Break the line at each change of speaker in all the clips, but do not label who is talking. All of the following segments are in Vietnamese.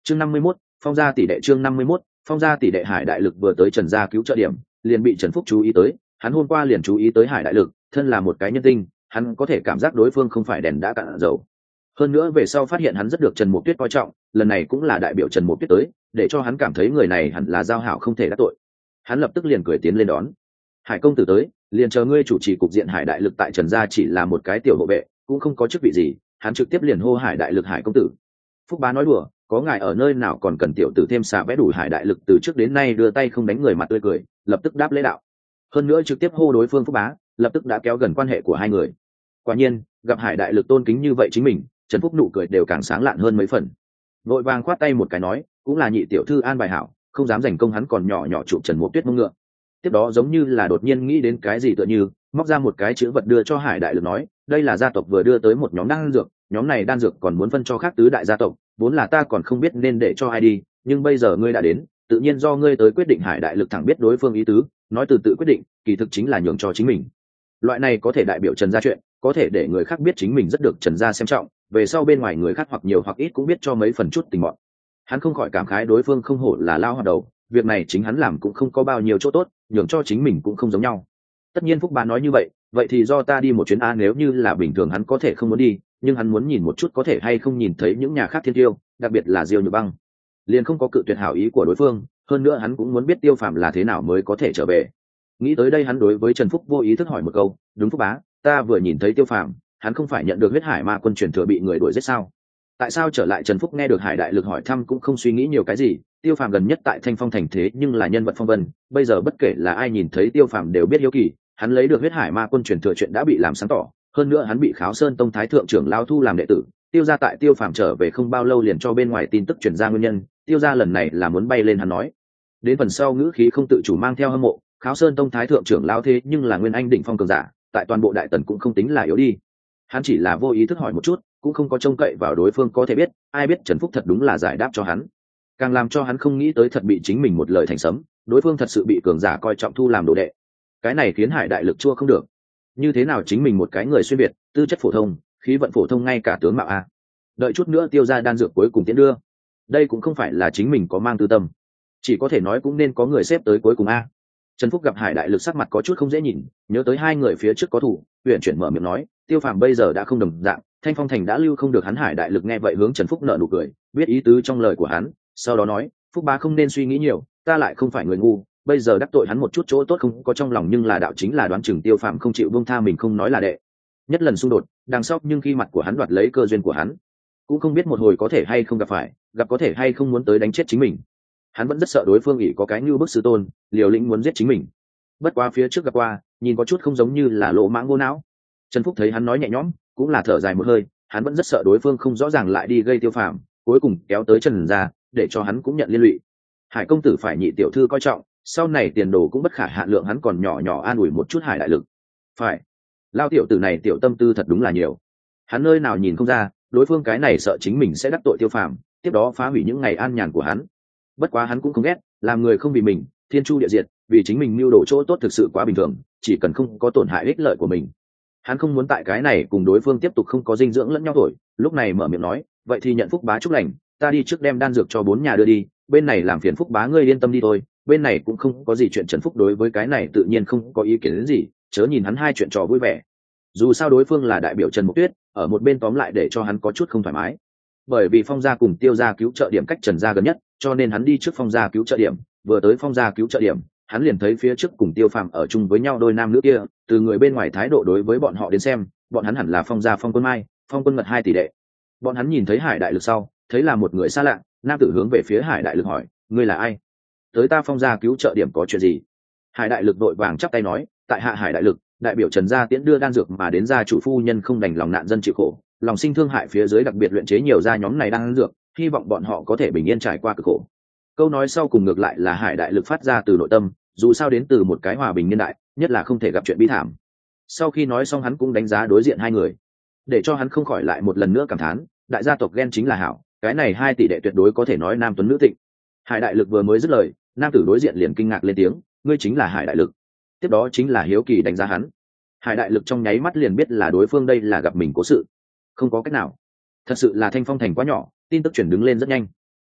chương 51, phong gia tỷ đệ. chương 51, phong gia tỷ đệ. Hải đại lực vừa tới Trần gia cứu trợ điểm liền bị Trần Phúc chú ý tới. Hắn hôm qua liền chú ý tới Hải đại lực, thân là một cái nhân tinh, hắn có thể cảm giác đối phương không phải đèn đã cạn dầu. Hơn nữa về sau phát hiện hắn rất được Trần Mục Tuyết coi trọng, lần này cũng là đại biểu Trần Mục Tuyết tới, để cho hắn cảm thấy người này hẳn là giao hảo không thể đắc tội. Hắn lập tức liền cười tiến lên đón. Hải công tử tới, liền chờ ngươi chủ trì cục diện. Hải đại lực tại Trần gia chỉ là một cái tiểu hộ vệ, cũng không có chức vị gì, hắn trực tiếp liền hô Hải đại lực Hải công tử. Phúc Bá nói đùa, có ngài ở nơi nào còn cần tiểu tử thêm xà vẽ đủ. Hải đại lực từ trước đến nay đưa tay không đánh người, mặt tươi cười, lập tức đáp lễ đạo. Hơn nữa trực tiếp hô đối phương Phúc Bá, lập tức đã kéo gần quan hệ của hai người. Quả nhiên, gặp Hải đại lực tôn kính như vậy chính mình, Trần Phúc nụ cười đều càng sáng lạn hơn mấy phần. Vội vàng khoát tay một cái nói, cũng là nhị tiểu thư an bài hảo, không dám giành công. Hắn còn nhỏ nhỏ chụp Trần Mục Tuyết mông ngựa. Tiếp đó giống như là đột nhiên nghĩ đến cái gì tựa như móc ra một cái chữ vật đưa cho Hải đại lực nói, đây là gia tộc vừa đưa tới một nhóm đan dược, nhóm này đan dược còn muốn phân cho khác tứ đại gia tộc, vốn là ta còn không biết nên để cho ai đi, nhưng bây giờ ngươi đã đến, tự nhiên do ngươi tới quyết định. Hải đại lực thẳng biết đối phương ý tứ, nói từ tự quyết định, kỳ thực chính là nhường cho chính mình. Loại này có thể đại biểu Trần gia chuyện, có thể để người khác biết chính mình rất được Trần gia xem trọng, về sau bên ngoài người khác hoặc nhiều hoặc ít cũng biết cho mấy phần chút tình bọn. Hắn không khỏi cảm khái đối phương không hổ là lao hoạt đầu, việc này chính hắn làm cũng không có bao nhiêu chỗ tốt, nhường cho chính mình cũng không giống nhau. Tất nhiên Phúc Bá nói như vậy, vậy thì do ta đi một chuyến. Nếu như là bình thường hắn có thể không muốn đi, nhưng hắn muốn nhìn một chút có thể hay không nhìn thấy những nhà khác thiên tiêu, đặc biệt là Diêu Nhược Băng. Liền không có cự tuyệt hảo ý của đối phương, hơn nữa hắn cũng muốn biết Tiêu Phàm là thế nào mới có thể trở về. Nghĩ tới đây hắn đối với Trần Phúc vô ý thức hỏi một câu, đúng Phúc Bá, ta vừa nhìn thấy Tiêu Phàm, hắn không phải nhận được huyết hải ma quân truyền thừa bị người đuổi giết sao? Tại sao trở lại? Trần Phúc nghe được Hải đại lực hỏi thăm cũng không suy nghĩ nhiều cái gì. Tiêu Phàm gần nhất tại Thanh Phong thành thế nhưng là nhân vật phong vân, bây giờ bất kể là ai nhìn thấy Tiêu Phàm đều biết hiếu kỳ. Hắn lấy được huyết hải ma quân truyền thừa chuyện đã bị làm sáng tỏ, hơn nữa hắn bị Kháo Sơn tông thái thượng trưởng lao thu làm đệ tử. Tiêu gia tại Tiêu Phàm trở về không bao lâu liền cho bên ngoài tin tức truyền ra nguyên nhân, Tiêu gia lần này là muốn bay lên. Hắn nói đến phần sau ngữ khí không tự chủ mang theo hâm mộ. Kháo Sơn tông thái thượng trưởng lao thế nhưng là nguyên anh đỉnh phong cường giả, tại toàn bộ đại tần cũng không tính là yếu đi. Hắn chỉ là vô ý thức hỏi một chút, cũng không có trông cậy vào đối phương có thể biết. Ai biết Trần Phúc thật đúng là giải đáp cho hắn, càng làm cho hắn không nghĩ tới thật bị chính mình một lời thành sấm. Đối phương thật sự bị cường giả coi trọng thu làm đồ đệ, cái này khiến Hải đại lực chua không được. Như thế nào chính mình một cái người xuyên việt, tư chất phổ thông, khí vận phổ thông, ngay cả tướng mạo a, đợi chút nữa Tiêu gia đan dược cuối cùng tiến đưa, đây cũng không phải là chính mình có mang tư tâm, chỉ có thể nói cũng nên có người xếp tới cuối cùng a. Trần Phúc gặp Hải đại lực sắc mặt có chút không dễ nhìn, nhớ tới hai người phía trước có thủ, uyển chuyển mở miệng nói, Tiêu Phàm bây giờ đã không đồng dạng, Thanh Phong thành đã lưu không được hắn. Hải đại lực nghe vậy hướng Trần Phúc nở nụ cười, biết ý tứ trong lời của hắn, sau đó nói, Phúc Bá không nên suy nghĩ nhiều, ta lại không phải người ngu, bây giờ đắc tội hắn một chút chỗ tốt không có trong lòng, nhưng là đạo chính là đoán chừng Tiêu Phàm không chịu buông tha mình, không nói là đệ nhất lần xung đột đằng sau, nhưng khi mặt của hắn đoạt lấy cơ duyên của hắn, cũng không biết một hồi có thể hay không gặp phải, gặp có thể hay không muốn tới đánh chết chính mình. Hắn vẫn rất sợ đối phương ỷ có cái như bức sư tôn, liều lĩnh muốn giết chính mình. Bất quá phía trước gặp qua, nhìn có chút không giống như là lộ mãng vô não. Trần Phúc thấy hắn nói nhẹ nhõm, cũng là thở dài một hơi. Hắn vẫn rất sợ đối phương không rõ ràng lại đi gây Tiêu Phàm, cuối cùng kéo tới Trần ra, để cho hắn cũng nhận liên lụy. Hải công tử phải nhị tiểu thư coi trọng, sau này tiền đồ cũng bất khả hạn lượng. Hắn còn nhỏ nhỏ an ủi một chút Hải đại lực. Phải, lao tiểu tử này tiểu tâm tư thật đúng là nhiều. Hắn nơi nào nhìn không ra, đối phương cái này sợ chính mình sẽ đắc tội Tiêu Phàm, tiếp đó phá hủy những ngày an nhàn của hắn. Bất quá hắn cũng không ghét, làm người không vì mình thiên chu địa diệt, vì chính mình mưu đồ chỗ tốt thực sự quá bình thường, chỉ cần không có tổn hại ích lợi của mình. Hắn không muốn tại cái này cùng đối phương tiếp tục không có dinh dưỡng lẫn nhau thổi. Lúc này mở miệng nói, vậy thì nhận Phúc Bá chúc lành, ta đi trước đem đan dược cho 4 nhà đưa đi, bên này làm phiền Phúc Bá ngươi yên tâm đi thôi, bên này cũng không có gì chuyện. Trần Phúc đối với cái này tự nhiên không có ý kiến đến gì, chớ nhìn hắn hai chuyện trò vui vẻ. Dù sao đối phương là đại biểu Trần Mục Tuyết, ở một bên tóm lại để cho hắn có chút không thoải mái. Bởi vì Phong gia cùng Tiêu gia cứu trợ điểm cách Trần gia gần nhất, cho nên hắn đi trước Phong gia cứu trợ điểm. Vừa tới Phong gia cứu trợ điểm, hắn liền thấy phía trước cùng Tiêu Phàm ở chung với nhau đôi nam nữ kia. Từ người bên ngoài thái độ đối với bọn họ đến xem, bọn hắn hẳn là Phong gia Phong Quân Mai, Phong Quân Ngật 2 tỷ đệ. Bọn hắn nhìn thấy Hải đại lực sau, thấy là một người xa lạ, nam tử hướng về phía Hải đại lực hỏi, ngươi là ai? Tới ta Phong gia cứu trợ điểm có chuyện gì? Hải đại lực vội vàng chắp tay nói, tại hạ Hải đại lực, đại biểu Trần gia tiễn đưa đan dược mà đến, gia chủ phu nhân không đành lòng nạn dân chịu khổ, lòng sinh thương hại phía dưới đặc biệt luyện chế nhiều gia nhóm này đan dược, hy vọng bọn họ có thể bình yên trải qua cực khổ. Câu nói sau cùng ngược lại là Hải đại lực phát ra từ nội tâm, dù sao đến từ một cái hòa bình niên đại, nhất là không thể gặp chuyện bi thảm. Sau khi nói xong hắn cũng đánh giá đối diện hai người, để cho hắn không khỏi lại một lần nữa cảm thán, đại gia tộc ghen chính là hảo, cái này 2 tỷ đệ tuyệt đối có thể nói nam tuấn nữ tịnh. Hải đại lực vừa mới dứt lời, nam tử đối diện liền kinh ngạc lên tiếng, ngươi chính là Hải đại lực? Tiếp đó chính là hiếu kỳ đánh giá hắn. Hải đại lực trong nháy mắt liền biết là đối phương đây là gặp mình cố sự. Không có cách nào, thật sự là Thanh Phong thành quá nhỏ, tin tức chuyển đứng lên rất nhanh.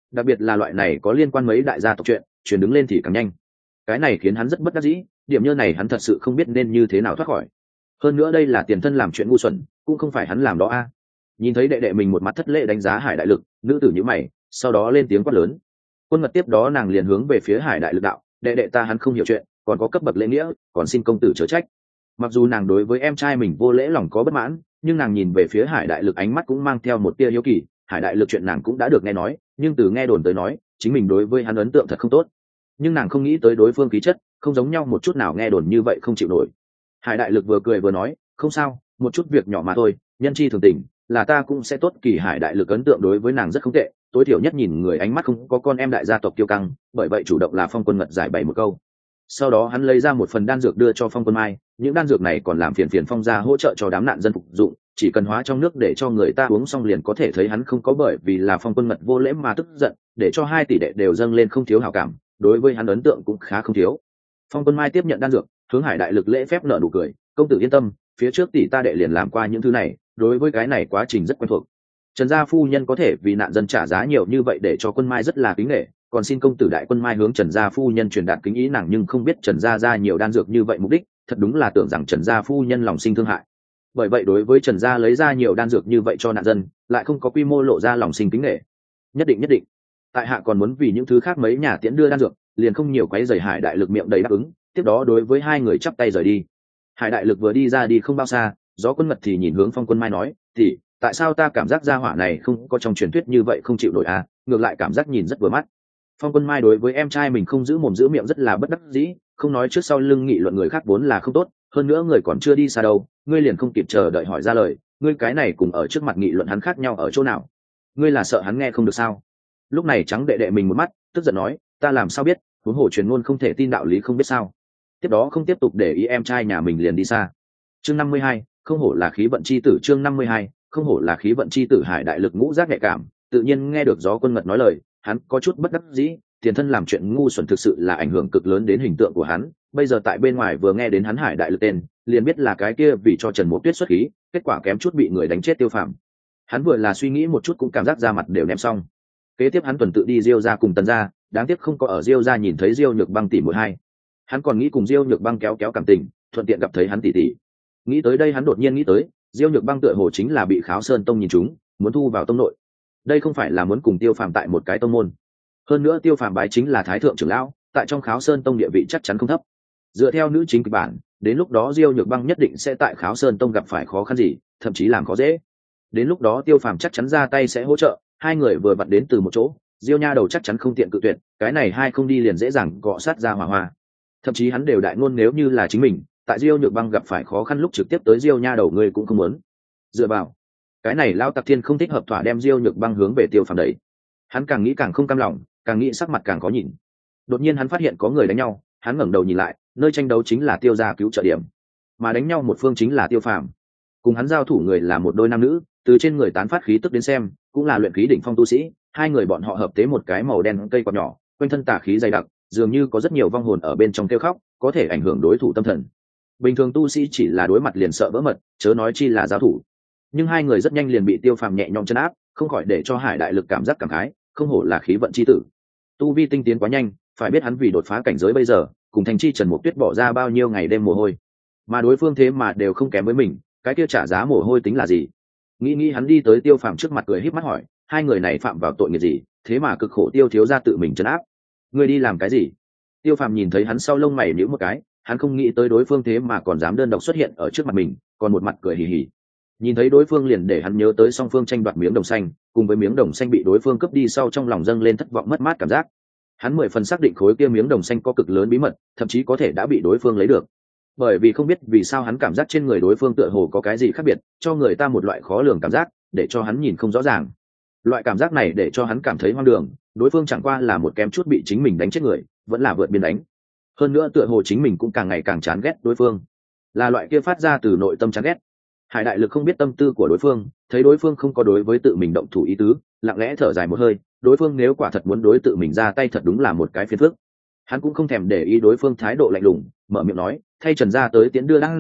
đặc biệt là loại này có liên quan mấy đại gia tộc chuyện chuyển đứng lên thì càng nhanh. Cái này khiến hắn rất bất đắc dĩ, điểm như này hắn thật sự không biết nên như thế nào thoát khỏi. Hơn nữa đây là tiền thân làm chuyện ngu xuẩn, cũng không phải hắn làm đó a. Nhìn thấy đệ đệ mình một mặt thất lễ đánh giá Hải Đại Lực, nữ tử nhíu mày, sau đó lên tiếng quát lớn. Quân Ngật tiếp đó nàng liền hướng về phía Hải Đại Lực đạo, đệ đệ ta hắn không hiểu chuyện, còn có cấp bậc lễ nghĩa, còn xin công tử chớ trách. Mặc dù nàng đối với em trai mình vô lễ lòng có bất mãn, nhưng nàng nhìn về phía Hải Đại Lực ánh mắt cũng mang theo một tia hiếu kỳ. Hải Đại Lực chuyện nàng cũng đã được nghe nói, nhưng từ nghe đồn tới nói, chính mình đối với hắn ấn tượng thật không tốt. Nhưng nàng không nghĩ tới đối phương khí chất không giống nhau một chút nào, nghe đồn như vậy không chịu nổi. Hải Đại Lực vừa cười vừa nói, không sao, một chút việc nhỏ mà thôi, nhân chi thường tình, là ta cũng sẽ tốt. Kỳ Hải Đại Lực ấn tượng đối với nàng rất không tệ, tối thiểu nhất nhìn người ánh mắt không có con em đại gia tộc kiêu căng, bởi vậy chủ động là Phong Quân Ngật giải bày một câu. Sau đó hắn lấy ra một phần đan dược đưa cho Phong Quân Mai, những đan dược này còn làm phiền Phong gia hỗ trợ cho đám nạn dân phục dụng, chỉ cần hóa trong nước để cho người ta uống xong liền có thể thấy hắn không có bởi vì là Phong Quân Ngật vô lễ mà tức giận, để cho hai tỷ đệ đều dâng lên không thiếu hảo cảm, đối với hắn ấn tượng cũng khá không thiếu. Phong Quân Mai tiếp nhận đan dược, hướng Hải Đại Lực lễ phép nở nụ cười, công tử yên tâm, phía trước tỷ ta đệ liền làm qua những thứ này, đối với cái này quá trình rất quen thuộc. Trần gia phu nhân có thể vì nạn dân trả giá nhiều như vậy để cho Quân Mai rất là kính nể, còn xin công tử đại Quân Mai hướng Trần gia phu nhân truyền đạt kính ý nàng, nhưng không biết Trần gia ra nhiều đan dược như vậy mục đích, thật đúng là tưởng rằng Trần gia phu nhân lòng sinh thương hại. Bởi vậy đối với Trần gia lấy ra nhiều đan dược như vậy cho nạn dân, lại không có quy mô lộ ra lòng sinh kính nể. Nhất định, tại hạ còn muốn vì những thứ khác mấy nhà tiễn đưa đan dược, liền không nhiều quấy rầy. Hải Đại Lực miệng đầy đáp ứng, tiếp đó đối với hai người chắp tay rời đi. Hải Đại Lực vừa đi ra đi không bao xa, Gió Quân Ngật thì nhìn hướng Phong Quân Mai nói, thì tại sao ta cảm giác gia hỏa này không có trong truyền thuyết như vậy không chịu nổi à, ngược lại cảm giác nhìn rất vừa mắt. Phong Quân Mai đối với em trai mình không giữ mồm giữ miệng rất là bất đắc dĩ, không nói trước sau lưng nghị luận người khác vốn là không tốt, hơn nữa người còn chưa đi xa đâu, ngươi liền không kịp chờ đợi hỏi ra lời, ngươi cái này cùng ở trước mặt nghị luận hắn khác nhau ở chỗ nào? Ngươi là sợ hắn nghe không được sao? Lúc này Trắng đệ đệ mình một mắt, tức giận nói, ta làm sao biết, huống hồ truyền ngôn không thể tin, đạo lý không biết sao? Tiếp đó không tiếp tục để ý em trai nhà mình liền đi xa. Chương 52, không hổ là khí vận chi tử. Chương 52, không hổ là khí vận chi tử. Hải Đại Lực ngũ giác nhạy cảm, tự nhiên nghe được Gió Quân Ngật nói lời, hắn có chút bất đắc dĩ, tiền thân làm chuyện ngu xuẩn thực sự là ảnh hưởng cực lớn đến hình tượng của hắn, bây giờ tại bên ngoài vừa nghe đến hắn Hải Đại Lực tên, liền biết là cái kia vì cho Trần Mộ Tuyết xuất khí, kết quả kém chút bị người đánh chết Tiêu Phàm. Hắn vừa là suy nghĩ một chút cũng cảm giác ra mặt đều ném xong. Kế tiếp hắn tuần tự đi Diêu gia cùng Tần gia, đáng tiếc không có ở Diêu gia nhìn thấy Diêu Nhược Băng tỷ muội hai. Hắn còn nghĩ cùng Diêu Nhược Băng kéo kéo cảm tình, thuận tiện gặp thấy hắn tỷ tỷ. Nghĩ tới đây hắn đột nhiên nghĩ tới, Diêu Nhược Băng tựa hồ chính là bị Kháo Sơn Tông nhìn trúng, muốn thu vào tông nội. Đây không phải là muốn cùng Tiêu Phàm tại một cái tông môn. Hơn nữa Tiêu Phàm bái chính là thái thượng trưởng lão, tại trong Kháo Sơn Tông địa vị chắc chắn không thấp. Dựa theo nữ chính kịch bản, đến lúc đó Diêu Nhược Băng nhất định sẽ tại Kháo Sơn Tông gặp phải khó khăn gì, thậm chí làm khó dễ. Đến lúc đó Tiêu Phàm chắc chắn ra tay sẽ hỗ trợ, hai người vừa vặn đến từ một chỗ, Diêu nha đầu chắc chắn không tiện cự tuyệt, cái này hai không đi liền dễ dàng cọ sát ra hỏa hoa. Thậm chí hắn đều đại ngôn nếu như là chính mình, tại Diêu Nhược Băng gặp phải khó khăn lúc trực tiếp tới Diêu nha đầu người cũng không muốn. Dựa vào cái này lão Tặc Thiên không thích hợp thỏa đem Diêu Nhược Băng hướng về Tiêu Phàm đẩy. Hắn càng nghĩ càng không cam lòng, càng nghĩ sắc mặt càng khó nhìn. Đột nhiên hắn phát hiện có người đánh nhau, hắn ngẩng đầu nhìn lại, nơi tranh đấu chính là Tiêu gia cứu trợ điểm, mà đánh nhau một phương chính là Tiêu Phàm. Cùng hắn giao thủ người là một đôi nam nữ, từ trên người tán phát khí tức đến xem, cũng là luyện khí đỉnh phong tu sĩ, hai người bọn họ hợp tế một cái màu đen cây quạt nhỏ, quanh thân tà khí dày đặc, dường như có rất nhiều vong hồn ở bên trong kêu khóc, có thể ảnh hưởng đối thủ tâm thần. Bình thường tu sĩ chỉ là đối mặt liền sợ vỡ mật, chớ nói chi là giao thủ. Nhưng hai người rất nhanh liền bị Tiêu Phàm nhẹ nhõm trấn áp, không khỏi để cho Hải Đại Lực cảm giác cảm khái, không hổ là khí vận chi tử. Tu vi tinh tiến quá nhanh, phải biết hắn vì đột phá cảnh giới bây giờ, cùng Thành Chi Trần Mục Tuyết bỏ ra bao nhiêu ngày đêm mồ hôi, mà đối phương thế mà đều không kém với mình, cái kia trả giá mồ hôi tính là gì? Nghĩ hắn đi tới Tiêu Phàm trước mặt cười híp mắt hỏi, hai người này phạm vào tội nghiệp gì, thế mà cực khổ Tiêu thiếu gia tự mình trấn áp? Ngươi đi làm cái gì? Tiêu Phàm nhìn thấy hắn sau lông mày nhíu một cái, hắn không nghĩ tới đối phương thế mà còn dám đơn độc xuất hiện ở trước mặt mình, còn một mặt cười hì hì. Nhìn thấy đối phương liền để hắn nhớ tới song phương tranh đoạt miếng đồng xanh, cùng với miếng đồng xanh bị đối phương cướp đi sau trong lòng dâng lên thất vọng mất mát cảm giác. Hắn 10 phần xác định khối kia miếng đồng xanh có cực lớn bí mật, thậm chí có thể đã bị đối phương lấy được. Bởi vì không biết vì sao hắn cảm giác trên người đối phương tựa hồ có cái gì khác biệt, cho người ta một loại khó lường cảm giác, để cho hắn nhìn không rõ ràng. Loại cảm giác này để cho hắn cảm thấy hoang đường, đối phương chẳng qua là một kém chút bị chính mình đánh chết người, vẫn là vượt biên đánh. Hơn nữa tựa hồ chính mình cũng càng ngày càng chán ghét đối phương, là loại kia phát ra từ nội tâm chán ghét. Hải Đại Lực không biết tâm tư của đối phương, thấy đối phương không có đối với tự mình động thủ ý tứ, lặng lẽ thở dài một hơi, đối phương nếu quả thật muốn đối tự mình ra tay thật đúng là một cái phiền phức. Hắn cũng không thèm để ý đối phương thái độ lạnh lùng, mở miệng nói, thay Trần gia tới tiễn đưa đan dược,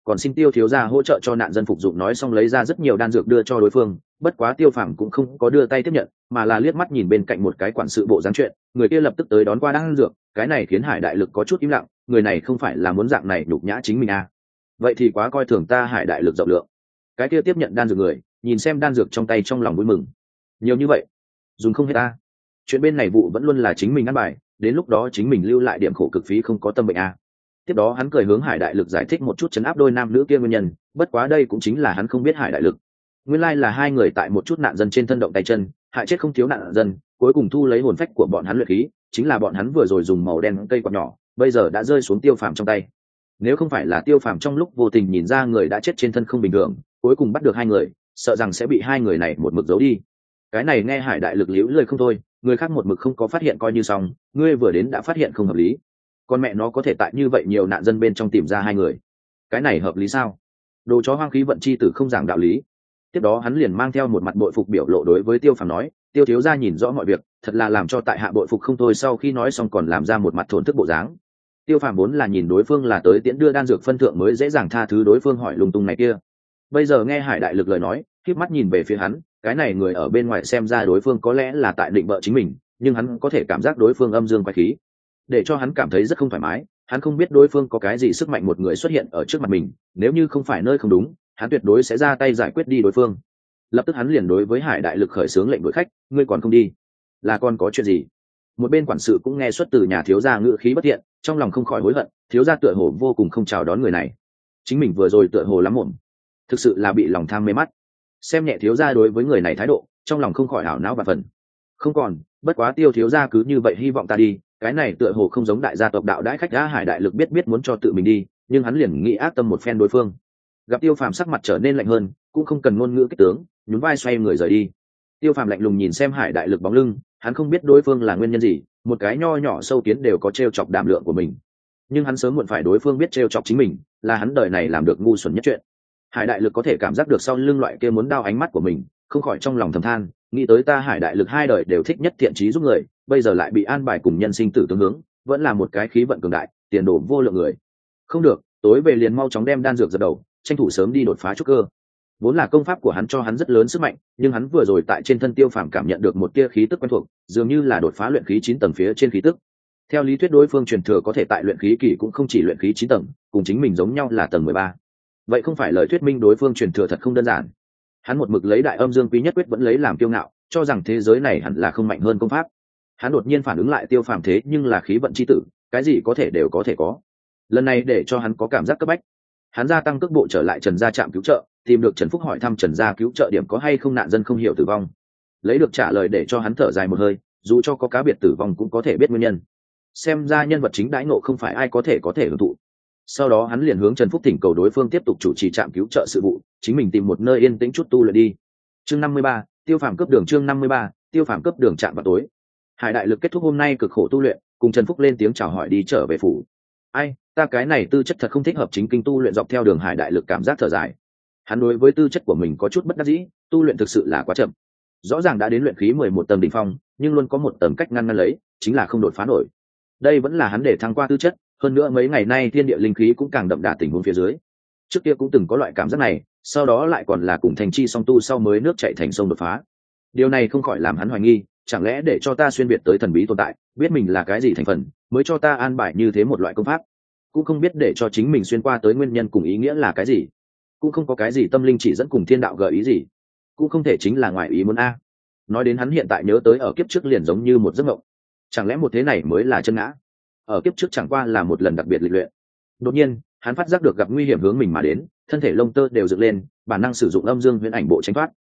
còn xin Tiêu thiếu gia hỗ trợ cho nạn dân phục dụng. Nói xong lấy ra rất nhiều đan dược đưa cho đối phương, bất quá Tiêu Phàm cũng không có đưa tay tiếp nhận, mà là liếc mắt nhìn bên cạnh một cái quản sự bộ dáng chuyện, người kia lập tức tới đón qua đan dược. Cái này khiến Hải Đại Lực có chút im lặng, người này không phải là muốn dạng này nhục nhã chính mình à? Vậy thì quá coi thường ta Hải Đại Lực rộng lượng. Cái kia tiếp nhận đan dược người nhìn xem đan dược trong tay, trong lòng vui mừng. Nhiều như vậy dùng không hết ta, chuyện bên này vụ vẫn luôn là chính mình ăn bài, đến lúc đó chính mình lưu lại điểm khổ cực phí, không có tâm bệnh à. Tiếp đó hắn cười hướng Hải Đại Lực giải thích một chút chấn áp đôi nam nữ kia nguyên nhân, bất quá đây cũng chính là hắn không biết Hải Đại Lực nguyên lai là hai người tại một chút nạn dân trên thân động tay chân, hại chết không thiếu nạn dân, cuối cùng thu lấy hồn phách của bọn hắn luyện khí, chính là bọn hắn vừa rồi dùng màu đen cây quạt nhỏ, bây giờ đã rơi xuống Tiêu Phàm trong tay. Nếu không phải là Tiêu Phàm trong lúc vô tình nhìn ra người đã chết trên thân không bình thường, cuối cùng bắt được hai người, sợ rằng sẽ bị hai người này một mực giấu đi. Cái này nghe Hải Đại Lực liễu lời không thôi, người khác một mực không có phát hiện coi như xong, ngươi vừa đến đã phát hiện không hợp lý. Con mẹ nó có thể tại như vậy nhiều nạn dân bên trong tìm ra hai người, cái này hợp lý sao? Đồ chó hoang khí vận chi tử không giảng đạo lý. Tiếp đó hắn liền mang theo một mặt bội phục biểu lộ đối với Tiêu Phàm nói, Tiêu thiếu gia nhìn rõ mọi việc, thật là làm cho tại hạ bội phục không thôi. Sau khi nói xong còn làm ra một mặt thổn thức bộ dáng. Tiêu Phàm vốn là nhìn đối phương là tới tiễn đưa đan dược phân thượng mới dễ dàng tha thứ đối phương hỏi lung tung này kia, bây giờ nghe Hải Đại Lực lời nói, khép mắt nhìn về phía hắn, cái này người ở bên ngoài xem ra đối phương có lẽ là tại định bợ chính mình, nhưng hắn có thể cảm giác đối phương âm dương quái khí, để cho hắn cảm thấy rất không thoải mái. Hắn không biết đối phương có cái gì sức mạnh một người xuất hiện ở trước mặt mình, nếu như không phải nơi không đúng, hắn tuyệt đối sẽ ra tay giải quyết đi đối phương. Lập tức hắn liền đối với Hải Đại Lực khởi xướng lệnh đuổi khách, ngươi còn không đi, là còn có chuyện gì? Một bên quản sự cũng nghe xuất từ nhà thiếu gia ngữ khí bất thiện, trong lòng không khỏi hối hận, thiếu gia tựa hồ vô cùng không chào đón người này, chính mình vừa rồi tựa hồ lắm mồm, thực sự là bị lòng tham mê mắt, xem nhẹ thiếu gia đối với người này thái độ, trong lòng không khỏi ảo não và phần. Không còn, bất quá Tiêu thiếu gia cứ như vậy hy vọng ta đi, cái này tựa hồ không giống đại gia tộc đạo đãi khách đã. Hải Đại Lực biết muốn cho tự mình đi, nhưng hắn liền nghĩ ác tâm một phen đối phương. Gặp Tiêu Phàm sắc mặt trở nên lạnh hơn, cũng không cần ngôn ngữ kích tướng, nhún vai xoay người rời đi. Tiêu Phàm lạnh lùng nhìn xem Hải Đại Lực bóng lưng, hắn không biết đối phương là nguyên nhân gì, một cái nho nhỏ sâu kiến đều có trêu chọc đảm lượng của mình, nhưng hắn sớm muộn phải đối phương biết trêu chọc chính mình, là hắn đời này làm được ngu xuẩn nhất chuyện. Hải Đại Lực có thể cảm giác được sau lưng loại kia muốn đao ánh mắt của mình, không khỏi trong lòng thầm than, nghĩ tới ta Hải Đại Lực hai đời đều thích nhất thiện trí giúp người, bây giờ lại bị an bài cùng nhân sinh tử tương hướng, vẫn là một cái khí vận cường đại, tiền đồ vô lượng người. Không được, tối về liền mau chóng đem đan dược dập đầu, tranh thủ sớm đi đột phá trúc cơ. Vốn là công pháp của hắn cho hắn rất lớn sức mạnh, nhưng hắn vừa rồi tại trên thân Tiêu Phàm cảm nhận được một tia khí tức quen thuộc, dường như là đột phá luyện khí 9 tầng phía trên khí tức. Theo lý thuyết đối phương truyền thừa có thể tại luyện khí kỳ cũng không chỉ luyện khí 9 tầng, cùng chính mình giống nhau là tầng 13. Vậy không phải lời thuyết minh đối phương truyền thừa thật không đơn giản. Hắn một mực lấy đại âm dương quý nhất quyết vẫn lấy làm kiêu ngạo, cho rằng thế giới này hẳn là không mạnh hơn công pháp. Hắn đột nhiên phản ứng lại Tiêu Phàm thế nhưng là khí vận chi tử, cái gì có thể đều có thể có. Lần này để cho hắn có cảm giác cấp bách, hắn gia tăng cước bộ trở lại Trần gia trạm cứu trợ, tìm được Trần Phúc hỏi thăm Trần gia cứu trợ điểm có hay không nạn dân không hiểu tử vong. Lấy được trả lời để cho hắn thở dài một hơi, dù cho có cá biệt tử vong cũng có thể biết nguyên nhân. Xem ra nhân vật chính đãi ngộ không phải ai có thể hưởng thụ. Sau đó hắn liền hướng Trần Phúc thỉnh cầu đối phương tiếp tục chủ trì trạm cứu trợ sự vụ, chính mình tìm một nơi yên tĩnh chút tu luyện đi. Chương 53, Tiêu Phàm cướp đường. Chương 53, Tiêu Phàm cướp đường. Trạm vào tối, Hải Đại Lực kết thúc hôm nay cực khổ tu luyện, cùng Trần Phúc lên tiếng chào hỏi đi trở về phủ. Ai, ta cái này tư chất thật không thích hợp chính kinh tu luyện. Dọc theo đường Hải Đại Lực cảm giác thở dài. Hắn đối với tư chất của mình có chút bất đắc dĩ, tu luyện thực sự là quá chậm. Rõ ràng đã đến luyện khí 11 tầng đỉnh phong, nhưng luôn có một tầng cách ngăn lấy, chính là không đột phá nổi. Đây vẫn là hắn để thăng qua tư chất, hơn nữa mấy ngày nay thiên địa linh khí cũng càng đậm đà tình huống phía dưới. Trước kia cũng từng có loại cảm giác này, sau đó lại còn là cùng thành chi song tu sau mới nước chảy thành sông đột phá. Điều này không khỏi làm hắn hoài nghi, chẳng lẽ để cho ta xuyên biệt tới thần bí tồn tại, biết mình là cái gì thành phần, mới cho ta an bài như thế một loại công pháp. Cũng không biết để cho chính mình xuyên qua tới nguyên nhân cùng ý nghĩa là cái gì, cũng không có cái gì tâm linh chỉ dẫn cùng thiên đạo gợi ý gì, cũng không thể chính là ngoài ý muốn a. Nói đến hắn hiện tại nhớ tới ở kiếp trước liền giống như một giấc mộng, chẳng lẽ một thế này mới là chân ngã, ở kiếp trước chẳng qua là một lần đặc biệt lịch luyện. Đột nhiên hắn phát giác được gặp nguy hiểm hướng mình mà đến, thân thể lông tơ đều dựng lên, bản năng sử dụng âm dương huyễn ảnh bộ tránh thoát.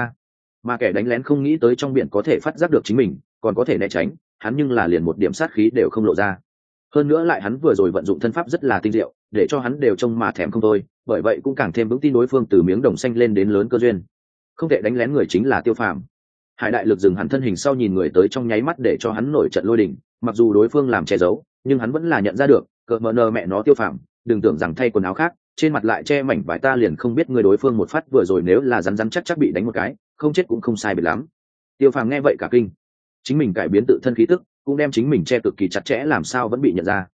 Mà kẻ đánh lén không nghĩ tới trong biển có thể phát giác được chính mình, còn có thể né tránh, hắn nhưng là liền một điểm sát khí đều không lộ ra. Hơn nữa lại hắn vừa rồi vận dụng thân pháp rất là tinh diệu, để cho hắn đều trông mà thèm không thôi, bởi vậy cũng càng thêm vững tin đối phương từ miếng đồng xanh lên đến lớn cơ duyên. Không thể đánh lén người chính là Tiêu Phàm. Hải Đại Lực dừng hẳn thân hình sau nhìn người tới trong nháy mắt để cho hắn nổi trận lôi đình, mặc dù đối phương làm che giấu, nhưng hắn vẫn là nhận ra được, cỡ mờ nờ mẹ nó Tiêu Phàm, đừng tưởng rằng thay quần áo khác, trên mặt lại che mảnh vải ta liền không biết người đối phương một phát vừa rồi nếu là rắn chắc bị đánh một cái, không chết cũng không sai biệt lắm. Tiêu Phàm nghe vậy cả kinh, chính mình cải biến tự thân khí tức, cũng đem chính mình che cực kỳ chặt chẽ làm sao vẫn bị nhận ra.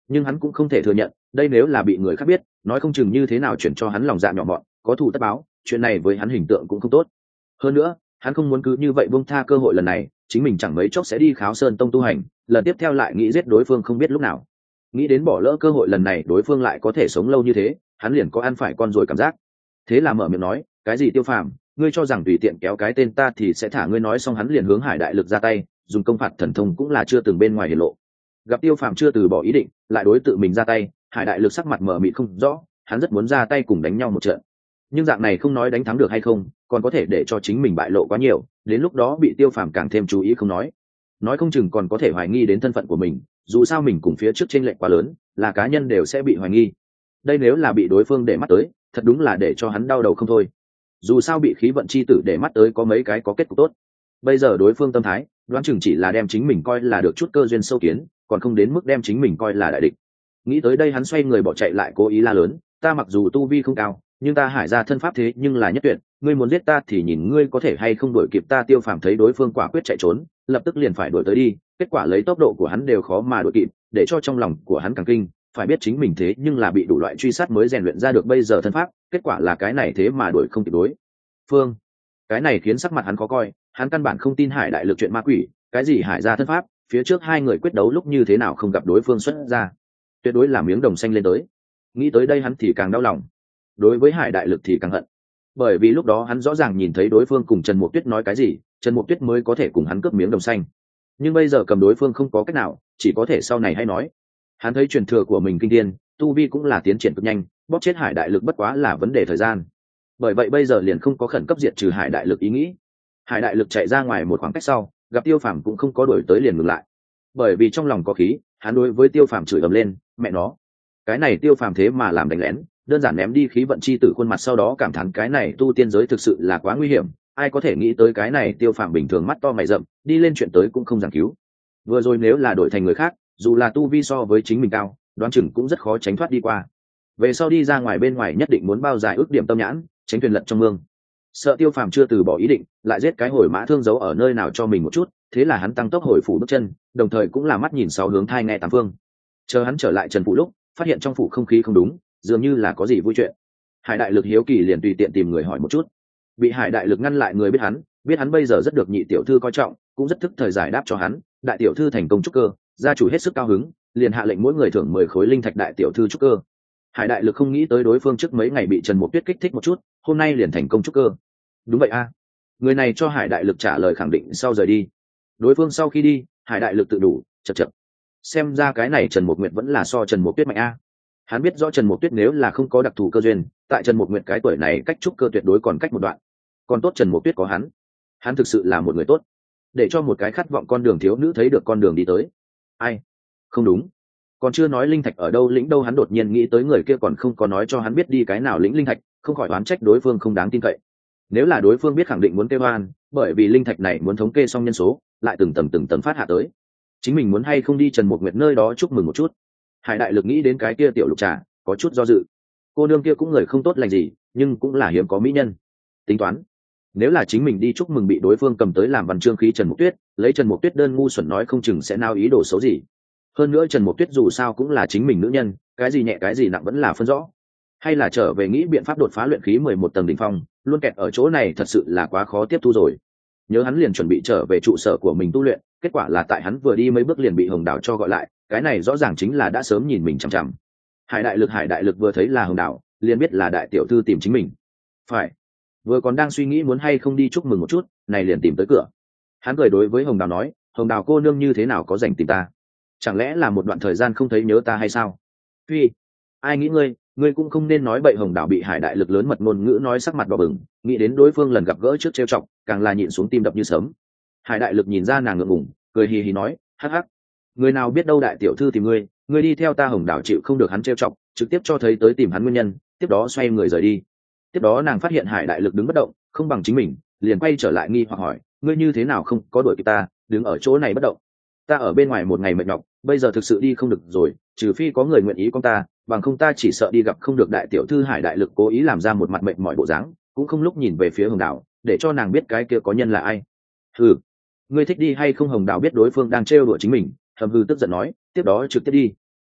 nhưng hắn cũng không thể thừa nhận đây nếu là bị người khác biết nói không chừng như thế nào chuyển cho hắn lòng dạ nhỏ mọn có thù tất báo, chuyện này với hắn hình tượng cũng không tốt. Hơn nữa hắn không muốn cứ như vậy buông tha cơ hội lần này, chính mình chẳng mấy chốc sẽ đi Kháo Sơn Tông tu hành, lần tiếp theo lại nghĩ giết đối phương không biết lúc nào. Nghĩ đến bỏ lỡ cơ hội lần này đối phương lại có thể sống lâu như thế, hắn liền có ăn phải con rồi cảm giác. Thế là mở miệng nói, cái gì Tiêu Phàm, ngươi cho rằng tùy tiện kéo cái tên ta thì sẽ thả ngươi? Nói xong hắn liền hướng Hải Đại Lực ra tay, dùng công phạt thần thông cũng là chưa từng bên ngoài hiển lộ. Gặp Tiêu Phàm chưa từ bỏ ý định, lại đối tự mình ra tay, Hải Đại Lực sắc mặt mờ mịt không rõ, hắn rất muốn ra tay cùng đánh nhau một trận, nhưng dạng này không nói đánh thắng được hay không, còn có thể để cho chính mình bại lộ quá nhiều, đến lúc đó bị Tiêu Phàm càng thêm chú ý không nói không chừng còn có thể hoài nghi đến thân phận của mình, dù sao mình cùng phía trước chênh lệch quá lớn, là cá nhân đều sẽ bị hoài nghi. Đây nếu là bị đối phương để mắt tới, thật đúng là để cho hắn đau đầu không thôi. Dù sao bị khí vận chi tử để mắt tới có mấy cái có kết cục tốt. Bây giờ đối phương tâm thái, đoán chừng chỉ là đem chính mình coi là được chút cơ duyên sâu kiến, còn không đến mức đem chính mình coi là đại địch. Nghĩ tới đây hắn xoay người bỏ chạy, lại cố ý la lớn, ta mặc dù tu vi không cao, nhưng ta Hải ra thân pháp thế nhưng là nhất tuyệt, ngươi muốn giết ta thì nhìn ngươi có thể hay không đuổi kịp ta. Tiêu Phàm thấy đối phương quả quyết chạy trốn, lập tức liền phải đuổi tới đi, kết quả lấy tốc độ của hắn đều khó mà đuổi kịp, để cho trong lòng của hắn càng kinh, phải biết chính mình thế nhưng là bị đủ loại truy sát mới rèn luyện ra được bây giờ thân pháp, kết quả là cái này thế mà đuổi không kịp đối phương. Cái này khiến sắc mặt hắn khó coi, hắn căn bản không tin Hải Đại Lực chuyện ma quỷ, cái gì Hải ra thân pháp, phía trước hai người quyết đấu lúc như thế nào không gặp đối phương xuất ra, tuyệt đối là miếng đồng xanh lên tới. Nghĩ tới đây hắn thì càng đau lòng, đối với Hải Đại Lực thì càng hận, bởi vì lúc đó hắn rõ ràng nhìn thấy đối phương cùng Trần Mục Tuyết nói cái gì, Trần Mục Tuyết mới có thể cùng hắn cướp miếng đồng xanh, nhưng bây giờ cầm đối phương không có cách nào, chỉ có thể sau này hay nói. Hắn thấy truyền thừa của mình kinh thiên, tu vi cũng là tiến triển cực nhanh, bóp chết Hải Đại Lực bất quá là vấn đề thời gian, bởi vậy bây giờ liền không có khẩn cấp diệt trừ Hải Đại Lực ý nghĩ. Hải Đại Lực chạy ra ngoài một khoảng cách sau, gặp Tiêu Phàm cũng không có đuổi tới liền ngừng lại, bởi vì trong lòng có khí, hắn đối với Tiêu Phàm chửi ầm lên, mẹ nó, cái này Tiêu Phàm thế mà làm đánh lén, đơn giản ném đi khí vận chi tử khuôn mặt, sau đó cảm thán cái này tu tiên giới thực sự là quá nguy hiểm, ai có thể nghĩ tới cái này Tiêu Phàm bình thường mắt to mày rậm, đi lên chuyện tới cũng không giảng cứu. Vừa rồi nếu là đổi thành người khác, dù là tu vi so với chính mình cao, đoán chừng cũng rất khó tránh thoát đi qua. Về sau đi ra ngoài bên ngoài nhất định muốn bao giải ước điểm tâm nhãn, tránh thuyền lật trong mương. Sợ Tiêu Phàm chưa từ bỏ ý định, lại giết cái hồi mã thương giấu ở nơi nào cho mình một chút, thế là hắn tăng tốc hồi phủ bước chân, đồng thời cũng là mắt nhìn sáu hướng thai nghe tám phương. Chờ hắn trở lại Trần phủ lúc, phát hiện trong phủ không khí không đúng, dường như là có gì vui chuyện. Hải Đại Lực hiếu kỳ liền tùy tiện tìm người hỏi một chút, bị Hải Đại Lực ngăn lại. Người biết hắn bây giờ rất được nhị tiểu thư coi trọng, cũng rất thức thời giải đáp cho hắn, đại tiểu thư thành công trúc cơ, gia chủ hết sức cao hứng, liền hạ lệnh mỗi người thưởng 10 khối linh thạch đại tiểu thư trúc cơ. Hải Đại Lực không nghĩ tới đối phương trước mấy ngày bị Trần Mục Tuyết kích thích một chút, hôm nay liền thành công trúc cơ. Đúng vậy a. Người này cho Hải Đại Lực trả lời khẳng định sau rời đi. Đối phương sau khi đi, Hải Đại Lực tự đủ, chật. Xem ra cái này Trần Mục Nguyệt vẫn là so Trần Mục Tuyết mạnh a. Hắn biết rõ Trần Mục Tuyết nếu là không có đặc thù cơ duyên, tại Trần Mục Nguyệt cái tuổi này cách trúc cơ tuyệt đối còn cách một đoạn. Còn tốt Trần Mục Tuyết có hắn thực sự là một người tốt, để cho một cái khát vọng con đường thiếu nữ thấy được con đường đi tới. Ai? Không đúng, còn chưa nói linh thạch ở đâu lĩnh đâu, hắn đột nhiên nghĩ tới người kia còn không có nói cho hắn biết đi cái nào lĩnh linh thạch, không khỏi oán trách đối phương không đáng tin cậy. Nếu là đối phương biết khẳng định muốn kêu oan, bởi vì linh thạch này muốn thống kê xong nhân số, lại từng tầng phát hạ tới. Chính mình muốn hay không đi Trần Mục Nguyệt nơi đó chúc mừng một chút. Hải Đại Lực nghĩ đến cái kia tiểu Lục Trà, có chút do dự. Cô nương kia cũng người không tốt lành gì, nhưng cũng là hiếm có mỹ nhân. Tính toán, nếu là chính mình đi chúc mừng bị đối phương cầm tới làm văn chương khí Trần Mục Tuyết, lấy Trần Mục Tuyết đơn ngu xuẩn nói không chừng sẽ nao ý đồ xấu gì. Hơn nữa Trần Mục Tuyết dù sao cũng là chính mình nữ nhân, cái gì nhẹ cái gì nặng vẫn là phân rõ. Hay là trở về nghĩ biện pháp đột phá luyện khí 11 tầng đỉnh phong, luôn kẹt ở chỗ này thật sự là quá khó tiếp thu rồi. Nhớ hắn liền chuẩn bị trở về trụ sở của mình tu luyện, kết quả là tại hắn vừa đi mấy bước liền bị Hồng Đào cho gọi lại, cái này rõ ràng chính là đã sớm nhìn mình chằm chằm. Hải Đại Lực vừa thấy là Hồng Đào, liền biết là đại tiểu thư tìm chính mình. Phải, vừa còn đang suy nghĩ muốn hay không đi chúc mừng một chút, này liền tìm tới cửa. Hắn cười đối với Hồng Đào nói, Hồng Đào cô nương như thế nào có rảnh tìm ta? Chẳng lẽ là một đoạn thời gian không thấy nhớ ta hay sao? Phi, ai nghĩ ngươi cũng không nên nói bậy. Hồng Đào bị Hải Đại Lực lớn mật ngôn ngữ nói sắc mặt đỏ bừng, nghĩ đến đối phương lần gặp gỡ trước trêu chọc, càng là nhịn xuống tim đập như sớm. Hải Đại Lực nhìn ra nàng ngượng ngùng, cười hì hì nói, hắc hắc, người nào biết đâu đại tiểu thư tìm ngươi đi theo ta. Hồng Đào chịu không được hắn trêu chọc, trực tiếp cho thấy tới tìm hắn nguyên nhân, tiếp đó xoay người rời đi. Tiếp đó nàng phát hiện Hải Đại Lực đứng bất động, không bằng chính mình, liền quay trở lại nghi hoặc hỏi, ngươi như thế nào không có đuổi kịp ta, đứng ở chỗ này bất động? Ta ở bên ngoài một ngày mệt nhọc, bây giờ thực sự đi không được rồi, trừ phi có người nguyện ý con ta, bằng không ta chỉ sợ đi gặp không được đại tiểu thư. Hải Đại Lực cố ý làm ra một mặt mệt mỏi bộ dáng, cũng không lúc nhìn về phía Hồng Đào, để cho nàng biết cái kia có nhân là ai. Hừ, ngươi thích đi hay không? Hồng Đào biết đối phương đang trêu đùa chính mình, hầm hừ tức giận nói, tiếp đó trực tiếp đi.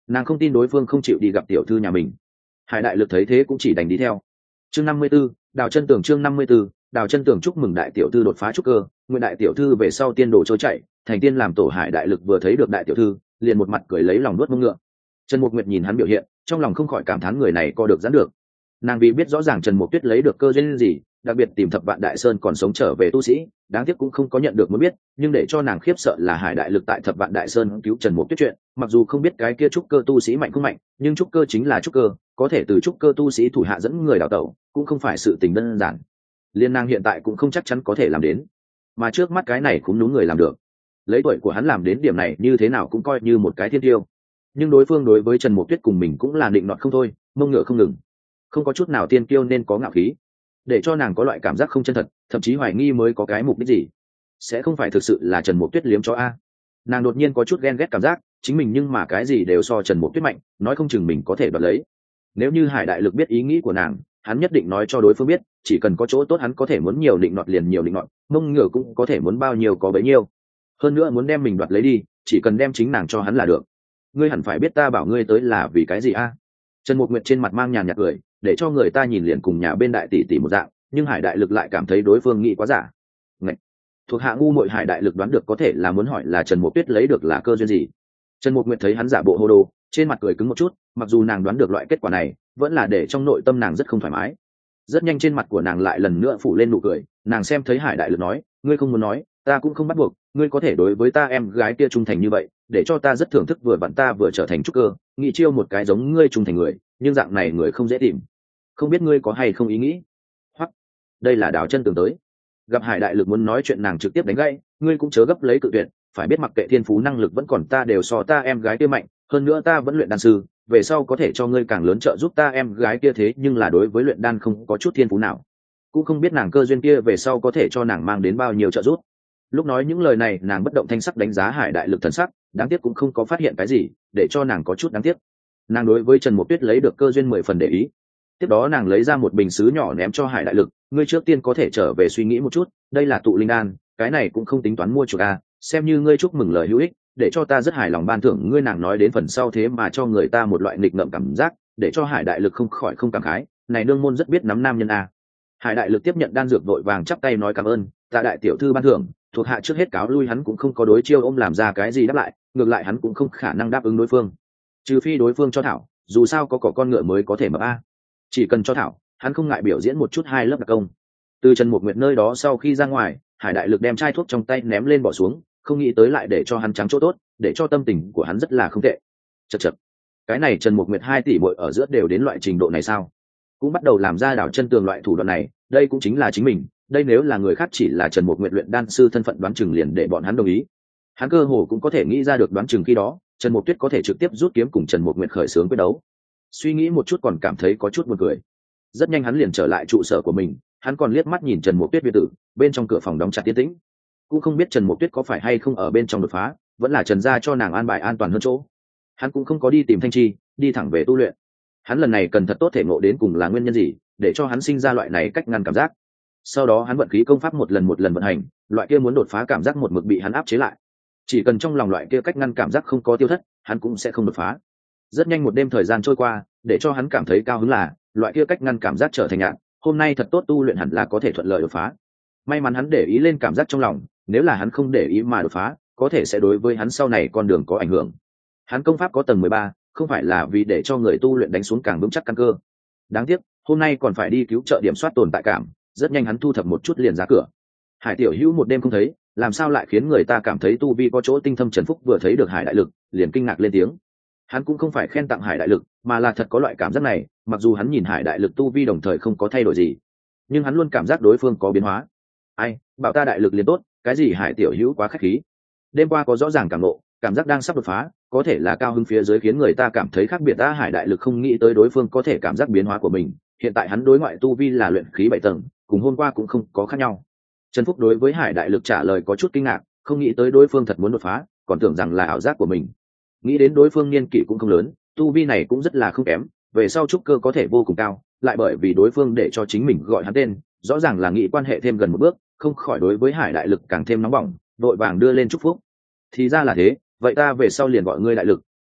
Nàng không tin đối phương không chịu đi gặp tiểu thư nhà mình. Hải đại lực thấy thế cũng chỉ đành đi theo. Chương 54, Đào Chân Tường. Chương 54, Đào Chân Tường. Chúc mừng đại tiểu thư đột phá trúc cơ, nguyện đại tiểu thư về sau tiên đồ trôi chảy, thành tiên làm tổ. Hải đại lực vừa thấy được đại tiểu thư, liền một mặt cười lấy lòng nuốt mông ngựa. Trần Mục Nguyệt nhìn hắn biểu hiện, trong lòng không khỏi cảm thán người này co được giãn được. Nàng vì biết rõ ràng Trần Mục Tuyết lấy được cơ duyên gì, đặc biệt tìm Thập Vạn Đại Sơn còn sống trở về tu sĩ, đáng tiếc cũng không có nhận được muốn biết, nhưng để cho nàng khiếp sợ là Hải đại lực tại Thập Vạn Đại Sơn cứu Trần Mục Tuyết chuyện, mặc dù không biết cái kia trúc cơ tu sĩ mạnh không mạnh, nhưng trúc cơ chính là trúc cơ, có thể từ trúc cơ tu sĩ thủ hạ dẫn người đào tẩu, cũng không phải sự tình đơn giản. Liên nàng hiện tại cũng không chắc chắn có thể làm đến, mà trước mắt cái này cũng đúng người làm được. Lấy tuổi của hắn làm đến điểm này như thế nào cũng coi như một cái thiên tiêu. Nhưng đối phương đối với Trần Mục Tuyết cùng mình cũng là định nọt không thôi, mông ngựa không ngừng, không có chút nào tiên kiêu nên có ngạo khí, để cho nàng có loại cảm giác không chân thật, thậm chí hoài nghi mới có cái mục đích gì. Sẽ không phải thực sự là Trần Mục Tuyết liếm cho a? Nàng đột nhiên có chút ghen ghét cảm giác chính mình, nhưng mà cái gì đều so Trần Mục Tuyết mạnh, nói không chừng mình có thể đoạt lấy. Nếu như Hải đại lực biết ý nghĩ của nàng, hắn nhất định nói cho đối phương biết, chỉ cần có chỗ tốt hắn có thể muốn nhiều định nọt liền nhiều định nọt, mông ngựa cũng có thể muốn bao nhiêu có bấy nhiêu. Hơn nữa muốn đem mình đoạt lấy đi, chỉ cần đem chính nàng cho hắn là được. Ngươi hẳn phải biết ta bảo ngươi tới là vì cái gì a? Trần Mục Nguyệt trên mặt mang nhàn nhạt cười, để cho người ta nhìn liền cùng nhà bên đại tỷ tỷ một dạng, nhưng Hải đại lực lại cảm thấy đối phương nghĩ quá giả. Ngạch! Thuộc hạ ngu muội. Hải đại lực đoán được có thể là muốn hỏi là Trần Mục Tuyết lấy được là cơ duyên gì. Trần Mục Nguyệt thấy hắn giả bộ hồ đồ, trên mặt cười cứng một chút, mặc dù nàng đoán được loại kết quả này, vẫn là để trong nội tâm nàng rất không thoải mái. Rất nhanh trên mặt của nàng lại lần nữa phủ lên nụ cười, nàng xem thấy Hải đại lực nói, ngươi không muốn nói, ta cũng không bắt buộc, ngươi có thể đối với ta em gái kia trung thành như vậy, để cho ta rất thưởng thức, vừa vặn ta vừa trở thành trúc cơ, nghĩ chiêu một cái giống ngươi trung thành người, nhưng dạng này người không dễ tìm, không biết ngươi có hay không ý nghĩ. Hoặc đây là Đào Chân Tường tới. Gặp Hải đại lực muốn nói chuyện nàng trực tiếp đánh gãy, ngươi cũng chớ gấp lấy cự tuyệt, phải biết mặc kệ thiên phú năng lực vẫn còn ta đều so ta em gái kia mạnh, hơn nữa ta vẫn luyện đan sư, về sau có thể cho ngươi càng lớn trợ giúp ta em gái kia, thế nhưng là đối với luyện đan không có chút thiên phú nào, cũng không biết nàng cơ duyên kia về sau có thể cho nàng mang đến bao nhiêu trợ giúp. Lúc nói những lời này nàng bất động thanh sắc đánh giá Hải đại lực thần sắc, đáng tiếc cũng không có phát hiện cái gì để cho nàng có chút đáng tiếc. Nàng đối với Trần Mục Tuyết lấy được cơ duyên 10 phần để ý. Tiếp đó nàng lấy ra một bình sứ nhỏ ném cho Hải đại lực, ngươi trước tiên có thể trở về suy nghĩ một chút, đây là tụ linh đan, cái này cũng không tính toán mua chuộc a, xem như ngươi chúc mừng lời hữu ích, để cho ta rất hài lòng ban thưởng ngươi. Nàng nói đến phần sau thế mà cho người ta một loại nghịch ngợm cảm giác, để cho Hải đại lực không khỏi không cảm khái, này đương môn rất biết nắm nam nhân a. Hải đại lực tiếp nhận đan dược vội vàng chắp tay nói cảm ơn, tạ đại tiểu thư ban thưởng, thuộc hạ trước hết cáo lui. Hắn cũng không có đối chiêu ôm làm ra cái gì đáp lại, ngược lại hắn cũng không khả năng đáp ứng đối phương, trừ phi đối phương cho thảo, dù sao có cỏ con ngựa mới có thể mập a. Chỉ cần cho thảo, hắn không ngại biểu diễn một chút hai lớp đặc công. Từ Trần Mục Nguyệt nơi đó sau khi ra ngoài, Hải đại lực đem chai thuốc trong tay ném lên bỏ xuống, không nghĩ tới lại để cho hắn trắng chỗ tốt, để cho tâm tình của hắn rất là không tệ. Chậc chậc, cái này Trần Mục Nguyệt 2 tỷ muội ở giữa đều đến loại trình độ này sao? Cũng bắt đầu làm ra Đào Chân Tường loại thủ đoạn này, đây cũng chính là chính mình, đây nếu là người khác chỉ là Trần Mục Nguyệt luyện đan sư thân phận, đoán chừng liền để bọn hắn đồng ý. Hắn cơ hồ cũng có thể nghĩ ra được, đoán chừng khi đó Trần Mục Tuyết có thể trực tiếp rút kiếm cùng Trần Mục Nguyệt khởi xướng quyết đấu. Suy nghĩ một chút còn cảm thấy có chút buồn cười. Rất nhanh hắn liền trở lại trụ sở của mình, hắn còn liếc mắt nhìn Trần Mục Tuyết biệt tử, bên trong cửa phòng đóng chặt yên tĩnh, cũng không biết Trần Mục Tuyết có phải hay không ở bên trong đột phá, vẫn là Trần gia cho nàng an bài an toàn hơn chỗ. Hắn cũng không có đi tìm Thanh Chi, đi thẳng về tu luyện. Hắn lần này cần thật tốt thể ngộ đến cùng là nguyên nhân gì, để cho hắn sinh ra loại này cách ngăn cảm giác. Sau đó hắn vận khí công pháp một lần vận hành, loại kia muốn đột phá cảm giác một mực bị hắn áp chế lại. Chỉ cần trong lòng loại kia cách ngăn cảm giác không có tiêu thất, hắn cũng sẽ không đột phá. Rất nhanh một đêm thời gian trôi qua, để cho hắn cảm thấy cao hứng là loại kia cách ngăn cảm giác trở thành nhạt, hôm nay thật tốt tu luyện hẳn là có thể thuận lợi đột phá. May mắn hắn để ý lên cảm giác trong lòng, nếu là hắn không để ý mà đột phá, có thể sẽ đối với hắn sau này con đường có ảnh hưởng. Hắn công pháp có tầng 13, không phải là vì để cho người tu luyện đánh xuống càng vững chắc căn cơ. Đáng tiếc, hôm nay còn phải đi cứu trợ điểm soát tồn tại cảm, rất nhanh hắn thu thập một chút liền ra cửa. Hải tiểu hữu một đêm không thấy, làm sao lại khiến người ta cảm thấy tu vi có chỗ tinh thâm. Trần Phúc vừa thấy được Hải đại lực, liền kinh ngạc lên tiếng. Hắn cũng không phải khen tặng Hải đại lực, mà là thật có loại cảm giác này, mặc dù hắn nhìn Hải đại lực tu vi đồng thời không có thay đổi gì, nhưng hắn luôn cảm giác đối phương có biến hóa. Ai, bảo ta đại lực liền tốt, cái gì Hải tiểu hữu quá khách khí. Đêm qua có rõ ràng cảm ngộ, cảm giác đang sắp đột phá, có thể là cao hứng phía dưới khiến người ta cảm thấy khác biệt. Ta Hải đại lực không nghĩ tới đối phương có thể cảm giác biến hóa của mình, hiện tại hắn đối ngoại tu vi là luyện khí 7 tầng, cùng hôm qua cũng không có khác nhau. Trần Phúc đối với Hải đại lực trả lời có chút kinh ngạc, không nghĩ tới đối phương thật muốn đột phá, còn tưởng rằng là ảo giác của mình. Nghĩ đến đối phương niên kỷ cũng không lớn, tu vi này cũng rất là không kém, về sau trúc cơ có thể vô cùng cao, lại bởi vì đối phương để cho chính mình gọi hắn tên, rõ ràng là nghĩ quan hệ thêm gần một bước, không khỏi đối với Hải đại lực càng thêm nóng bỏng, vội vàng đưa lên chúc phúc. Thì ra là thế, vậy ta về sau liền gọi ngươi đại lực,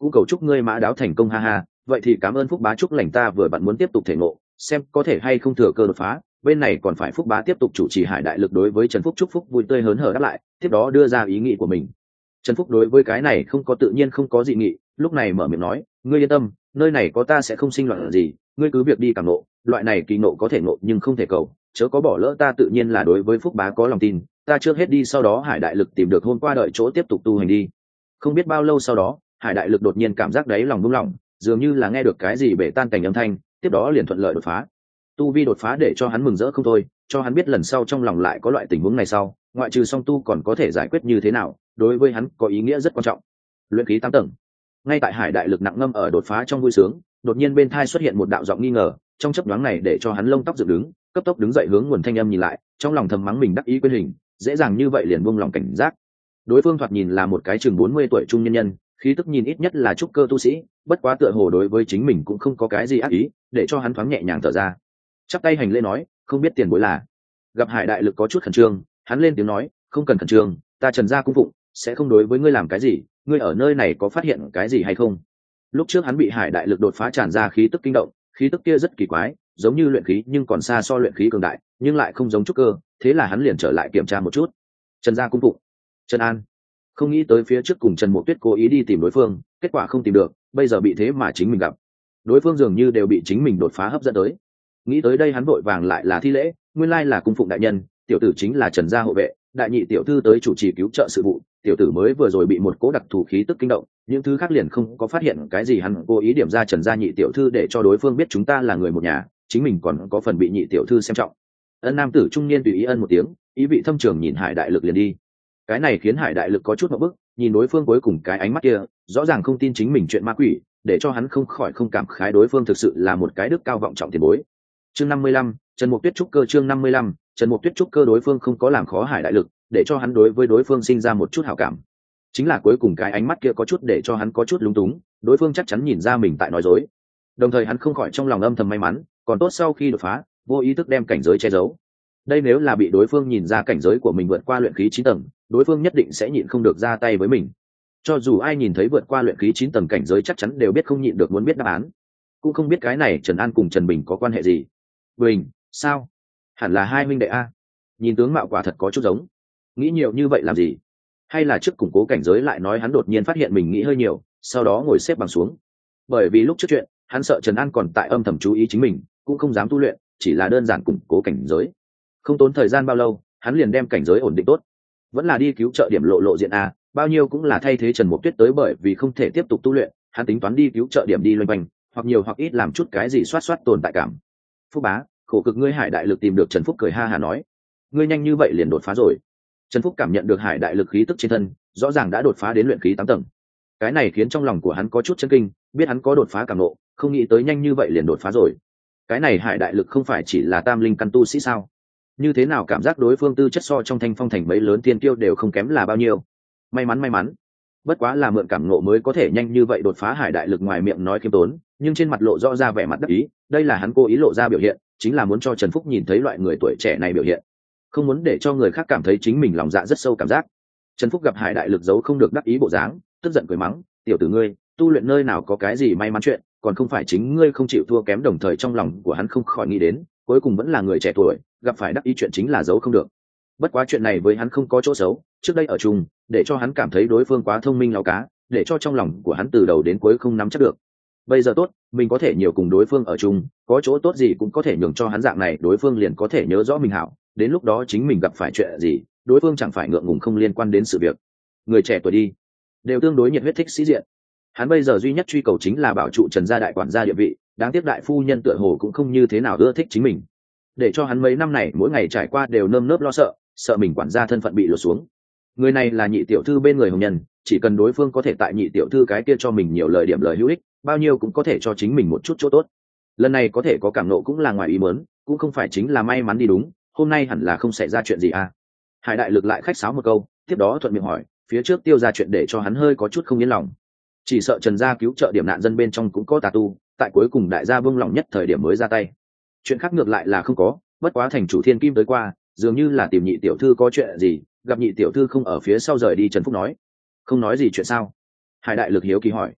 cũng cầu chúc ngươi mã đáo thành công ha ha. Vậy thì cảm ơn Phúc bá, chúc lành ta vừa bạn muốn tiếp tục thể ngộ, xem có thể hay không thừa cơ đột phá. Bên này còn phải Phúc bá tiếp tục chủ trì Hải Đại Lực đối với Trần Phúc chúc phúc vui tươi hớn hở đáp lại, tiếp đó đưa ra ý nghĩ của mình. Trần Phúc đối với cái này không có tự nhiên không có dị nghị, lúc này mở miệng nói, ngươi yên tâm, nơi này có ta sẽ không sinh loạn gì, ngươi cứ việc đi cảm nộ, loại này kỳ nộ có thể nộ nhưng không thể cầu, chớ có bỏ lỡ ta. Tự nhiên là đối với Phúc bá có lòng tin, ta trước hết đi, sau đó Hải Đại Lực tìm được hôm qua đợi chỗ tiếp tục tu hành đi. Không biết bao lâu sau đó, Hải Đại Lực đột nhiên cảm giác đáy lòng buông lỏng, dường như là nghe được cái gì bể tan cảnh âm thanh, tiếp đó liền thuận lợi đột phá. Tu vi đột phá để cho hắn mừng rỡ không thôi, cho hắn biết lần sau trong lòng lại có loại tình huống này sau, ngoại trừ song tu còn có thể giải quyết như thế nào, đối với hắn có ý nghĩa rất quan trọng. Luyện khí 8 tầng. Ngay tại Hải Đại Lực nặng ngâm ở đột phá trong vui sướng, đột nhiên bên tai xuất hiện một đạo giọng nghi ngờ, trong chớp nhoáng này để cho hắn lông tóc dựng đứng, cấp tốc đứng dậy hướng nguồn thanh âm nhìn lại, trong lòng thầm mắng mình đắc ý quên hình, dễ dàng như vậy liền buông lòng cảnh giác. Đối phương thoạt nhìn là một cái chừng 40 tuổi trung nhân nhân, khí tức nhìn ít nhất là trúc cơ tu sĩ, bất quá tựa hồ đối với chính mình cũng không có cái gì ác ý, để cho hắn thoáng nhẹ nhàng thở ra. Chắp tay hành lễ nói, không biết tiền bối là. Gặp Hải Đại Lực có chút khẩn trương, hắn lên tiếng nói, không cần khẩn trương, ta Trần gia cung phụng sẽ không đối với ngươi làm cái gì, ngươi ở nơi này có phát hiện cái gì hay không? Lúc trước hắn bị Hải Đại Lực đột phá tràn ra khí tức kinh động, khí tức kia rất kỳ quái, giống như luyện khí nhưng còn xa so luyện khí cường đại, nhưng lại không giống trúc cơ, thế là hắn liền trở lại kiểm tra một chút. Trần gia cung phụng, Trần An. Không nghĩ tới phía trước cùng Trần Mộ Tuyết cố ý đi tìm đối phương, kết quả không tìm được, bây giờ bị thế mà chính mình gặp. Đối phương dường như đều bị chính mình đột phá hấp dẫn tới. Nghĩ tới đây hắn vội vàng lại là thi lễ, nguyên lai là cung phụng đại nhân, tiểu tử chính là Trần gia hộ vệ, đại nhị tiểu thư tới chủ trì cứu trợ sự vụ, tiểu tử mới vừa rồi bị một cố đặc thù khí tức kinh động, những thứ khác liền không có phát hiện cái gì, hắn cố ý điểm ra Trần gia nhị tiểu thư để cho đối phương biết chúng ta là người một nhà, chính mình còn có phần bị nhị tiểu thư xem trọng. Ân nam tử trung niên tùy ý ân một tiếng, ý vị thâm trường nhìn Hải Đại Lực liền đi. Cái này khiến Hải Đại Lực có chút ngượng bức, nhìn đối phương cuối cùng cái ánh mắt kia, rõ ràng không tin chính mình chuyện ma quỷ, để cho hắn không khỏi không cảm khái đối phương thực sự là một cái đức cao vọng trọng tiền bối. Chương 55, Trần Mục Tuyết trúc cơ. Chương 55, Trần Mục Tuyết trúc cơ. Đối phương không có làm khó Hải Đại Lực, để cho hắn đối với đối phương sinh ra một chút hảo cảm. Chính là cuối cùng cái ánh mắt kia có chút để cho hắn có chút lúng túng, đối phương chắc chắn nhìn ra mình tại nói dối. Đồng thời hắn không khỏi trong lòng âm thầm may mắn, còn tốt sau khi đột phá, vô ý thức đem cảnh giới che giấu. Đây nếu là bị đối phương nhìn ra cảnh giới của mình vượt qua luyện khí 9 tầng, đối phương nhất định sẽ nhịn không được ra tay với mình. Cho dù ai nhìn thấy vượt qua luyện khí 9 tầng cảnh giới chắc chắn đều biết không nhịn được muốn biết đáp án. Cũng không biết cái này Trần An cùng Trần Bình có quan hệ gì. Bình, sao? Hẳn là hai huynh đệ a. Nhìn tướng mạo quả thật có chút giống. Nghĩ nhiều như vậy làm gì? Hay là trước củng cố cảnh giới lại nói? Hắn đột nhiên phát hiện mình nghĩ hơi nhiều, sau đó ngồi xếp bằng xuống. Bởi vì lúc trước chuyện, hắn sợ Trần An còn tại âm thầm chú ý chính mình, cũng không dám tu luyện, chỉ là đơn giản củng cố cảnh giới. Không tốn thời gian bao lâu, hắn liền đem cảnh giới ổn định tốt. Vẫn là đi cứu trợ điểm lộ diện a, bao nhiêu cũng là thay thế Trần Mục Tuyết tới, bởi vì không thể tiếp tục tu luyện, hắn tính toán đi cứu trợ điểm đi loanh quanh, hoặc nhiều hoặc ít làm chút cái gì soát tồn tại cảm. Phúc bá, khổ cực ngươi. Hải Đại Lực tìm được Trần Phúc cười ha hà nói, ngươi nhanh như vậy liền đột phá rồi. Trần Phúc cảm nhận được Hải Đại Lực khí tức trên thân, rõ ràng đã đột phá đến luyện khí 8 tầng. Cái này khiến trong lòng của hắn có chút chấn kinh, biết hắn có đột phá cảm ngộ, không nghĩ tới nhanh như vậy liền đột phá rồi. Cái này Hải Đại Lực không phải chỉ là tam linh căn tu sĩ sao? Như thế nào cảm giác đối phương tư chất so trong Thanh Phong thành mấy lớn tiên tiêu đều không kém là bao nhiêu? May mắn. Bất quá là mượn cảm ngộ mới có thể nhanh như vậy đột phá. Hải Đại Lực ngoài miệng nói khiêm tốn, nhưng trên mặt lộ rõ ra vẻ mặt đắc ý, đây là hắn cố ý lộ ra biểu hiện, chính là muốn cho Trần Phúc nhìn thấy loại người tuổi trẻ này biểu hiện, không muốn để cho người khác cảm thấy chính mình lòng dạ rất sâu cảm giác. Trần Phúc gặp Hải Đại Lực giấu không được đắc ý bộ dáng, tức giận cười mắng, tiểu tử ngươi, tu luyện nơi nào có cái gì may mắn chuyện, còn không phải chính ngươi không chịu thua kém. Đồng thời trong lòng của hắn không khỏi nghĩ đến, cuối cùng vẫn là người trẻ tuổi, gặp phải đắc ý chuyện chính là giấu không được. Bất quá chuyện này với hắn không có chỗ xấu, trước đây ở chung, để cho hắn cảm thấy đối phương quá thông minh láo cá, để cho trong lòng của hắn từ đầu đến cuối không nắm chắc được. Bây giờ tốt, mình có thể nhiều cùng đối phương ở chung, có chỗ tốt gì cũng có thể nhường cho hắn, dạng này đối phương liền có thể nhớ rõ mình hảo, đến lúc đó chính mình gặp phải chuyện gì, đối phương chẳng phải ngượng ngùng không liên quan đến sự việc. Người trẻ tuổi đi, đều tương đối nhiệt huyết thích sĩ diện. Hắn bây giờ duy nhất truy cầu chính là bảo trụ Trần gia đại quản gia địa vị, đáng tiếc đại phu nhân tựa hồ cũng không như thế nào ưa thích chính mình, để cho hắn mấy năm này mỗi ngày trải qua đều nơm nớp lo sợ mình quản gia thân phận bị lột xuống. Người này là nhị tiểu thư bên người hồng nhân, chỉ cần đối phương có thể tại nhị tiểu thư cái kia cho mình nhiều lời hữu ích, bao nhiêu cũng có thể cho chính mình một chút chỗ tốt. Lần này có thể có cảm nộ cũng là ngoài ý muốn, cũng không phải chính là may mắn đi đúng, hôm nay hẳn là không xảy ra chuyện gì à. Hải Đại Lực lại khách sáo một câu, tiếp đó thuận miệng hỏi, phía trước tiêu ra chuyện để cho hắn hơi có chút không yên lòng. Chỉ sợ Trần gia cứu trợ điểm nạn dân bên trong cũng có tà tu, tại cuối cùng đại gia vương lòng nhất thời điểm mới ra tay. Chuyện khác ngược lại là không có, bất quá thành chủ Thiên Kim tới qua, dường như là tìm nhị tiểu thư có chuyện gì, gặp nhị tiểu thư không ở phía sau rời đi. Trần Phúc nói, không nói gì chuyện sao? Hải Đại Lực hiếu kỳ hỏi.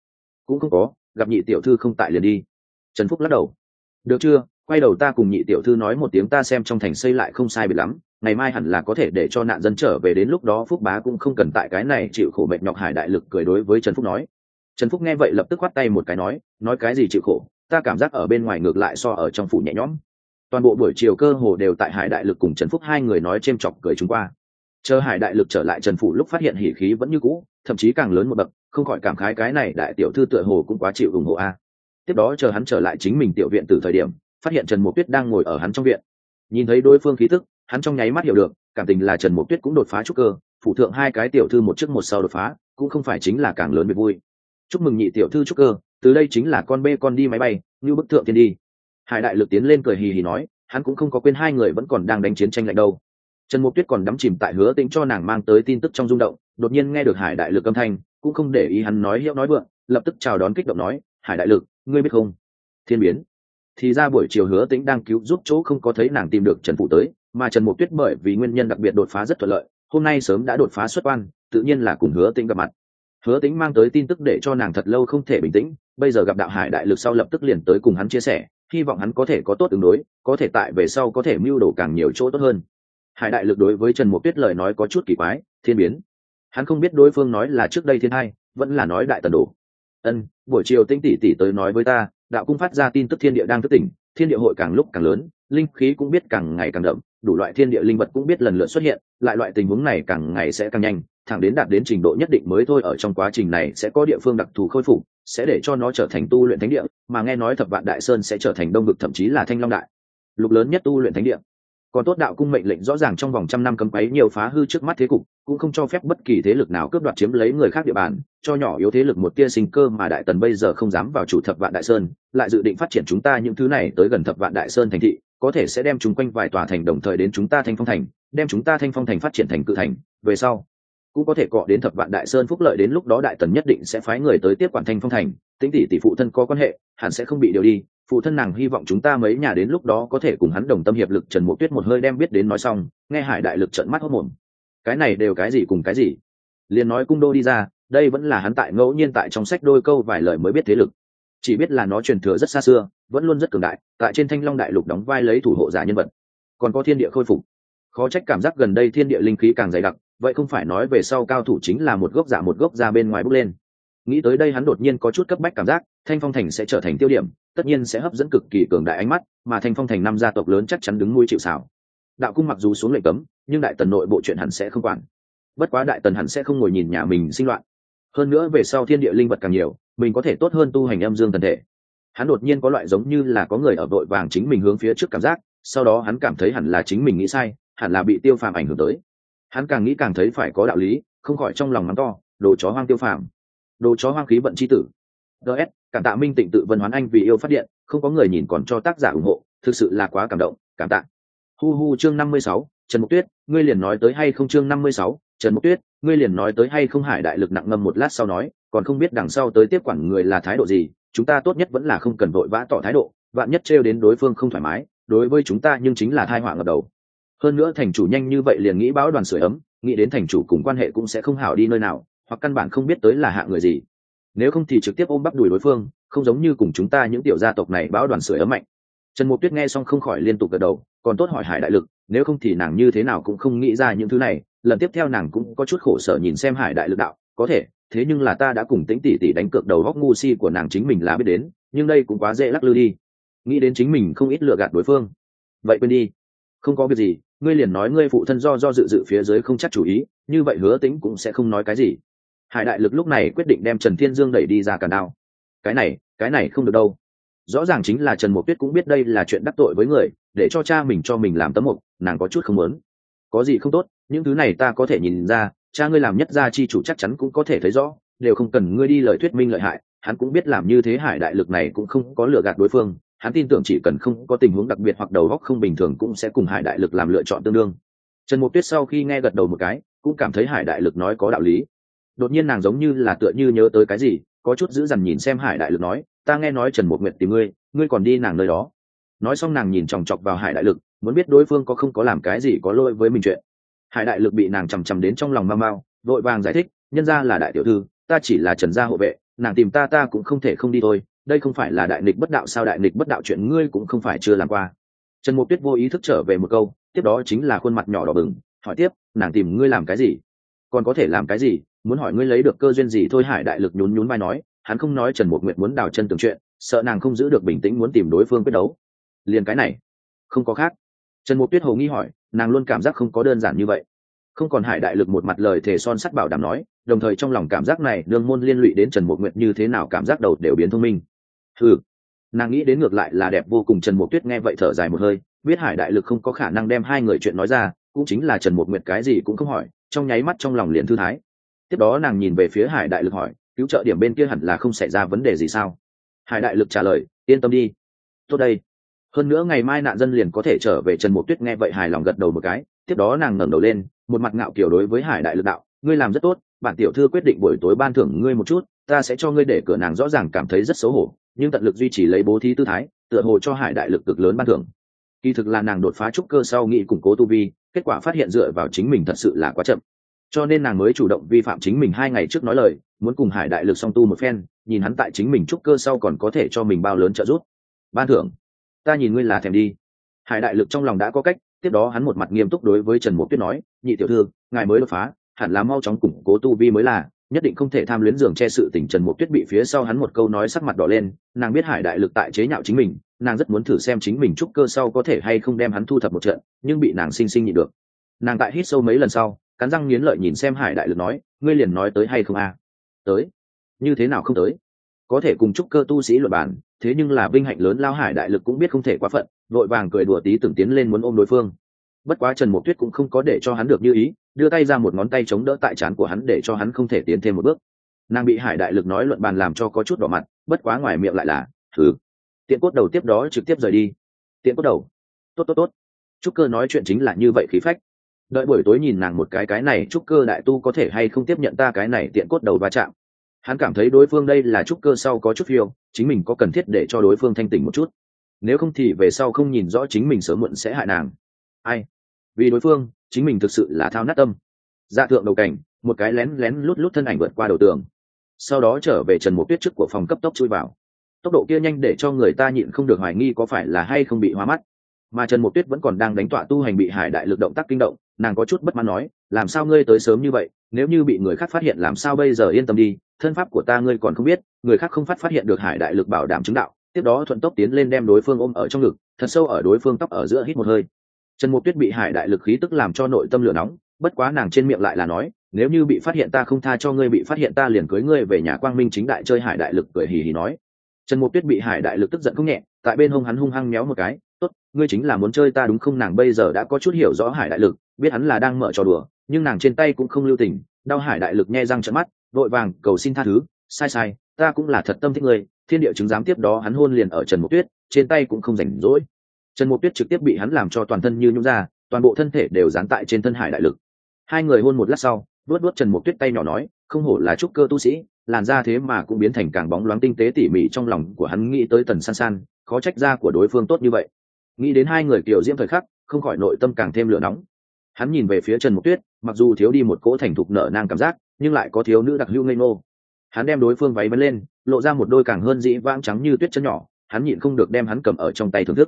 cũng không có, gặp nhị tiểu thư không tại liền đi. Trần Phúc lắc đầu. Được chưa, quay đầu ta cùng nhị tiểu thư nói một tiếng, ta xem trong thành xây lại không sai biệt lắm, ngày mai hẳn là có thể để cho nạn dân trở về, đến lúc đó Phúc bá cũng không cần tại cái này chịu khổ mệt nhọc. Hải đại lực cười đối với Trần Phúc nói. Trần Phúc nghe vậy lập tức khoát tay một cái nói cái gì chịu khổ, ta cảm giác ở bên ngoài ngược lại so ở trong phủ nhẹ nhõm. Toàn bộ buổi chiều cơ hồ đều tại Hải đại lực cùng Trần Phúc hai người nói chêm chọc cười chúng qua. Chờ Hải đại lực trở lại Trần phủ lúc phát hiện hỉ khí vẫn như cũ, thậm chí càng lớn một bậc, không khỏi cảm khái cái này đại tiểu thư tựa hồ cũng quá chịu ủng hộ a. Tiếp đó chờ hắn trở lại chính mình tiểu viện từ thời điểm, phát hiện Trần Mục Tuyết đang ngồi ở hắn trong viện. Nhìn thấy đối phương khí tức, hắn trong nháy mắt hiểu được, cảm tình là Trần Mục Tuyết cũng đột phá trúc cơ, phụ thượng hai cái tiểu thư một trước một sau đột phá, cũng không phải chính là càng lớn việc vui. Chúc mừng nhị tiểu thư trúc cơ, từ đây chính là con bê con đi máy bay, như bức thượng tiên đi. Hải đại lực tiến lên cười hì hì nói, hắn cũng không có quên hai người vẫn còn đang đánh chiến tranh lạnh đâu. Trần Mục Tuyết còn đắm chìm tại Hứa Tĩnh cho nàng mang tới tin tức trong rung động, đột nhiên nghe được Hải đại lực âm thanh, cũng không để ý hắn nói hiệu nói vượng, lập tức chào đón kích động nói, Hải đại lực, ngươi biết không? Thiên biến. Thì ra buổi chiều Hứa Tĩnh đang cứu giúp chỗ không có thấy nàng tìm được Trần phụ tới, mà Trần Mục Tuyết bởi vì nguyên nhân đặc biệt đột phá rất thuận lợi, hôm nay sớm đã đột phá xuất quan, tự nhiên là cùng Hứa Tĩnh gặp mặt. Hứa Tĩnh mang tới tin tức để cho nàng thật lâu không thể bình tĩnh, bây giờ gặp đạo Hải đại lực sau lập tức liền tới cùng hắn chia sẻ, hy vọng hắn có thể có tốt ứng đối, có thể tại về sau có thể mưu đồ càng nhiều chỗ tốt hơn. Hải đại lực đối với Trần Mục Tuyết lời nói có chút kỳ quái, thiên biến. Hắn không biết đối phương nói là trước đây thiên hai, vẫn là nói đại tần đổ. Buổi chiều Tĩnh tỷ tỷ tới nói với ta, đạo cung phát ra tin tức thiên địa đang thức tỉnh, thiên địa hội càng lúc càng lớn, linh khí cũng biết càng ngày càng đậm, đủ loại thiên địa linh vật cũng biết lần lượt xuất hiện, lại loại tình huống này càng ngày sẽ càng nhanh, thẳng đến đạt đến trình độ nhất định mới thôi. Ở trong quá trình này sẽ có địa phương đặc thù khôi phục, sẽ để cho nó trở thành tu luyện thánh địa, mà nghe nói Thập Vạn Đại Sơn sẽ trở thành Đông Vực thậm chí là Thanh Long Đại Lục lớn nhất tu luyện thánh địa. Còn tốt đạo cung mệnh lệnh rõ ràng trong vòng 100 năm cấm quấy nhiều phá hư trước mắt thế cục, cũng không cho phép bất kỳ thế lực nào cướp đoạt chiếm lấy người khác địa bàn, cho nhỏ yếu thế lực một tia sinh cơ. Mà Đại Tần bây giờ không dám vào chủ Thập Vạn Đại Sơn, lại dự định phát triển chúng ta những thứ này tới gần Thập Vạn Đại Sơn thành thị, có thể sẽ đem chúng quanh vài tòa thành đồng thời đến chúng ta Thanh Phong thành, đem chúng ta Thanh Phong thành phát triển thành cự thành, về sau cũng có thể cọ đến Thập Vạn Đại Sơn phúc lợi. Đến lúc đó Đại Tần nhất định sẽ phái người tới tiếp quản Thanh Phong thành. Tĩnh tỷ tỷ phụ thân có quan hệ, hẳn sẽ không bị điều đi, phụ thân nàng hy vọng chúng ta mấy nhà đến lúc đó có thể cùng hắn đồng tâm hiệp lực. Trần Mục Tuyết một hơi đem biết đến nói xong, nghe Hải đại lực trợn mắt hốt mồm. Cái này đều cái gì cùng cái gì? Liền nói cung đô đi ra, đây vẫn là hắn tại ngẫu nhiên tại trong sách đôi câu vài lời mới biết thế lực, chỉ biết là nó truyền thừa rất xa xưa, vẫn luôn rất cường đại, tại trên Thanh Long đại lục đóng vai lấy thủ hộ giả nhân vật. Còn có thiên địa khôi phục, khó trách cảm giác gần đây thiên địa linh khí càng dày đặc, vậy không phải nói về sau cao thủ chính là một gốc giả một gốc ra bên ngoài bốc lên. Nghĩ tới đây hắn đột nhiên có chút cấp bách cảm giác, Thanh Phong thành sẽ trở thành tiêu điểm, tất nhiên sẽ hấp dẫn cực kỳ cường đại ánh mắt, mà Thanh Phong thành năm gia tộc lớn chắc chắn đứng nuôi chịu sào. Đạo cung mặc dù xuống lệnh cấm, nhưng Đại Tần nội bộ chuyện hẳn sẽ không quản. Bất quá Đại Tần hẳn sẽ không ngồi nhìn nhà mình sinh loạn. Hơn nữa về sau thiên địa linh vật càng nhiều, mình có thể tốt hơn tu hành âm dương thần thể. Hắn đột nhiên có loại giống như là có người ở vội vàng chính mình hướng phía trước cảm giác, sau đó hắn cảm thấy hẳn là chính mình nghĩ sai, hẳn là bị Tiêu Phàm ảnh hưởng tới. Hắn càng nghĩ càng thấy phải có đạo lý, không khỏi trong lòng mắng to, đồ chó hoang Tiêu Phàm, đồ chó hoang khí vận chi tử. DS, cảm tạ Minh Tịnh tự Vân Hoán Anh vì yêu phát điện, không có người nhìn còn cho tác giả ủng hộ, thực sự là quá cảm động, cảm tạ. Chương 56, Trần Mục Tuyết, ngươi liền nói tới hay không? Chương 56, Trần Mục Tuyết, ngươi liền nói tới hay không? Hải đại lực nặng ngâm một lát sau nói, còn không biết đằng sau tới tiếp quản người là thái độ gì, chúng ta tốt nhất vẫn là không cần vội vã tỏ thái độ, vạn nhất trêu đến đối phương không thoải mái, đối với chúng ta nhưng chính là tai họa ngập đầu. Hơn nữa thành chủ nhanh như vậy liền nghĩ bão đoàn sưởi ấm, nghĩ đến thành chủ cùng quan hệ cũng sẽ không hảo đi nơi nào, hoặc căn bản không biết tới là hạ người gì. Nếu không thì trực tiếp ôm bắp đùi đối phương, không giống như cùng chúng ta những tiểu gia tộc này bão đoàn sưởi ấm mạnh. Trần Mục Tuyết nghe xong không khỏi liên tục gật đầu, còn tốt hỏi Hải đại lực, nếu không thì nàng như thế nào cũng không nghĩ ra những thứ này. Lần tiếp theo nàng cũng có chút khổ sở nhìn xem Hải đại lực đạo, có thể, thế nhưng là ta đã cùng Tĩnh tỷ tỷ đánh cược đầu góc ngu si của nàng chính mình là biết đến, nhưng đây cũng quá dễ lắc lư đi. Nghĩ đến chính mình không ít lừa gạt đối phương. Vậy quên đi, không có việc gì, ngươi liền nói ngươi phụ thân do dự phía dưới không chắc chủ ý, như vậy Hứa Tĩnh cũng sẽ không nói cái gì. Hải đại lực lúc này quyết định đem Trần Thiên Dương đẩy đi ra cản đao. Cái này không được đâu. Rõ ràng chính là Trần Mục Tuyết cũng biết đây là chuyện đắc tội với người, để cho cha mình cho mình làm tấm mộc, nàng có chút không muốn. Có gì không tốt, những thứ này ta có thể nhìn ra, cha ngươi làm nhất gia chi chủ chắc chắn cũng có thể thấy rõ, đều không cần ngươi đi lời thuyết minh lợi hại, hắn cũng biết làm như thế. Hải đại lực này cũng không có lừa gạt đối phương, hắn tin tưởng chỉ cần không có tình huống đặc biệt hoặc đầu óc không bình thường cũng sẽ cùng Hải đại lực làm lựa chọn tương đương. Trần Mục Tuyết sau khi nghe gật đầu một cái, cũng cảm thấy Hải đại lực nói có đạo lý. Đột nhiên nàng giống như là tựa như nhớ tới cái gì, có chút dữ dằn nhìn xem Hải đại lực nói, ta nghe nói Trần Mục Nguyệt tìm ngươi còn đi nàng nơi đó. Nói xong nàng nhìn chòng chọc vào Hải đại lực, muốn biết đối phương có không có làm cái gì có lỗi với mình chuyện. Hải đại lực bị nàng chằm chằm đến trong lòng mau mau, vội vàng giải thích, nhân ra là đại tiểu thư, ta chỉ là Trần gia hộ vệ, nàng tìm ta cũng không thể không đi thôi, đây không phải là đại nghịch bất đạo sao? Đại nghịch bất đạo chuyện ngươi cũng không phải chưa làm qua. Trần Mục Tuyết vô ý thức trở về một câu, tiếp đó chính là khuôn mặt nhỏ đỏ bừng, hỏi tiếp, nàng tìm ngươi làm cái gì? Còn có thể làm cái gì? Muốn hỏi ngươi lấy được cơ duyên gì thôi. Hải Đại Lực nhún nhún vai nói, hắn không nói Trần Mục Nguyệt muốn đào chân tường chuyện, sợ nàng không giữ được bình tĩnh muốn tìm đối phương quyết đấu. Liền cái này, không có khác. Trần Mục Tuyết hồ nghi hỏi, nàng luôn cảm giác không có đơn giản như vậy. Không. Còn Hải Đại Lực một mặt lời thề son sắt bảo đảm nói, đồng thời trong lòng cảm giác này đương môn liên lụy đến Trần Mục Nguyệt như thế nào cảm giác đầu đều biến thông minh. Ừ, nàng nghĩ đến ngược lại là đẹp vô cùng. Trần Mục Tuyết nghe vậy thở dài một hơi, biết Hải Đại Lực không có khả năng đem hai người chuyện nói ra, cũng chính là Trần Mục Nguyệt cái gì cũng không hỏi, trong nháy mắt trong lòng liền thư thái. Tiếp đó nàng nhìn về phía Hải Đại Lực hỏi, cứu trợ điểm bên kia hẳn là không xảy ra vấn đề gì sao? Hải Đại Lực trả lời, yên tâm đi. Tốt đây. Hơn nữa ngày mai nạn dân liền có thể trở về. Trần Mục Tuyết nghe vậy hài lòng gật đầu một cái, tiếp đó nàng ngẩng đầu lên, một mặt ngạo kiểu đối với Hải Đại Lực đạo, ngươi làm rất tốt, bản tiểu thư quyết định buổi tối ban thưởng ngươi một chút, ta sẽ cho ngươi để cửa. Nàng rõ ràng cảm thấy rất xấu hổ, nhưng tận lực duy trì lấy bố thí tư thái, tựa hồ cho Hải Đại Lực cực lớn ban thưởng. Kỳ thực là nàng đột phá trúc cơ sau nghị củng cố tu vi, kết quả phát hiện dựa vào chính mình thật sự là quá chậm, cho nên nàng mới chủ động vi phạm chính mình 2 ngày trước nói lời, muốn cùng Hải Đại Lực song tu một phen, nhìn hắn tại chính mình trúc cơ sau còn có thể cho mình bao lớn trợ giúp. Ban thưởng? Ta nhìn ngươi là thèm đi. Hải Đại Lực trong lòng đã có cách, tiếp đó hắn một mặt nghiêm túc đối với Trần Mục Tuyết nói, nhị tiểu thư, ngài mới đột phá, hẳn là mau chóng củng cố tu vi mới là, nhất định không thể tham luyến giường che sự tình. Trần Mục Tuyết bị phía sau hắn một câu nói sắc mặt đỏ lên, nàng biết Hải Đại Lực tại chế nhạo chính mình, nàng rất muốn thử xem chính mình trúc cơ sau có thể hay không đem hắn thu thập một trận, nhưng bị nàng sinh sinh nhịn được. Nàng tại hít sâu mấy lần sau, cắn răng nghiến lợi nhìn xem Hải Đại Lực nói, ngươi liền nói tới hay không a? Tới. Như thế nào không tới? Có thể cùng trúc cơ tu sĩ luận bàn, thế nhưng là vinh hạnh lớn lao. Hải Đại Lực cũng biết không thể quá phận, vội vàng cười đùa tí từng tiến lên muốn ôm đối phương. Bất quá Trần Mục Tuyết cũng không có để cho hắn được như ý, đưa tay ra một ngón tay chống đỡ tại trán của hắn để cho hắn không thể tiến thêm một bước. Nàng bị Hải Đại Lực nói luận bàn làm cho có chút đỏ mặt, bất quá ngoài miệng lại là thử. Tiện cốt đầu tiếp đó trực tiếp rời đi. Tiện cốt đầu. Tốt. Trúc cơ nói chuyện chính là như vậy khí phách. Đợi buổi tối nhìn nàng một cái này trúc cơ đại tu có thể hay không tiếp nhận ta cái này tiện cốt đầu va chạm. Hắn cảm thấy đối phương đây là trúc cơ sau có chút phiêu, chính mình có cần thiết để cho đối phương thanh tỉnh một chút, nếu không thì về sau không nhìn rõ chính mình sớm muộn sẽ hại nàng. Ai? Vì đối phương, chính mình thực sự là thao nát tâm. Dạ thượng đầu cảnh, một cái lén lén lút lút thân ảnh vượt qua đầu tường, sau đó trở về Trần Mục Tuyết trước của phòng cấp tốc chui vào. Tốc độ kia nhanh để cho người ta nhịn không được hoài nghi có phải là hay không bị hóa mắt. Mà Trần Mục Tuyết vẫn còn đang đánh tọa tu hành bị Hải Đại Lực động tác kinh động, nàng có chút bất mãn nói, làm sao ngươi tới sớm như vậy, nếu như bị người khác phát hiện làm sao bây giờ? Yên tâm đi, thân pháp của ta ngươi còn không biết, người khác không phát hiện được. Hải Đại Lực bảo đảm chứng đạo, tiếp đó thuận tốc tiến lên đem đối phương ôm ở trong ngực, thật sâu ở đối phương tóc ở giữa hít một hơi. Trần Mục Tuyết bị Hải Đại Lực khí tức làm cho nội tâm lửa nóng, bất quá nàng trên miệng lại là nói, nếu như bị phát hiện ta không tha cho ngươi, bị phát hiện ta liền cưới ngươi về nhà quang minh chính đại chơi. Hải Đại Lực cười hì hì nói. Trần Mục Tuyết bị Hải Đại Lực tức giận không nhẹ, tại bên hông hắn hung hăng méo một cái, tốt, ngươi chính là muốn chơi ta đúng không? Nàng bây giờ đã có chút hiểu rõ Hải Đại Lực, biết hắn là đang mở trò đùa, nhưng nàng trên tay cũng không lưu tình, đau. Hải Đại Lực nhe răng trợn mắt, vội vàng cầu xin tha thứ, sai, ta cũng là thật tâm thích ngươi, thiên địa chứng giám. Tiếp đó hắn hôn liền ở Trần Mục Tuyết, trên tay cũng không rảnh rỗi. Trần Mục Tuyết trực tiếp bị hắn làm cho toàn thân như nhũn ra, toàn bộ thân thể đều dán tại trên thân Hải Đại Lực. Hai người hôn một lát sau, vuốt Trần Mục Tuyết tay nhỏ nói, không hổ là trúc cơ tu sĩ, làn da thế mà cũng biến thành càng bóng loáng tinh tế tỉ mỉ. Trong lòng của hắn nghĩ tới Tần San San, khó trách da của đối phương tốt như vậy. Nghĩ đến hai người kiều diễm thời khắc, không khỏi nội tâm càng thêm lửa nóng. Hắn nhìn về phía Trần Mục Tuyết, mặc dù thiếu đi một cỗ thành thục nở nang cảm giác, nhưng lại có thiếu nữ đặc hữu ngây ngô. Hắn đem đối phương váy vén lên, lộ ra một đôi càng hơn dĩ vãng trắng như tuyết chân nhỏ, hắn nhịn không được đem hắn cầm ở trong tay thưởng thức.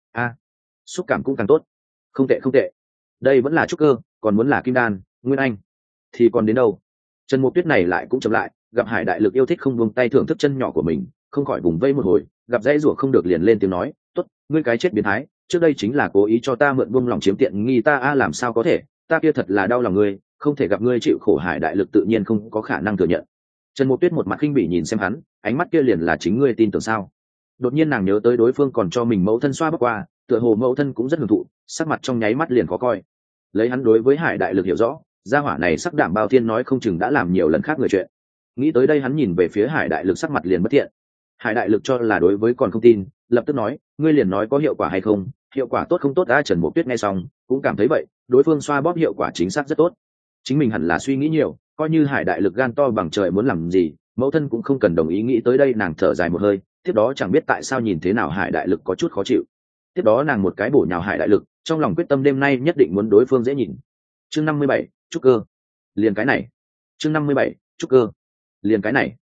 Xúc cảm cũng càng tốt. Không tệ. Đây vẫn là trúc cơ, còn muốn là kim đan, nguyên anh thì còn đến đâu? Trần Mục Tuyết này lại cũng chậm lại, gặp Hải Đại Lực yêu thích không buông tay thưởng thức chân nhỏ của mình, không khỏi vùng vây một hồi, gặp dãy rủa không được liền lên tiếng nói, tốt, ngươi cái chết biến thái, trước đây chính là cố ý cho ta mượn buông lòng chiếm tiện nghi ta. Làm sao có thể, ta kia thật là đau lòng ngươi, không thể gặp ngươi chịu khổ. Hải Đại Lực tự nhiên không có khả năng thừa nhận. Trần Mục Tuyết một mặt khinh bỉ nhìn xem hắn, ánh mắt kia liền là chính ngươi tin tưởng sao? Đột nhiên nàng nhớ tới đối phương còn cho mình mẫu thân xoa bóp qua, tựa hồ mẫu thân cũng rất hưởng thụ, sắc mặt trong nháy mắt liền khó coi. Lấy hắn đối với Hải Đại Lực hiểu rõ, gia hỏa này sắc đảm bao thiên nói không chừng đã làm nhiều lần khác người chuyện. Nghĩ tới đây hắn nhìn về phía Hải Đại Lực, sắc mặt liền bất thiện. Hải Đại Lực cho là đối với còn không tin, lập tức nói, ngươi liền nói có hiệu quả hay không, hiệu quả tốt không tốt? Trần Mục Tuyết nghe xong cũng cảm thấy vậy, đối phương xoa bóp hiệu quả chính xác rất tốt. Chính mình hẳn là suy nghĩ nhiều, coi như Hải Đại Lực gan to bằng trời muốn làm gì, mẫu thân cũng không cần đồng ý. Nghĩ tới đây nàng thở dài một hơi, tiếp đó chẳng biết tại sao nhìn thế nào Hải Đại Lực có chút khó chịu. Tiếp đó nàng một cái bổ nhào Hải Đại Lực, trong lòng quyết tâm đêm nay nhất định muốn đối phương dễ nhìn. Chương 57, trúc cơ. Liền cái này. Chương 57, trúc cơ. Liền cái này.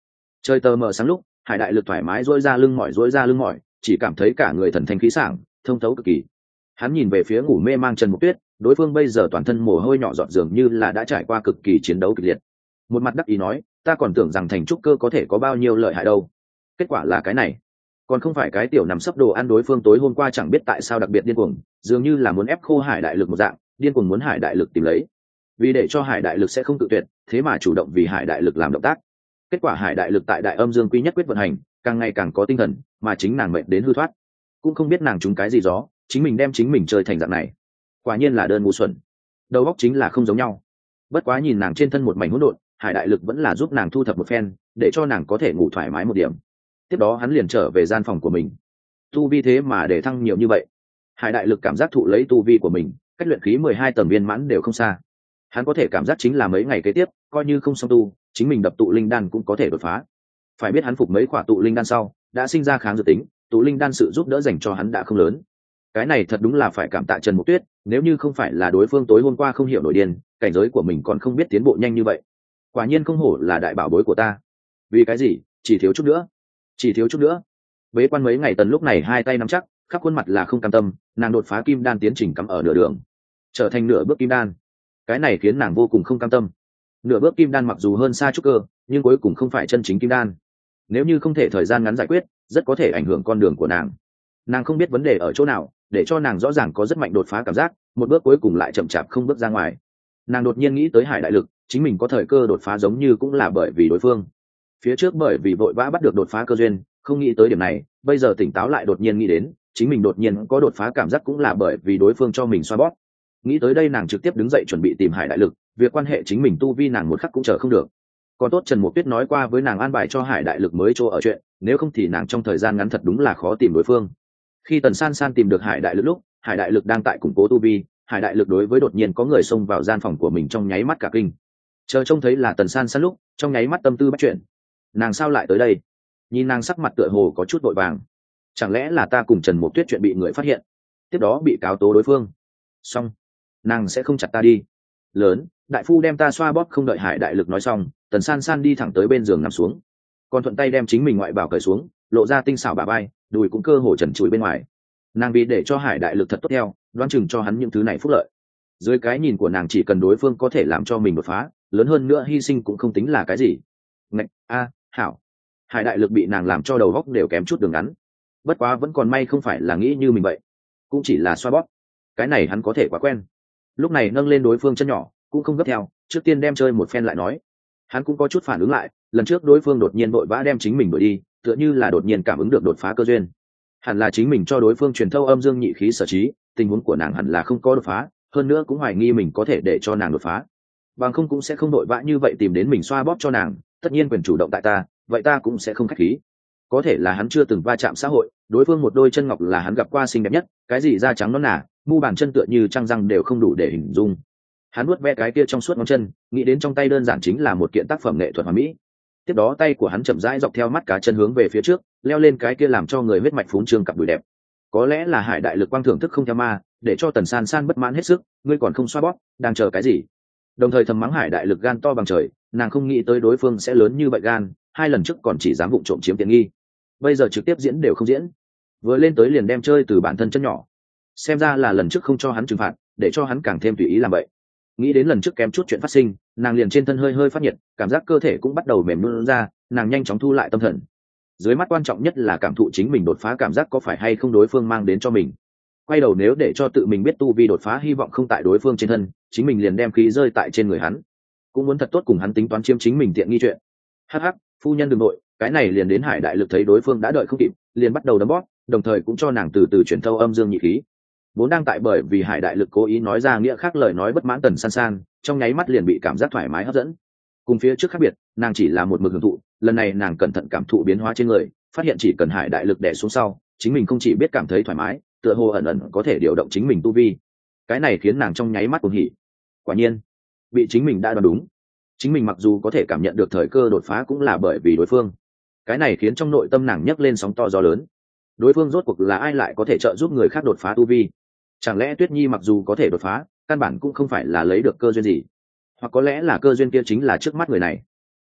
Trời tờ mờ sáng lúc, hải đại lực thoải mái dỗi ra lưng mỏi, chỉ cảm thấy cả người thần thanh khí sảng, thông thấu cực kỳ. Hắn nhìn về phía ngủ mê mang Trần Mục Tuyết, đối phương bây giờ toàn thân mồ hôi nhỏ giọt dường như là đã trải qua cực kỳ chiến đấu kịch liệt. Một mặt đắc ý nói, ta còn tưởng rằng thành trúc cơ có thể có bao nhiêu lợi hại đâu, kết quả là cái này. Còn không phải cái tiểu nằm sấp đồ ăn. Đối phương tối hôm qua chẳng biết tại sao đặc biệt điên cuồng, dường như là muốn ép khô hải đại lực một dạng, điên cuồng muốn hải đại lực tìm lấy. Vì để cho hải đại lực sẽ không tự tuyệt, thế mà chủ động vì hải đại lực làm động tác. Kết quả hải đại lực tại đại âm dương quy nhất quyết vận hành, càng ngày càng có tinh thần, mà chính nàng mệt đến hư thoát, cũng không biết nàng trúng cái gì gió, chính mình đem chính mình chơi thành dạng này. Quả nhiên là đơn ngu xuẩn, đầu óc chính là không giống nhau. Bất quá nhìn nàng trên thân một mảnh hỗn độn, hải đại lực vẫn là giúp nàng thu thập một phen, để cho nàng có thể ngủ thoải mái một điểm. Tiếp đó hắn liền trở về gian phòng của mình. Tu vi thế mà để thăng nhiều như vậy. Hải đại lực cảm giác thụ lấy tu vi của mình, cách luyện khí 12 tầng viên mãn đều không xa. Hắn có thể cảm giác chính là mấy ngày kế tiếp, coi như không xong tu, chính mình đập tụ linh đan cũng có thể đột phá. Phải biết hắn phục mấy quả tụ linh đan sau, đã sinh ra kháng dược tính, tụ linh đan sự giúp đỡ dành cho hắn đã không lớn. Cái này thật đúng là phải cảm tạ Trần Mục Tuyết, nếu như không phải là đối phương tối hôm qua không hiểu nổi điên, cảnh giới của mình còn không biết tiến bộ nhanh như vậy. Quả nhiên không hổ là đại bảo bối của ta. Vì cái gì? Chỉ thiếu chút nữa. Chỉ thiếu chút nữa. Bế quan mấy ngày Tần lúc này hai tay nắm chắc, khắp khuôn mặt là không cam tâm, nàng đột phá kim đan tiến trình cắm ở nửa đường, trở thành nửa bước kim đan. Cái này khiến nàng vô cùng không cam tâm. Nửa bước kim đan mặc dù hơn xa trúc cơ, nhưng cuối cùng không phải chân chính kim đan. Nếu như không thể thời gian ngắn giải quyết, rất có thể ảnh hưởng con đường của nàng. Nàng không biết vấn đề ở chỗ nào, để cho nàng rõ ràng có rất mạnh đột phá cảm giác, một bước cuối cùng lại chậm chạp không bước ra ngoài. Nàng đột nhiên nghĩ tới hải đại lực, chính mình có thời cơ đột phá giống như cũng là bởi vì đối phương. Phía trước bởi vì vội vã bắt được đột phá cơ duyên, không nghĩ tới điểm này, bây giờ tỉnh táo lại đột nhiên nghĩ đến, chính mình đột nhiên có đột phá cảm giác cũng là bởi vì đối phương cho mình xoa bóp. Nghĩ tới đây nàng trực tiếp đứng dậy chuẩn bị tìm hải đại lực, việc quan hệ chính mình tu vi nàng một khắc cũng chờ không được. Còn tốt Trần Mục Tuyết nói qua với nàng an bài cho hải đại lực mới chỗ ở chuyện, nếu không thì nàng trong thời gian ngắn thật đúng là khó tìm đối phương. Khi Tần San San tìm được hải đại lực lúc, hải đại lực đang tại củng cố tu vi, hải đại lực đối với đột nhiên có người xông vào gian phòng của mình trong nháy mắt cả kinh. Chờ trông thấy là Tần San San lúc, trong nháy mắt tâm tư bắt chuyện. Nàng sao lại tới đây? Nhìn nàng sắc mặt tựa hồ có chút vội vàng. Chẳng lẽ là ta cùng Trần Mục Tuyết chuyện bị người phát hiện, tiếp đó bị cáo tố đối phương? Xong, nàng sẽ không chặt ta đi. Lớn, đại phu đem ta xoa bóp. Không đợi hải đại lực nói xong, Tần San San đi thẳng tới bên giường nằm xuống, còn thuận tay đem chính mình ngoại bảo cởi xuống, lộ ra tinh xảo bả vai, đùi cũng cơ hồ trần trụi bên ngoài. Nàng vì để cho hải đại lực thật tốt theo, đoán chừng cho hắn những thứ này phúc lợi. Dưới cái nhìn của nàng chỉ cần đối phương có thể làm cho mình đột phá, lớn hơn nữa hy sinh cũng không tính là cái gì. Ngạch a, hảo. Hải đại lực bị nàng làm cho đầu góc đều kém chút đường ngắn. Bất quá vẫn còn may không phải là nghĩ như mình vậy, cũng chỉ là xoa bóp. Cái này hắn có thể quá quen. Lúc này nâng lên đối phương chân nhỏ, cũng không gấp theo, trước tiên đem chơi một phen lại nói. Hắn cũng có chút phản ứng lại, lần trước đối phương đột nhiên vội vã đem chính mình đuổi đi, tựa như là đột nhiên cảm ứng được đột phá cơ duyên. Hẳn là chính mình cho đối phương truyền thâu âm dương nhị khí sở trí, tình huống của nàng hẳn là không có đột phá, hơn nữa cũng hoài nghi mình có thể để cho nàng đột phá. Bằng không cũng sẽ không vội vã như vậy tìm đến mình xoa bóp cho nàng, tất nhiên quyền chủ động tại ta, vậy ta cũng sẽ không khách khí. Có thể là hắn chưa từng va chạm xã hội, đối phương một đôi chân ngọc là hắn gặp qua xinh đẹp nhất, cái gì da trắng nõn nà, mu bàn chân tựa như trăng răng đều không đủ để hình dung. Hắn nuốt ve cái kia trong suốt ngón chân, nghĩ đến trong tay đơn giản chính là một kiện tác phẩm nghệ thuật hoàn mỹ. Tiếp đó tay của hắn chậm rãi dọc theo mắt cá chân hướng về phía trước, leo lên cái kia làm cho người huyết mạch phún trương cặp đùi đẹp. Có lẽ là hải đại lực quang thưởng thức không theo ma, để cho Tần San San bất mãn hết sức, ngươi còn không xoa bóp, đang chờ cái gì? Đồng thời thầm mắng hải đại lực gan to bằng trời, nàng không nghĩ tới đối phương sẽ lớn như vậy gan, hai lần trước còn chỉ dám vụng trộm chiếm tiện nghi, bây giờ trực tiếp diễn đều không diễn, vừa lên tới liền đem chơi từ bản thân chân nhỏ. Xem ra là lần trước không cho hắn trừng phạt, để cho hắn càng thêm tùy ý làm vậy. Nghĩ đến lần trước kém chút chuyện phát sinh, nàng liền trên thân hơi hơi phát nhiệt, cảm giác cơ thể cũng bắt đầu mềm nhũn ra, nàng nhanh chóng thu lại tâm thần. Dưới mắt quan trọng nhất là cảm thụ chính mình đột phá cảm giác có phải hay không đối phương mang đến cho mình. Quay đầu nếu để cho tự mình biết tu vi đột phá hy vọng không tại đối phương trên thân, chính mình liền đem khí rơi tại trên người hắn. Cũng muốn thật tốt cùng hắn tính toán chiếm chính mình tiện nghi chuyện. Hắc hắc, phu nhân đừng nội, cái này liền đến hải đại lực thấy đối phương đã đợi không kịp, liền bắt đầu đấm bóp, đồng thời cũng cho nàng từ từ chuyển thâu âm dương nhị khí. Vốn đang tại bởi vì hải đại lực cố ý nói ra nghĩa khác lời nói bất mãn Tần San San, trong nháy mắt liền bị cảm giác thoải mái hấp dẫn. Cùng phía trước khác biệt, nàng chỉ là một mực hưởng thụ, lần này nàng cẩn thận cảm thụ biến hóa trên người, phát hiện chỉ cần hải đại lực đè xuống sau, chính mình không chỉ biết cảm thấy thoải mái, tựa hồ ẩn ẩn có thể điều động chính mình tu vi. Cái này khiến nàng trong nháy mắt cuồng hỉ. Quả nhiên, bị chính mình đã đoán đúng. Chính mình mặc dù có thể cảm nhận được thời cơ đột phá cũng là bởi vì đối phương. Cái này khiến trong nội tâm nàng nhấc lên sóng to gió lớn. Đối phương rốt cuộc là ai lại có thể trợ giúp người khác đột phá tu vi? Chẳng lẽ Tuyết Nhi mặc dù có thể đột phá, căn bản cũng không phải là lấy được cơ duyên gì? Hoặc có lẽ là cơ duyên kia chính là trước mắt người này?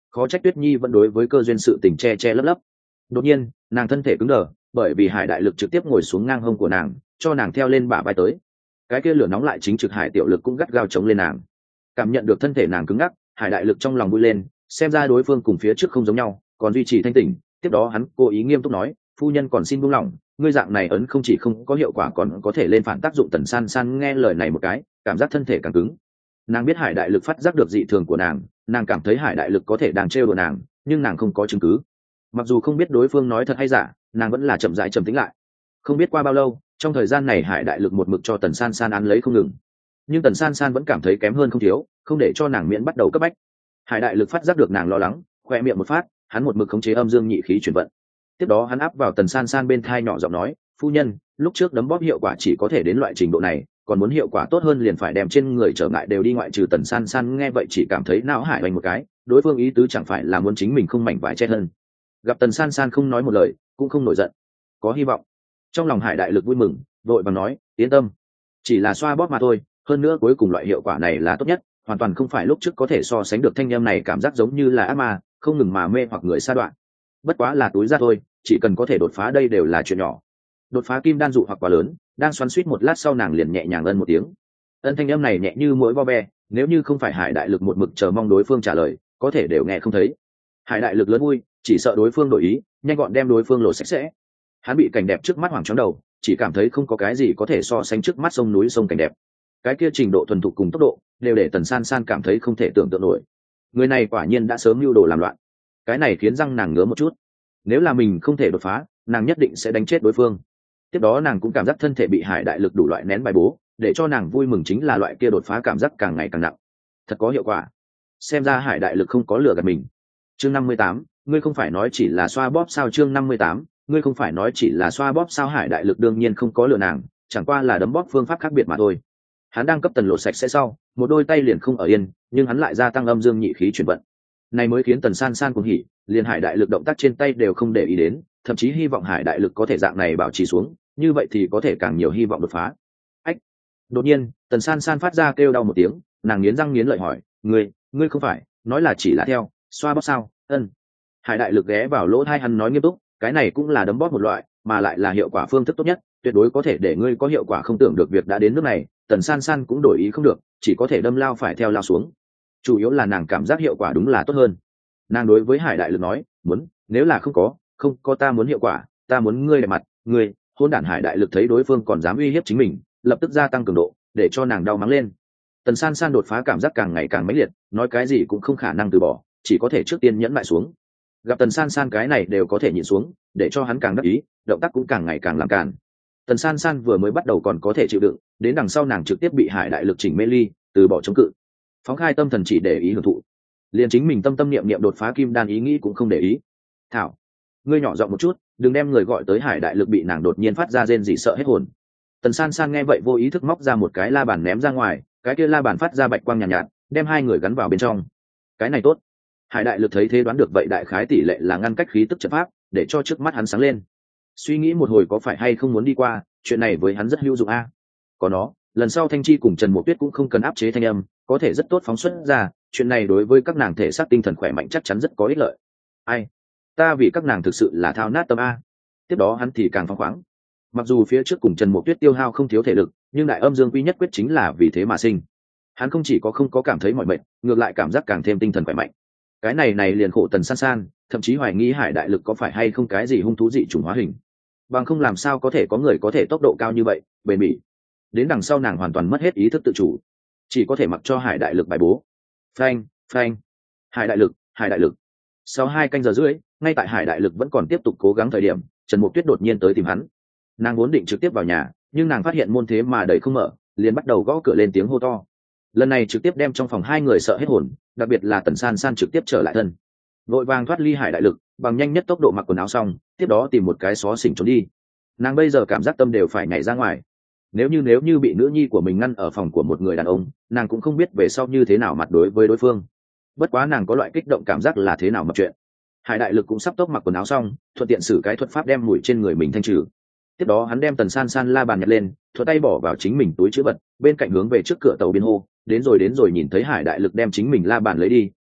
khó trách Tuyết Nhi vẫn đối với cơ duyên sự tình che che lấp lấp. Đột nhiên nàng thân thể cứng đờ, bởi vì hải đại lực trực tiếp ngồi xuống ngang hông của nàng, cho nàng theo lên bả vai tới. Cái kia lửa nóng lại chính trực hải tiểu lực cũng gắt gao chống lên nàng. Cảm nhận được thân thể nàng cứng ngắc, hải đại lực trong lòng vui lên, xem ra đối phương cùng phía trước không giống nhau, còn duy trì thanh tỉnh. Tiếp đó hắn cố ý nghiêm túc nói, phu nhân còn xin buông lỏng, ngươi dạng này ấn không chỉ không có hiệu quả còn có thể lên phản tác dụng. Tần San San nghe lời này một cái, cảm giác thân thể càng cứng. Nàng biết hải đại lực phát giác được dị thường của nàng cảm thấy hải đại lực có thể đang trêu đùa nàng, nhưng nàng không có chứng cứ. Mặc dù không biết đối phương nói thật hay giả, nàng vẫn là chậm rãi trầm tĩnh lại. Không biết qua bao lâu, trong thời gian này hải đại lực một mực cho Tần San San ăn lấy không ngừng, nhưng Tần San San vẫn cảm thấy kém hơn không thiếu, không để cho nàng miễn bắt đầu cấp bách. Hải đại lực phát giác được nàng lo lắng, khoe miệng một phát, hắn một mực khống chế âm dương nhị khí chuyển vận. Tiếp đó hắn áp vào Tần San San bên thai nhỏ giọng nói, phu nhân, lúc trước đấm bóp hiệu quả chỉ có thể đến loại trình độ này, còn muốn hiệu quả tốt hơn liền phải đem trên người trở ngại đều đi ngoại trừ. Tần San San nghe vậy chỉ cảm thấy não hải oanh một cái, đối phương ý tứ chẳng phải là muốn chính mình không mảnh vải che thân. Gặp Tần San San không nói một lời, cũng không nổi giận, có hy vọng. Trong lòng hải đại lực vui mừng, vội vàng nói, yên tâm, chỉ là xoa bóp mà thôi, hơn nữa cuối cùng loại hiệu quả này là tốt nhất, hoàn toàn không phải lúc trước có thể so sánh được. Thanh em này cảm giác giống như là ác ma, không ngừng mà mê hoặc người sa đoạn. Bất quá là túi ra thôi, chỉ cần có thể đột phá đây đều là chuyện nhỏ. Đột phá kim đan dụ hoặc quá lớn, đang xoắn suýt một lát sau nàng liền nhẹ nhàng ân một tiếng. Ân thanh âm này nhẹ như mũi vo ve, nếu như không phải hải đại lực một mực chờ mong đối phương trả lời, có thể đều nghe không thấy. Hải đại lực lớn vui, chỉ sợ đối phương đổi ý, nhanh gọn đem đối phương lột sạch sẽ. Hắn bị cảnh đẹp trước mắt hoảng chóng đầu, chỉ cảm thấy không có cái gì có thể so sánh trước mắt sông núi sông cảnh đẹp. Cái kia trình độ thuần thục cùng tốc độ đều để Tần San San cảm thấy không thể tưởng tượng nổi. Người này quả nhiên đã sớm mưu đồ làm loạn. Cái này khiến răng nàng ngứa một chút. Nếu là mình không thể đột phá, nàng nhất định sẽ đánh chết đối phương. Tiếp đó nàng cũng cảm giác thân thể bị hải đại lực đủ loại nén bài bố, để cho nàng vui mừng chính là loại kia đột phá cảm giác càng ngày càng nặng. Thật có hiệu quả. Xem ra hải đại lực không có lừa gạt mình. Chương 58, ngươi không phải nói chỉ là xoa bóp sao? Chương 58, ngươi không phải nói chỉ là xoa bóp sao? Hải đại lực đương nhiên không có lừa nàng, chẳng qua là đấm bóp phương pháp khác biệt mà thôi. Hắn đang cấp Tần lộ sạch sẽ sau, một đôi tay liền không ở yên, nhưng hắn lại gia tăng âm dương nhị khí chuyển vận. Này mới khiến Tần San San cuồng hỉ, liền hải đại lực động tác trên tay đều không để ý đến, thậm chí hy vọng hải đại lực có thể dạng này bảo trì xuống, như vậy thì có thể càng nhiều hy vọng đột phá. Ách! Đột nhiên, Tần San San phát ra kêu đau một tiếng, nàng nghiến răng nghiến lợi hỏi, ngươi không phải nói là chỉ là theo xoa bóp sao? Ân. Hải đại lực ghé vào lỗ tai hắn nói nghiêm túc, cái này cũng là đấm bóp một loại, mà lại là hiệu quả phương thức tốt nhất, tuyệt đối có thể để ngươi có hiệu quả không tưởng được. Việc đã đến nước này, Tần San San cũng đổi ý không được, chỉ có thể đâm lao phải theo lao xuống. Chủ yếu là nàng cảm giác hiệu quả đúng là tốt hơn. Nàng đối với hải đại lực nói, nếu là không có ta muốn hiệu quả, ta muốn ngươi đẹp mặt, ngươi. Hôn đản. Hải đại lực thấy đối phương còn dám uy hiếp chính mình, lập tức gia tăng cường độ, để cho nàng đau mắng lên. Tần San San đột phá cảm giác càng ngày càng mãnh liệt, nói cái gì cũng không khả năng từ bỏ, chỉ có thể trước tiên nhẫn lại xuống. Gặp Tần San San cái này đều có thể nhịn xuống, để cho hắn càng đắc ý, động tác cũng càng ngày càng làm càn. Tần San San vừa mới bắt đầu còn có thể chịu đựng, đến đằng sau nàng trực tiếp bị hải đại lực chỉnh mê ly, từ bỏ chống cự, phóng khai tâm thần chỉ để ý hưởng thụ, liền chính mình tâm niệm niệm đột phá kim đan ý nghĩ cũng không để ý. Thảo, ngươi nhỏ giọng một chút, đừng đem người gọi tới. Hải đại lực bị nàng đột nhiên phát ra rên rỉ sợ hết hồn. Tần San San nghe vậy vô ý thức móc ra một cái la bàn ném ra ngoài, cái kia la bàn phát ra bạch quang nhàn nhạt, đem hai người gắn vào bên trong. Cái này tốt. Hải đại lực thấy thế đoán được vậy đại khái tỷ lệ là ngăn cách khí tức trận pháp, để cho trước mắt hắn sáng lên. Suy nghĩ một hồi có phải hay không muốn đi qua, chuyện này với hắn rất hữu dụng a. Có nó, lần sau Thanh Chi cùng Trần Mộ Tuyết cũng không cần áp chế thanh âm, có thể rất tốt phóng xuất ra, chuyện này đối với các nàng thể xác tinh thần khỏe mạnh chắc chắn rất có ích lợi. Ai, ta vì các nàng thực sự là thao nát tâm a. Tiếp đó hắn thì càng phóng khoáng. Mặc dù phía trước cùng Trần Mộ Tuyết tiêu hao không thiếu thể lực, nhưng đại âm dương quy nhất quyết chính là vì thế mà sinh. Hắn không chỉ có không có cảm thấy mỏi mệt, ngược lại cảm giác càng thêm tinh thần khỏe mạnh. Cái này liền khổ Tần San San, thậm chí hoài nghi hải đại lực có phải hay không cái gì hung thú dị chủng hóa hình. Bằng không làm sao có thể có người có thể tốc độ cao như vậy, bền bỉ. Đến đằng sau nàng hoàn toàn mất hết ý thức tự chủ, chỉ có thể mặc cho hải đại lực bài bố. Phanh, phanh. Hải đại lực. Sau 2 canh giờ rưỡi, ngay tại hải đại lực vẫn còn tiếp tục cố gắng thời điểm, Trần Mục Tuyết đột nhiên tới tìm hắn. Nàng vốn định trực tiếp vào nhà, nhưng nàng phát hiện môn thế mà đẩy không mở, liền bắt đầu gõ cửa lên tiếng hô to. Lần này trực tiếp đem trong phòng 2 người sợ hết hồn, đặc biệt là Tần San San trực tiếp trở lại thân, vội vàng thoát ly hải đại lực, bằng nhanh nhất tốc độ mặc quần áo xong, tiếp đó tìm một cái xó xỉnh trốn đi. Nàng bây giờ cảm giác tâm đều phải nhảy ra ngoài. Nếu như bị nữ nhi của mình ngăn ở phòng của một người đàn ông, nàng cũng không biết về sau như thế nào mặt đối với đối phương. Bất quá nàng có loại kích động cảm giác là thế nào mà chuyện. Hải đại lực cũng sắp tốc mặc quần áo xong, thuận tiện sử cái thuật pháp đem mùi trên người mình thanh trừ. Tiếp đó hắn đem Tần San San la bàn nhặt lên, thuận tay bỏ vào chính mình túi chữ vật, bên cạnh hướng về trước cửa tàu biên hô, đến rồi. Nhìn thấy hải đại lực đem chính mình la bàn lấy đi,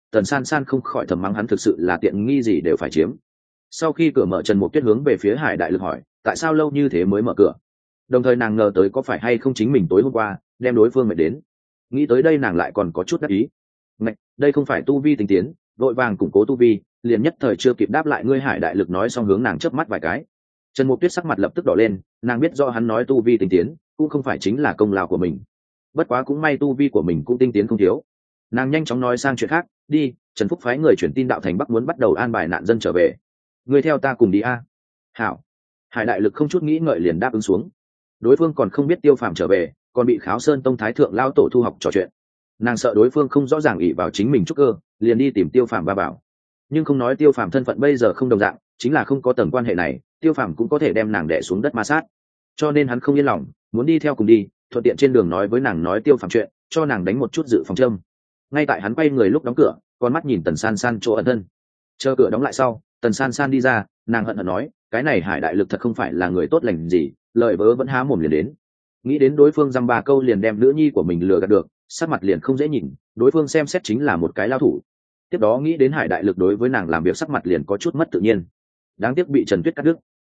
Tần San San không khỏi thầm mắng hắn thực sự là tiện nghi gì đều phải chiếm. Sau khi cửa mở, Trần Mục Tuyết hướng về phía Hải Đại Lực hỏi, tại sao lâu như thế mới mở cửa? Đồng thời nàng ngờ tới có phải hay không chính mình tối hôm qua đem đối phương mệt đến. Nghĩ tới đây nàng lại còn có chút đắc ý. Ngạch, đây không phải tu vi tinh tiến, vội vàng củng cố tu vi, liền nhất thời chưa kịp đáp lại ngươi. Hải Đại Lực nói xong hướng nàng chớp mắt vài cái. Trần Mục Tuyết sắc mặt lập tức đỏ lên, nàng biết do hắn nói tu vi tinh tiến cũng không phải chính là công lao của mình, bất quá cũng may tu vi của mình cũng tinh tiến không thiếu. Nàng nhanh chóng nói sang chuyện khác, đi, Trần Phúc phái người chuyển tin đạo thành Bắc muốn bắt đầu an bài nạn dân trở về, ngươi theo ta cùng đi a. Hảo. Hải Đại Lực không chút nghĩ ngợi liền đáp ứng xuống. Đối phương còn không biết Tiêu Phàm trở về, còn bị Kháo Sơn Tông thái thượng lao tổ thu học trò chuyện. Nàng sợ đối phương không rõ ràng ỷ vào chính mình trúc cơ, liền đi tìm Tiêu Phàm ba bảo. Nhưng không nói Tiêu Phàm thân phận bây giờ không đồng dạng, chính là không có tầng quan hệ này, Tiêu Phàm cũng có thể đem nàng đè xuống đất ma sát. Cho nên hắn không yên lòng, muốn đi theo cùng đi, thuận tiện trên đường nói với nàng nói Tiêu Phàm chuyện, cho nàng đánh một chút dự phòng châm. Ngay tại hắn quay người lúc đóng cửa, con mắt nhìn Tần San San chỗ ẩn thân. Chờ cửa đóng lại sau, Tần San San đi ra, nàng hận hận nói, cái này Hải Đại Lực thật không phải là người tốt lành gì, lời vớ vẫn há mồm liền đến. Nghĩ đến đối phương dăm ba câu liền đem nữ nhi của mình lừa gạt được, sắc mặt liền không dễ nhìn, đối phương xem xét chính là một cái lao thủ. Tiếp đó nghĩ đến Hải Đại Lực đối với nàng làm việc, sắc mặt liền có chút mất tự nhiên. Đáng tiếc bị Trần Tuyết cắt đứt.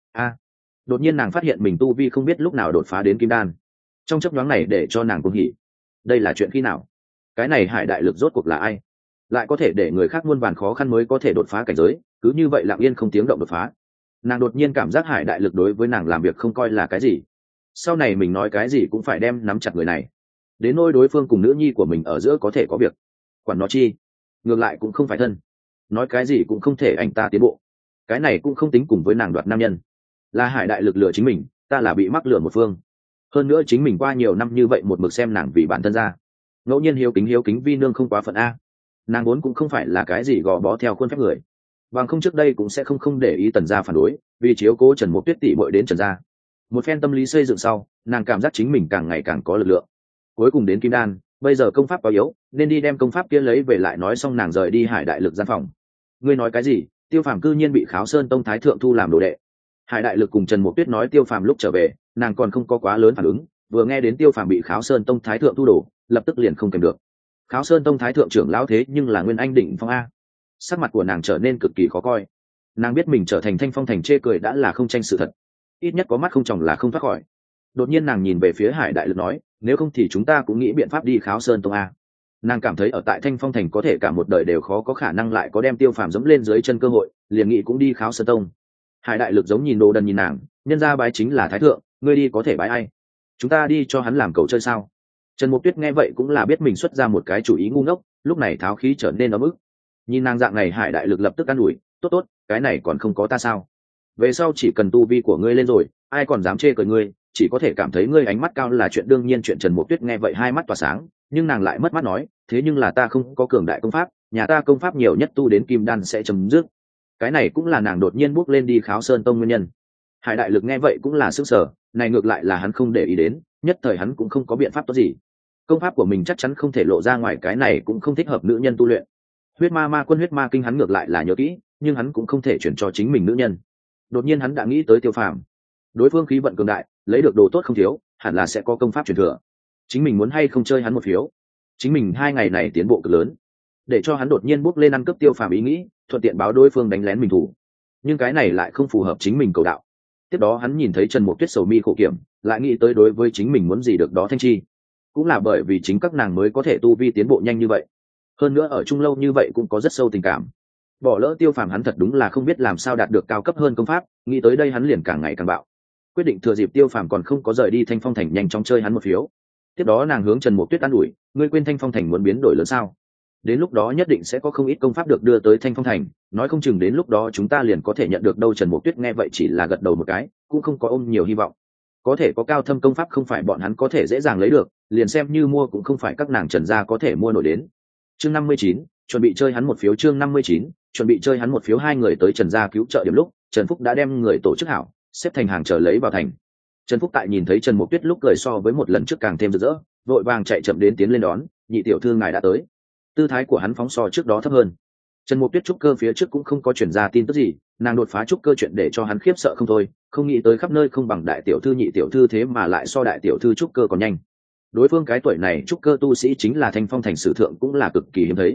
Đột nhiên nàng phát hiện mình tu vi không biết lúc nào đột phá đến kim đan. Trong chớp nhoáng này để cho nàng cuồng hỉ. Đây là chuyện khi nào? Cái này Hải Đại Lực rốt cuộc là ai? Lại có thể để người khác muôn vàn khó khăn mới có thể đột phá cảnh giới, cứ như vậy lặng yên không tiếng động đột phá. Nàng đột nhiên cảm giác Hải Đại Lực đối với nàng làm việc không coi là cái gì. Sau này mình nói cái gì cũng phải đem nắm chặt người này. Đến nỗi đối phương cùng nữ nhi của mình ở giữa có thể có việc, quản nó chi, ngược lại cũng không phải thân, nói cái gì cũng không thể ảnh ta tiến bộ. Cái này cũng không tính cùng với nàng đoạt nam nhân, là Hải Đại Lực lừa chính mình, ta là bị mắc lừa một phương. Hơn nữa chính mình qua nhiều năm như vậy một mực xem nàng vì bản thân ra, ngẫu nhiên hiếu kính vi nương không quá phận a. Nàng vốn cũng không phải là cái gì gò bó theo khuôn phép người, bằng không trước đây cũng sẽ không để ý Tần gia phản đối, vì chiếu cố Trần Mục Tuyết tỷ muội đến Trần gia. Một phen tâm lý xây dựng sau, nàng cảm giác chính mình càng ngày càng có lực lượng. Cuối cùng đến kim đan, bây giờ công pháp quá yếu, nên đi đem công pháp kia lấy về lại. Nói xong nàng rời đi Hải Đại Lực gian phòng. Ngươi nói cái gì? Tiêu Phàm cư nhiên bị Kháo Sơn Tông thái thượng thu làm đồ đệ. Hải Đại Lực cùng Trần Mục Tuyết nói Tiêu Phàm lúc trở về, nàng còn không có quá lớn phản ứng, vừa nghe đến Tiêu Phàm bị Kháo Sơn Tông thái thượng thu đồ, lập tức liền không kèm được. Kháo Sơn Tông thái thượng trưởng lão thế nhưng là Nguyên Anh đỉnh phong a. Sắc mặt của nàng trở nên cực kỳ khó coi. Nàng biết mình trở thành Thanh Phong thành chê cười đã là không tranh sự thật, ít nhất có mắt không tròng là không thoát khỏi. Đột nhiên nàng nhìn về phía Hải Đại Lực nói, nếu không thì chúng ta cũng nghĩ biện pháp đi Kháo Sơn Tông a. Nàng cảm thấy ở tại Thanh Phong thành có thể cả một đời đều khó có khả năng lại có đem Tiêu Phàm giẫm lên dưới chân cơ hội, liền nghĩ cũng đi Kháo Sơn Tông. Hải Đại Lực giống nhìn đồ đần nhìn nàng, nhân gia bái chính là thái thượng, ngươi đi có thể bái ai? Chúng ta đi cho hắn làm cầu chơi sao? Trần Mục Tuyết nghe vậy cũng là biết mình xuất ra một cái chủ ý ngu ngốc, lúc này tháo khí trở nên ấm ức. Nhìn nàng dạng này, Hải Đại Lực lập tức an ủi, tốt, cái này còn không có ta sao? Về sau chỉ cần tu vi của ngươi lên rồi, ai còn dám chê cười ngươi, chỉ có thể cảm thấy ngươi ánh mắt cao là chuyện đương nhiên. Chuyện Trần Mục Tuyết nghe vậy hai mắt tỏa sáng, nhưng nàng lại mất mắt nói, thế nhưng là ta không có cường đại công pháp, nhà ta công pháp nhiều nhất tu đến kim đan sẽ chấm dứt. Cái này cũng là nàng đột nhiên bước lên đi Kháo Sơn Tông nguyên nhân. Hải Đại Lực nghe vậy cũng là sức sở, này ngược lại là hắn không để ý đến, nhất thời hắn cũng không có biện pháp tốt gì. Công pháp của mình chắc chắn không thể lộ ra ngoài, cái này cũng không thích hợp nữ nhân tu luyện. Huyết ma quân huyết ma kinh hắn ngược lại là nhớ kỹ, nhưng hắn cũng không thể chuyển cho chính mình nữ nhân. Đột nhiên hắn đã nghĩ tới Tiêu Phàm, đối phương khí vận cường đại, lấy được đồ tốt không thiếu, hẳn là sẽ có công pháp truyền thừa. Chính mình muốn hay không chơi hắn một phiếu? Chính mình 2 ngày này tiến bộ cực lớn, để cho hắn đột nhiên bước lên ăn cướp Tiêu Phàm ý nghĩ, thuận tiện báo đối phương đánh lén mình thủ. Nhưng cái này lại không phù hợp chính mình cầu đạo. Tiếp đó hắn nhìn thấy Trần Mục Tuyết sầu mi khổ kiểm, lại nghĩ tới đối với chính mình muốn gì được đó thanh chi. Cũng là bởi vì chính các nàng mới có thể tu vi tiến bộ nhanh như vậy. Hơn nữa ở chung lâu như vậy cũng có rất sâu tình cảm. Bỏ lỡ Tiêu Phàm hắn thật đúng là không biết làm sao đạt được cao cấp hơn công pháp, nghĩ tới đây hắn liền càng ngày càng bạo. Quyết định thừa dịp Tiêu Phàm còn không có rời đi Thanh Phong thành nhanh chóng chơi hắn một phiếu. Tiếp đó nàng hướng Trần Mục Tuyết an ủi, ngươi quên Thanh Phong thành muốn biến đổi lớn sao? Đến lúc đó nhất định sẽ có không ít công pháp được đưa tới Thanh Phong thành, nói không chừng đến lúc đó chúng ta liền có thể nhận được đâu. Trần Mục Tuyết nghe vậy chỉ là gật đầu một cái, cũng không có ôm nhiều hy vọng. Có thể có cao thâm công pháp không phải bọn hắn có thể dễ dàng lấy được, liền xem như mua cũng không phải các nàng Trần gia có thể mua nổi đến. Chương 59, chuẩn bị chơi hắn một phiếu. Chương 59, chuẩn bị chơi hắn một phiếu. Hai người tới Trần gia cứu trợ điểm lúc, Trần Phúc đã đem người tổ chức hảo, xếp thành hàng chờ lấy vào thành. Trần Phúc tại nhìn thấy Trần Mục Tuyết lúc cười so với một lần trước càng thêm rực rỡ, vội vàng chạy chậm đến tiến lên đón, nhị tiểu thư ngài đã tới. Tư thái của hắn phóng so trước đó thấp hơn. Trần Mục Tuyết trúc cơ phía trước cũng không có chuyển ra tin tức gì, nàng đột phá trúc cơ chuyện để cho hắn khiếp sợ không thôi, không nghĩ tới khắp nơi không bằng đại tiểu thư nhị tiểu thư, thế mà lại so đại tiểu thư trúc cơ còn nhanh. Đối phương cái tuổi này trúc cơ tu sĩ chính là Thanh Phong thành sử thượng cũng là cực kỳ hiếm thấy.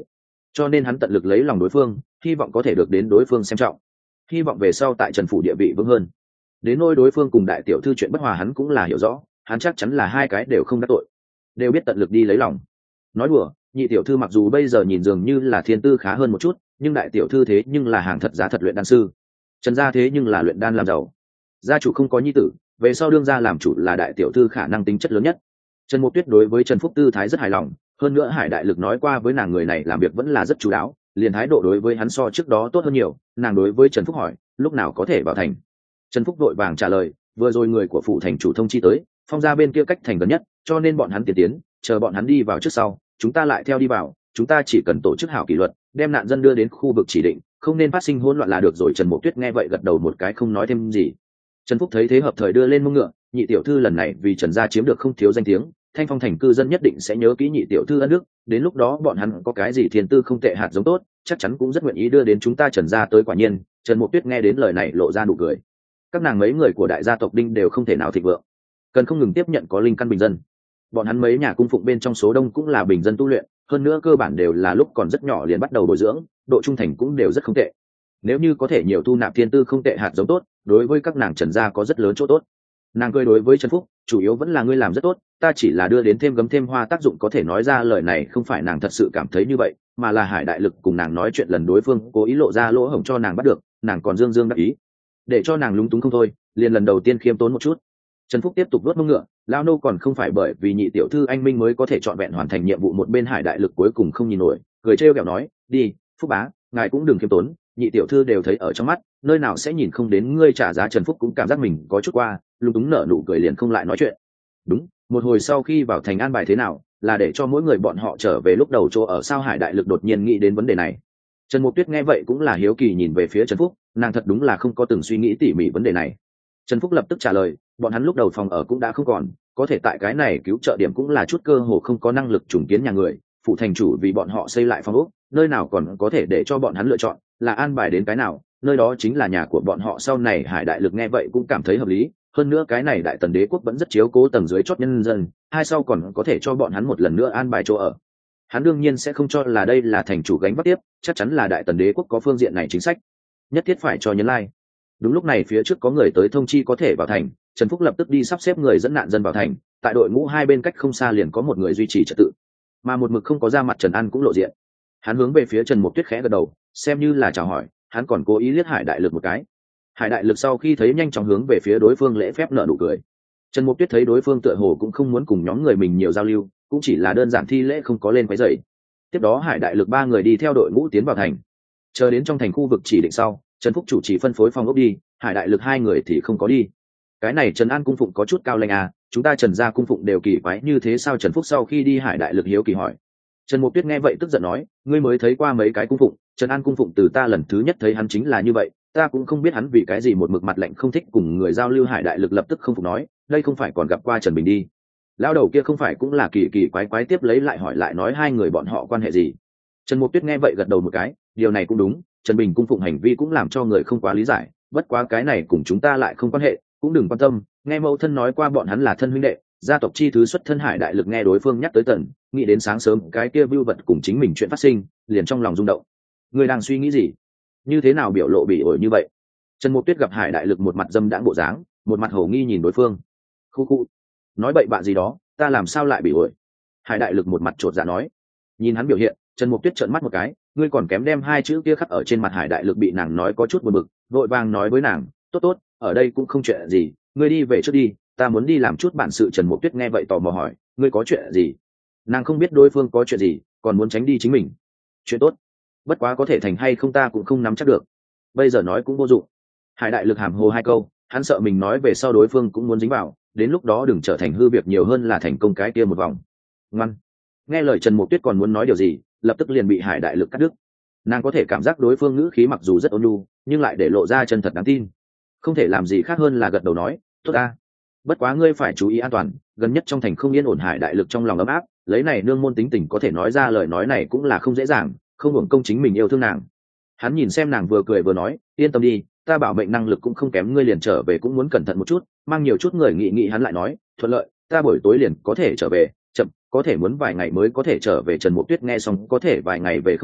cho nên hắn tận lực lấy lòng đối phương, hy vọng có thể được đến đối phương xem trọng, hy vọng về sau tại Trần phủ địa vị vững hơn. Đến nỗi đối phương cùng đại tiểu thư chuyện bất hòa hắn cũng là hiểu rõ, hắn chắc chắn là hai cái đều không đắc tội, đều biết tận lực đi lấy lòng. Nói đùa, nhị tiểu thư mặc dù bây giờ nhìn dường như là thiên tư khá hơn một chút, nhưng đại tiểu thư thế nhưng là hàng thật giá thật luyện đan sư. Trần gia thế nhưng là luyện đan làm giàu, gia chủ không có nhi tử, về sau đương gia làm chủ là đại tiểu thư khả năng tính chất lớn nhất. Trần Mục Tuyết đối với Trần Phúc tư thái rất hài lòng, hơn nữa Hải Đại Lực nói qua với nàng người này làm việc vẫn là rất chú đáo, liền thái độ đối với hắn so trước đó tốt hơn nhiều. Nàng đối với Trần Phúc hỏi, lúc nào có thể vào thành? Trần Phúc vội vàng trả lời, vừa rồi người của phủ thành chủ thông chi tới, Phong gia bên kia cách thành gần nhất, cho nên bọn hắn tiến, chờ bọn hắn đi vào trước sau, chúng ta lại theo đi vào, chúng ta chỉ cần tổ chức hảo kỷ luật, đem nạn dân đưa đến khu vực chỉ định, không nên phát sinh hỗn loạn là được rồi. Trần Mục Tuyết nghe vậy gật đầu một cái không nói thêm gì. Trần Phúc thấy thế hợp thời đưa lên mông ngựa, nhị tiểu thư lần này vì Trần gia chiếm được không thiếu danh tiếng, Thanh Phong thành cư dân nhất định sẽ nhớ kỹ nhị tiểu thư ân đức, đến lúc đó bọn hắn có cái gì thiên tư không tệ hạt giống tốt, chắc chắn cũng rất nguyện ý đưa đến chúng ta Trần gia tới. Quả nhiên, Trần Mục Tuyết nghe đến lời này lộ ra nụ cười. Các nàng mấy người của đại gia tộc Đinh đều không thể nào thịnh vượng, cần không ngừng tiếp nhận có linh căn bình dân. Bọn hắn mấy nhà cung phụng bên trong số đông cũng là bình dân tu luyện, hơn nữa cơ bản đều là lúc còn rất nhỏ liền bắt đầu bồi dưỡng, độ trung thành cũng đều rất không tệ. Nếu như có thể nhiều thu nạp thiên tư không tệ hạt giống tốt, đối với các nàng Trần gia có rất lớn chỗ tốt. Nàng cười đối với Trần Phúc, chủ yếu vẫn là ngươi làm rất tốt, ta chỉ là đưa đến thêm gấm thêm hoa tác dụng. Có thể nói ra lời này không phải nàng thật sự cảm thấy như vậy, mà là Hải Đại Lực cùng nàng nói chuyện lần đối phương cố ý lộ ra lỗ hổng cho nàng bắt được, nàng còn dương dương đắc ý, để cho nàng lúng túng không thôi, liền lần đầu tiên khiêm tốn một chút. Trần Phúc tiếp tục đốt mông ngựa, lao nô còn không phải bởi vì nhị tiểu thư anh minh mới có thể trọn vẹn hoàn thành nhiệm vụ. Một bên Hải Đại Lực cuối cùng không nhìn nổi, cười trêu ghẹo nói, đi, Phúc bá, ngài cũng đừng khiêm tốn, nhị tiểu thư đều thấy ở trong mắt, nơi nào sẽ nhìn không đến ngươi trả giá. Trần Phúc cũng cảm giác mình có chút qua, lúng túng nở nụ cười liền không lại nói chuyện. Đúng, một hồi sau khi vào thành an bài thế nào, là để cho mỗi người bọn họ trở về lúc đầu chỗ ở sao? Hải Đại Lực đột nhiên nghĩ đến vấn đề này. Trần Mục Tuyết nghe vậy cũng là hiếu kỳ nhìn về phía Trần Phúc, nàng thật đúng là không có từng suy nghĩ tỉ mỉ vấn đề này. Trần Phúc lập tức trả lời, bọn hắn lúc đầu phòng ở cũng đã không còn, có thể tại cái này cứu trợ điểm cũng là chút cơ hồ không có năng lực trùng kiến nhà người, phụ thành chủ vì bọn họ xây lại phòng ốc, nơi nào còn có thể để cho bọn hắn lựa chọn, là an bài đến cái nào, nơi đó chính là nhà của bọn họ sau này. Hải Đại Lực nghe vậy cũng cảm thấy hợp lý, hơn nữa cái này Đại Tần đế quốc vẫn rất chiếu cố tầng dưới chót nhân dân, hai sau còn có thể cho bọn hắn một lần nữa an bài chỗ ở. Hắn đương nhiên sẽ không cho là đây là thành chủ gánh vác tiếp, chắc chắn là Đại Tần đế quốc có phương diện này chính sách, nhất thiết phải cho nhấn lai. Đúng lúc này phía trước có người tới thông chi có thể vào thành, Trần Phúc lập tức đi sắp xếp người dẫn nạn dân vào thành. Tại đội ngũ hai bên cách không xa liền có một người duy trì trật tự, mà một mực không có ra mặt Trần An cũng lộ diện. Hắn hướng về phía Trần Mục Tuyết khẽ gật đầu, xem như là chào hỏi, hắn còn cố ý liếc Hải Đại Lực một cái. Hải Đại Lực sau khi thấy nhanh chóng hướng về phía đối phương lễ phép nở nụ cười. Trần Mục Tuyết thấy đối phương tựa hồ cũng không muốn cùng nhóm người mình nhiều giao lưu, cũng chỉ là đơn giản thi lễ không có lên quấy rầy. Tiếp đó Hải Đại Lực ba người đi theo đội ngũ tiến vào thành. Chờ đến trong thành khu vực chỉ định sau, Trần Phúc chủ trì phân phối phòng ốc đi, Hải Đại Lực hai người thì không có đi. Cái này Trần An cung phụng có chút cao lanh à, chúng ta Trần gia cung phụng đều kỳ quái như thế sao? Trần Phúc sau khi đi Hải Đại Lực hiếu kỳ hỏi. Trần Mục Tuyết nghe vậy tức giận nói, ngươi mới thấy qua mấy cái cung phụng, Trần An cung phụng từ ta lần thứ nhất thấy hắn chính là như vậy, ta cũng không biết hắn vì cái gì một mực mặt lạnh không thích cùng người giao lưu. Hải Đại Lực lập tức không phục nói, đây không phải còn gặp qua Trần Bình đi, lão đầu kia không phải cũng là kỳ kỳ quái quái. Tiếp lấy lại hỏi lại nói hai người bọn họ quan hệ gì. Trần Mục Tuyết nghe vậy gật đầu một cái, điều này cũng đúng, Trần Bình cung phụng hành vi cũng làm cho người không quá lý giải, bất quá cái này cùng chúng ta lại không quan hệ, cũng đừng quan tâm. Nghe mẫu thân nói qua bọn hắn là thân huynh đệ, gia tộc chi thứ xuất thân. Hải Đại Lực nghe đối phương nhắc tới Tần, nghĩ đến sáng sớm cái kia vưu vật cùng chính mình chuyện phát sinh, liền trong lòng rung động. Người đang suy nghĩ gì? Như thế nào biểu lộ bị ổi như vậy? Trần Mục Tuyết gặp Hải Đại Lực một mặt dâm đãng bộ dáng, một mặt hổ nghi nhìn đối phương. Khu khu, nói bậy bạ gì đó, ta làm sao lại bị ổi? Hải Đại Lực một mặt chột dạ nói. Nhìn hắn biểu hiện, Trần Mục Tuyết trợn mắt một cái, ngươi còn kém đem hai chữ kia khắc ở trên mặt. Hải Đại Lực bị nàng nói có chút buồn bực, vội vàng nói với nàng, tốt tốt, ở đây cũng không chuyện gì, ngươi đi về trước đi, ta muốn đi làm chút bản sự. Trần Mục Tuyết nghe vậy tò mò hỏi, ngươi có chuyện gì? Nàng không biết đối phương có chuyện gì, còn muốn tránh đi chính mình. Chuyện tốt, bất quá có thể thành hay không ta cũng không nắm chắc được, bây giờ nói cũng vô dụng. Hải Đại Lực hàm hồ hai câu, hắn sợ mình nói về sau đối phương cũng muốn dính vào, đến lúc đó đừng trở thành hư việc nhiều hơn là thành công cái kia một vòng. Ngoan. Nghe lời Trần Mục Tuyết còn muốn nói điều gì, lập tức liền bị Hải Đại Lực cắt đứt. Nàng có thể cảm giác đối phương ngữ khí mặc dù rất ôn nhu, nhưng lại để lộ ra chân thật đáng tin, không thể làm gì khác hơn là gật đầu nói, tốt ta, bất quá ngươi phải chú ý an toàn, gần nhất trong thành không yên ổn. Hải Đại Lực trong lòng ấm áp, lấy này nương môn tính tình có thể nói ra lời nói này cũng là không dễ dàng, không hưởng công chính mình yêu thương nàng. Hắn nhìn xem nàng vừa cười vừa nói, yên tâm đi, ta bảo mệnh năng lực cũng không kém, ngươi liền trở về cũng muốn cẩn thận một chút, mang nhiều chút người. Nghị hắn lại nói, thuận lợi, ta buổi tối liền có thể trở về, chậm có thể muốn vài ngày mới có thể trở về. Trần Mục Tuyết nghe xong có thể vài ngày về không được,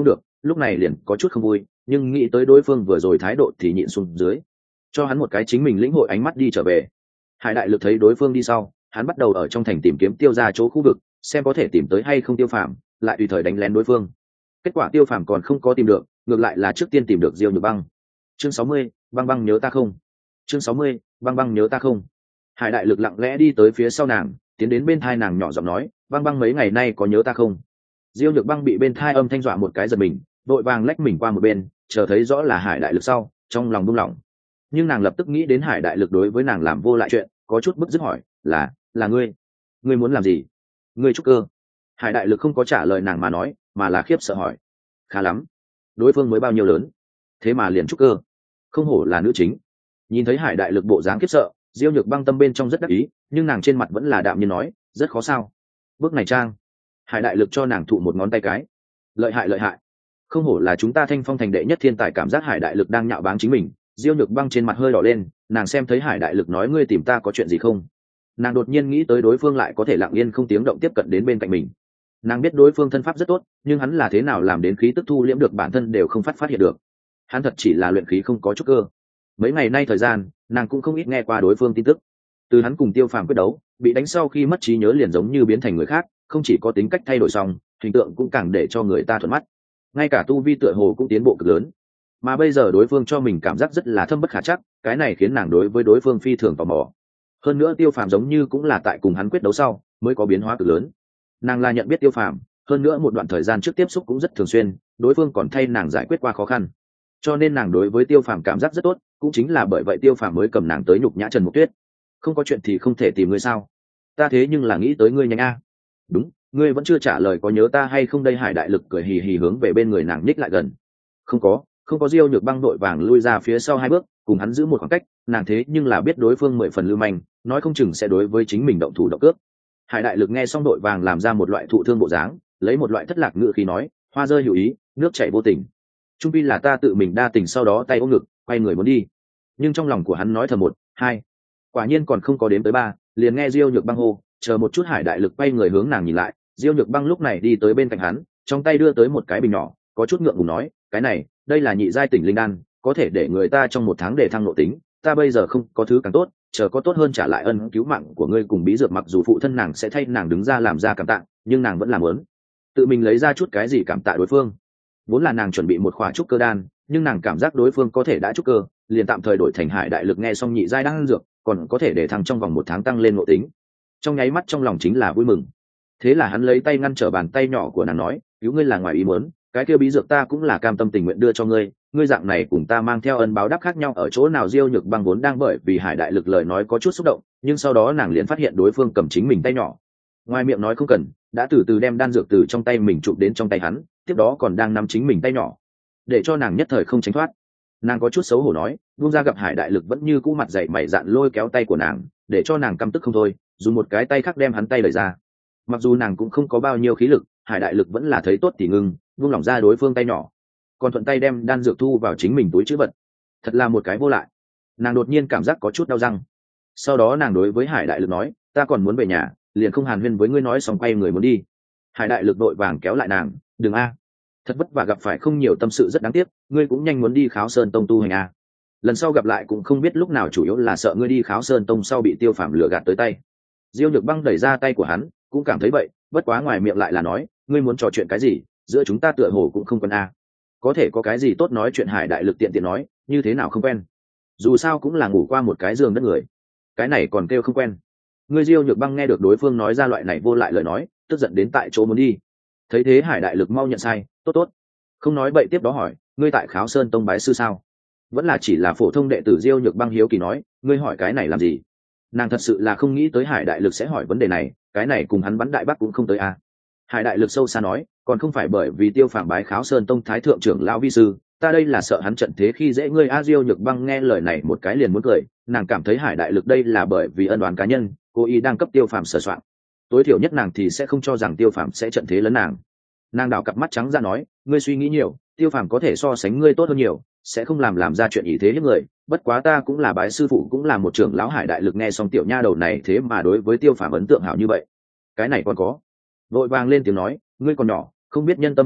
lúc này liền có chút không vui, nhưng nghĩ tới đối phương vừa rồi thái độ thì nhịn xuống dưới, cho hắn một cái chính mình lĩnh hội ánh mắt đi trở về. Hải đại lực thấy đối phương đi sau, hắn bắt đầu ở trong thành tìm kiếm tiêu ra chỗ khu vực, xem có thể tìm tới hay không tiêu phàm, lại tùy thời đánh lén đối phương. Kết quả tiêu phàm còn không có tìm được, ngược lại là trước tiên tìm được Diêu Nhược Băng. Chương 60, băng băng nhớ ta không. Chương 60, băng băng nhớ ta không. Hải đại lực lặng lẽ đi tới phía sau nàng, tiến đến bên thai nàng nhỏ giọng nói, băng băng mấy ngày nay có nhớ ta không? Diêu Nhược Băng bị bên thai âm thanh dọa một cái giật mình, vội vàng lách mình qua một bên, chờ thấy rõ là Hải đại lực sau, trong lòng buông lỏng. Nhưng nàng lập tức nghĩ đến Hải đại lực đối với nàng làm vô lại chuyện, có chút bức dứt hỏi, là ngươi muốn làm gì? Ngươi trúc cơ? Hải đại lực không có trả lời nàng mà nói, mà là khiếp sợ hỏi. Khá lắm, đối phương mới bao nhiêu lớn, thế mà liền trúc cơ, không hổ là nữ chính. Nhìn thấy Hải đại lực bộ dáng khiếp sợ, Diêu Nhược Băng tâm bên trong rất đắc ý, nhưng nàng trên mặt vẫn là đạm nhiên nói, rất khó sao? Bước này trang. Hải đại lực cho nàng thụ một ngón tay cái. Lợi hại, không hổ là chúng ta Thanh Phong thành đệ nhất thiên tài. Cảm giác Hải đại lực đang nhạo báng chính mình, Diêu Nhược Băng trên mặt hơi đỏ lên, nàng xem thấy Hải đại lực nói ngươi tìm ta có chuyện gì không, nàng đột nhiên nghĩ tới đối phương lại có thể lặng yên không tiếng động tiếp cận đến bên cạnh mình. Nàng biết đối phương thân pháp rất tốt, nhưng hắn là thế nào làm đến khí tức thu liễm được bản thân đều không phát hiện được. Hắn thật chỉ là luyện khí không có chút cơ. Mấy ngày nay thời gian, nàng cũng không ít nghe qua đối phương tin tức. Từ hắn cùng Tiêu Phàm quyết đấu, bị đánh sau khi mất trí nhớ liền giống như biến thành người khác, không chỉ có tính cách thay đổi xong, hình tượng cũng càng để cho người ta thuận mắt. Ngay cả tu vi tựa hồ cũng tiến bộ cực lớn. Mà bây giờ đối phương cho mình cảm giác rất là thâm bất khả trắc, cái này khiến nàng đối với đối phương phi thường tò mò. Hơn nữa Tiêu Phàm giống như cũng là tại cùng hắn quyết đấu sau mới có biến hóa cực lớn. Nàng là nhận biết Tiêu Phàm, hơn nữa một đoạn thời gian trước tiếp xúc cũng rất thường xuyên, đối phương còn thay nàng giải quyết qua khó khăn, cho nên nàng đối với Tiêu Phàm cảm giác rất tốt. Cũng chính là bởi vậy Tiêu Phàm mới cầm nàng tới nhục nhã Trần Mục Tuyết. Không có chuyện thì không thể tìm ngươi sao? Ta thế nhưng là nghĩ tới ngươi nhanh a. Đúng, ngươi vẫn chưa trả lời có nhớ ta hay không đây. Hải đại lực cười hì hì hướng về bên người nàng nhích lại gần. Không có. Diêu Nhược Băng đội vàng lui ra phía sau 2 bước, cùng hắn giữ một khoảng cách. Nàng thế nhưng là biết đối phương 10 phần lưu manh, nói không chừng sẽ đối với chính mình động thủ động cướp. Hải đại lực nghe xong đội vàng làm ra một loại thụ thương bộ dáng, lấy một loại thất lạc ngữ khí nói, hoa rơi hữu ý, nước chảy vô tình. Trung pi là ta tự mình đa tình, sau đó tay ôm ngực, quay người muốn đi. Nhưng trong lòng của hắn nói thầm 1, 2. Quả nhiên còn không có đếm tới 3, liền nghe Diêu Nhược Băng hô, chờ một chút. Hải đại lực quay người hướng nàng nhìn lại, Diêu Nhược Băng lúc này đi tới bên cạnh hắn, trong tay đưa tới một cái bình nhỏ, có chút ngượng ngùng nói, cái này, đây là nhị giai tỉnh linh đan, có thể để người ta trong 1 tháng để thăng nội tính, ta bây giờ không có thứ càng tốt, chờ có tốt hơn trả lại ân cứu mạng của ngươi cùng bí dược. Mặc dù phụ thân nàng sẽ thay nàng đứng ra làm ra cảm tạ, nhưng nàng vẫn làm muốn tự mình lấy ra chút cái gì cảm tạ đối phương. Vốn là nàng chuẩn bị một khỏa trúc cơ đan, nhưng nàng cảm giác đối phương có thể đã trúc cơ, liền tạm thời đổi thành Hải đại lực nghe xong nhị giai đan dược, còn có thể để thăng trong vòng 1 tháng tăng lên nội tính. Trong nháy mắt trong lòng chính là vui mừng. Thế là hắn lấy tay ngăn trở bàn tay nhỏ của nàng nói, cứu ngươi là ngoài ý muốn, cái kia bí dược ta cũng là cam tâm tình nguyện đưa cho ngươi, ngươi dạng này cùng ta mang theo ân báo đáp khác nhau ở chỗ nào? Diêu Nhược Băng vốn đang bởi vì Hải đại lực lời nói có chút xúc động, nhưng sau đó nàng liền phát hiện đối phương cầm chính mình tay nhỏ, ngoài miệng nói không cần, đã từ từ đem đan dược từ trong tay mình chụp đến trong tay hắn, tiếp đó còn đang nắm chính mình tay nhỏ, để cho nàng nhất thời không tránh thoát. Nàng có chút xấu hổ nói, buông ra. Gặp Hải đại lực vẫn như cũ mặt dày mày dạn lôi kéo tay của nàng, để cho nàng căm tức không thôi, dùng một cái tay khác đem hắn tay đẩy ra. Mặc dù nàng cũng không có bao nhiêu khí lực, Hải đại lực vẫn là thấy tốt thì ngưng, buông lỏng ra đối phương tay nhỏ, còn thuận tay đem đan dược thu vào chính mình túi trữ vật. Thật là một cái vô lại. Nàng đột nhiên cảm giác có chút đau răng. Sau đó nàng đối với Hải đại lực nói, ta còn muốn về nhà, liền không hàn huyên với ngươi. Nói xong quay người muốn đi. Hải đại lực đội vàng kéo lại nàng, đừng a, thật vất vả gặp phải không nhiều tâm sự rất đáng tiếc, ngươi cũng nhanh muốn đi Kháo Sơn Tông tu hành a. Lần sau gặp lại cũng không biết lúc nào, chủ yếu là sợ ngươi đi Kháo Sơn Tông sau bị Tiêu Phàm lừa gạt tới tay. Diêu Nhược Băng đẩy ra tay của hắn, cũng cảm thấy vậy, bất quá ngoài miệng lại là nói, ngươi muốn trò chuyện cái gì, giữa chúng ta tựa hồ cũng không quen a. Có thể có cái gì tốt nói chuyện? Hải đại lực tiện tiện nói, như thế nào không quen, dù sao cũng là ngủ qua một cái giường đất người, cái này còn kêu không quen. Ngươi Diêu Nhược Băng nghe được đối phương nói ra loại này vô lại lời nói, tức giận đến tại chỗ muốn đi. Thấy thế Hải đại lực mau nhận sai, tốt, không nói bậy. Tiếp đó hỏi, ngươi tại Kháo Sơn Tông bái sư sao, vẫn là chỉ là phổ thông đệ tử? Diêu Nhược Băng hiếu kỳ nói, ngươi hỏi cái này làm gì? Nàng thật sự là không nghĩ tới Hải đại lực sẽ hỏi vấn đề này, cái này cùng hắn bắn đại bắc cũng không tới a. Hải đại lực sâu xa nói, còn không phải bởi vì Tiêu Phàm bái Kháo Sơn Tông thái thượng trưởng lão vi sư, ta đây là sợ hắn trận thế khi dễ ngươi a. Diêu Nhược Băng nghe lời này một cái liền muốn cười, nàng cảm thấy Hải đại lực đây là bởi vì ân oán cá nhân, cố ý đang cấp Tiêu Phàm sửa soạn. Tối thiểu nhất nàng thì sẽ không cho rằng Tiêu Phàm sẽ trận thế lấn nàng. Nàng đảo cặp mắt trắng ra nói, ngươi suy nghĩ nhiều, Tiêu Phàm có thể so sánh ngươi tốt hơn nhiều, sẽ không làm ra chuyện ý thế hiếp người, bất quá ta cũng là bái sư phụ, cũng là một trưởng lão. Hải đại lực nghe xong tiểu nha đầu này thế mà đối với Tiêu Phàm ấn tượng hảo như vậy, cái này còn có, vội vàng lên tiếng nói, ngươi còn nhỏ, không biết nhân tâm phức tạp,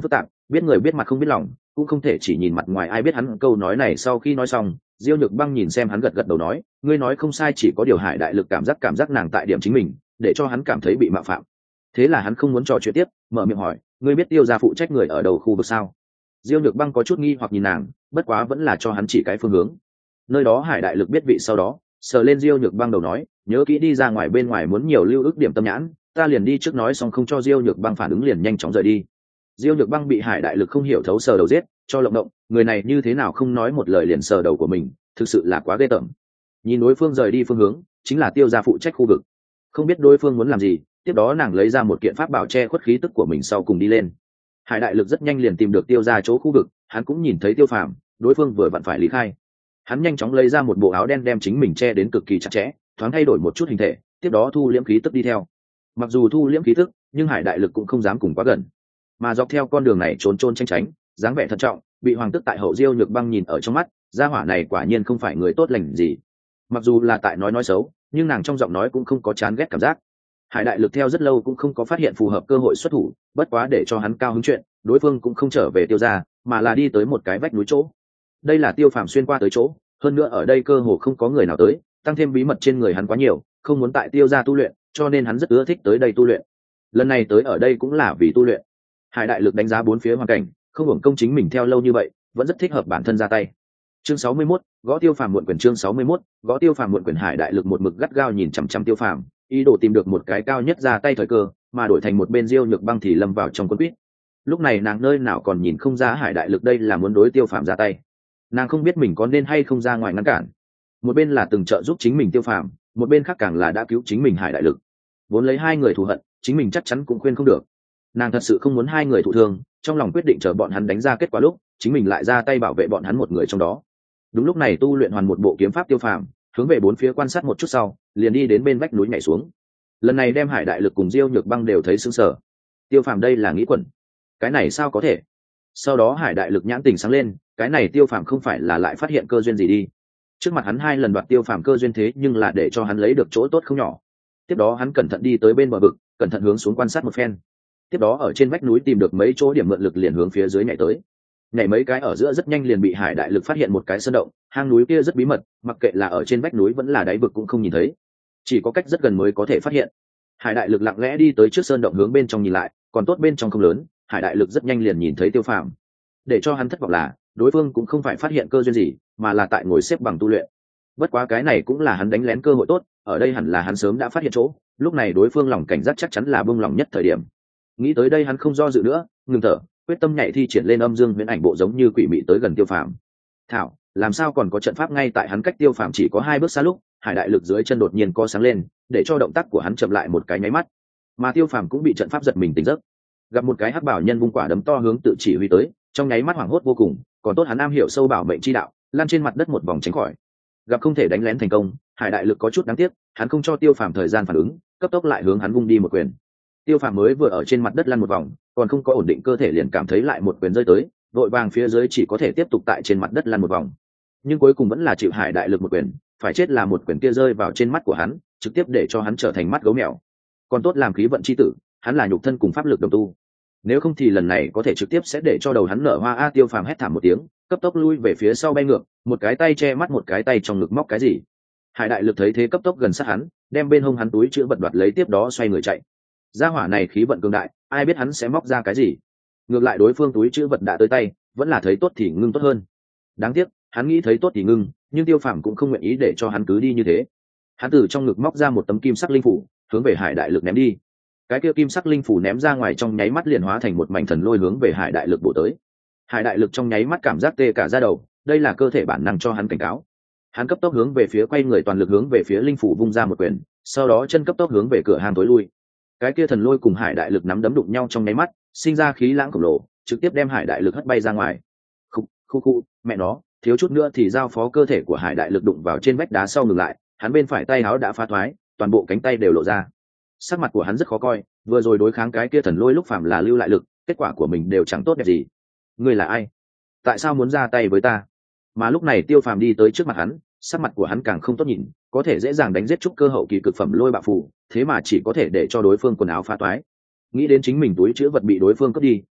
biết người biết mặt không biết lòng, cũng không thể chỉ nhìn mặt ngoài. Ai biết hắn câu nói này sau khi nói xong, Diêu Nhược Băng nhìn xem hắn gật gật đầu nói, ngươi nói không sai, chỉ có điều Hải đại lực cảm giác nàng tại điểm chính mình, để cho hắn cảm thấy bị mạo phạm. Thế là hắn không muốn trò chuyện tiếp, mở miệng hỏi, ngươi biết Tiêu gia phụ trách người ở đầu khu vực sao? Diêu Nhược Băng có chút nghi hoặc nhìn nàng, bất quá vẫn là cho hắn chỉ cái phương hướng. Nơi đó Hải đại lực biết vị sau đó, sờ lên Diêu Nhược Băng đầu nói, nhớ kỹ đi ra ngoài, bên ngoài muốn nhiều lưu ức điểm tâm nhãn, ta liền đi trước. Nói xong không cho Diêu Nhược Băng phản ứng, liền nhanh chóng rời đi. Diêu Nhược Băng bị Hải đại lực không hiểu thấu sờ đầu giết, cho lộng động, người này như thế nào không nói một lời liền sờ đầu của mình, thực sự là quá ghê tởm. Nhìn đối phương rời đi phương hướng, chính là Tiêu gia phụ trách khu vực. Không biết đối phương muốn làm gì, tiếp đó nàng lấy ra một kiện pháp bảo che khuất khí tức của mình sau cùng đi lên. Hải đại lực rất nhanh liền tìm được Tiêu gia chỗ khu vực, hắn cũng nhìn thấy Tiêu Phàm, đối phương vừa vặn phải lý khai. Hắn nhanh chóng lấy ra một bộ áo đen đem chính mình che đến cực kỳ chặt chẽ, thoáng thay đổi một chút hình thể, tiếp đó thu liễm khí tức đi theo. Mặc dù thu liễm khí tức, nhưng Hải đại lực cũng không dám cùng quá gần, mà dọc theo con đường này trốn trốn tránh tránh, dáng vẻ thận trọng, bị hoàng tức tại hậu. Diêu Nhược Băng nhìn ở trong mắt, gia hỏa này quả nhiên không phải người tốt lành gì. Mặc dù là tại nói xấu, nhưng nàng trong giọng nói cũng không có chán ghét cảm giác. Hải đại lực theo rất lâu cũng không có phát hiện phù hợp cơ hội xuất thủ, bất quá để cho hắn cao hứng chuyện, đối phương cũng không trở về Tiêu gia, mà là đi tới một cái vách núi chỗ. Đây là Tiêu Phàm xuyên qua tới chỗ, hơn nữa ở đây cơ hồ không có người nào tới, tăng thêm bí mật trên người hắn quá nhiều, không muốn tại Tiêu gia tu luyện, cho nên hắn rất ưa thích tới đây tu luyện. Lần này tới ở đây cũng là vì tu luyện. Hải đại lực đánh giá bốn phía hoàn cảnh, không hưởng công chính mình theo lâu như vậy, vẫn rất thích hợp bản thân ra tay. Chương 61, gõ Tiêu Phàm muộn quyền. Chương 61, gõ Tiêu Phàm muộn quyền. Hải đại lực một mực gắt gao nhìn chằm chằm Tiêu Phàm, ý đồ tìm được một cái cao nhất ra tay thời cơ, mà đổi thành một bên Diêu Nhược Băng thì lâm vào trong quân quýt. Lúc này nàng nơi nào còn nhìn không ra Hải đại lực đây là muốn đối Tiêu Phàm ra tay. Nàng không biết mình có nên hay không ra ngoài ngăn cản. Một bên là từng trợ giúp chính mình Tiêu Phàm, một bên khác càng là đã cứu chính mình Hải đại lực. Vốn lấy hai người thù hận, chính mình chắc chắn cũng khuyên không được. Nàng thật sự không muốn hai người thụ thương, trong lòng quyết định chờ bọn hắn đánh ra kết quả lúc, chính mình lại ra tay bảo vệ bọn hắn một người trong đó. Đúng lúc này tu luyện hoàn một bộ kiếm pháp Tiêu Phàm, hướng về bốn phía quan sát một chút sau, liền đi đến bên vách núi nhảy xuống. Lần này đem Hải đại lực cùng Diêu Nhược Băng đều thấy sững sờ. Tiêu Phàm đây là nghĩ quẩn, cái này sao có thể? Sau đó Hải đại lực nhãn tình sáng lên, cái này Tiêu Phàm không phải là lại phát hiện cơ duyên gì đi? Trước mặt hắn hai lần đoạt Tiêu Phàm cơ duyên, thế nhưng là để cho hắn lấy được chỗ tốt không nhỏ. Tiếp đó hắn cẩn thận đi tới bên bờ vực, cẩn thận hướng xuống quan sát một phen. Tiếp đó ở trên vách núi tìm được mấy chỗ điểm mượn lực, liền hướng phía dưới nhảy tới. Nhảy mấy cái ở giữa rất nhanh liền bị Hải đại lực phát hiện một cái sơn động, hang núi kia rất bí mật, mặc kệ là ở trên vách núi vẫn là đáy vực cũng không nhìn thấy, chỉ có cách rất gần mới có thể phát hiện. Hải đại lực lặng lẽ đi tới trước sơn động hướng bên trong nhìn lại, còn tốt bên trong không lớn, Hải đại lực rất nhanh liền nhìn thấy Tiêu Phàm. Để cho hắn thất vọng là, đối phương cũng không phải phát hiện cơ duyên gì, mà là tại ngồi xếp bằng tu luyện. Bất quá cái này cũng là hắn đánh lén cơ hội tốt, ở đây hẳn là hắn sớm đã phát hiện chỗ, lúc này đối phương lòng cảnh giác chắc chắn là bông lòng nhất thời điểm. Nghĩ tới đây hắn không do dự nữa, ngừng thở, quyết tâm nhảy thi triển lên âm dương huyễn ảnh bộ, giống như quỷ mị tới gần Tiêu Phàm. Thảo, làm sao còn có trận pháp? Ngay tại hắn cách Tiêu Phàm chỉ có 2 bước xa lúc, Hải đại lực dưới chân đột nhiên co sáng lên, để cho động tác của hắn chậm lại một cái nháy mắt, mà Tiêu Phàm cũng bị trận pháp giật mình tỉnh giấc. Gặp một cái hắc bảo nhân vung quả đấm to hướng tự chỉ huy tới, trong nháy mắt hoảng hốt vô cùng, còn tốt hắn am hiểu sâu bảo mệnh chi đạo, lăn trên mặt đất một vòng tránh khỏi. Gặp không thể đánh lén thành công, Hải đại lực có chút đáng tiếc, hắn không cho Tiêu Phàm thời gian phản ứng, cấp tốc lại hướng hắn vung đi một quyền. Tiêu Phàm mới vừa ở trên mặt đất lăn một vòng, còn không có ổn định cơ thể liền cảm thấy lại một quyền rơi tới, vội vàng phía dưới chỉ có thể tiếp tục tại trên mặt đất lăn một vòng. Nhưng cuối cùng vẫn là chịu Hải đại lực một quyền, phải chết là một quyền kia rơi vào trên mắt của hắn, trực tiếp để cho hắn trở thành mắt gấu mèo. Còn tốt làm khí vận chi tử, hắn là nhục thân cùng pháp lực đồng tu, nếu không thì lần này có thể trực tiếp sẽ để cho đầu hắn nở hoa. Tiêu Phàm hét thảm một tiếng, cấp tốc lui về phía sau bay ngược, một cái tay che mắt, một cái tay trong ngực móc cái gì. Hải đại lực thấy thế cấp tốc gần sát hắn, đem bên hông hắn túi chữ vật đoạt lấy, tiếp đó xoay người chạy. Gia hỏa này khí vận cường đại, ai biết hắn sẽ móc ra cái gì. Ngược lại đối phương túi chữ vật đã tới tay, vẫn là thấy tốt thì ngưng tốt hơn. Đáng tiếc hắn nghĩ thấy tốt thì ngưng, nhưng Tiêu Phàm cũng không nguyện ý để cho hắn cứ đi như thế. Hắn từ trong ngực móc ra một tấm kim sắc linh phủ, hướng về Hải đại lực ném đi. Cái kia kim sắc linh phủ ném ra ngoài trong nháy mắt liền hóa thành một mảnh thần lôi hướng về Hải đại lực bổ tới. Hải đại lực trong nháy mắt cảm giác tê cả da đầu, đây là cơ thể bản năng cho hắn cảnh cáo. Hắn cấp tốc hướng về phía, quay người toàn lực hướng về phía linh phủ vung ra một quyền, sau đó chân cấp tốc hướng về cửa hang tối lui. Cái kia thần lôi cùng Hải đại lực nắm đấm đụng nhau trong nháy mắt, sinh ra khí lãng khổng lồ, trực tiếp đem Hải đại lực hất bay ra ngoài. Khu, mẹ nó, thiếu chút nữa thì giao phó. Cơ thể của Hải đại lực đụng vào trên vách đá sau ngừng lại, hắn bên phải tay áo đã phá thoái, toàn bộ cánh tay đều lộ ra. Sắc mặt của hắn rất khó coi, vừa rồi đối kháng cái kia thần lôi lúc phạm là lưu lại lực, kết quả của mình đều chẳng tốt đẹp gì. Ngươi là ai? Tại sao muốn ra tay với ta? Mà lúc này Tiêu Phàm đi tới trước mặt hắn, sắc mặt của hắn càng không tốt nhìn, có thể dễ dàng đánh giết trúc cơ hậu kỳ cực phẩm lôi bạo phù, thế mà chỉ có thể để cho đối phương quần áo phá toái. Nghĩ đến chính mình túi chứa vật bị đối phương cướp đi,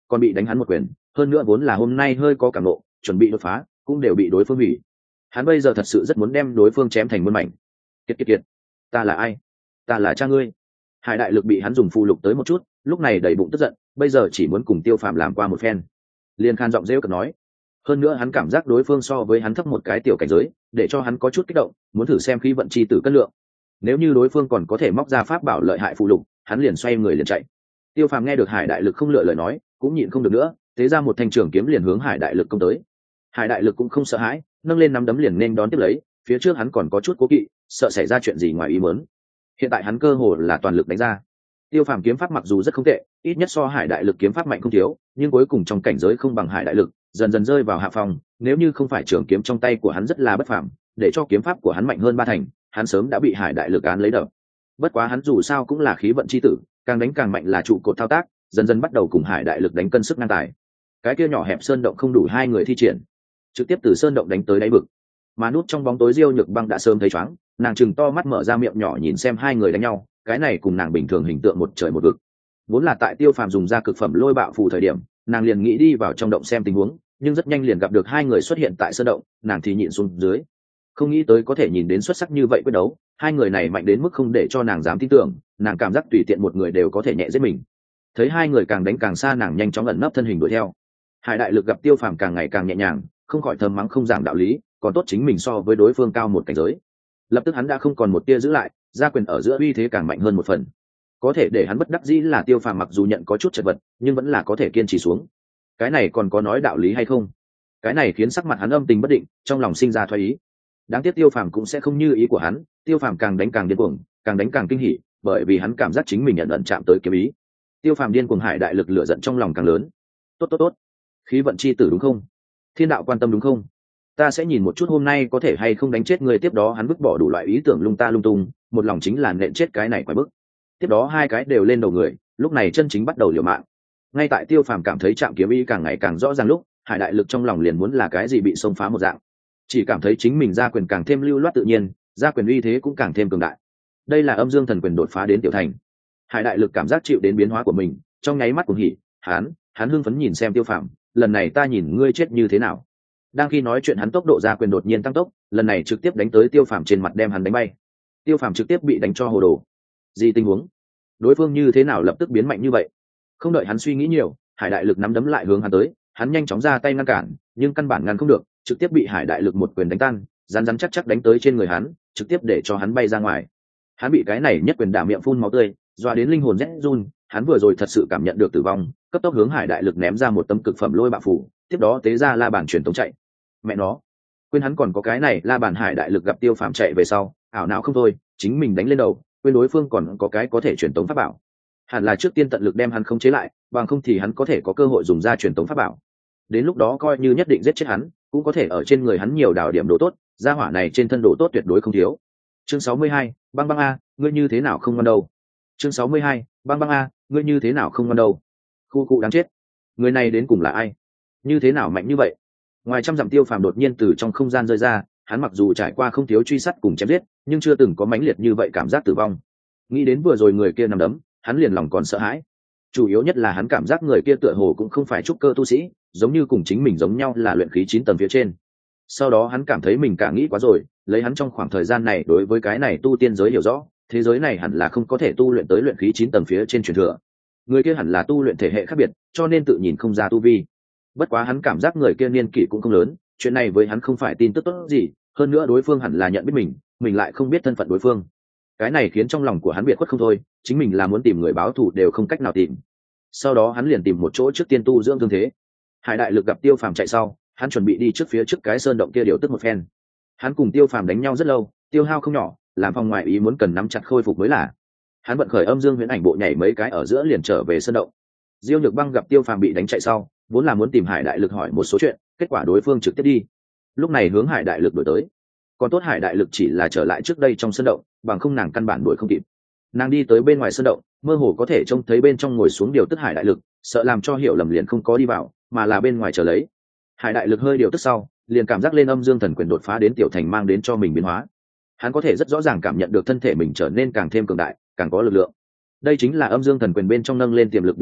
còn bị đánh hắn một quyền, hơn nữa vốn là hôm nay hơi có cảm nộ chuẩn bị đột phá cũng đều bị đối phương hủy. Hắn bây giờ thật sự rất muốn đem đối phương chém thành muôn mảnh. Kiệt, ta là ai? Ta là cha ngươi. Hải đại lực bị hắn dùng phù lục tới một chút, lúc này đầy bụng tức giận, bây giờ chỉ muốn cùng Tiêu Phàm làm qua một phen. Liên khan giọng rêu cợt nói, hơn nữa hắn cảm giác đối phương so với hắn thấp một cái tiểu cảnh giới, để cho hắn có chút kích động, muốn thử xem khí vận chi tử cân lượng. Nếu như đối phương còn có thể móc ra pháp bảo lợi hại phù lục, hắn liền xoay người liền chạy. Tiêu Phàm nghe được Hải đại lực không lựa lời nói, cũng nhịn không được nữa, thế ra một thanh trường kiếm liền hướng Hải đại lực công tới. Hải đại lực cũng không sợ hãi, nâng lên nắm đấm liền nên đón tiếp lấy, phía trước hắn còn có chút cố kỵ, sợ xảy ra chuyện gì ngoài ý muốn. Hiện tại hắn cơ hồ là toàn lực đánh ra. Tiêu Phàm kiếm pháp mặc dù rất không tệ, ít nhất so Hải đại lực kiếm pháp mạnh không thiếu, nhưng cuối cùng trong cảnh giới không bằng Hải đại lực, dần dần rơi vào hạ phòng. Nếu như không phải trường kiếm trong tay của hắn rất là bất phàm, để cho kiếm pháp của hắn mạnh hơn ba thành, hắn sớm đã bị Hải đại lực án lấy đập. Bất quá hắn dù sao cũng là khí vận chi tử, càng đánh càng mạnh là trụ cột thao tác, dần dần bắt đầu cùng Hải đại lực đánh cân sức ngang tài. Cái kia nhỏ hẹp sơn động không đủ hai người thi triển, trực tiếp từ sơn động đánh tới đáy vực. Mà nút trong bóng tối Diêu Nhược Băng đã sớm thấy choáng, nàng chừng to mắt mở ra miệng nhỏ nhìn xem hai người đánh nhau, cái này cùng nàng bình thường hình tượng một trời một vực. Vốn là tại Tiêu Phàm dùng ra cực phẩm lôi bạo phù thời điểm, nàng liền nghĩ đi vào trong động xem tình huống, nhưng rất nhanh liền gặp được hai người xuất hiện tại sơn động, nàng thì nhịn xuống dưới. Không nghĩ tới có thể nhìn đến xuất sắc như vậy quyết đấu, hai người này mạnh đến mức không để cho nàng dám tin tưởng, nàng cảm giác tùy tiện một người đều có thể nhẹ giết mình. Thấy hai người càng đánh càng xa, nàng nhanh chóng ẩn nấp thân hình đuổi theo. Hải đại lực gặp Tiêu Phàm càng ngày càng nhẹ nhàng, không khỏi thầm mắng không giảng đạo lý, còn tốt chính mình so với đối phương cao một cảnh giới. Lập tức hắn đã không còn một tia giữ lại, gia quyền ở giữa uy thế càng mạnh hơn một phần. Có thể để hắn bất đắc dĩ là Tiêu Phàm mặc dù nhận có chút chật vật, nhưng vẫn là có thể kiên trì xuống. Cái này còn có nói đạo lý hay không? Cái này khiến sắc mặt hắn âm tình bất định, trong lòng sinh ra thoái ý. Đáng tiếc Tiêu Phàm cũng sẽ không như ý của hắn, Tiêu Phàm càng đánh càng điên cuồng, càng đánh càng kinh hỉ, bởi vì hắn cảm giác chính mình nhận ẩn chạm tới kiếm ý. Tiêu Phàm điên cuồng, Hải đại lực lửa giận trong lòng càng lớn. Tốt, khí vận chi tử đúng không? Thiên đạo quan tâm đúng không? Ta sẽ nhìn một chút hôm nay có thể hay không đánh chết người. Tiếp đó hắn vứt bỏ đủ loại ý tưởng lung ta lung tung, một lòng chính là nện chết cái này quái bức. Tiếp đó hai cái đều lên đầu người, lúc này chân chính bắt đầu liều mạng. Ngay tại Tiêu Phàm cảm thấy chạm kiếm ý càng ngày càng rõ ràng lúc, Hải đại lực trong lòng liền muốn là cái gì bị xông phá một dạng, chỉ cảm thấy chính mình ra quyền càng thêm lưu loát tự nhiên, ra quyền uy thế cũng càng thêm cường đại. Đây là âm dương thần quyền đột phá đến tiểu thành. Hải đại lực cảm giác chịu đến biến hóa của mình, trong nháy mắt cuồng hỉ, hắn hưng phấn nhìn xem Tiêu Phàm, lần này ta nhìn ngươi chết như thế nào. Đang khi nói chuyện hắn tốc độ ra quyền đột nhiên tăng tốc, lần này trực tiếp đánh tới Tiêu Phàm trên mặt đem hắn đánh bay. Tiêu Phàm trực tiếp bị đánh cho hồ đồ. Gì tình huống? Đối phương như thế nào lập tức biến mạnh như vậy? Không đợi hắn suy nghĩ nhiều, Hải đại lực nắm đấm lại hướng hắn tới, hắn nhanh chóng ra tay ngăn cản, nhưng căn bản ngăn không được, trực tiếp bị Hải đại lực một quyền đánh tan, rắn chắc đánh tới trên người hắn, trực tiếp để cho hắn bay ra ngoài. Hắn bị cái này nhất quyền đả miệng phun máu tươi, doa đến linh hồn rẽ run, hắn vừa rồi thật sự cảm nhận được tử vong, cấp tốc hướng Hải đại lực ném ra một tấm cực phẩm lôi bạo phủ, tiếp đó tế ra la bàn truyền tống chạy. Mẹ nó, quên hắn còn có cái này la bàn. Hải đại lực gặp Tiêu Phàm chạy về sau, ảo não không thôi, chính mình đánh lên đầu, quên đối phương còn có cái có thể truyền tống pháp bảo. Hẳn là trước tiên tận lực đem hắn khống chế lại, bằng không thì hắn có thể có cơ hội dùng ra truyền tống pháp bảo. Đến lúc đó coi như nhất định giết chết hắn, cũng có thể ở trên người hắn nhiều đào điểm đồ tốt, gia hỏa này trên thân đồ tốt tuyệt đối không thiếu. Chương 62, băng a, ngươi như thế nào không ngon đâu. Chương 62, băng a, ngươi như thế nào không ngon đâu. Khu cụ đáng chết, người này đến cùng là ai, như thế nào mạnh như vậy? Ngoài trăm dặm Tiêu Phàm đột nhiên từ trong không gian rơi ra, hắn mặc dù trải qua không thiếu truy sát cùng chém giết, nhưng chưa từng có mãnh liệt như vậy cảm giác tử vong. Nghĩ đến vừa rồi người kia nằm đấm, hắn liền lòng còn sợ hãi. Chủ yếu nhất là hắn cảm giác người kia tựa hồ cũng không phải trúc cơ tu sĩ, giống như cùng chính mình giống nhau là luyện khí 9 tầng phía trên. Sau đó hắn cảm thấy mình cả nghĩ quá rồi, lấy hắn trong khoảng thời gian này đối với cái này tu tiên giới hiểu rõ, thế giới này hẳn là không có thể tu luyện tới luyện khí 9 tầng phía trên truyền thừa. Người kia hẳn là tu luyện thể hệ khác biệt, cho nên tự nhìn không ra tu vi. Bất quá hắn cảm giác người kia niên kỷ cũng không lớn, chuyện này với hắn không phải tin tức tốt gì, hơn nữa đối phương hẳn là nhận biết mình lại không biết thân phận đối phương. Cái này khiến trong lòng của hắn biệt khuất không thôi, chính mình là muốn tìm người báo thù đều không cách nào tìm. Sau đó hắn liền tìm một chỗ trước tiên tu dưỡng thương thế. Hải đại lực gặp Tiêu Phàm chạy sau, hắn chuẩn bị đi trước phía trước cái sơn động kia điều tức một phen. Hắn cùng Tiêu Phàm đánh nhau rất lâu, tiêu hao không nhỏ, làm phòng ngoại ý muốn cần nắm chặt khôi phục mới là. Hắn vận khởi âm dương huyễn ảnh bộ nhảy mấy cái ở giữa liền trở về sơn động. Diêu Nhược Băng gặp Tiêu Phàm bị đánh chạy sau, vốn là muốn tìm Hải đại lực hỏi một số chuyện, kết quả đối phương trực tiếp đi. Lúc này hướng Hải đại lực đuổi tới. Còn tốt Hải đại lực chỉ là trở lại trước đây trong sơn động, bằng không nàng căn bản đuổi không kịp. Nàng đi tới bên ngoài sơn động, mơ hồ có thể trông thấy bên trong ngồi xuống điều tức Hải đại lực, sợ làm cho hiểu lầm liền không có đi vào, mà là bên ngoài chờ lấy. Hải đại lực hơi điều tức sau, liền cảm giác lên âm dương thần quyền đột phá đến tiểu thành mang đến cho mình biến hóa. Hắn có thể rất rõ ràng cảm nhận được thân thể mình trở nên càng thêm cường đại, càng có lực lượng. Đây chính là âm dương thần quyền bên trong nâng lên tiềm lực biến hóa,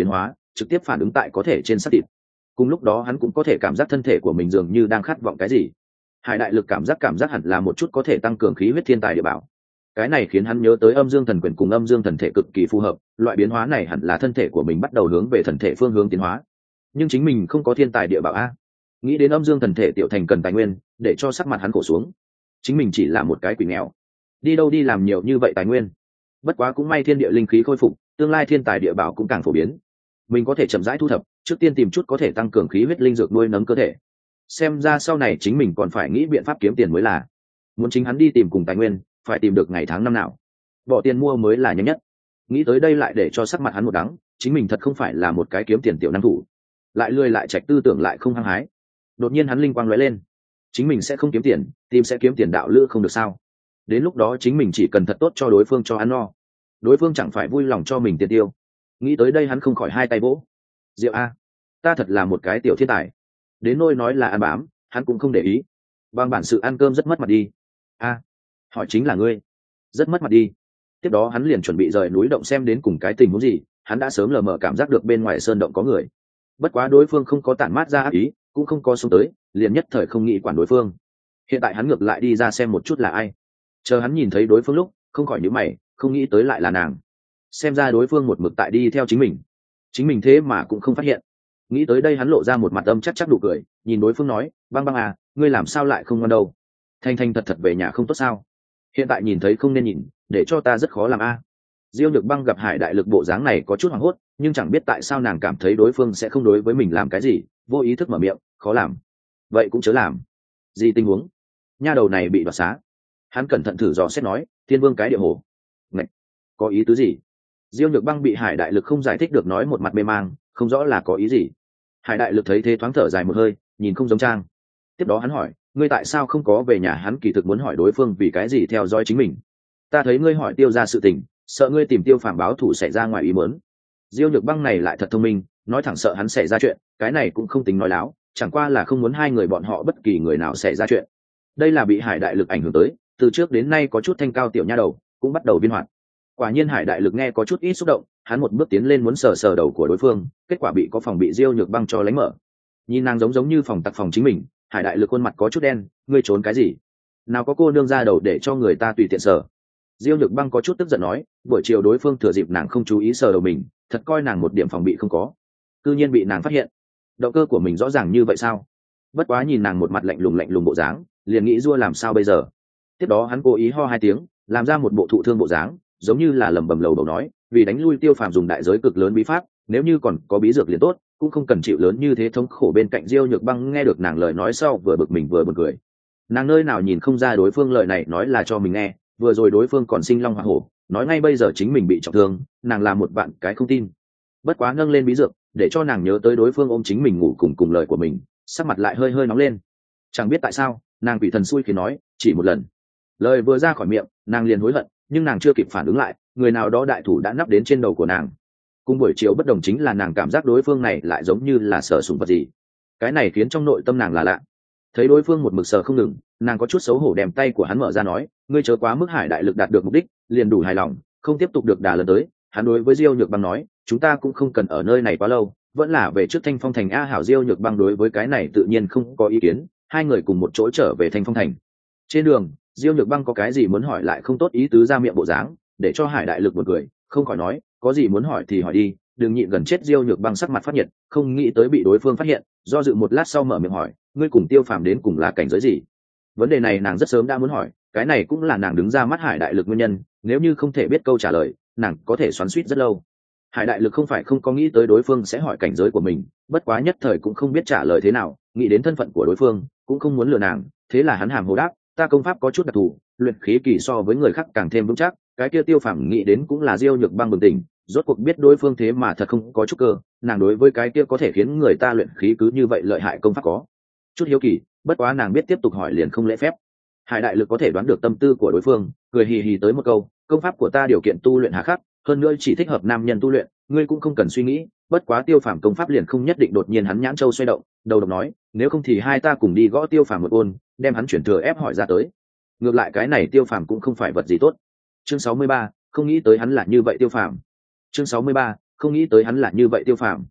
trực tiếp phản ứng tại có thể trên xác thịt. Cùng lúc đó hắn cũng có thể cảm giác thân thể của mình dường như đang khát vọng cái gì. Hải đại lực cảm giác hẳn là một chút có thể tăng cường khí huyết thiên tài địa bảo. Cái này khiến hắn nhớ tới âm dương thần quyền cùng âm dương thần thể cực kỳ phù hợp, loại biến hóa này hẳn là thân thể của mình bắt đầu hướng về thần thể phương hướng tiến hóa. Nhưng chính mình không có thiên tài địa bảo a. Nghĩ đến âm dương thần thể tiểu thành cần tài nguyên, để cho sắc mặt hắn khổ xuống. Chính mình chỉ là một cái quỷ nghèo, đi đâu đi làm nhiều như vậy tài nguyên. Bất quá cũng may thiên địa linh khí khôi phục, tương lai thiên tài địa bảo cũng càng phổ biến. Mình có thể chậm rãi thu thập, trước tiên tìm chút có thể tăng cường khí huyết linh dược nuôi nấng cơ thể. Xem ra sau này chính mình còn phải nghĩ biện pháp kiếm tiền mới là. Muốn chính hắn đi tìm cùng tài nguyên, phải tìm được ngày tháng năm nào. Bỏ tiền mua mới là nhanh nhất. Nghĩ tới đây lại để cho sắc mặt hắn một đắng, chính mình thật không phải là một cái kiếm tiền tiểu năng thủ. Lại lười lại trạch tư tưởng lại không hăng hái. Đột nhiên hắn linh quang lóe lên. Chính mình sẽ không kiếm tiền, tìm sẽ kiếm tiền đạo lữ không được sao? Đến lúc đó chính mình chỉ cần thật tốt cho đối phương cho ăn no. Đối phương chẳng phải vui lòng cho mình tiền tiêu. Nghĩ tới đây hắn không khỏi hai tay vỗ. Diệu a, ta thật là một cái tiểu thiên tài. Đến nôi nói là ăn bám, hắn cũng không để ý. Bằng bản sự ăn cơm rất mất mặt đi. A, hỏi chính là ngươi. Rất mất mặt đi. Tiếp đó hắn liền chuẩn bị rời núi động xem đến cùng cái tình huống gì. Hắn đã sớm lờ mờ cảm giác được bên ngoài sơn động có người. Bất quá đối phương không có tản mát ra ác ý, cũng không có xuống tới, liền nhất thời không nghĩ quản đối phương. Hiện tại hắn ngược lại đi ra xem một chút là ai. Chờ hắn nhìn thấy đối phương lúc, không khỏi nhíu mày, không nghĩ tới lại là nàng. Xem ra đối phương một mực tại đi theo chính mình thế mà cũng không phát hiện. Nghĩ tới đây hắn lộ ra một mặt âm chắc nụ cười, nhìn đối phương nói, băng băng à, ngươi làm sao lại không ngoan đâu? Thanh thanh thật thật về nhà không tốt sao? Hiện tại nhìn thấy không nên nhìn, để cho ta rất khó làm a. Diêu Nhược Băng gặp Hải đại lực bộ dáng này có chút hoảng hốt, nhưng chẳng biết tại sao nàng cảm thấy đối phương sẽ không đối với mình làm cái gì, vô ý thức mở miệng, khó làm. Vậy cũng chớ làm. Gì tình huống? Nha đầu này bị đoạt xá. Hắn cẩn thận thử dò xét nói, Thiên Vương cái địa hồ. Ngạch, có ý tứ gì? Diêu Nhược Băng bị Hải đại lực không giải thích được nói một mặt mê mang, không rõ là có ý gì. Hải đại lực thấy thế thoáng thở dài một hơi, nhìn không giống trang. Tiếp đó hắn hỏi, ngươi tại sao không có về nhà? Hắn kỳ thực muốn hỏi đối phương vì cái gì theo dõi chính mình. Ta thấy ngươi hỏi Tiêu ra sự tình, sợ ngươi tìm Tiêu Phàm báo thù xảy ra ngoài ý muốn. Diêu Nhược Băng này lại thật thông minh, nói thẳng sợ hắn xảy ra chuyện, cái này cũng không tính nói láo, chẳng qua là không muốn hai người bọn họ bất kỳ người nào xảy ra chuyện. Đây là bị Hải đại lực ảnh hưởng tới, từ trước đến nay có chút thanh cao tiểu nha đầu, cũng bắt đầu viên hoạt. Quả nhiên Hải đại lực nghe có chút ít xúc động, hắn một bước tiến lên muốn sờ sờ đầu của đối phương, kết quả bị có phòng bị Diêu Nhược Băng cho lánh mở. Nhìn nàng giống như phòng tặc phòng chính mình, Hải đại lực khuôn mặt có chút đen, ngươi trốn cái gì? Nào có cô nương ra đầu để cho người ta tùy tiện sờ. Diêu Nhược Băng có chút tức giận nói, buổi chiều đối phương thừa dịp nàng không chú ý sờ đầu mình, thật coi nàng một điểm phòng bị không có. Cư nhiên bị nàng phát hiện. Động cơ của mình rõ ràng như vậy sao? Bất quá nhìn nàng một mặt lạnh lùng bộ dáng, liền nghĩ rua làm sao bây giờ. Tiếp đó hắn cố ý ho hai tiếng, làm ra một bộ thụ thương bộ dáng, giống như là lẩm bẩm lầu bầu nói, vì đánh lui Tiêu Phàm dùng đại giới cực lớn bí pháp, nếu như còn có bí dược liền tốt, cũng không cần chịu lớn như thế thống khổ. Bên cạnh Diêu Nhược Băng nghe được nàng lời nói sau vừa bực mình vừa buồn cười. Nàng nơi nào nhìn không ra đối phương lời này nói là cho mình nghe, vừa rồi đối phương còn sinh long hỏa hổ, nói ngay bây giờ chính mình bị trọng thương, nàng là một bạn cái không tin. Bất quá nâng lên bí dược, để cho nàng nhớ tới đối phương ôm chính mình ngủ cùng lời của mình, sắc mặt lại hơi nóng lên. Chẳng biết tại sao, nàng bị thần xui khi nói, chỉ một lần. Lời vừa ra khỏi miệng, nàng liền hối hận, nhưng nàng chưa kịp phản ứng lại, người nào đó đại thủ đã nắp đến trên đầu của nàng. Cùng buổi chiều bất đồng chính là nàng cảm giác đối phương này lại giống như là sở sủng vật gì. Cái này khiến trong nội tâm nàng là lạ. Thấy đối phương một mực sờ không ngừng, nàng có chút xấu hổ đem tay của hắn mở ra nói, ngươi chớ quá mức. Hải đại lực đạt được mục đích, liền đủ hài lòng, không tiếp tục được đà lần tới. Hắn đối với Diêu Nhược Băng nói, chúng ta cũng không cần ở nơi này quá lâu, vẫn là về trước Thanh Phong thành a. Hảo. Diêu Nhược Băng đối với cái này tự nhiên không có ý kiến, hai người cùng một chỗ trở về Thanh Phong thành. Trên đường, Diêu Nhược Băng có cái gì muốn hỏi lại không tốt ý tứ ra miệng bộ dáng, để cho Hải đại lực một cười, không khỏi nói, có gì muốn hỏi thì hỏi đi, đừng nhịn gần chết. Diêu Nhược Băng sắc mặt phát nhiệt, không nghĩ tới bị đối phương phát hiện, do dự một lát sau mở miệng hỏi, ngươi cùng Tiêu Phàm đến cùng là cảnh giới gì? Vấn đề này nàng rất sớm đã muốn hỏi, cái này cũng là nàng đứng ra mắt Hải đại lực nguyên nhân, nếu như không thể biết câu trả lời, nàng có thể xoắn xuýt rất lâu. Hải đại lực không phải không có nghĩ tới đối phương sẽ hỏi cảnh giới của mình, bất quá nhất thời cũng không biết trả lời thế nào, nghĩ đến thân phận của đối phương, cũng không muốn lừa nàng, thế là hắn hàm hồ đáp, ta công pháp có chút đặc thù, luyện khí kỳ so với người khác càng thêm vững chắc. Cái kia Tiêu Phàm nghĩ đến cũng là Diêu Nhược Băng bừng tỉnh, rốt cuộc biết đối phương thế mà thật không có chút cơ, nàng đối với cái kia có thể khiến người ta luyện khí cứ như vậy lợi hại công pháp có chút hiếu kỳ, bất quá nàng biết tiếp tục hỏi liền không lễ phép. Hải đại lực có thể đoán được tâm tư của đối phương, cười hì hì tới một câu, công pháp của ta điều kiện tu luyện hà khắc, hơn nữa chỉ thích hợp nam nhân tu luyện, ngươi cũng không cần suy nghĩ. Bất quá Tiêu Phàm công pháp liền không nhất định. Đột nhiên hắn nhãn châu xoay động, đầu độc nói, nếu không thì hai ta cùng đi gõ Tiêu Phàm một ôn, đem hắn chuyển thừa ép hỏi ra tới. Ngược lại cái này Tiêu Phàm cũng không phải vật gì tốt. Chương 63, không nghĩ tới hắn là như vậy Tiêu Phàm. Chương 63, không nghĩ tới hắn là như vậy Tiêu Phàm.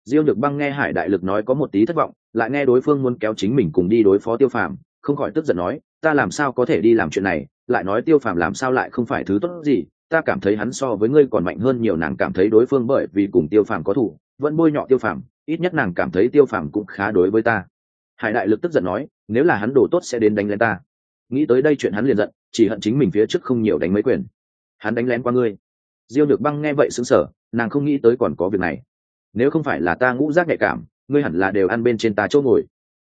Diêu Nhược Băng nghe Hải Đại Lực nói có một tí thất vọng, lại nghe đối phương muốn kéo chính mình cùng đi đối phó Tiêu Phàm, không khỏi tức giận nói, ta làm sao có thể đi làm chuyện này, lại nói Tiêu Phàm làm sao lại không phải thứ tốt gì, ta cảm thấy hắn so với ngươi còn mạnh hơn nhiều. Nàng cảm thấy đối phương bởi vì cùng Tiêu Phàm có thù, vẫn bôi nhọ Tiêu Phàm, ít nhất nàng cảm thấy Tiêu Phàm cũng khá đối với ta. Hải Đại Lực tức giận nói, nếu là hắn đồ tốt sẽ đến đánh lén ta. Nghĩ tới đây chuyện hắn liền giận, chỉ hận chính mình phía trước không nhiều đánh mấy quyền. Hắn đánh lén qua ngươi? Diêu Nhược Băng nghe vậy sững sờ, nàng không nghĩ tới còn có việc này. Nếu không phải là ta ngũ giác nhạy cảm, ngươi hẳn là đều ăn bên trên ta chỗ ngồi.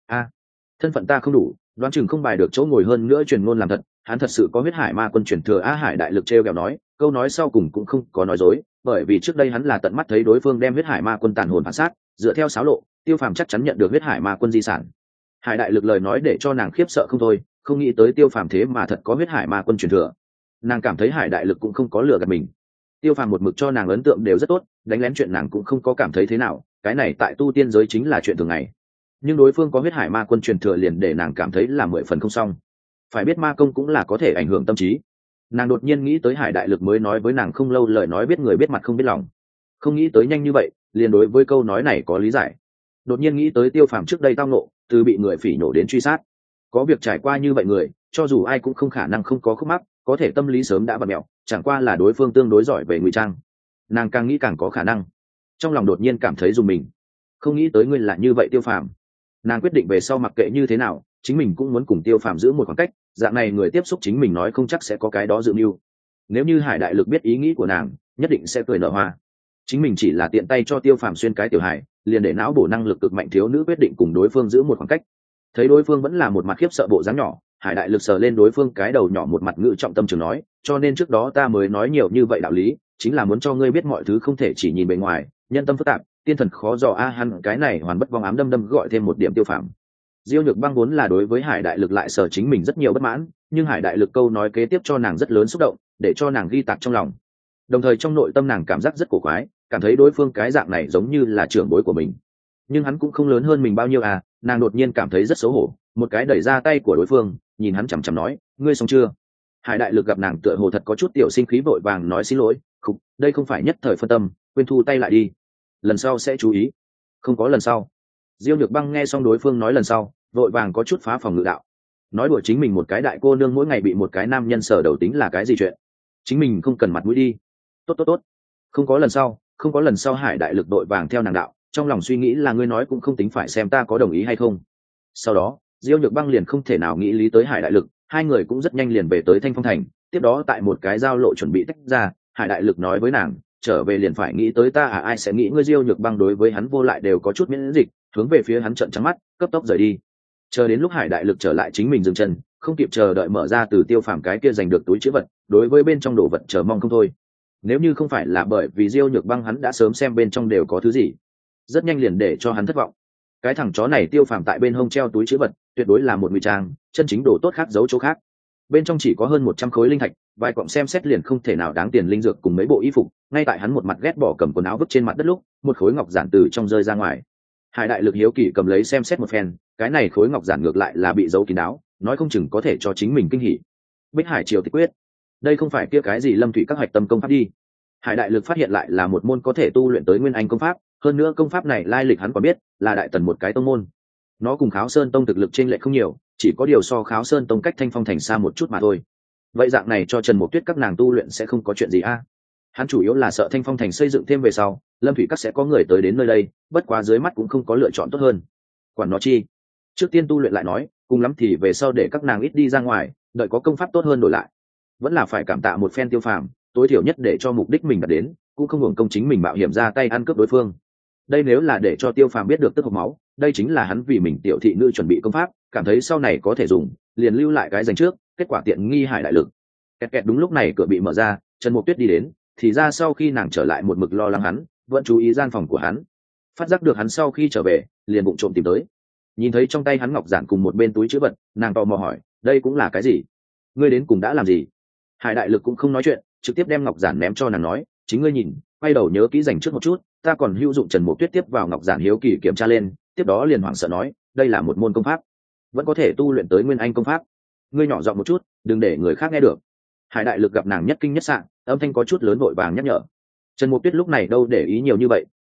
Thân phận ta không đủ, đoán chừng không bài được chỗ ngồi, hơn nữa truyền ngôn làm thật, hắn thật sự có huyết hải ma quân truyền thừa. Hải Đại Lực trêu ghẹo nói, câu nói sau cùng cũng không có nói dối, bởi vì trước đây hắn là tận mắt thấy đối phương đem huyết hải ma quân tàn hồn phản sát, dựa theo xáo lộ, Tiêu Phàm chắc chắn nhận được huyết hải ma quân di sản. Hải Đại Lực lời nói để cho nàng khiếp sợ không thôi, không nghĩ tới Tiêu Phàm thế mà thật có huyết hải ma quân truyền thừa. Nàng cảm thấy Hải Đại Lực cũng không có lừa gạt mình. Tiêu Phàm một mực cho nàng ấn tượng đều rất tốt, đánh lén chuyện nàng cũng không có cảm thấy thế nào, cái này tại tu tiên giới chính là chuyện thường ngày. Nhưng đối phương có huyết hải ma quân truyền thừa liền để nàng cảm thấy là 10 phần không xong. Phải biết ma công cũng là có thể ảnh hưởng tâm trí. Nàng đột nhiên nghĩ tới Hải Đại Lực mới nói với nàng không lâu lời nói biết người biết mặt không biết lòng, không nghĩ tới nhanh như vậy liền đối với câu nói này có lý giải. Đột nhiên nghĩ tới Tiêu Phàm trước đây tao ngộ, từ bị người phỉ nhổ đến truy sát, có việc trải qua như vậy người, cho dù ai cũng không khả năng không có khúc mắc, có thể tâm lý sớm đã bật mẹo, chẳng qua là đối phương tương đối giỏi về ngụy trang. Nàng càng nghĩ càng có khả năng, trong lòng đột nhiên cảm thấy dùng mình. Không nghĩ tới ngươi là như vậy Tiêu Phàm. Nàng quyết định về sau mặc kệ như thế nào, chính mình cũng muốn cùng Tiêu Phàm giữ một khoảng cách, dạng này người tiếp xúc chính mình nói không chắc sẽ có cái đó dự mưu. Nếu như Hải Đại Lực biết ý nghĩ của nàng, nhất định sẽ cười nở hoa. Chính mình chỉ là tiện tay cho Tiêu Phàm xuyên cái tiểu hài, liền để não bổ năng lực cực mạnh thiếu nữ quyết định cùng đối phương giữ một khoảng cách. Thấy đối phương vẫn là một mặt khiếp sợ bộ dáng nhỏ, Hải Đại Lực sờ lên đối phương cái đầu nhỏ, một mặt ngữ trọng tâm trường nói, cho nên trước đó ta mới nói nhiều như vậy đạo lý, chính là muốn cho ngươi biết mọi thứ không thể chỉ nhìn bề ngoài, nhân tâm phức tạp, tiên thần khó dò. Hắn cái này hoàn bất vong ám đâm gọi thêm một điểm Tiêu Phàm. Diêu Nhược Băng vốn là đối với Hải Đại Lực lại sở chính mình rất nhiều bất mãn, nhưng Hải Đại Lực câu nói kế tiếp cho nàng rất lớn xúc động, để cho nàng ghi tạc trong lòng. Đồng thời trong nội tâm nàng cảm giác rất cổ quái, cảm thấy đối phương cái dạng này giống như là trưởng bối của mình, nhưng hắn cũng không lớn hơn mình bao nhiêu. Nàng đột nhiên cảm thấy rất xấu hổ, một cái đẩy ra tay của đối phương, nhìn hắn chằm chằm nói, ngươi xong chưa? Hải Đại Lực gặp nàng tựa hồ thật có chút tiểu sinh khí, vội vàng nói xin lỗi, khục, đây không phải nhất thời phân tâm, quên thu tay lại đi, lần sau sẽ chú ý. Không có lần sau. Diêu Nhược Băng nghe xong đối phương nói lần sau, vội vàng có chút phá phòng ngự đạo, nói đùa chính mình một cái đại cô nương mỗi ngày bị một cái nam nhân sở đầu tính là cái gì chuyện, chính mình không cần mặt mũi đi. Tốt, không có lần sau, không có lần sau. Hải Đại Lực vội vàng theo nàng đạo, trong lòng suy nghĩ là ngươi nói cũng không tính phải xem ta có đồng ý hay không. Sau đó Diêu Nhược Băng liền không thể nào nghĩ lý tới Hải Đại Lực, hai người cũng rất nhanh liền về tới Thanh Phong Thành. Tiếp đó tại một cái giao lộ chuẩn bị tách ra, Hải Đại Lực nói với nàng, trở về liền phải nghĩ tới ta ai sẽ nghĩ ngươi. Diêu Nhược Băng đối với hắn vô lại đều có chút miễn dịch, hướng về phía hắn trợn trắng mắt, cấp tốc rời đi. Chờ đến lúc Hải Đại Lực trở lại, chính mình dừng chân, không kịp chờ đợi mở ra từ Tiêu Phàm cái kia giành được túi trữ vật, đối với bên trong đồ vật chờ mong không thôi. Nếu như không phải là bởi vì Diêu Nhược Băng, hắn đã sớm xem bên trong đều có thứ gì, rất nhanh liền để cho hắn thất vọng. Cái thằng chó này Tiêu Phàm tại bên hông treo túi trữ vật, tuyệt đối là một ngụy trang, chân chính đồ tốt khác giấu chỗ khác. Bên trong chỉ có hơn 100 khối linh thạch, vài cọng xem xét liền không thể nào đáng tiền linh dược cùng mấy bộ y phục. Ngay tại hắn một mặt ghét bỏ cầm quần áo vứt trên mặt đất lúc, một khối ngọc giản từ trong rơi ra ngoài. Hải Đại Lực hiếu kỳ cầm lấy xem xét một phen, cái này khối ngọc giản ngược lại là bị giấu kín đáo, nói không chừng có thể cho chính mình kinh hỉ. Bích Hải Triều Tịch Quyết, đây không phải kia cái gì Lâm Thủy các hạch tâm công pháp đi. Hải Đại Lực phát hiện lại là một môn có thể tu luyện tới nguyên anh công pháp, hơn nữa công pháp này lai lịch hắn còn biết, là Đại Tần một cái tông môn. Nó cùng Kháo Sơn Tông thực lực chênh lệch không nhiều, chỉ có điều so Kháo Sơn Tông cách Thanh Phong Thành xa một chút mà thôi. Vậy dạng này cho Trần Mộc Tuyết các nàng tu luyện sẽ không có chuyện gì a? Hắn chủ yếu là sợ Thanh Phong Thành xây dựng thêm về sau, Lâm Thủy các sẽ có người tới đến nơi đây, bất quá dưới mắt cũng không có lựa chọn tốt hơn. Quản nó chi, trước tiên tu luyện lại nói, cùng lắm thì về sau để các nàng ít đi ra ngoài, đợi có công pháp tốt hơn đổi lại. Vẫn là phải cảm tạ một phen Tiêu Phàm, tối thiểu nhất để cho mục đích mình đạt đến, cũng không hưởng công chính mình mạo hiểm ra tay ăn cướp đối phương. Đây nếu là để cho Tiêu Phàm biết được tức hộc máu, đây chính là hắn vì mình tiểu thị nữ chuẩn bị công pháp, cảm thấy sau này có thể dùng, liền lưu lại cái dành trước, kết quả tiện nghi Hải Đại Lực. Kẹt kẹt, đúng lúc này cửa bị mở ra, Trần Mộc Tuyết đi đến, thì ra sau khi nàng trở lại một mực lo lắng hắn, vẫn chú ý gian phòng của hắn. Phát giác được hắn sau khi trở về, liền bụng trộm tìm tới. Nhìn thấy trong tay hắn ngọc giản cùng một bên túi trữ vật, nàng tò mò hỏi, đây cũng là cái gì? Ngươi đến cùng đã làm gì? Hải Đại Lực cũng không nói chuyện, trực tiếp đem ngọc giản ném cho nàng nói, chính ngươi nhìn, quay đầu nhớ kỹ dành trước một chút, ta còn hữu dụng. Trần Mộc Tuyết tiếp vào ngọc giản hiếu kỳ kiểm tra lên, tiếp đó liền hoảng sợ nói, đây là một môn công pháp, vẫn có thể tu luyện tới nguyên anh công pháp. Ngươi nhỏ giọng một chút, đừng để người khác nghe được. Hải Đại Lực gặp nàng nhất kinh nhất sạn, âm thanh có chút lớn, vội vàng nhắc nhở. Trần Mộc Tuyết lúc này đâu để ý nhiều như vậy,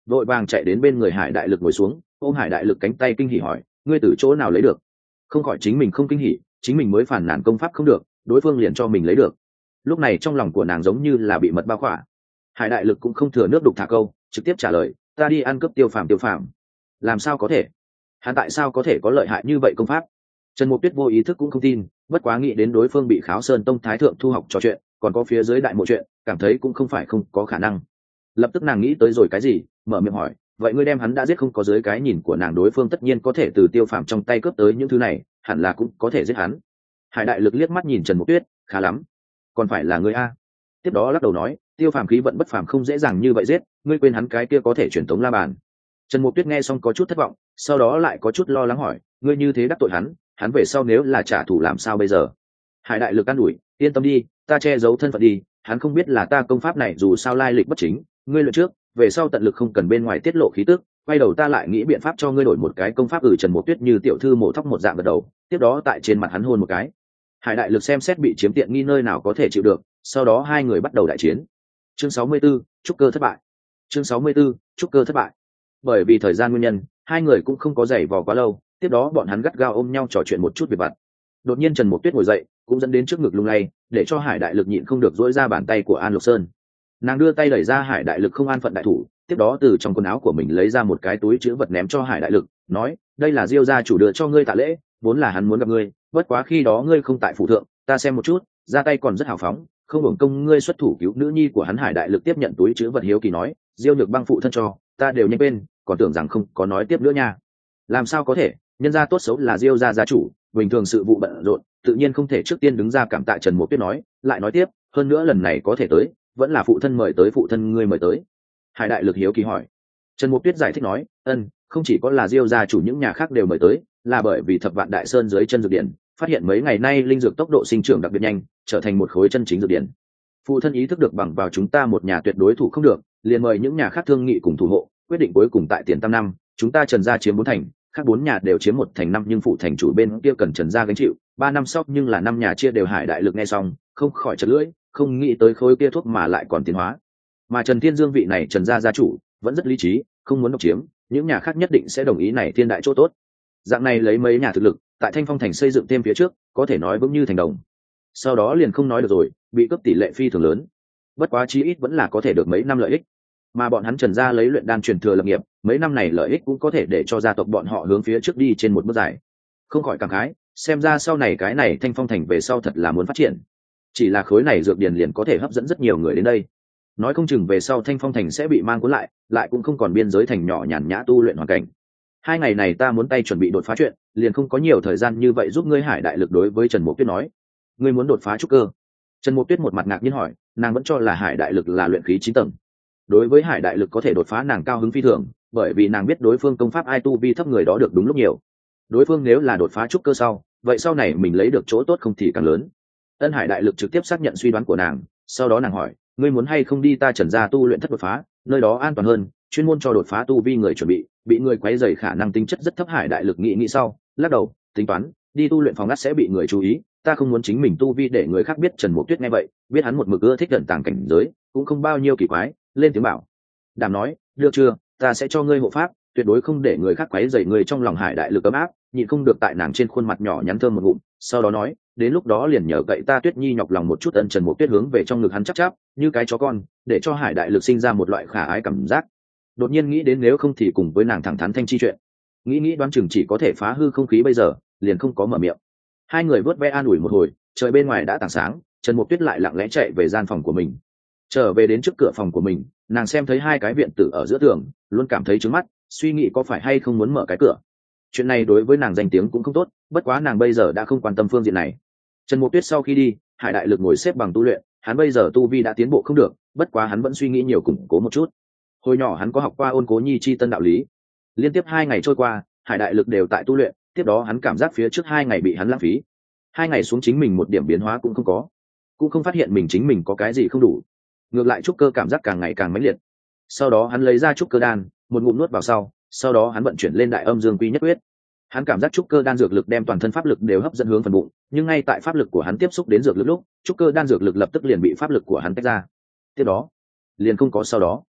vội vàng chạy đến bên người Hải Đại Lực ngồi xuống, ôm Hải Đại Lực cánh tay kinh hỉ hỏi, ngươi từ chỗ nào lấy được? Không khỏi chính mình không kinh hỉ, chính mình mới phản nàn công pháp không được, đối phương liền cho mình lấy được. Lúc này trong lòng của nàng giống như là bị mật bao khỏa. Hải Đại Lực cũng không thừa nước đục thả câu, trực tiếp trả lời, ta đi ăn cướp Tiêu Phàm. Làm sao có thể? Hắn tại sao có thể có lợi hại như vậy công pháp? Trần Mục Tuyết vô ý thức cũng không tin, bất quá nghĩ đến đối phương bị Kháo Sơn Tông thái thượng thu học trò chuyện, còn có phía dưới đại mộ chuyện, cảm thấy cũng không phải không có khả năng. Lập tức nàng nghĩ tới rồi cái gì, mở miệng hỏi, vậy ngươi đem hắn đã giết không? Có dưới cái nhìn của nàng đối phương tất nhiên có thể từ Tiêu Phàm trong tay cướp tới những thứ này, hẳn là cũng có thể giết hắn. Hải Đại Lực liếc mắt nhìn Trần Mục Tuyết, khá lắm, còn phải là ngươi a. Tiếp đó lắc đầu nói, Tiêu Phàm khí vận bất phàm không dễ dàng như vậy giết, ngươi quên hắn cái kia có thể truyền tống la bàn. Trần Mục Tuyết nghe xong có chút thất vọng, sau đó lại có chút lo lắng hỏi, ngươi như thế đắc tội hắn về sau nếu là trả thù làm sao bây giờ? Hải Đại Lực an ủi, yên tâm đi, ta che giấu thân phận đi, hắn không biết là ta công pháp này dù sao lai lịch bất chính, ngươi luyện trước, về sau tận lực không cần bên ngoài tiết lộ khí tức, quay đầu ta lại nghĩ biện pháp cho ngươi đổi một cái công pháp. Trần Mục Tuyết như tiểu thư mổ thóc một dạng gật đầu, tiếp đó tại trên mặt hắn hôn một cái. Hải Đại Lực xem xét bị chiếm tiện nghi nơi nào có thể chịu được, sau đó hai người bắt đầu đại chiến. Chương 64, trúc cơ thất bại. Chương 64, trúc cơ thất bại. Bởi vì thời gian nguyên nhân, hai người cũng không có giày vò quá lâu, tiếp đó bọn hắn gắt gao ôm nhau trò chuyện một chút việc vặt. Đột nhiên Trần Mục Tuyết ngồi dậy, cũng dẫn đến trước ngực lung lay, để cho Hải Đại Lực nhịn không được duỗi ra bàn tay của An Lục Sơn. Nàng đưa tay đẩy ra Hải Đại Lực không an phận đại thủ, tiếp đó từ trong quần áo của mình lấy ra một cái túi chứa vật ném cho Hải Đại Lực, nói, đây là Diêu gia chủ đưa cho ngươi tạ lễ, vốn là hắn muốn gặp ngươi, bất quá khi đó ngươi không tại phủ thượng, ta xem một chút, ra tay còn rất hào phóng, không hưởng công ngươi xuất thủ cứu nữ nhi của hắn. Hải Đại Lực tiếp nhận túi chứa vật hiếu kỳ nói, Diêu Nhược Băng phụ thân cho, ta đều nhanh quên, còn tưởng rằng không có nói tiếp nữa nha. Làm sao có thể, nhân gia tốt xấu là Diêu gia gia chủ, bình thường sự vụ bận rộn, tự nhiên không thể trước tiên đứng ra cảm tạ. Trần Mục Tuyết nói, lại nói tiếp, hơn nữa lần này có thể tới, vẫn là phụ thân mời tới, phụ thân ngươi mời tới. Hải Đại Lực hiếu kỳ hỏi. Trần Mục Tuyết giải thích nói, không chỉ có là Diêu gia chủ, những nhà khác đều mời tới, là bởi vì Thập Vạn Đại Sơn dưới chân dược điển, phát hiện mấy ngày nay linh dược tốc độ sinh trưởng đặc biệt nhanh, trở thành một khối chân chính dược điển. Phụ thân ý thức được bằng vào chúng ta một nhà tuyệt đối thủ không được, liền mời những nhà khác thương nghị cùng thủ hộ, quyết định cuối cùng tại tiền tam năm, chúng ta Trần gia chiếm 4 thành, khác 4 nhà đều chiếm 1 thành 5, nhưng phụ thành chủ bên kia cần Trần gia gánh chịu 3 năm sau, nhưng là 5 nhà chia đều. Hải Đại Lực nghe xong không khỏi chật lưỡi, không nghĩ tới khối kia thuốc mà lại còn tiến hóa. Mà Trần Thiên Dương vị này Trần gia gia chủ vẫn rất lý trí, không muốn độc chiếm, những nhà khác nhất định sẽ đồng ý này thiên đại chỗ tốt. Dạng này lấy mấy nhà thực lực tại Thanh Phong thành xây dựng thêm phía trước, có thể nói vững như thành đồng. Sau đó liền không nói được rồi, bị cướp tỷ lệ phi thường lớn, bất quá chí ít vẫn là có thể được mấy năm lợi ích. Mà bọn hắn Trần gia lấy luyện đan truyền thừa lập nghiệp, mấy năm này lợi ích cũng có thể để cho gia tộc bọn họ hướng phía trước đi trên một bước dài. Không khỏi cảm khái, xem ra sau này cái này Thanh Phong thành về sau thật là muốn phát triển. Chỉ là khối này dược điển liền có thể hấp dẫn rất nhiều người đến đây, nói không chừng về sau Thanh Phong thành sẽ bị mang cuốn lại cũng không còn biên giới thành nhỏ nhàn nhã tu luyện hoàn cảnh. 2 ngày này ta muốn tay chuẩn bị đột phá chuyện, liền không có nhiều thời gian như vậy giúp ngươi. Hải Đại Lực đối với Trần Mục Tuyết nói, ngươi muốn đột phá trúc cơ? Trần Mục Tuyết một mặt ngạc nhiên hỏi, nàng vẫn cho là Hải Đại Lực là luyện khí 9 tầng. Đối với Hải Đại Lực có thể đột phá nàng cao hứng phi thường, bởi vì nàng biết đối phương công pháp ai tu vi thấp người đó được đúng lúc nhiều. Đối phương nếu là đột phá trúc cơ sau, vậy sau này mình lấy được chỗ tốt không thì càng lớn. Hải Đại Lực trực tiếp xác nhận suy đoán của nàng, sau đó nàng hỏi, ngươi muốn hay không đi ta Trần gia tu luyện thất đột phá, nơi đó an toàn hơn, chuyên môn cho đột phá tu vi người chuẩn bị người quấy rầy khả năng tính chất rất thấp. Hải Đại Lực nghĩ sau, lắc đầu, tính toán, đi tu luyện phòng ngắt sẽ bị người chú ý, ta không muốn chính mình tu vi để người khác biết. Trần Mục Tuyết nghe vậy, biết hắn một mực ưa thích gần tàng cảnh giới, cũng không bao nhiêu kỳ quái, lên tiếng bảo đảm nói, được chưa, ta sẽ cho ngươi hộ pháp, tuyệt đối không để người khác quấy rầy người. Trong lòng Hải Đại Lực ấm áp, nhịn không được tại nàng trên khuôn mặt nhỏ nhắn thơm một ngụm, sau đó nói, đến lúc đó liền nhờ cậy ta Tuyết Nhi nhọc lòng một chút. Trần Mục Tuyết hướng về trong ngực hắn chắp như cái chó con, để cho Hải Đại Lực sinh ra một loại khả ái cảm giác. Đột nhiên nghĩ đến nếu không thì cùng với nàng thẳng thắn thanh chi chuyện, nghĩ đoán chừng chỉ có thể phá hư không khí bây giờ, liền không có mở miệng. Hai người vớt ve an ủi một hồi, trời bên ngoài đã tảng sáng, Trần Mục Tuyết lại lặng lẽ chạy về gian phòng của mình. Trở về đến trước cửa phòng của mình, nàng xem thấy 2 cái viện tử ở giữa tường, luôn cảm thấy trướng mắt, suy nghĩ có phải hay không muốn mở cái cửa. Chuyện này đối với nàng danh tiếng cũng không tốt, bất quá nàng bây giờ đã không quan tâm phương diện này. Trần Mục Tuyết sau khi đi, Hải Đại Lực ngồi xếp bằng tu luyện, hắn bây giờ tu vi đã tiến bộ không được, bất quá hắn vẫn suy nghĩ nhiều củng cố một chút. Hồi nhỏ hắn có học qua ôn cố nhi chi tân đạo lý. Liên tiếp 2 ngày trôi qua, Hải Đại Lực đều tại tu luyện, tiếp đó hắn cảm giác phía trước 2 ngày bị hắn lãng phí. 2 ngày xuống chính mình một điểm biến hóa cũng không có, cũng không phát hiện chính mình có cái gì không đủ, ngược lại trúc cơ cảm giác càng ngày càng mãnh liệt. Sau đó hắn lấy ra trúc cơ đan, một ngụm nuốt vào sau đó hắn vận chuyển lên Đại Âm Dương Quy Nhất Quyết. Hắn cảm giác trúc cơ đan dược lực đem toàn thân pháp lực đều hấp dẫn hướng phần bụng, nhưng ngay tại pháp lực của hắn tiếp xúc đến dược lực lúc, trúc cơ đan dược lực lập tức liền bị pháp lực của hắn tách ra. Tiếp đó liền không có sau đó.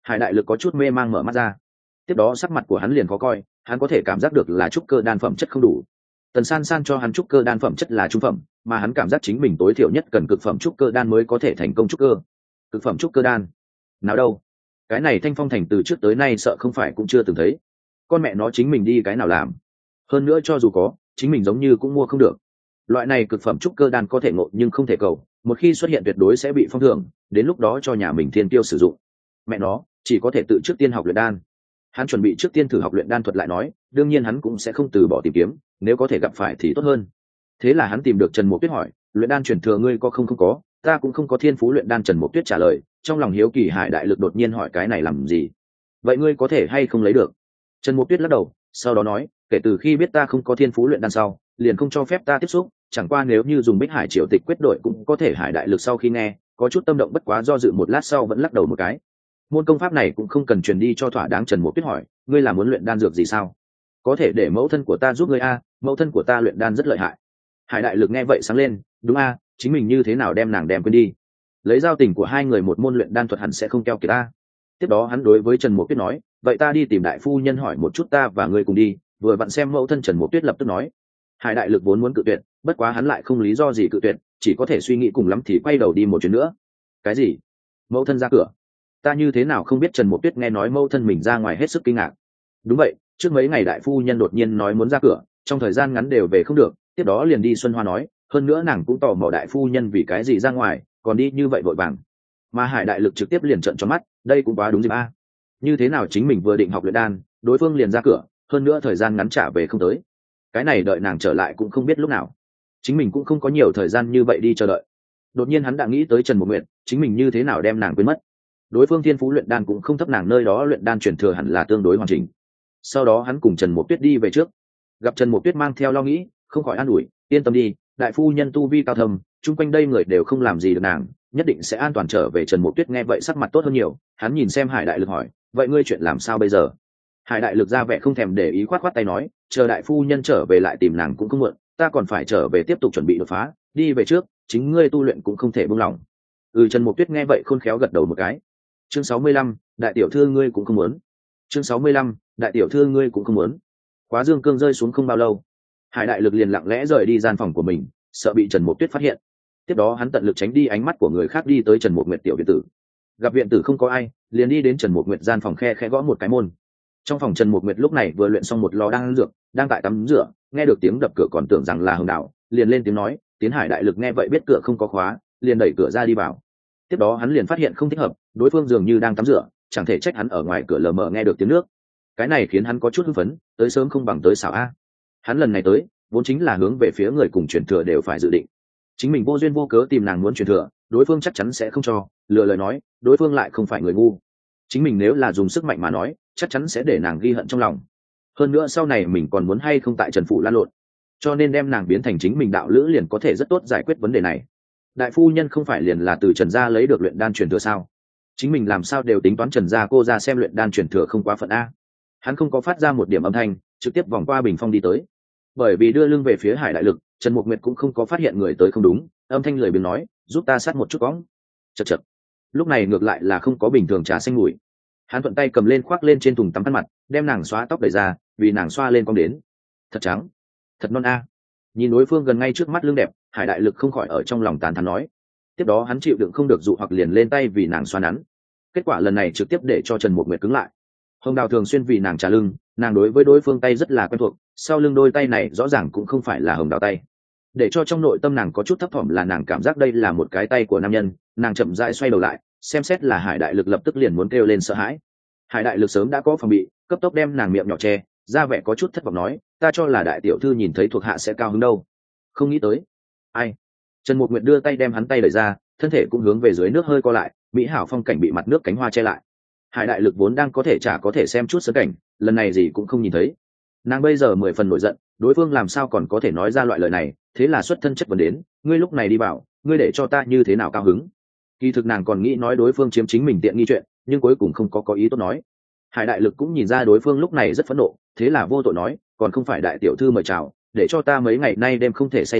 Hải đại lực có chút mê mang mở mắt ra, tiếp đó sắc mặt của hắn liền khó coi, hắn có thể cảm giác được là trúc cơ đan phẩm chất không đủ. Tần San San cho hắn trúc cơ đan phẩm chất là trung phẩm, mà hắn cảm giác chính mình tối thiểu nhất cần cực phẩm trúc cơ đan mới có thể thành công trúc cơ. Cực phẩm trúc cơ đan? Nào đâu? Cái này Thanh Phong thành từ trước tới nay sợ không phải cũng chưa từng thấy. Con mẹ nó chính mình đi cái nào làm? Hơn nữa cho dù có, chính mình giống như cũng mua không được. Loại này cực phẩm trúc cơ đan có thể ngộ nhưng không thể cầu, một khi xuất hiện tuyệt đối sẽ bị phong thưởng, đến lúc đó cho nhà mình thiên tiêu sử dụng. Mẹ nó, chỉ có thể tự trước tiên học luyện đan. Hắn chuẩn bị trước tiên thử học luyện đan thuật lại nói, đương nhiên hắn cũng sẽ không từ bỏ tìm kiếm, nếu có thể gặp phải thì tốt hơn. Thế là hắn tìm được Trần Mộ Tuyết hỏi, luyện đan truyền thừa ngươi có không? Không có, ta cũng không có thiên phú luyện đan. Trần Mộ Tuyết trả lời. Trong lòng hiếu kỳ Hải đại lực đột nhiên hỏi cái này làm gì? Vậy ngươi có thể hay không lấy được? Trần Mộ Tuyết lắc đầu, sau đó nói, kể từ khi biết ta không có thiên phú luyện đan sau, liền không cho phép ta tiếp xúc, chẳng qua nếu như dùng Bích Hải Triều Tịch quyết đổi cũng có thể. Hải đại lực sau khi nghe, có chút tâm động, bất quá do dự một lát sau vẫn lắc đầu một cái. Môn công pháp này cũng không cần truyền đi cho thỏa đáng. Trần Mộ Tuyết hỏi, ngươi là muốn luyện đan dược gì sao? Có thể để mẫu thân của ta giúp ngươi a, mẫu thân của ta luyện đan rất lợi hại. Hải đại lực nghe vậy sáng lên, đúng a, chính mình như thế nào đem nàng đem quên đi. Lấy giao tình của hai người một môn luyện đan thuật hẳn sẽ không keo kiệt ta. Tiếp đó hắn đối với Trần Mộ Tuyết nói, vậy ta đi tìm đại phu nhân hỏi một chút, ta và ngươi cùng đi, vừa vặn xem mẫu thân. Trần Mộ Tuyết lập tức nói. Hải đại lực vốn muốn cự tuyệt, bất quá hắn lại không lý do gì cự tuyệt, chỉ có thể suy nghĩ cùng lắm thì quay đầu đi một chuyến nữa. Cái gì? Mẫu thân ra cửa? Ta như thế nào không biết? Trần Mộ Tuyết nghe nói mẫu thân mình ra ngoài hết sức kinh ngạc. Đúng vậy, trước mấy ngày đại phu nhân đột nhiên nói muốn ra cửa, trong thời gian ngắn đều về không được, tiếp đó liền đi Xuân Hoa nói, hơn nữa nàng cũng tò mò đại phu nhân vì cái gì ra ngoài, còn đi như vậy vội vàng. Mà Hải đại lực trực tiếp liền trợn tròn mắt, đây cũng quá đúng dịp a. Như thế nào chính mình vừa định học luyện đan, đối phương liền ra cửa, hơn nữa thời gian ngắn trả về không tới. Cái này đợi nàng trở lại cũng không biết lúc nào. Chính mình cũng không có nhiều thời gian như vậy đi chờ đợi. Đột nhiên hắn đã nghĩ tới Trần Mộ Nguyệt, chính mình như thế nào đem nàng quên mất. Đối phương thiên phú luyện đan cũng không thấp, nàng nơi đó luyện đan truyền thừa hẳn là tương đối hoàn chỉnh. Sau đó hắn cùng Trần Mộ Tuyết đi về trước, gặp Trần Mộ Tuyết mang theo lo nghĩ, không khỏi an ủi, yên tâm đi, đại phu nhân tu vi cao thâm, chung quanh đây người đều không làm gì được nàng, nhất định sẽ an toàn trở về. Trần Mộ Tuyết nghe vậy sắc mặt tốt hơn nhiều, hắn nhìn xem Hải đại lực hỏi, vậy ngươi chuyện làm sao bây giờ? Hải đại lực ra vẻ không thèm để ý, khoát khoát tay nói, chờ đại phu nhân trở về lại tìm nàng cũng không muộn, ta còn phải trở về tiếp tục chuẩn bị đột phá, đi về trước, chính ngươi tu luyện cũng không thể buông lỏng. Trần Mộ Tuyết nghe vậy khôn khéo gật đầu một cái. Chương 65, đại tiểu thư ngươi cũng không muốn. Chương 65, đại tiểu thư ngươi cũng không muốn. Quá dương cương rơi xuống không bao lâu, Hải đại lực liền lặng lẽ rời đi gian phòng của mình, sợ bị Trần Mộ Tuyết phát hiện. Tiếp đó hắn tận lực tránh đi ánh mắt của người khác, đi tới Trần Mộ Nguyệt tiểu viện tử. Gặp viện tử không có ai, liền đi đến Trần Mộ Nguyệt gian phòng, khe khẽ gõ một cái môn. Trong phòng Trần Mộ Nguyệt lúc này vừa luyện xong một lò đan dược, đang tại tắm rửa, nghe được tiếng đập cửa còn tưởng rằng là Hồng Đào, liền lên tiếng nói. Tiến Hải đại lực nghe vậy biết cửa không có khóa, liền đẩy cửa ra đi vào. Tiếp đó hắn liền phát hiện không thích hợp, đối phương dường như đang tắm rửa, chẳng thể trách hắn ở ngoài cửa lờ mờ nghe được tiếng nước. Cái này khiến hắn có chút hưng phấn, tới sớm không bằng tới xảo a. Hắn lần này tới vốn chính là hướng về phía người cùng truyền thừa đều phải dự định, chính mình vô duyên vô cớ tìm nàng muốn truyền thừa, đối phương chắc chắn sẽ không cho, lừa lời nói, đối phương lại không phải người ngu, chính mình nếu là dùng sức mạnh mà nói, chắc chắn sẽ để nàng ghi hận trong lòng. Hơn nữa sau này mình còn muốn hay không tại Trần phủ lan lộn, cho nên đem nàng biến thành chính mình đạo lữ liền có thể rất tốt giải quyết vấn đề này. Đại phu nhân không phải liền là từ Trần gia lấy được luyện đan truyền thừa sao? Chính mình làm sao đều tính toán Trần gia cô ra xem luyện đan truyền thừa không quá phận a. Hắn không có phát ra một điểm âm thanh, trực tiếp vòng qua bình phong đi tới. Bởi vì đưa lưng về phía Hải đại lực, Trần Mục Nguyệt cũng không có phát hiện người tới không đúng, âm thanh lười biếng nói, giúp ta sát một chút cõng. Chật chật. Lúc này ngược lại là không có bình thường trà xanh mùi. Hắn thuận tay cầm lên khoác lên trên thùng tắm khăn mặt, đem nàng xóa tóc đẩy ra, vì nàng xoa lên cong đến. Thật trắng, thật non a. Nhìn đối phương gần ngay trước mắt lưng đẹp, Hải đại lực không khỏi ở trong lòng tán thán nói. Tiếp đó hắn chịu đựng không được dụ hoặc liền lên tay vì nàng xoa nắn. Kết quả lần này trực tiếp để cho Trần Mục Nguyệt cứng lại. Hồng Đào thường xuyên vì nàng trả lưng, nàng đối với đối phương tay rất là quen thuộc, sau lưng đôi tay này rõ ràng cũng không phải là Hồng Đào tay. Để cho trong nội tâm nàng có chút thấp thỏm là nàng cảm giác đây là một cái tay của nam nhân, nàng chậm rãi xoay đầu lại, xem xét là Hải đại lực, lập tức liền muốn kêu lên sợ hãi. Hải đại lực sớm đã có phòng bị, cấp tốc đem nàng miệng nhỏ che, ra vẻ có chút thất vọng nói, ta cho là đại tiểu thư nhìn thấy thuộc hạ sẽ cao hứng đâu, không nghĩ tới. Ai? Trần Mục Nguyệt đưa tay đem hắn tay đẩy ra, thân thể cũng hướng về dưới nước hơi co lại, mỹ hảo phong cảnh bị mặt nước cánh hoa che lại. Hải đại lực vốn đang có thể chả có thể xem chút sớm cảnh, lần này gì cũng không nhìn thấy. Nàng bây giờ 10 phần nổi giận, đối phương làm sao còn có thể nói ra loại lời này, thế là xuất thân chất vấn đến, ngươi lúc này đi bảo, ngươi để cho ta như thế nào cao hứng? Kỳ thực nàng còn nghĩ nói đối phương chiếm chính mình tiện nghi chuyện, nhưng cuối cùng không có ý tốt nói. Hải đại lực cũng nhìn ra đối phương lúc này rất phẫn nộ, thế là vô tội nói, còn không phải đại tiểu thư mời chào, để cho ta mấy ngày nay đêm không thể say giấc,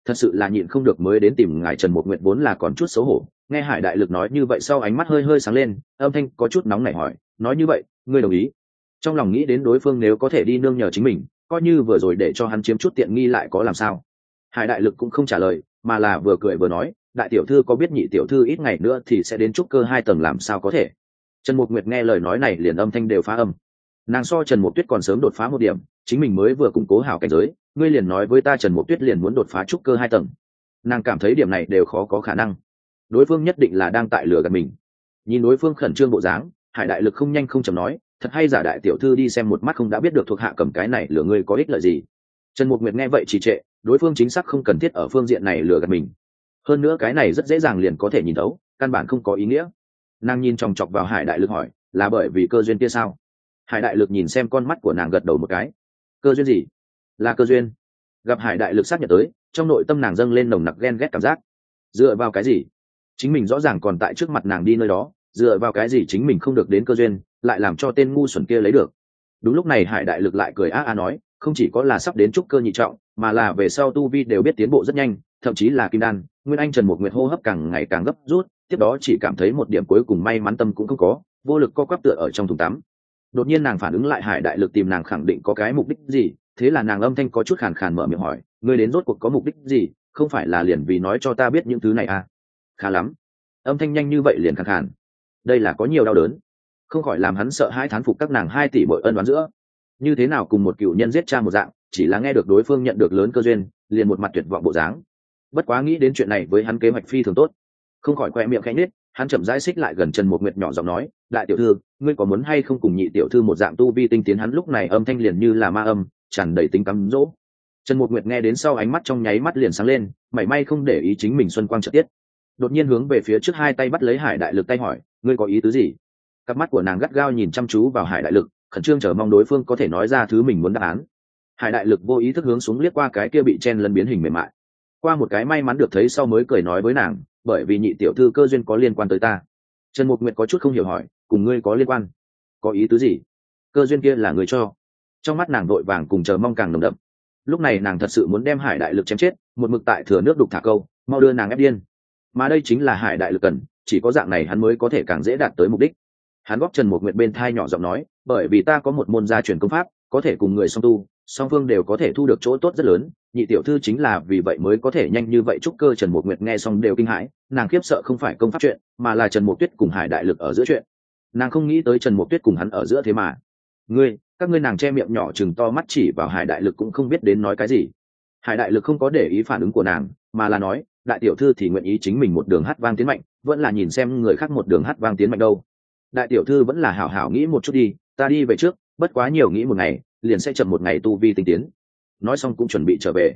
thật sự là nhịn không được mới đến tìm ngài Trần Mục Nguyệt vốn là còn chút xấu hổ, nghe Hải Đại Lực nói như vậy sau ánh mắt hơi hơi sáng lên, âm thanh có chút nóng nảy hỏi, nói như vậy ngươi đồng ý? Trong lòng nghĩ đến đối phương nếu có thể đi nương nhờ chính mình, coi như vừa rồi để cho hắn chiếm chút tiện nghi lại có làm sao. Hải Đại Lực cũng không trả lời, mà là vừa cười vừa nói, đại tiểu thư có biết nhị tiểu thư ít ngày nữa thì sẽ đến trúc cơ 2 tầng làm sao có thể. Trần Mục Nguyệt nghe lời nói này liền âm thanh đều phá âm. Nàng so Trần Mục Tuyết còn sớm đột phá một điểm, chính mình mới vừa củng cố hảo cảnh giới, ngươi liền nói với ta Trần Mục Tuyết liền muốn đột phá trúc cơ 2 tầng. Nàng cảm thấy điểm này đều khó có khả năng, đối phương nhất định là đang tại lừa gạt mình. Nhìn đối phương khẩn trương bộ dáng, Hải Đại Lực không nhanh không chậm nói, thật hay giả đại tiểu thư đi xem một mắt không đã biết được thuộc hạ cầm cái này lừa ngươi có ích lợi gì. Trần Mục Nguyệt nghe vậy trì trệ, đối phương chính xác không cần thiết ở phương diện này lừa gạt mình, hơn nữa cái này rất dễ dàng liền có thể nhìn thấu, căn bản không có ý nghĩa. Nàng nhìn chòng chọc vào Hải Đại Lực hỏi, là bởi vì cơ duyên kia sao? Hải Đại Lực nhìn xem con mắt của nàng gật đầu một cái. Cơ duyên gì? Là cơ duyên. Gặp Hải Đại Lực xác nhận tới, trong nội tâm nàng dâng lên nồng nặc ghen ghét cảm giác. Dựa vào cái gì? Chính mình rõ ràng còn tại trước mặt nàng đi nơi đó, dựa vào cái gì chính mình không được đến cơ duyên, lại làm cho tên ngu xuẩn kia lấy được? Đúng lúc này Hải Đại Lực lại cười a a nói, không chỉ có là sắp đến trúc cơ nhị trọng, mà là về sau tu vi đều biết tiến bộ rất nhanh, thậm chí là kim đan. Nguyên Anh Trần Mục Nguyệt hô hấp càng ngày càng gấp rút, tiếp đó chỉ cảm thấy một điểm cuối cùng may mắn tâm cũng không có, vô lực co quắp tựa ở trong thùng tắm. Đột nhiên nàng phản ứng lại Hải Đại Lực tìm nàng khẳng định có cái mục đích gì, thế là nàng âm thanh có chút khàn khàn mở miệng hỏi, ngươi đến rốt cuộc có mục đích gì, không phải là liền vì nói cho ta biết những thứ này à? Khá lắm, âm thanh nhanh như vậy liền khàn khàn, đây là có nhiều đau đớn, không khỏi làm hắn sợ hãi thán phục các nàng 2 tỷ bội ân oán giữa. Như thế nào cùng một cựu nhân giết cha một dạng, chỉ là nghe được đối phương nhận được lớn cơ duyên, liền một mặt tuyệt vọng bộ dáng. Bất quá nghĩ đến chuyện này với hắn kế hoạch phi thường tốt, không khỏi khoe miệng khẽ nết, hắn chậm rãi xích lại gần Trần Mục Nguyệt nhỏ giọng nói, đại tiểu thư, ngươi có muốn hay không cùng nhị tiểu thư một dạng tu vi tinh tiến? Hắn lúc này âm thanh liền như là ma âm, tràn đầy tính cám dỗ. Trần Mục Nguyệt nghe đến sau ánh mắt trong nháy mắt liền sáng lên, mảy may không để ý chính mình xuân quang trợ tiết, đột nhiên hướng về phía trước 2 tay bắt lấy Hải Đại Lực tay hỏi, ngươi có ý tứ gì? Cặp mắt của nàng gắt gao nhìn chăm chú vào Hải Đại Lực, khẩn trương chờ mong đối phương có thể nói ra thứ mình muốn đáp án. Hải Đại Lực vô ý thức hướng xuống liếc qua cái kia bị chen lấn biến hình mềm mại, qua một cái may mắn được thấy sau mới cười nói với nàng, bởi vì nhị tiểu thư cơ duyên có liên quan tới ta. Trần Mục Nguyệt có chút không hiểu hỏi, cùng ngươi có liên quan? Có ý tứ gì? Cơ duyên kia là người cho? Trong mắt nàng vội vàng cùng chờ mong càng nồng đậm. Lúc này nàng thật sự muốn đem Hải Đại Lực chém chết, một mực tại thừa nước đục thả câu, mau đưa nàng ép điên. Mà đây chính là Hải Đại Lực cần, chỉ có dạng này hắn mới có thể càng dễ đạt tới mục đích. Hắn góp Trần Mục Nguyệt bên thai nhỏ giọng nói, bởi vì ta có một môn gia truyền công pháp, có thể cùng người song tu, song phương đều có thể thu được chỗ tốt rất lớn, nhị tiểu thư chính là vì vậy mới có thể nhanh như vậy trúc cơ. Trần Mục Nguyệt nghe xong đều kinh hãi, nàng khiếp sợ không phải công pháp chuyện, mà là Trần Mục Tuyết cùng Hải Đại Lực ở giữa chuyện. Nàng không nghĩ tới Trần Mục Tuyết cùng hắn ở giữa thế mà. Các ngươi nàng che miệng nhỏ chừng to mắt chỉ vào Hải Đại Lực cũng không biết đến nói cái gì. Hải Đại Lực không có để ý phản ứng của nàng, mà là nói, đại tiểu thư thì nguyện ý chính mình một đường hát vang tiến mạnh, vẫn là nhìn xem người khác một đường hát vang tiến mạnh đâu. Đại tiểu thư vẫn là hảo hảo nghĩ một chút đi, ta đi về trước, bất quá nhiều nghĩ một ngày, liền sẽ chậm một ngày tu vi tinh tiến. Nói xong cũng chuẩn bị trở về.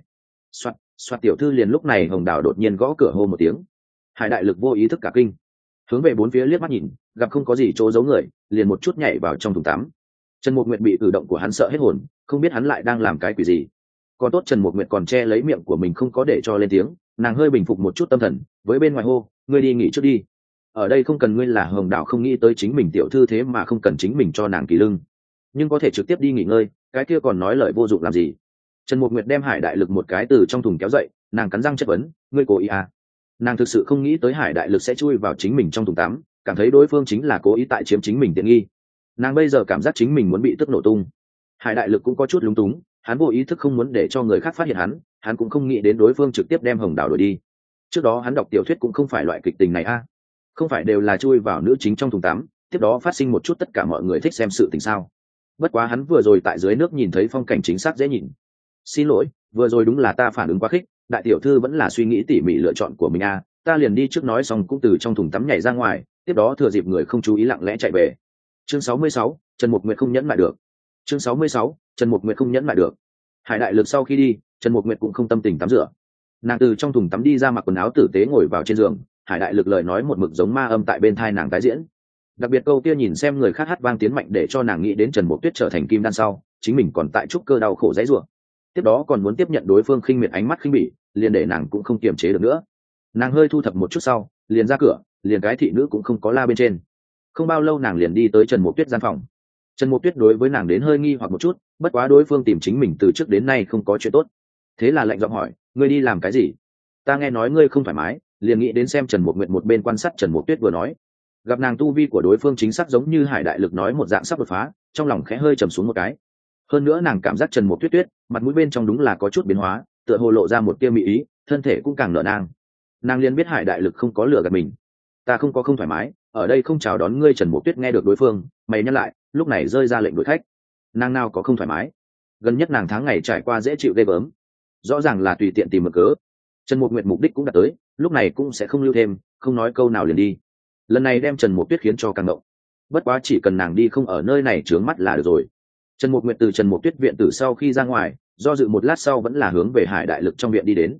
Soạt tiểu thư liền lúc này Hồng Đào đột nhiên gõ cửa hô một tiếng. Hải Đại Lực vô ý thức cả kinh, hướng về bốn phía liếc mắt nhìn, gặp không có gì chỗ giấu người, liền một chút nhảy vào trong thùng tắm. Trần Mục Nguyệt bị cử động của hắn sợ hết hồn, không biết hắn lại đang làm cái quỷ gì. Còn tốt Trần Mục Nguyệt còn che lấy miệng của mình không có để cho lên tiếng, nàng hơi bình phục một chút tâm thần, với bên ngoài hô, ngươi đi nghỉ trước đi. Ở đây không cần ngươi. Là Hồng Đào không nghĩ tới chính mình tiểu thư thế mà không cần chính mình cho nàng kỳ lưng, nhưng có thể trực tiếp đi nghỉ ngơi, cái kia còn nói lời vô dụng làm gì. Trần Mục Nguyệt đem Hải Đại Lực một cái từ trong thùng kéo dậy, nàng cắn răng chất vấn, ngươi cố ý à? Nàng thực sự không nghĩ tới Hải Đại Lực sẽ chui vào chính mình trong thùng tắm, cảm thấy đối phương chính là cố ý tại chiếm chính mình tiện nghi. Nàng bây giờ cảm giác chính mình muốn bị tức nổ tung. Hải Đại Lực cũng có chút lúng túng, hắn vô ý thức không muốn để cho người khác phát hiện hắn cũng không nghĩ đến đối phương trực tiếp đem Hồng Đào đuổi đi. Trước đó hắn đọc tiểu thuyết cũng không phải loại kịch tình này a, không phải đều là chui vào nữ chính trong thùng tắm, tiếp đó phát sinh một chút tất cả mọi người thích xem sự tình sao. Bất quá hắn vừa rồi tại dưới nước nhìn thấy phong cảnh chính xác dễ nhìn. Xin lỗi, vừa rồi đúng là ta phản ứng quá khích, đại tiểu thư vẫn là suy nghĩ tỉ mỉ lựa chọn của mình a, ta liền đi trước. Nói xong cũng từ trong thùng tắm nhảy ra ngoài, tiếp đó thừa dịp người không chú ý lặng lẽ chạy về. Chương 66, Trần Mục Nguyệt không nhẫn lại được. Chương 66, Trần Mục Nguyệt không nhẫn lại được. Hải Đại Lực sau khi đi, Trần Mục Nguyệt cũng không tâm tình tắm rửa. Nàng từ trong thùng tắm đi ra, mặc quần áo tử tế ngồi vào trên giường. Hải Đại Lực lời nói một mực giống ma âm tại bên thai nàng tái diễn. Đặc biệt câu kia nhìn xem người khác hát vang tiến mạnh để cho nàng nghĩ đến Trần Mục Tuyết trở thành kim đan sau, chính mình còn tại trúc cơ đau khổ dãy rủa. Tiếp đó còn muốn tiếp nhận đối phương khinh miệt ánh mắt khinh bỉ, liền để nàng cũng không kiềm chế được nữa. Nàng hơi thu thập một chút sau, liền ra cửa, liền cái thị nữ cũng không có la bên trên. Không bao lâu nàng liền đi tới Trần Mục Tuyết gian phòng. Trần Mục Tuyết đối với nàng đến hơi nghi hoặc một chút, bất quá đối phương tìm chính mình từ trước đến nay không có chuyện tốt, thế là lạnh giọng hỏi, ngươi đi làm cái gì? Ta nghe nói ngươi không thoải mái, liền nghĩ đến xem Trần Mục Nguyệt một bên quan sát Trần Mục Tuyết vừa nói. Gặp nàng tu vi của đối phương chính xác giống như Hải Đại Lực nói một dạng sắp đột phá, trong lòng khẽ hơi trầm xuống một cái. Hơn nữa nàng cảm giác Trần Mục Tuyết Tuyết mặt mũi bên trong đúng là có chút biến hóa, tựa hồ lộ ra một tia mỹ ý, thân thể cũng càng nở nang. Nàng liền biết Hải Đại Lực không có lừa gạt mình. Ta không có không thoải mái, ở đây không chào đón ngươi. Trần Mục Tuyết nghe được đối phương mày nhắc lại, lúc này rơi ra lệnh đuổi khách. Nàng nào có không thoải mái, gần nhất nàng tháng ngày trải qua dễ chịu ghê gớm, rõ ràng là tùy tiện tìm một cớ. Trần Mục Nguyệt mục đích cũng đã tới, lúc này cũng sẽ không lưu thêm, không nói câu nào liền đi. Lần này đem Trần Mục Tuyết khiến cho càng động. Bất quá chỉ cần nàng đi không ở nơi này trướng mắt là được rồi. Trần Mục Nguyệt từ Trần Mục Tuyết viện tử sau khi ra ngoài, do dự một lát sau vẫn là hướng về Hải Đại Lực trong viện đi đến.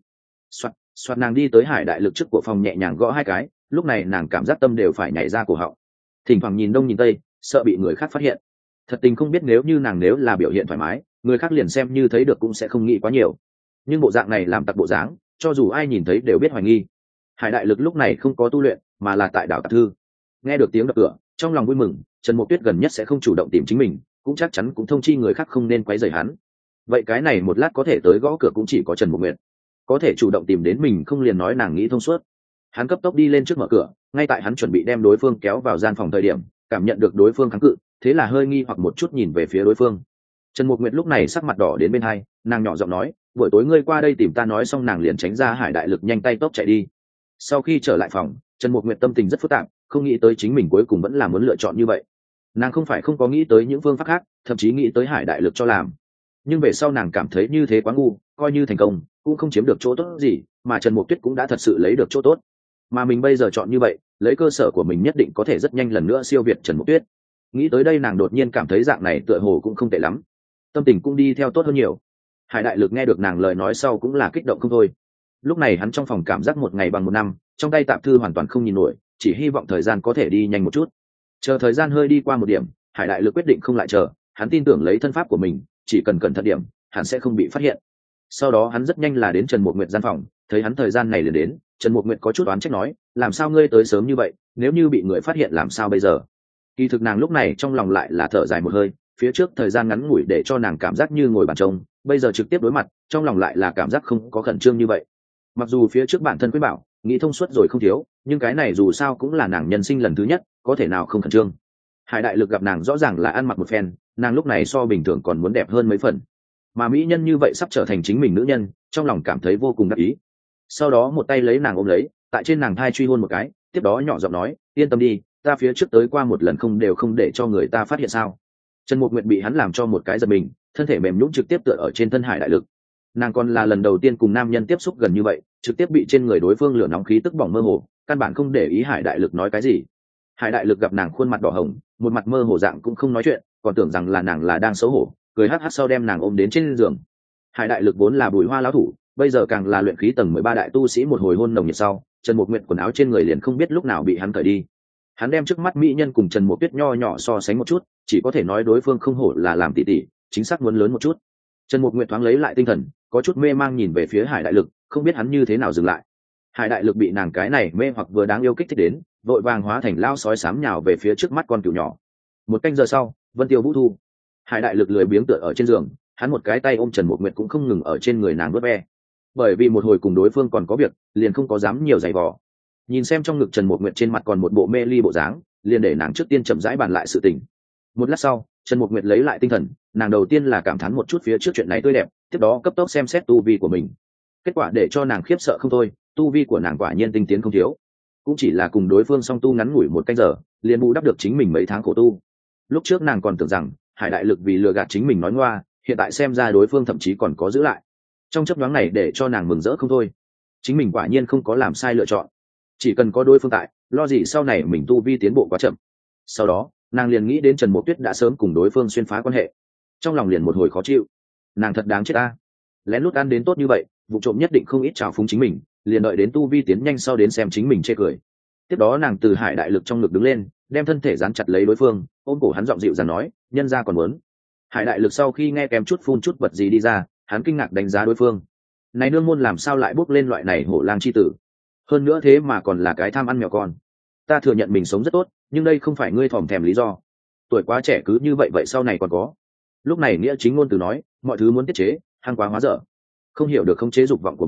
Soạt nàng đi tới Hải Đại Lực trước của phòng, nhẹ nhàng gõ hai cái, lúc này nàng cảm giác tâm đều phải nhảy ra cổ họng, thỉnh thoảng nhìn đông nhìn tây, sợ bị người khác phát hiện. Thật tình không biết nếu như nàng nếu là biểu hiện thoải mái, người khác liền xem như thấy được cũng sẽ không nghĩ quá nhiều. Nhưng bộ dạng này làm tặc bộ dáng, cho dù ai nhìn thấy đều biết hoài nghi. Hải Đại Lực lúc này không có tu luyện, mà là tại đảo tạp thư. Nghe được tiếng đập cửa, trong lòng vui mừng, Trần Mục Tuyết gần nhất sẽ không chủ động tìm chính mình, cũng chắc chắn cũng thông chi người khác không nên quấy rầy hắn. Vậy cái này một lát có thể tới gõ cửa cũng chỉ có Trần Mục Nguyệt. Có thể chủ động tìm đến mình không liền nói nàng nghĩ thông suốt. Hắn cấp tốc đi lên trước mở cửa, ngay tại hắn chuẩn bị đem đối phương kéo vào gian phòng thời điểm, cảm nhận được đối phương kháng cự, thế là hơi nghi hoặc một chút nhìn về phía đối phương. Trần Mục Nguyệt lúc này sắc mặt đỏ đến bên hai, nàng nhỏ giọng nói, buổi tối ngươi qua đây tìm ta. Nói xong nàng liền tránh ra Hải Đại Lực, nhanh tay tốc chạy đi. Sau khi trở lại phòng, Trần Mục Nguyệt tâm tình rất phức tạp, không nghĩ tới chính mình cuối cùng vẫn là muốn lựa chọn như vậy. Nàng không phải không có nghĩ tới những phương pháp khác, thậm chí nghĩ tới Hải Đại Lực cho làm, nhưng về sau nàng cảm thấy như thế quá ngu, coi như thành công cũng không chiếm được chỗ tốt gì, mà Trần Mục Tuyết cũng đã thật sự lấy được chỗ tốt, mà mình bây giờ chọn như vậy, lấy cơ sở của mình nhất định có thể rất nhanh lần nữa siêu việt Trần Mục Tuyết. Nghĩ tới đây nàng đột nhiên cảm thấy dạng này tựa hồ cũng không tệ lắm, tâm tình cũng đi theo tốt hơn nhiều. Hải Đại Lực nghe được nàng lời nói sau cũng là kích động không thôi. Lúc này hắn trong phòng cảm giác một ngày bằng một năm, trong tay tạp thư hoàn toàn không nhìn nổi, chỉ hy vọng thời gian có thể đi nhanh một chút. Chờ thời gian hơi đi qua một điểm, Hải Đại Lực quyết định không lại chờ, hắn tin tưởng lấy thân pháp của mình, chỉ cần cẩn thận điểm, hắn sẽ không bị phát hiện. Sau đó hắn rất nhanh là đến Trần Mục Nguyệt gian phòng, thấy hắn thời gian này liền đến, Trần Mục Nguyệt có chút oán trách nói, làm sao ngươi tới sớm như vậy, nếu như bị người phát hiện làm sao bây giờ? Kỳ thực nàng lúc này trong lòng lại là thở dài một hơi, phía trước thời gian ngắn ngủi để cho nàng cảm giác như ngồi bàn trông, bây giờ trực tiếp đối mặt, trong lòng lại là cảm giác không có khẩn trương như vậy. Mặc dù phía trước bản thân quyết bảo, nghĩ thông suốt rồi không thiếu, nhưng cái này dù sao cũng là nàng nhân sinh lần thứ nhất, có thể nào không khẩn trương. Hải Đại Lực gặp nàng rõ ràng là ăn mặc một phen, nàng lúc này so bình thường còn muốn đẹp hơn mấy phần, mà mỹ nhân như vậy sắp trở thành chính mình nữ nhân, trong lòng cảm thấy vô cùng đắc ý. Sau đó một tay lấy nàng ôm lấy, tại trên nàng thai truy hôn một cái, tiếp đó nhỏ giọng nói, yên tâm đi, ta phía trước tới qua một lần không đều không để cho người ta phát hiện sao? Trần Mục Nguyệt bị hắn làm cho một cái giật mình, thân thể mềm nhũn trực tiếp tựa ở trên thân Hải Đại Lực. Nàng còn là lần đầu tiên cùng nam nhân tiếp xúc gần như vậy, trực tiếp bị trên người đối phương lửa nóng khí tức bỏng mơ hồ, căn bản không để ý Hải Đại Lực nói cái gì. Hải Đại Lực gặp nàng khuôn mặt đỏ hồng, một mặt mơ hồ dạng cũng không nói chuyện, còn tưởng rằng là nàng là đang xấu hổ, cười hắc hắc sau đem nàng ôm đến trên giường. Hải Đại Lực vốn là Bùi Hoa lão thủ, bây giờ càng là luyện khí tầng 13 đại tu sĩ, một hồi hôn nồng nhiệt sau, Trần Mục Nguyệt quần áo trên người liền không biết lúc nào bị hắn cởi đi. Hắn đem trước mắt mỹ nhân cùng Trần Mục Tuyết nho nhỏ so sánh một chút, chỉ có thể nói đối phương không hổ là làm tỷ tỷ, chính xác muốn lớn một chút. Trần Mục Nguyệt thoáng lấy lại tinh thần, có chút mê mang nhìn về phía Hải Đại Lực, không biết hắn như thế nào dừng lại. Hải Đại Lực bị nàng cái này mê hoặc vừa đáng yêu kích thích đến, vội vàng hóa thành lao sói xám nhào về phía trước mắt con cừu nhỏ. Một canh giờ sau, Vân Tiêu Vũ Thu. Hải Đại Lực lười biếng tựa ở trên giường, hắn một cái tay ôm Trần Mục Nguyệt cũng không ngừng ở trên người nàng vuốt ve. Bởi vì một hồi cùng đối phương còn có việc, liền không có dám nhiều giày vò. Nhìn xem trong ngực Trần Mục Nguyệt trên mặt còn một bộ mê ly bộ dáng, liền để nàng trước tiên chậm rãi bàn lại sự tình. Một lát sau, Trần Mục Nguyệt lấy lại tinh thần, nàng đầu tiên là cảm thán một chút phía trước chuyện này tươi đẹp, tiếp đó cấp tốc xem xét tu vi của mình. Kết quả để cho nàng khiếp sợ không thôi, tu vi của nàng quả nhiên tinh tiến không thiếu, cũng chỉ là cùng đối phương song tu ngắn ngủi một canh giờ, liền bù đắp được chính mình mấy tháng khổ tu. Lúc trước nàng còn tưởng rằng Hải Đại Lực vì lừa gạt chính mình nói ngoa, hiện tại xem ra đối phương thậm chí còn có giữ lại. Trong chấp nhoáng này để cho nàng mừng rỡ không thôi, chính mình quả nhiên không có làm sai lựa chọn, chỉ cần có đối phương tại, lo gì sau này mình tu vi tiến bộ quá chậm. Sau đó nàng liền nghĩ đến Trần Mục Tuyết đã sớm cùng đối phương xuyên phá quan hệ, trong lòng liền một hồi khó chịu. Nàng thật đáng chết ta, lén lút ăn đến tốt như vậy, vụ trộm nhất định không ít trào phúng chính mình, liền đợi đến tu vi tiến nhanh sau đến xem chính mình chê cười. Tiếp đó nàng từ Hải Đại Lực trong ngực đứng lên, đem thân thể dán chặt lấy đối phương, ôm cổ hắn giọng dịu dàng nói, nhân ra còn muốn. Hải Đại Lực sau khi nghe kèm chút phun chút vật gì đi ra, hắn kinh ngạc đánh giá đối phương, này nương môn làm sao lại bốc lên loại này hổ lang chi tử, hơn nữa thế mà còn là cái tham ăn mèo con. Ta thừa nhận mình sống rất tốt, nhưng đây không phải ngươi thòm thèm lý do, tuổi quá trẻ cứ như vậy vậy sau này còn có. Lúc này Nghĩa Chính ngôn từ nói, mọi thứ muốn tiết chế, hăng quá hóa dở, không hiểu được khống chế dục vọng của mình,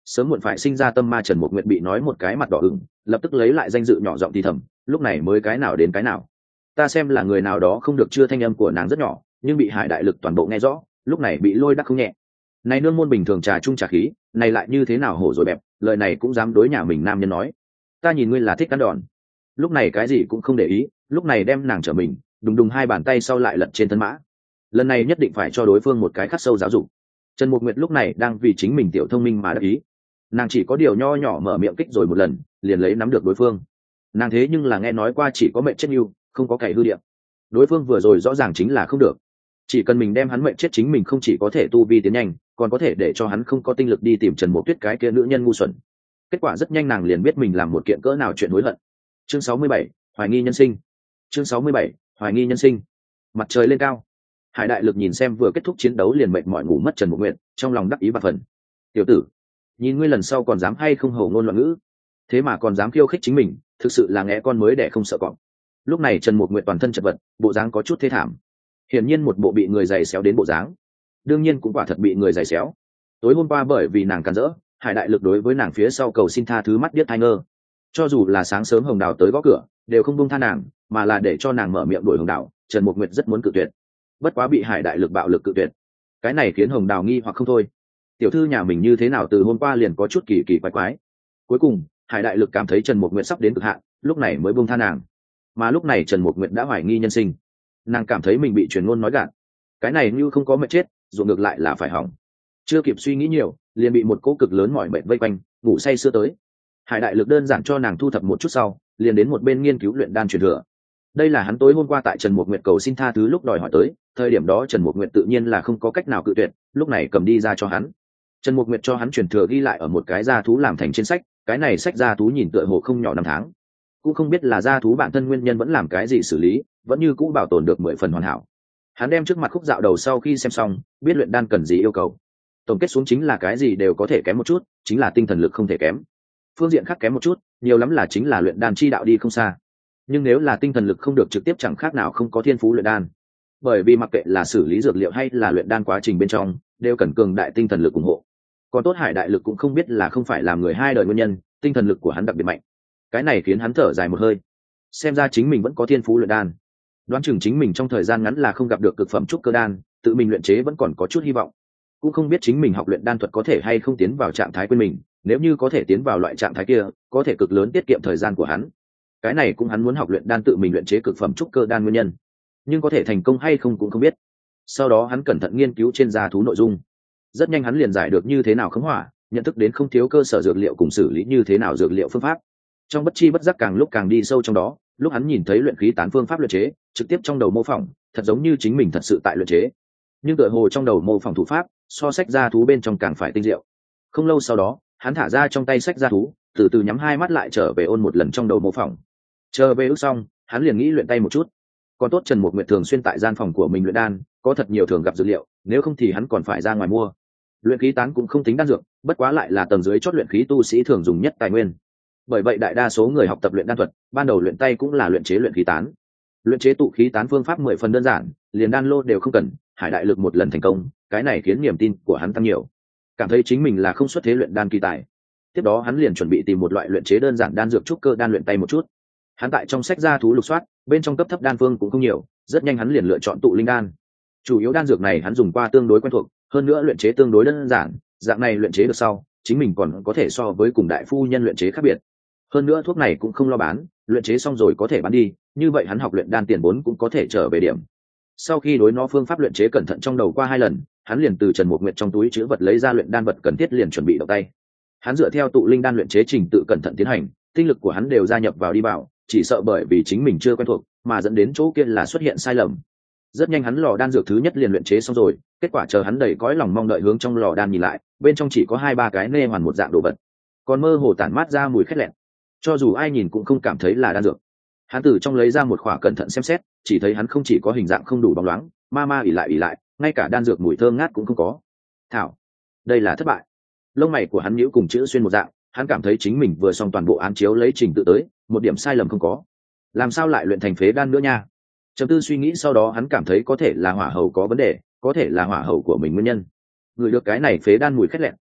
sớm muộn phải sinh ra tâm ma Trần Mục Nguyệt bị nói một cái mặt đỏ ửng, lập tức lấy lại danh dự nhỏ giọng thì thầm, lúc này mới cái nào đến cái nào. Ta xem là người nào đó không được, chưa thanh âm của nàng rất nhỏ nhưng bị Hải đại lực toàn bộ nghe rõ, lúc này bị lôi đắc không nhẹ. Này nương môn bình thường trà chung trà khí, này lại như thế nào hổ rồi bẹp, lời này cũng dám đối nhà mình nam nhân nói. Ta nhìn ngươi là thích cắn đòn. Lúc này cái gì cũng không để ý, lúc này đem nàng trở mình, đùng đùng hai bàn tay sau lại lật trên thân mã. Lần này nhất định phải cho đối phương một cái khắc sâu giáo dục. Trần Mục Nguyệt lúc này đang vì chính mình tiểu thông minh mà đắc ý. Nàng chỉ có điều nho nhỏ mở miệng kích rồi một lần, liền lấy nắm được đối phương. Nàng thế nhưng là nghe nói qua chỉ có mệnh chết yêu, không có cày hư địa. Đối phương vừa rồi rõ ràng chính là không được. Chỉ cần mình đem hắn mệnh chết, chính mình không chỉ có thể tu vi tiến nhanh, còn có thể để cho hắn không có tinh lực đi tìm Trần Mộ Tuyết cái kia nữ nhân ngu xuẩn. Kết quả rất nhanh nàng liền biết mình làm một kiện cỡ nào chuyện hối hận. Chương 67, hoài nghi nhân sinh. Chương 67, hoài nghi nhân sinh. Mặt trời lên cao, Hải đại lực nhìn xem vừa kết thúc chiến đấu liền mệt mỏi ngủ mất Trần Mục Nguyệt, trong lòng đắc ý bạc phần. Tiểu tử, nhìn ngươi lần sau còn dám hay không hầu ngôn loạn ngữ, thế mà còn dám khiêu khích chính mình, thực sự là nghe con mới đẻ không sợ cọp. Lúc này Trần Mục Nguyệt toàn thân chật vật, bộ dáng có chút thê thảm, hiển nhiên một bộ bị người giày xéo đến bộ dáng. Đương nhiên cũng quả thật bị người giày xéo. Tối hôm qua bởi vì nàng cản rỡ, Hải đại lực đối với nàng phía sau cầu xin tha thứ mắt điếc tai ngơ. Cho dù là sáng sớm Hồng Đào tới gõ cửa, đều không buông tha nàng, mà là để cho nàng mở miệng đuổi Hồng Đào. Trần Mục Nguyệt rất muốn cự tuyệt, bất quá bị Hải đại lực bạo lực cự tuyệt. Cái này khiến Hồng Đào nghi hoặc không thôi. Tiểu thư nhà mình như thế nào từ hôm qua liền có chút kỳ kỳ quái quái. Cuối cùng Hải đại lực cảm thấy Trần Mục Nguyệt sắp đến cực hạn, lúc này mới buông tha nàng. Mà lúc này Trần Mục Nguyệt đã hoài nghi nhân sinh, nàng cảm thấy mình bị truyền ngôn nói gạt. Cái này như không có mệt chết, dù ngược lại là phải hỏng. Chưa kịp suy nghĩ nhiều, liền bị một cỗ cực lớn mỏi mệt vây quanh, ngủ say sưa tới. Hải đại lực đơn giản cho nàng thu thập một chút sau, liền đến một bên nghiên cứu luyện đan truyền thừa. Đây là hắn tối hôm qua tại Trần Mục Nguyệt cầu xin tha thứ lúc đòi hỏi tới, thời điểm đó Trần Mục Nguyệt tự nhiên là không có cách nào cự tuyệt, lúc này cầm đi ra cho hắn. Trần Mục Nguyệt cho hắn truyền thừa ghi lại ở một cái gia thú làm thành trên sách, cái này sách gia thú nhìn tựa hồ không nhỏ năm tháng, cũng không biết là gia thú bản thân nguyên nhân vẫn làm cái gì xử lý, vẫn như cũ bảo tồn được 10 phần hoàn hảo. Hắn đem trước mặt khúc dạo đầu sau khi xem xong, biết luyện đan cần gì yêu cầu. Tổng kết xuống chính là cái gì đều có thể kém một chút, chính là tinh thần lực không thể kém. Phương diện khác kém một chút, nhiều lắm là chính là luyện đan chi đạo đi không xa. Nhưng nếu là tinh thần lực không được trực tiếp, chẳng khác nào không có thiên phú luyện đan. Bởi vì mặc kệ là xử lý dược liệu hay là luyện đan quá trình bên trong, đều cần cường đại tinh thần lực ủng hộ. Còn tốt Hải đại lực cũng không biết là không phải làm người hai đời nguyên nhân, tinh thần lực của hắn đặc biệt mạnh. Cái này khiến hắn thở dài một hơi. Xem ra chính mình vẫn có thiên phú luyện đan. Đoán chừng chính mình trong thời gian ngắn là không gặp được cực phẩm trúc cơ đan, tự mình luyện chế vẫn còn có chút hy vọng. Cũng không biết chính mình học luyện đan thuật có thể hay không tiến vào trạng thái quên mình, nếu như có thể tiến vào loại trạng thái kia, có thể cực lớn tiết kiệm thời gian của hắn. Cái này cũng hắn muốn học luyện đan tự mình luyện chế cực phẩm trúc cơ đan nguyên nhân. Nhưng có thể thành công hay không cũng không biết. Sau đó hắn cẩn thận nghiên cứu trên gia thú nội dung. Rất nhanh hắn liền giải được như thế nào khống hỏa, nhận thức đến không thiếu cơ sở dược liệu cùng xử lý như thế nào dược liệu phương pháp. Trong bất chi bất giác càng lúc càng đi sâu trong đó, lúc hắn nhìn thấy luyện khí tán phương pháp luyện chế, trực tiếp trong đầu mô phỏng, thật giống như chính mình thật sự tại luyện chế. Nhưng tựa hồ trong đầu mô phỏng thủ pháp, so sách gia thú bên trong càng phải tinh diệu. Không lâu sau đó, hắn thả ra trong tay sách gia thú, từ từ nhắm hai mắt lại trở về ôn một lần trong đầu mô phỏng. Chờ về lúc xong, hắn liền nghĩ luyện tay một chút. Còn tốt Trần Mục Nguyệt thường xuyên tại gian phòng của mình luyện đan, có thật nhiều thường gặp dược liệu, nếu không thì hắn còn phải ra ngoài mua. Luyện khí tán cũng không tính đan dược, bất quá lại là tầng dưới chót luyện khí tu sĩ thường dùng nhất tài nguyên. Bởi vậy đại đa số người học tập luyện đan thuật, ban đầu luyện tay cũng là luyện chế luyện khí tán. Luyện chế tụ khí tán phương pháp 10 phần đơn giản, liền đan lô đều không cần, Hải đại lực một lần thành công, cái này khiến niềm tin của hắn tăng nhiều. Cảm thấy chính mình là không xuất thế luyện đan kỳ tài. Tiếp đó hắn liền chuẩn bị tìm một loại luyện chế đơn giản đan dược trúc cơ đan luyện tay một chút. Hắn tại trong sách gia thú lục soát, bên trong cấp thấp đan phương cũng không nhiều, rất nhanh hắn liền lựa chọn tụ linh đan. Chủ yếu đan dược này hắn dùng qua tương đối quen thuộc, hơn nữa luyện chế tương đối đơn giản, dạng này luyện chế được sau, chính mình còn có thể so với cùng đại phu nhân luyện chế khác biệt. Hơn nữa thuốc này cũng không lo bán, luyện chế xong rồi có thể bán đi, như vậy hắn học luyện đan tiền vốn cũng có thể trở về điểm. Sau khi đối nó phương pháp luyện chế cẩn thận trong đầu qua 2 lần, hắn liền từ Trần Mục Nguyệt trong túi trữ vật lấy ra luyện đan vật cần thiết liền chuẩn bị động tay. Hắn dựa theo tụ linh đan luyện chế trình tự cẩn thận tiến hành, tinh lực của hắn đều gia nhập vào đi vào, chỉ sợ bởi vì chính mình chưa quen thuộc mà dẫn đến chỗ kia là xuất hiện sai lầm. Rất nhanh hắn lò đan dược thứ nhất liền luyện chế xong rồi, kết quả chờ hắn đầy cõi lòng mong đợi hướng trong lò đan nhìn lại, bên trong chỉ có 2-3 cái nê hoàn một dạng đồ vật, còn mơ hồ tản mát ra mùi khét lẹt, cho dù ai nhìn cũng không cảm thấy là đan dược. Hắn từ trong lấy ra một khỏa cẩn thận xem xét, chỉ thấy hắn không chỉ có hình dạng không đủ bóng loáng, ma ỉ lại, ngay cả đan dược mùi thơm ngát cũng không có. Thảo, đây là thất bại. Lông mày của hắn nhíu cùng chữ xuyên một dạng, hắn cảm thấy chính mình vừa xong toàn bộ án chiếu lấy trình tự tới, một điểm sai lầm không có. Làm sao lại luyện thành phế đan nữa nha? Trầm tư suy nghĩ sau đó hắn cảm thấy có thể là hỏa hầu có vấn đề, có thể là hỏa hầu của mình nguyên nhân. Người được cái này phế đan mùi khét lẹn,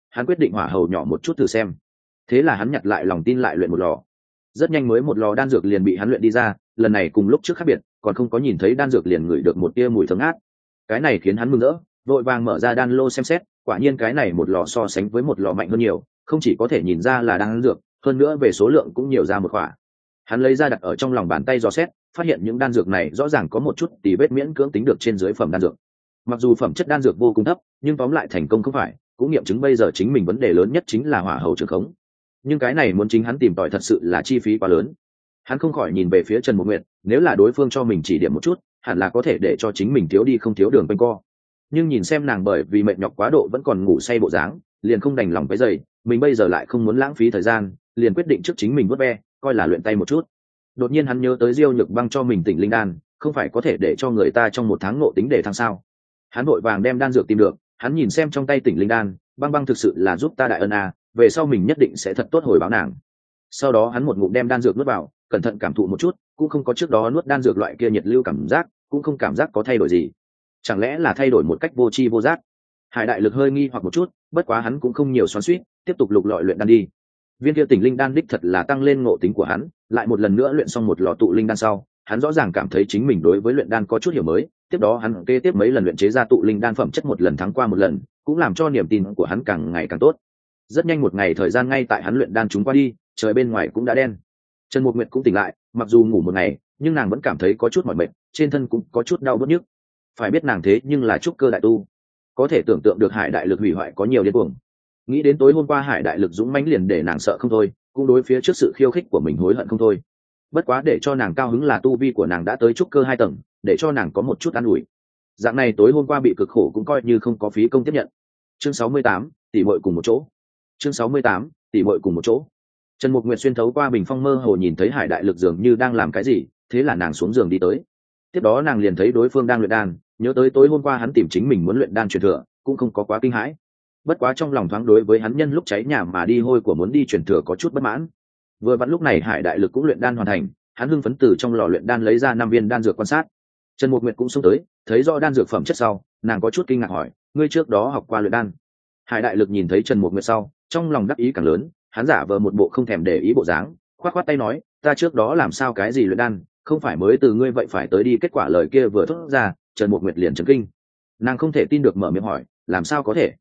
hắn quyết định hỏa hầu nhỏ một chút thử xem. Thế là hắn nhặt lại lòng tin lại luyện một lò. Rất nhanh mới một lò đan dược liền bị hắn luyện đi ra, lần này cùng lúc trước khác biệt, còn không có nhìn thấy đan dược liền ngửi được một tia mùi thơm ngát. Cái này khiến hắn mừng rỡ, vội vàng mở ra đan lô xem xét, quả nhiên cái này một lò so sánh với một lò mạnh hơn nhiều, không chỉ có thể nhìn ra là đan dược, hơn nữa về số lượng cũng nhiều ra một khỏa. Hắn lấy ra đặt ở trong lòng bàn tay dò xét, phát hiện những đan dược này rõ ràng có một chút tỉ vết miễn cưỡng tính được trên dưới phẩm đan dược. Mặc dù phẩm chất đan dược vô cùng thấp, nhưng tóm lại thành công không phải, cũng nghiệm chứng bây giờ chính mình vấn đề lớn nhất chính là hỏa hầu trường khống. Nhưng cái này muốn chính hắn tìm tòi thật sự là chi phí quá lớn. Hắn không khỏi nhìn về phía Trần Một Nguyệt, nếu là đối phương cho mình chỉ điểm một chút, hẳn là có thể để cho chính mình thiếu đi không thiếu đường quanh co. Nhưng nhìn xem nàng bởi vì mệt nhọc quá độ vẫn còn ngủ say bộ dáng, liền không đành lòng cái giày, mình bây giờ lại không muốn lãng phí thời gian, liền quyết định trước chính mình vớt ve, coi là luyện tay một chút. Đột nhiên hắn nhớ tới Diêu Nhược Băng cho mình tỉnh linh đan, không phải có thể để cho người ta trong một tháng ngộ tính để thăng sao? Hắn vội vàng đem đan dược tìm được, hắn nhìn xem trong tay tỉnh linh đan, Băng Băng thực sự là giúp ta đại ân a, về sau mình nhất định sẽ thật tốt hồi báo nàng. Sau đó hắn một ngụm đem đan dược nuốt vào, cẩn thận cảm thụ một chút, cũng không có trước đó nuốt đan dược loại kia nhiệt lưu cảm giác, cũng không cảm giác có thay đổi gì. Chẳng lẽ là thay đổi một cách vô tri vô giác? Hải Đại Lực hơi nghi hoặc một chút, bất quá hắn cũng không nhiều xoắn xuýt, tiếp tục lục lọi luyện đan đi. Viên kia tỉnh linh đan đích thật là tăng lên ngộ tính của hắn, lại một lần nữa luyện xong một lò tụ linh đan sau, hắn rõ ràng cảm thấy chính mình đối với luyện đan có chút hiểu mới, tiếp đó hắn kế tiếp mấy lần luyện chế ra tụ linh đan phẩm chất một lần thắng qua một lần, cũng làm cho niềm tin của hắn càng ngày càng tốt. Rất nhanh một ngày thời gian ngay tại hắn luyện đan chúng qua đi, trời bên ngoài cũng đã đen. Trần Mục Nguyệt cũng tỉnh lại, mặc dù ngủ một ngày, nhưng nàng vẫn cảm thấy có chút mỏi mệt, trên thân cũng có chút đau bứt nhức. Phải biết nàng thế nhưng là trúc cơ đại tu, có thể tưởng tượng được Hải Đại Lực hủy hoại có nhiều điên cuồng. Nghĩ đến tối hôm qua Hải Đại Lực dũng mãnh liền để nàng sợ không thôi, cũng đối phía trước sự khiêu khích của mình hối hận không thôi. Bất quá để cho nàng cao hứng là tu vi của nàng đã tới trúc cơ 2 tầng, để cho nàng có một chút an ủi. Dạng này tối hôm qua bị cực khổ cũng coi như không có phí công tiếp nhận. Chương 68, tỷ muội cùng một chỗ. Chương 68, tỷ muội cùng một chỗ. Trần Mục Nguyệt xuyên thấu qua bình phong mơ hồ nhìn thấy Hải Đại Lực dường như đang làm cái gì, thế là nàng xuống giường đi tới. Tiếp đó nàng liền thấy đối phương đang luyện đan, nhớ tới tối hôm qua hắn tìm chính mình muốn luyện đan truyền thừa, cũng không có quá kinh hãi. Bất quá trong lòng thoáng đối với hắn nhân lúc cháy nhà mà đi hôi của muốn đi truyền thừa có chút bất mãn. Vừa vặn lúc này Hải Đại Lực cũng luyện đan hoàn thành, hắn hưng phấn từ trong lò luyện đan lấy ra 5 viên đan dược quan sát. Trần Mục Nguyệt cũng xông tới, thấy rõ đan dược phẩm chất sau, nàng có chút kinh ngạc hỏi, ngươi trước đó học qua luyện đan? Hải Đại Lực nhìn thấy Trần Mục Nguyệt sau, trong lòng đắc ý càng lớn, hắn giả vờ một bộ không thèm để ý bộ dáng, khoát khoát tay nói, ta trước đó làm sao cái gì luyện đan, không phải mới từ ngươi vậy phải tới đi. Kết quả lời kia vừa thốt ra, Trần Mục Nguyệt liền chấn kinh. Nàng không thể tin được mở miệng hỏi, làm sao có thể?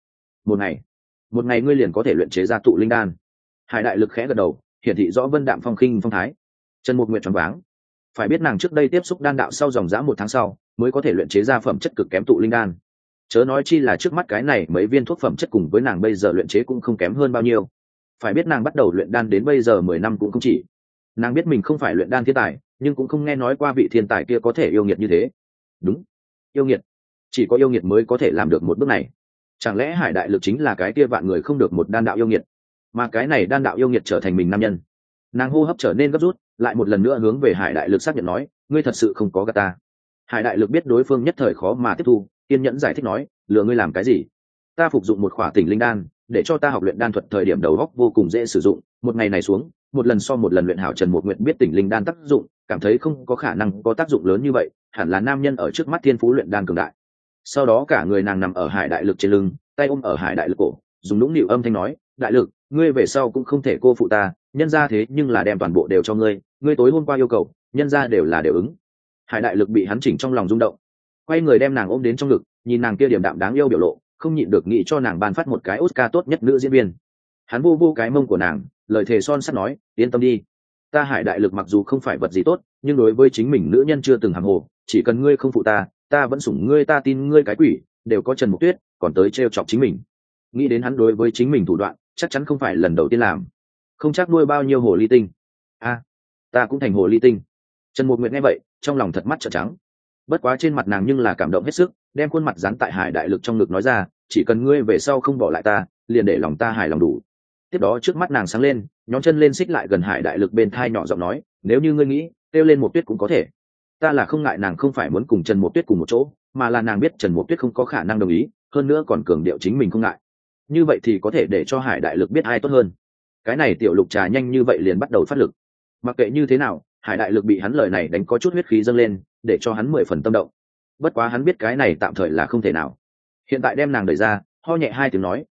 Một ngày ngươi liền có thể luyện chế ra tụ linh đan? Hải Đại Lực khẽ gật đầu, hiển thị rõ vân đạm phong khinh phong thái. Trần Mục Nguyệt choáng váng. Phải biết nàng trước đây tiếp xúc đan đạo sau dòng dã 1 tháng sau mới có thể luyện chế ra phẩm chất cực kém tụ linh đan, chớ nói chi là trước mắt cái này mấy viên thuốc phẩm chất cùng với nàng bây giờ luyện chế cũng không kém hơn bao nhiêu. Phải biết nàng bắt đầu luyện đan đến bây giờ 10 năm cũng không chỉ. Nàng biết mình không phải luyện đan thiên tài, nhưng cũng không nghe nói qua vị thiên tài kia có thể yêu nghiệt như thế. Đúng, yêu nghiệt. Chỉ có yêu nghiệt mới có thể làm được một bước này. Chẳng lẽ Hải Đại Lực chính là cái kia vạn người không được một đan đạo yêu nghiệt, mà cái này đan đạo yêu nghiệt trở thành mình nam nhân? Nàng hô hấp trở nên gấp rút, lại một lần nữa hướng về Hải Đại Lực xác nhận nói, ngươi thật sự không có gạt ta? Hải Đại Lực biết đối phương nhất thời khó mà tiếp thu, kiên nhẫn giải thích nói, lừa ngươi làm cái gì? Ta phục dụng một khỏa tỉnh linh đan, để cho ta học luyện đan thuật thời điểm đầu óc vô cùng dễ sử dụng, một ngày này xuống, một lần so một lần luyện hảo. Trần Mục Nguyệt biết tỉnh linh đan tác dụng, cảm thấy không có khả năng có tác dụng lớn như vậy, hẳn là nam nhân ở trước mắt thiên phú luyện đan cường đại. Sau đó cả người nàng nằm ở Hải Đại Lực trên lưng, tay ôm ở Hải Đại Lực cổ, dùng nũng nịu âm thanh nói, Đại Lực, ngươi về sau cũng không thể cô phụ ta, nhân ra thế nhưng là đem toàn bộ đều cho ngươi, ngươi tối hôm qua yêu cầu, nhân ra đều là đều ứng. Hải Đại Lực bị hắn chỉnh trong lòng rung động, quay người đem nàng ôm đến trong ngực, nhìn nàng kia điềm đạm đáng yêu biểu lộ, không nhịn được nghĩ cho nàng ban phát một cái Oscar tốt nhất nữ diễn viên. Hắn vô vô cái mông của nàng, lời thề son sắt nói, yên tâm đi, ta Hải Đại Lực mặc dù không phải vật gì tốt, nhưng đối với chính mình nữ nhân chưa từng hàm hồ, chỉ cần ngươi không phụ ta, ta vẫn sủng ngươi, ta tin ngươi cái quỷ, đều có Trần Mục Tuyết, còn tới trêu chọc chính mình. Nghĩ đến hắn đối với chính mình thủ đoạn, chắc chắn không phải lần đầu tiên làm, không chắc nuôi bao nhiêu hồ ly tinh. Ta cũng thành hồ ly tinh. Trần Mục Nguyệt nghe vậy, trong lòng thật mắt trợn trắng. Bất quá trên mặt nàng nhưng là cảm động hết sức, đem khuôn mặt dán tại Hải Đại Lực trong ngực nói ra, chỉ cần ngươi về sau không bỏ lại ta, liền để lòng ta hài lòng đủ. Tiếp đó trước mắt nàng sáng lên, nhón chân lên xích lại gần Hải Đại Lực bên thai nhỏ giọng nói, nếu như ngươi nghĩ, kêu lên Mục Tuyết cũng có thể. Ta là không ngại nàng không phải muốn cùng Trần Mục Tuyết cùng một chỗ, mà là nàng biết Trần Mục Tuyết không có khả năng đồng ý, hơn nữa còn cường điệu chính mình không ngại. Như vậy thì có thể để cho Hải Đại Lực biết ai tốt hơn. Cái này tiểu lục trà nhanh như vậy liền bắt đầu phát lực. Mặc kệ như thế nào, Hải Đại Lực bị hắn lời này đánh có chút huyết khí dâng lên, để cho hắn 10 phần tâm động. Bất quá hắn biết cái này tạm thời là không thể nào. Hiện tại đem nàng đẩy ra, ho nhẹ 2 tiếng nói,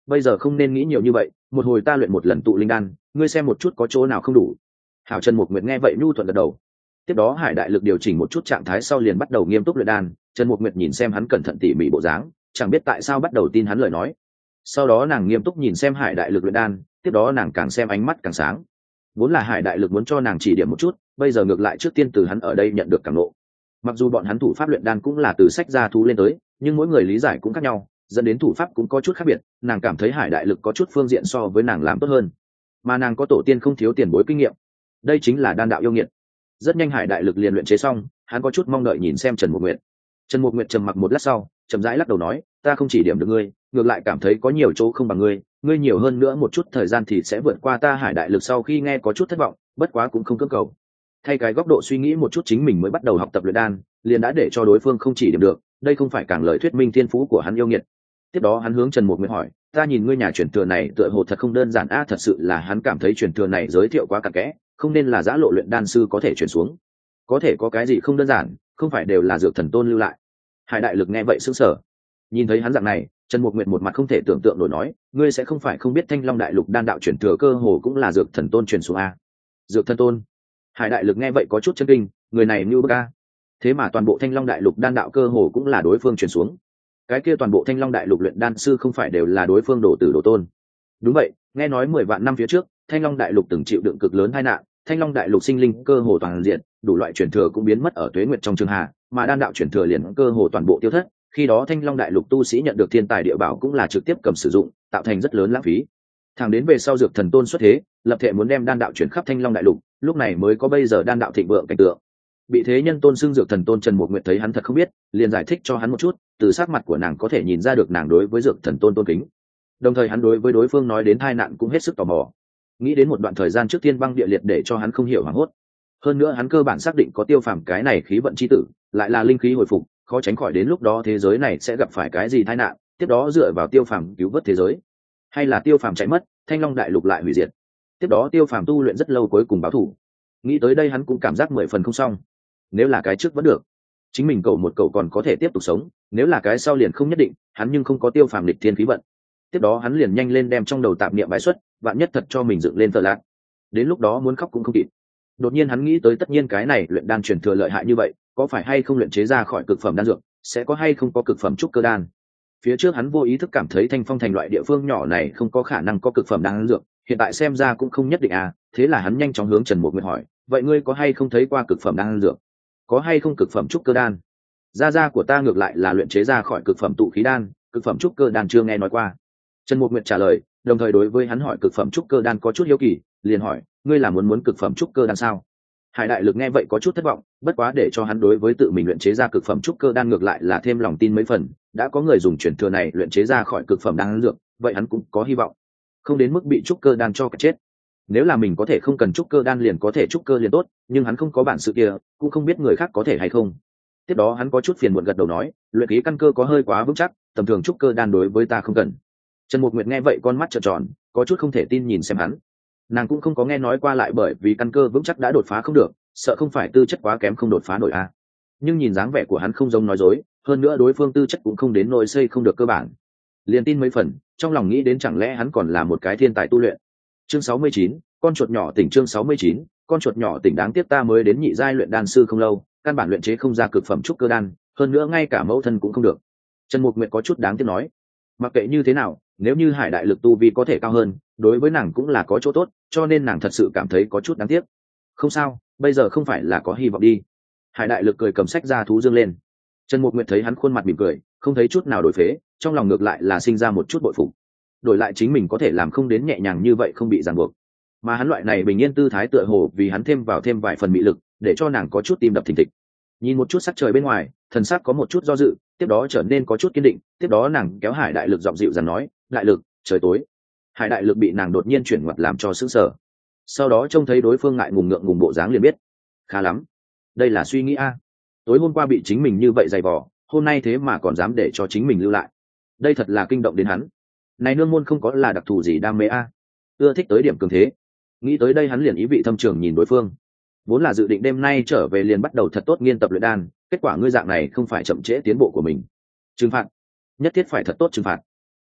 bây giờ không nên nghĩ nhiều như vậy, một hồi ta luyện một lần tụ linh đan, ngươi xem một chút có chỗ nào không đủ. Hảo. Trần Mục Nguyệt nghe vậy nhu thuận gật đầu. Tiếp đó Hải Đại Lực điều chỉnh một chút trạng thái sau liền bắt đầu nghiêm túc luyện đan. Trần Mục Nguyệt nhìn xem hắn cẩn thận tỉ mỉ bộ dáng, chẳng biết tại sao bắt đầu tin hắn lời nói. Sau đó nàng nghiêm túc nhìn xem Hải Đại Lực luyện đan, tiếp đó nàng càng xem ánh mắt càng sáng. Vốn là Hải Đại Lực muốn cho nàng chỉ điểm một chút, bây giờ ngược lại trước tiên từ hắn ở đây nhận được cảm ngộ. Mặc dù bọn hắn thủ pháp luyện đan cũng là từ sách ra thú lên tới, nhưng mỗi người lý giải cũng khác nhau, dẫn đến thủ pháp cũng có chút khác biệt. Nàng cảm thấy Hải Đại Lực có chút phương diện so với nàng làm tốt hơn, mà nàng có tổ tiên không thiếu tiền bối kinh nghiệm. Đây chính là đan đạo yêu nghiệt. Rất nhanh Hải Đại Lực liền luyện chế xong, hắn có chút mong đợi nhìn xem Trần Mục Nguyệt. Trần Mục Nguyệt trầm mặc một lát sau, chậm rãi lắc đầu nói, ta không chỉ điểm được ngươi, ngược lại cảm thấy có nhiều chỗ không bằng ngươi, ngươi nhiều hơn nữa một chút thời gian thì sẽ vượt qua ta. Hải Đại Lực sau khi nghe có chút thất vọng, bất quá cũng không cưỡng cầu. Thay cái góc độ suy nghĩ một chút, chính mình mới bắt đầu học tập luyện đan, liền đã để cho đối phương không chỉ điểm được, đây không phải càng lời thuyết minh thiên phú của hắn yêu nghiệt. Tiếp đó hắn hướng Trần Mục Nguyệt hỏi, ta nhìn ngươi nhà truyền thừa này tựa hồ thật không đơn giản a. Thật sự là hắn cảm thấy truyền thừa này giới thiệu quá cặn kẽ, không nên là giã lộ luyện đan sư có thể truyền xuống. Có thể có cái gì không đơn giản, không phải đều là dược thần tôn lưu lại. Hải Đại Lực nghe vậy sững sờ. Nhìn thấy hắn dạng này, Trần Mục Nguyệt một mặt không thể tưởng tượng nổi nói, ngươi sẽ không phải không biết Thanh Long Đại Lục đan đạo truyền thừa cơ hồ cũng là dược thần tôn truyền xuống a. Dược thần tôn? Hải Đại Lực nghe vậy có chút chấn kinh, người này như bức a. Thế mà toàn bộ Thanh Long Đại Lục đan đạo cơ hồ cũng là đối phương truyền xuống. Cái kia toàn bộ Thanh Long Đại Lục luyện đan sư không phải đều là đối phương đổ tử đổ tôn? Đúng vậy, nghe nói 10 vạn năm phía trước, Thanh Long Đại Lục từng chịu đựng cực lớn tai nạn, Thanh Long Đại Lục sinh linh cơ hồ toàn diện, đủ loại truyền thừa cũng biến mất ở tuế nguyệt trong trường hạ, mà đan đạo truyền thừa liền cơ hồ toàn bộ tiêu thất. Khi đó Thanh Long Đại Lục tu sĩ nhận được thiên tài địa bảo cũng là trực tiếp cầm sử dụng, tạo thành rất lớn lãng phí. Thẳng đến về sau dược thần tôn xuất thế, lập thể muốn đem đan đạo chuyển khắp Thanh Long Đại Lục, lúc này mới có bây giờ đan đạo thịnh vượng cảnh tượng. Bị thế nhân tôn xưng dược thần tôn, Trần Mục Nguyệt thấy hắn thật không biết, liền giải thích cho hắn một chút, từ sắc mặt của nàng có thể nhìn ra được nàng đối với dược thần tôn tôn kính. Đồng thời hắn đối với đối phương nói đến tai nạn cũng hết sức tò mò. Nghĩ đến một đoạn thời gian trước thiên băng địa liệt để cho hắn không hiểu hoảng hốt. Hơn nữa hắn cơ bản xác định có Tiêu Phàm cái này khí vận chi tử, lại là linh khí hồi phục, khó tránh khỏi đến lúc đó thế giới này sẽ gặp phải cái gì tai nạn, tiếp đó dựa vào Tiêu Phàm cứu vớt thế giới, hay là Tiêu Phàm chạy mất, Thanh Long Đại Lục lại hủy diệt, tiếp đó Tiêu Phàm tu luyện rất lâu cuối cùng báo thù. Nghĩ tới đây hắn cũng cảm giác 10 phần không xong. Nếu là cái trước vẫn được, chính mình cầu một cầu còn có thể tiếp tục sống, nếu là cái sau liền không nhất định, hắn nhưng không có Tiêu Phàm lịch thiên khí vận. Tiếp đó hắn liền nhanh lên đem trong đầu tạp niệm bãi xuất, vạn nhất thật cho mình dựng lên tờ lạc, đến lúc đó muốn khóc cũng không kịp. Đột nhiên hắn nghĩ tới, tất nhiên cái này luyện đan truyền thừa lợi hại như vậy, có phải hay không luyện chế ra khỏi cực phẩm đan dược, sẽ có hay không có cực phẩm trúc cơ đan. Phía trước hắn vô ý thức cảm thấy Thanh Phong thành loại địa phương nhỏ này không có khả năng có cực phẩm đan dược, hiện tại xem ra cũng không nhất định à. Thế là hắn nhanh chóng hướng Trần Mục Nguyệt hỏi, vậy ngươi có hay không thấy qua cực phẩm đan dược, có hay không cực phẩm trúc cơ đan? Gia của ta ngược lại là luyện chế ra khỏi cực phẩm tụ khí đan, cực phẩm trúc cơ đan chưa nghe nói qua. Trần Mục Nguyệt trả lời, đồng thời đối với hắn hỏi cực phẩm trúc cơ đan có chút hiếu kỳ, liền hỏi, ngươi là muốn cực phẩm trúc cơ đan sao? Hải Đại Lực nghe vậy có chút thất vọng, bất quá để cho hắn đối với tự mình luyện chế ra cực phẩm trúc cơ đan ngược lại là thêm lòng tin mấy phần, đã có người dùng truyền thừa này luyện chế ra khỏi cực phẩm đan dược, vậy hắn cũng có hy vọng, không đến mức bị trúc cơ đan cho cả chết. Nếu là mình có thể không cần trúc cơ đan liền có thể trúc cơ liền tốt, nhưng hắn không có bản sự kia, cũng không biết người khác có thể hay không. Tiếp đó hắn có chút phiền muộn gật đầu nói, luyện khí căn cơ có hơi quá vững chắc, tầm thường trúc cơ đan đối với ta không cần. Trần Mục Nguyệt nghe vậy con mắt trợn tròn, có chút không thể tin nhìn xem hắn. Nàng cũng không có nghe nói qua lại bởi vì căn cơ vững chắc đã đột phá không được, sợ không phải tư chất quá kém không đột phá nổi à. Nhưng nhìn dáng vẻ của hắn không giống nói dối, hơn nữa đối phương tư chất cũng không đến nỗi xây không được cơ bản, liền tin mấy phần, trong lòng nghĩ đến chẳng lẽ hắn còn là một cái thiên tài tu luyện. Chương 69, con chuột nhỏ tỉnh. Chương 69, con chuột nhỏ tỉnh. Đáng tiếc ta mới đến nhị giai luyện đan sư không lâu, căn bản luyện chế không ra cực phẩm trúc cơ đan, hơn nữa ngay cả mẫu thân cũng không được. Trần Mục Nguyệt có chút đáng tiếc nói, mặc kệ như thế nào, nếu như Hải Đại Lực tu vi có thể cao hơn, đối với nàng cũng là có chỗ tốt, cho nên nàng thật sự cảm thấy có chút đáng tiếc. Không sao, bây giờ không phải là có hy vọng đi. Hải Đại Lực cười cầm sách ra thú dương lên. Trần Mục Nguyệt thấy hắn khuôn mặt mỉm cười, không thấy chút nào đổi phế, trong lòng ngược lại là sinh ra một chút bội phục. Đổi lại chính mình có thể làm không đến nhẹ nhàng như vậy, không bị ràng buộc, mà hắn loại này bình yên tư thái tựa hồ vì hắn thêm vài phần mị lực, để cho nàng có chút tim đập thình thịch. Nhìn một chút sắc trời bên ngoài, thần sắc có một chút do dự, tiếp đó trở nên có chút kiên định, tiếp đó nàng kéo Hải Đại Lực giọng dịu dàng nói, Đại Lực, trời tối. Hải Đại Lực bị nàng đột nhiên chuyển ngoặt làm cho sững sờ, sau đó trông thấy đối phương ngại ngùng ngượng ngùng bộ dáng liền biết, khá lắm, đây là suy nghĩ a. Tối hôm qua bị chính mình như vậy dày vò, hôm nay thế mà còn dám để cho chính mình lưu lại, đây thật là kinh động đến hắn. Này nương môn không có là đặc thù gì đam mê a, ưa thích tới điểm cường thế. Nghĩ tới đây hắn liền ý vị thâm trường nhìn đối phương, vốn là dự định đêm nay trở về liền bắt đầu thật tốt nghiên tập luyện đan, kết quả ngươi dạng này không phải chậm trễ tiến bộ của mình. Trừng phạt, nhất thiết phải thật tốt trừng phạt.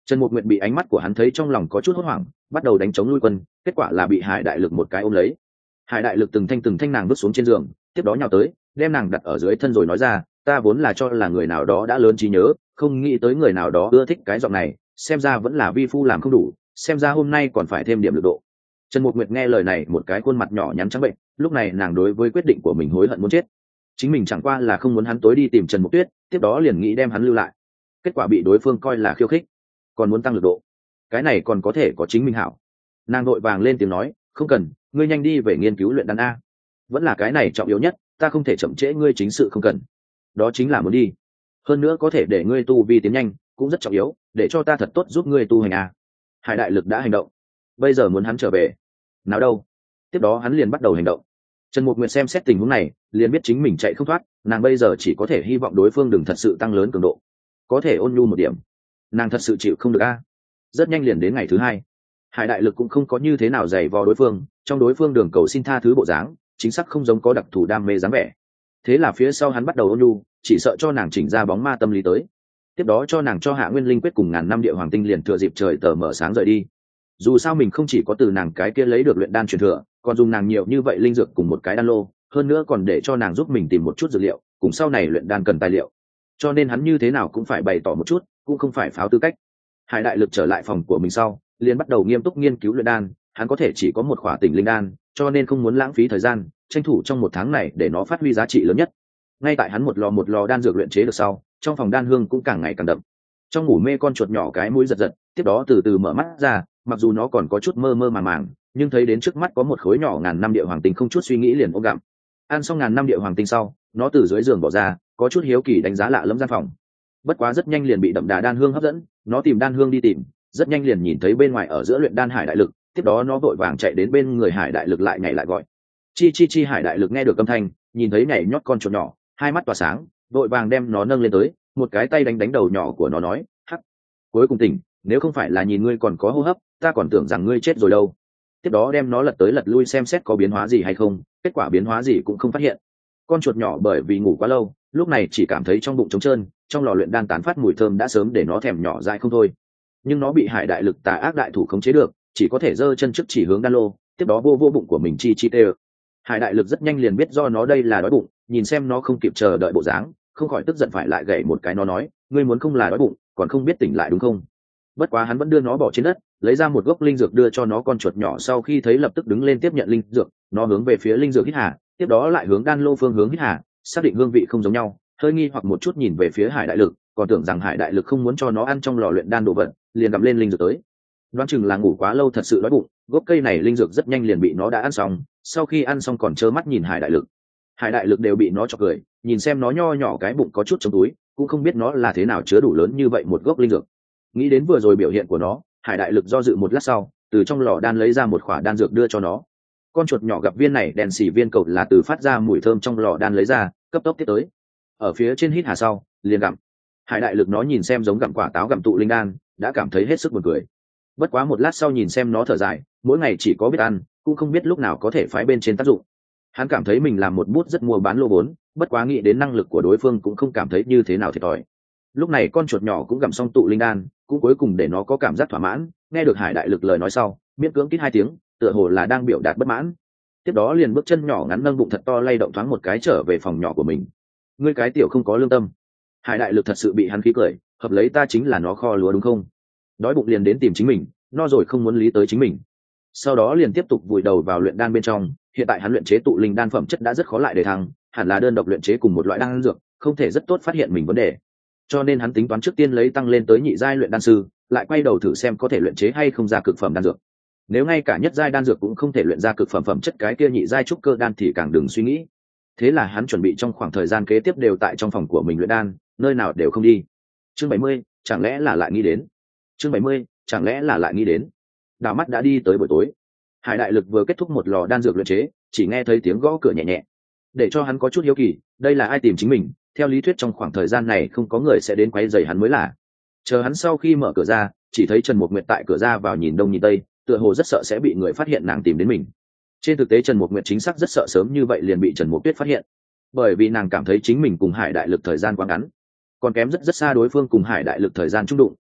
Trần Mục Nguyệt bị ánh mắt của hắn thấy trong lòng có chút hốt hoảng, bắt đầu đánh chống lui quân, kết quả là bị Hải Đại Lực một cái ôm lấy. Hải Đại Lực từng thanh nàng bước xuống trên giường, tiếp đó nhào tới, đem nàng đặt ở dưới thân rồi nói ra, ta vốn là cho là người nào đó đã lớn trí nhớ, không nghĩ tới người nào đó ưa thích cái giọng này, xem ra vẫn là vi phu làm không đủ, xem ra hôm nay còn phải thêm điểm lực độ. Trần Mục Nguyệt nghe lời này, một cái khuôn mặt nhỏ nhắn trắng bệnh, lúc này nàng đối với quyết định của mình hối hận muốn chết. Chính mình chẳng qua là không muốn hắn tối đi tìm Trần Mục Tuyết, tiếp đó liền nghĩ đem hắn lưu lại. Kết quả bị đối phương coi là khiêu khích, còn muốn tăng lực độ. Cái này còn có thể có chính mình hảo. Nàng vội vàng lên tiếng nói, không cần, ngươi nhanh đi về nghiên cứu luyện đan a. Vẫn là cái này trọng yếu nhất, ta không thể chậm trễ ngươi chính sự không cần. Đó chính là muốn đi. Hơn nữa có thể để ngươi tu vi tiến nhanh, cũng rất trọng yếu, để cho ta thật tốt giúp ngươi tu hành a. Hải Đại Lực đã hành động, bây giờ muốn hắn trở về. Nào đâu? Tiếp đó hắn liền bắt đầu hành động. Trần Mục Nguyệt xem xét tình huống này, liền biết chính mình chạy không thoát, nàng bây giờ chỉ có thể hy vọng đối phương đừng thật sự tăng lớn cường độ, có thể ôn nhu một điểm. Nàng thật sự chịu không được a. Rất nhanh liền đến ngày thứ hai. Hải Đại Lực cũng không có như thế nào giày vò đối phương, trong đối phương đường cầu xin tha thứ bộ dáng, chính xác không giống có đặc thù đam mê dáng vẻ. Thế là phía sau hắn bắt đầu ôn nhu, chỉ sợ cho nàng chỉnh ra bóng ma tâm lý tới. Tiếp đó cho nàng cho Hạ Nguyên Linh quyết cùng ngàn năm địa hoàng tinh liền thừa dịp trời tờ mở sáng rời đi. Dù sao mình không chỉ có từ nàng cái kia lấy được luyện đan truyền thừa, còn dùng nàng nhiều như vậy linh dược cùng một cái đan lô, hơn nữa còn để cho nàng giúp mình tìm một chút dược liệu, cùng sau này luyện đan cần tài liệu. Cho nên hắn như thế nào cũng phải bày tỏ một chút, cũng không phải pháo tư cách. Hải Đại Lực trở lại phòng của mình sau, liền bắt đầu nghiêm túc nghiên cứu luyện đan, hắn có thể chỉ có một khỏa tỉnh linh đan, cho nên không muốn lãng phí thời gian, tranh thủ trong một tháng này để nó phát huy giá trị lớn nhất. Ngay tại hắn một lò đan dược luyện chế được sau, trong phòng đan hương cũng càng ngày càng đậm. Trong ngủ mê con chuột nhỏ cái mũi giật giật, tiếp đó từ từ mở mắt ra, mặc dù nó còn có chút mơ mơ màng, nhưng thấy đến trước mắt có một khối nhỏ ngàn năm địa hoàng tinh, không chút suy nghĩ liền ôm gặm. Ăn xong ngàn năm địa hoàng tinh sau, nó từ dưới giường bỏ ra, có chút hiếu kỳ đánh giá lạ lẫm gian phòng. Bất quá rất nhanh liền bị đậm đà đan hương hấp dẫn, nó tìm đan hương đi tìm, rất nhanh liền nhìn thấy bên ngoài ở giữa luyện đan Hải Đại Lực, tiếp đó nó vội vàng chạy đến bên người Hải Đại Lực lại nhảy lại gọi. Chi Hải Đại Lực nghe được âm thanh, nhìn thấy nhảy nhót con chuột nhỏ, hai mắt tỏa sáng, vội vàng đem nó nâng lên tới, một cái tay đánh đầu nhỏ của nó nói, hắc, cuối cùng tỉnh, nếu không phải là nhìn ngươi còn có hô hấp, ta còn tưởng rằng ngươi chết rồi đâu. Tiếp đó đem nó lật tới lật lui xem xét có biến hóa gì hay không, kết quả biến hóa gì cũng không phát hiện. Con chuột nhỏ bởi vì ngủ quá lâu, lúc này chỉ cảm thấy trong bụng trống trơn, trong lò luyện đan tán phát mùi thơm đã sớm để nó thèm nhỏ dại không thôi. Nhưng nó bị Hải Đại Lực tà ác đại thủ khống chế được, chỉ có thể giơ chân trước chỉ hướng đan lô, tiếp đó vô bụng của mình chi tê. Hải Đại Lực rất nhanh liền biết do nó đây là đói bụng, nhìn xem nó không kịp chờ đợi bộ dáng, không khỏi tức giận phải lại gậy một cái. Nó nói, ngươi muốn không là đói bụng, còn không biết tỉnh lại đúng không? Bất quá hắn vẫn đưa nó bỏ trên đất, lấy ra một gốc linh dược đưa cho nó. Con chuột nhỏ sau khi thấy lập tức đứng lên tiếp nhận linh dược, nó hướng về phía linh dược hít hà, tiếp đó lại hướng đan lô phương hướng hít hà, xác định hương vị không giống nhau, hơi nghi hoặc một chút nhìn về phía Hải Đại Lực, còn tưởng rằng Hải Đại Lực không muốn cho nó ăn trong lò luyện đan đồ vật, liền gặm lên linh dược tới. Đoán chừng là ngủ quá lâu thật sự đói bụng, gốc cây này linh dược rất nhanh liền bị nó đã ăn xong, sau khi ăn xong còn trơ mắt nhìn Hải Đại Lực. Hải Đại Lực đều bị nó chọc cười, nhìn xem nó nho nhỏ cái bụng có chút trong túi, cũng không biết nó là thế nào chứa đủ lớn như vậy một gốc linh dược. Nghĩ đến vừa rồi biểu hiện của nó, Hải Đại Lực do dự một lát sau, từ trong lò đan lấy ra một khỏa đan dược đưa cho nó. Con chuột nhỏ gặp viên này đèn xỉ viên cầu là từ phát ra mùi thơm trong lò đan lấy ra, cấp tốc tiếp tới. Ở phía trên hít hà sau, liền gặm. Hải Đại Lực nó nhìn xem giống gặm quả táo gặm tụ linh đan, đã cảm thấy hết sức buồn cười. Bất quá một lát sau nhìn xem nó thở dài, mỗi ngày chỉ có biết ăn, cũng không biết lúc nào có thể phái bên trên tác dụng. Hắn cảm thấy mình làm một bút rất mua bán lô vốn, bất quá nghĩ đến năng lực của đối phương cũng không cảm thấy như thế nào thiệt thòi. Lúc này con chuột nhỏ cũng gặm xong tụ linh đan, cũng cuối cùng để nó có cảm giác thỏa mãn. Nghe được Hải Đại Lực lời nói sau, miễn cưỡng kít hai tiếng, tựa hồ là đang biểu đạt bất mãn. Tiếp đó liền bước chân nhỏ ngắn nâng bụng thật to lay động thoáng một cái trở về phòng nhỏ của mình. Ngươi cái tiểu không có lương tâm. Hải Đại Lực thật sự bị hắn khí cười, hợp lấy ta chính là nó kho lúa đúng không? Đói bụng liền đến tìm chính mình, no rồi không muốn lý tới chính mình. Sau đó liền tiếp tục vùi đầu vào luyện đan bên trong. Hiện tại hắn luyện chế tụ linh đan phẩm chất đã rất khó lại để thăng, hẳn là đơn độc luyện chế cùng một loại đan dược, không thể rất tốt phát hiện mình vấn đề. Cho nên hắn tính toán trước tiên lấy tăng lên tới nhị giai luyện đan sư, lại quay đầu thử xem có thể luyện chế hay không ra cực phẩm đan dược. Nếu ngay cả nhất giai đan dược cũng không thể luyện ra cực phẩm phẩm chất cái kia nhị giai trúc cơ đan thì càng đừng suy nghĩ. Thế là hắn chuẩn bị trong khoảng thời gian kế tiếp đều tại trong phòng của mình luyện đan, nơi nào đều không đi. Chương 70, chẳng lẽ là lại nghĩ đến. Chương 70, chẳng lẽ là lại nghĩ đến. Đảo mắt đã đi tới buổi tối. Hải Đại Lực vừa kết thúc một lò đan dược luyện chế, chỉ nghe thấy tiếng gõ cửa nhẹ nhẹ. Để cho hắn có chút hiếu kỳ, đây là ai tìm chính mình, theo lý thuyết trong khoảng thời gian này không có người sẽ đến quấy rầy hắn mới là. Chờ hắn sau khi mở cửa ra, chỉ thấy Trần Mục Nguyệt tại cửa ra vào nhìn đông nhìn tây, tựa hồ rất sợ sẽ bị người phát hiện nàng tìm đến mình. Trên thực tế Trần Mục Nguyệt chính xác rất sợ sớm như vậy liền bị Trần Mục Tuyết phát hiện, bởi vì nàng cảm thấy chính mình cùng Hải Đại Lực thời gian quá ngắn, còn kém rất xa đối phương cùng Hải Đại Lực thời gian chung đụng,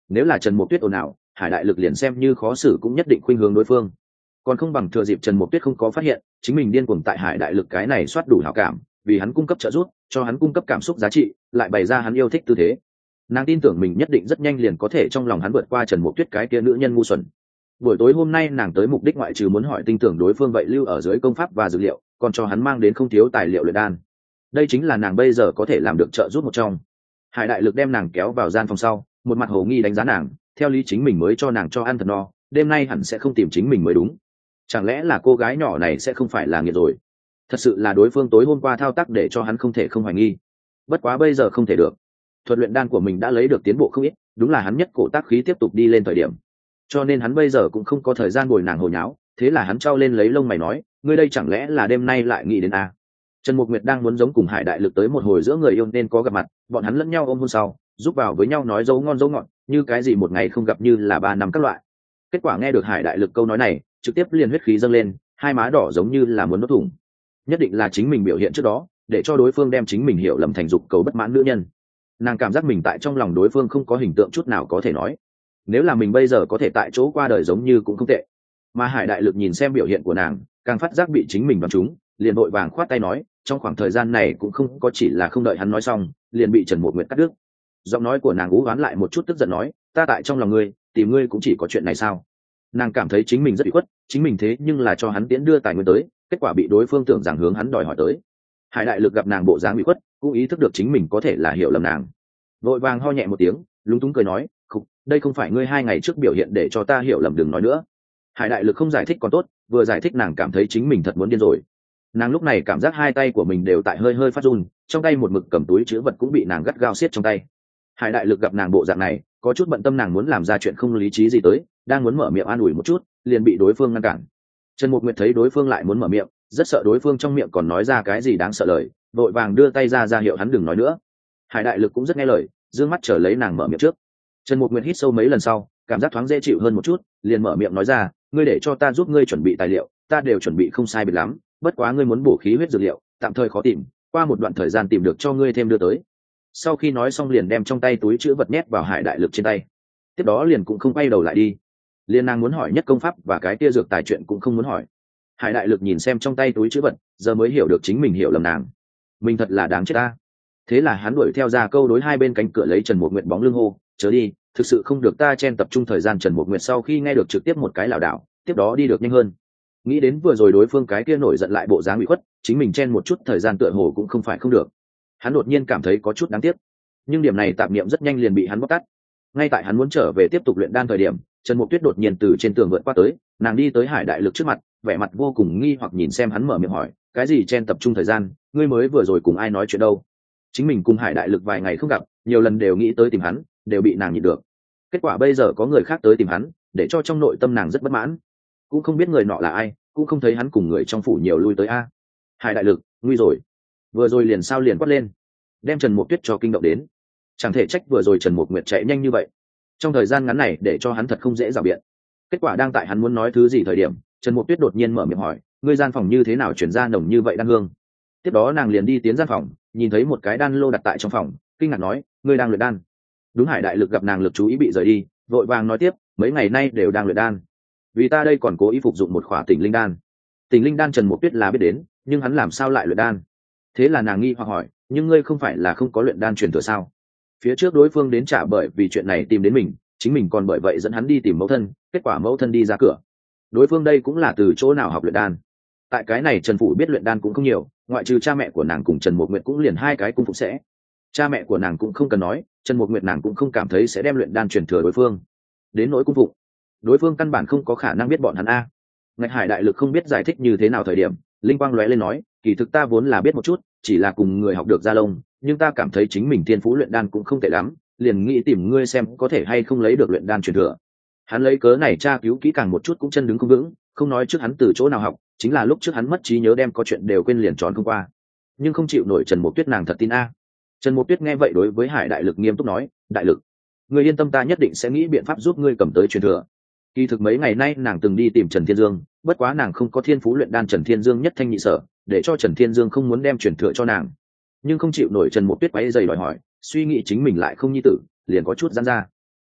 nếu là Trần Mục Tuyết ồn ào, Hải Đại Lực liền xem như khó xử cũng nhất định khuynh hướng đối phương, còn không bằng thừa dịp Trần Mục Tuyết không có phát hiện chính mình điên cuồng tại Hải Đại Lực cái này soát đủ hảo cảm, vì hắn cung cấp trợ giúp, cho hắn cung cấp cảm xúc giá trị, lại bày ra hắn yêu thích tư thế. Nàng tin tưởng mình nhất định rất nhanh liền có thể trong lòng hắn vượt qua Trần Mục Tuyết cái kia nữ nhân ngu xuẩn. Buổi tối hôm nay nàng tới mục đích ngoại trừ muốn hỏi tin tưởng đối phương vậy lưu ở dưới công pháp và dược liệu, còn cho hắn mang đến không thiếu tài liệu luyện đan. Đây chính là nàng bây giờ có thể làm được trợ giúp một trong. Hải Đại Lực đem nàng kéo vào gian phòng sau, một mặt hồ nghi đánh giá nàng, theo lý chính mình mới cho nàng cho ăn thật no, đêm nay hẳn sẽ không tìm chính mình mới đúng. Chẳng lẽ là cô gái nhỏ này sẽ không phải là nghiệt rồi? Thật sự là đối phương tối hôm qua thao tác để cho hắn không thể không hoài nghi. Bất quá bây giờ không thể được, thuật luyện đan của mình đã lấy được tiến bộ không ít, đúng là hắn nhất cổ tác khí tiếp tục đi lên thời điểm, cho nên hắn bây giờ cũng không có thời gian bồi nàng hồ nháo. Thế là hắn trao lên lấy lông mày nói, ngươi đây chẳng lẽ là đêm nay lại nghĩ đến a? Trần Mục Nguyệt đang muốn giống cùng Hải Đại Lực tới một hồi giữa người yêu nên có gặp mặt, bọn hắn lẫn nhau ôm hôn sau, giúp vào với nhau nói dấu ngon dấu ngọt, như cái gì một ngày không gặp như là 3 năm các loại. Kết quả nghe được Hải Đại Lực câu nói này, trực tiếp liền huyết khí dâng lên, hai má đỏ giống như là muốn đốt thủng. Nhất định là chính mình biểu hiện trước đó, để cho đối phương đem chính mình hiểu lầm thành dục cầu bất mãn nữ nhân. Nàng cảm giác mình tại trong lòng đối phương không có hình tượng chút nào có thể nói. Nếu là mình bây giờ có thể tại chỗ qua đời giống như cũng không tệ. Mà Hải Đại Lực nhìn xem biểu hiện của nàng, càng phát giác bị chính mình đoán trúng, liền vội vàng khoát tay nói, trong khoảng thời gian này cũng không có chỉ là không đợi hắn nói xong, liền bị Trần Mục Nguyệt cắt đứt. Giọng nói của nàng ú oán lại một chút tức giận nói, ta tại trong lòng ngươi, tìm ngươi cũng chỉ có chuyện này sao? Nàng cảm thấy chính mình rất bị khuất, chính mình thế nhưng là cho hắn tiễn đưa tài nguyên tới, kết quả bị đối phương tưởng rằng hướng hắn đòi hỏi tới. Hải Đại Lực gặp nàng bộ dáng bị khuất, cũng ý thức được chính mình có thể là hiểu lầm nàng, vội vàng ho nhẹ một tiếng, lúng túng cười nói, "Khục, đây không phải ngươi 2 ngày trước biểu hiện để cho ta hiểu lầm, đừng nói nữa." Hải Đại Lực không giải thích còn tốt, vừa giải thích nàng cảm thấy chính mình thật muốn điên rồi. Nàng lúc này cảm giác hai tay của mình đều tại hơi hơi phát run, trong tay một mực cầm túi chứa vật cũng bị nàng gắt gao siết trong tay. Hải Đại Lực gặp nàng bộ dạng này, có chút bận tâm nàng muốn làm ra chuyện không lý trí gì tới, đang muốn mở miệng an ủi một chút, liền bị đối phương ngăn cản. Trần Mục Nguyệt thấy đối phương lại muốn mở miệng, rất sợ đối phương trong miệng còn nói ra cái gì đáng sợ lời, vội vàng đưa tay ra hiệu hắn đừng nói nữa. Hải Đại Lực cũng rất nghe lời, dương mắt chờ lấy nàng mở miệng trước. Trần Mục Nguyệt hít sâu mấy lần sau, cảm giác thoáng dễ chịu hơn một chút, liền mở miệng nói ra, ngươi để cho ta giúp ngươi chuẩn bị tài liệu, ta đều chuẩn bị không sai biệt lắm, bất quá ngươi muốn bổ khí huyết dược liệu, tạm thời khó tìm, qua một đoạn thời gian tìm được cho ngươi thêm đưa tới. Sau khi nói xong liền đem trong tay túi chứa vật nhét vào Hải Đại Lực trên tay. Tiếp đó liền cũng không quay đầu lại đi. Liên nàng muốn hỏi nhất công pháp và cái kia dược tài chuyện cũng không muốn hỏi. Hải Đại Lực nhìn xem trong tay túi chứa vật, giờ mới hiểu được chính mình hiểu lầm nàng. Mình thật là đáng chết ta. Thế là hắn đuổi theo ra câu đối hai bên cánh cửa lấy Trần Mục Nguyệt bóng lưng hô, chớ đi, thực sự không được ta chen tập trung thời gian. Trần Mục Nguyệt sau khi nghe được trực tiếp một cái lảo đảo, tiếp đó đi được nhanh hơn. Nghĩ đến vừa rồi đối phương cái kia nổi giận lại bộ dáng bị khuất, chính mình chen một chút thời gian tựa hồ cũng không phải không được. Hắn đột nhiên cảm thấy có chút đáng tiếc, nhưng điểm này tạp niệm rất nhanh liền bị hắn bóc tát. Ngay tại hắn muốn trở về tiếp tục luyện đan thời điểm, Trần Mục Tuyết đột nhiên từ trên tường vượt qua tới, nàng đi tới Hải Đại Lực trước mặt, vẻ mặt vô cùng nghi hoặc nhìn xem hắn, mở miệng hỏi, cái gì chen tập trung thời gian, ngươi mới vừa rồi cùng ai nói chuyện đâu? Chính mình cùng Hải Đại Lực vài ngày không gặp, nhiều lần đều nghĩ tới tìm hắn, đều bị nàng nhịn được. Kết quả bây giờ có người khác tới tìm hắn, để cho trong nội tâm nàng rất bất mãn. Cũng không biết người nọ là ai, cũng không thấy hắn cùng người trong phủ nhiều lui tới a. Hải Đại Lực, nguy rồi. Vừa rồi liền sao liền quát lên, đem Trần Mục Tuyết cho kinh động đến. Chẳng thể trách vừa rồi Trần Mục Nguyệt chạy nhanh như vậy. Trong thời gian ngắn này để cho hắn thật không dễ dào biện. Kết quả đang tại hắn muốn nói thứ gì thời điểm, Trần Mục Tuyết đột nhiên mở miệng hỏi, ngươi gian phòng như thế nào chuyển ra nồng như vậy đan hương? Tiếp đó nàng liền đi tiến gian phòng, nhìn thấy một cái đan lô đặt tại trong phòng, kinh ngạc nói, ngươi đang luyện đan? Đúng. Hải Đại Lực gặp nàng lực chú ý bị rời đi, vội vàng nói tiếp, mấy ngày nay đều đang luyện đan. Vì ta đây còn cố ý phục dụng một khỏa Tỉnh Linh đan. Tỉnh Linh đan Trần Mục Tuyết là biết đến, nhưng hắn làm sao lại luyện đan? Thế là nàng nghi hoặc hỏi, nhưng ngươi không phải là không có luyện đan truyền thừa sao? Phía trước đối phương đến trả bởi vì chuyện này tìm đến mình, chính mình còn bởi vậy dẫn hắn đi tìm mẫu thân, kết quả mẫu thân đi ra cửa. Đối phương đây cũng là từ chỗ nào học luyện đan? Tại cái này Trần phủ biết luyện đan cũng không nhiều, ngoại trừ cha mẹ của nàng cùng Trần Mục Nguyệt cũng liền 2 cái cung phục sẽ. Cha mẹ của nàng cũng không cần nói, Trần Mục Nguyệt nàng cũng không cảm thấy sẽ đem luyện đan truyền thừa đối phương. Đến nỗi cung phục, đối phương căn bản không có khả năng biết bọn hắn a. Ngạch Hải Đại Lực không biết giải thích như thế nào thời điểm, linh quang lóe lên nói, kỳ thực ta vốn là biết một chút, chỉ là cùng người học được gia lông, nhưng ta cảm thấy chính mình thiên phú luyện đan cũng không tệ lắm, liền nghĩ tìm ngươi xem có thể hay không lấy được luyện đan truyền thừa. Hắn lấy cớ này tra cứu kỹ càng một chút cũng chân đứng không vững, không nói trước hắn từ chỗ nào học, chính là lúc trước hắn mất trí nhớ đem có chuyện đều quên liền tròn không qua. Nhưng không chịu nổi Trần Mục Tuyết nàng thật tin a. Trần Mục Tuyết nghe vậy đối với Hải Đại Lực nghiêm túc nói, Đại Lực, ngươi yên tâm, ta nhất định sẽ nghĩ biện pháp giúp ngươi cầm tới truyền thừa. Kỳ thực mấy ngày nay nàng từng đi tìm Trần Thiên Dương, bất quá nàng không có thiên phú luyện đan, Trần Thiên Dương nhất thanh nhị sở, để cho Trần Thiên Dương không muốn đem truyền thừa cho nàng. Nhưng không chịu nổi Trần Mục Tuyết quấy giày đòi hỏi, suy nghĩ chính mình lại không nhi tử, liền có chút giãn ra.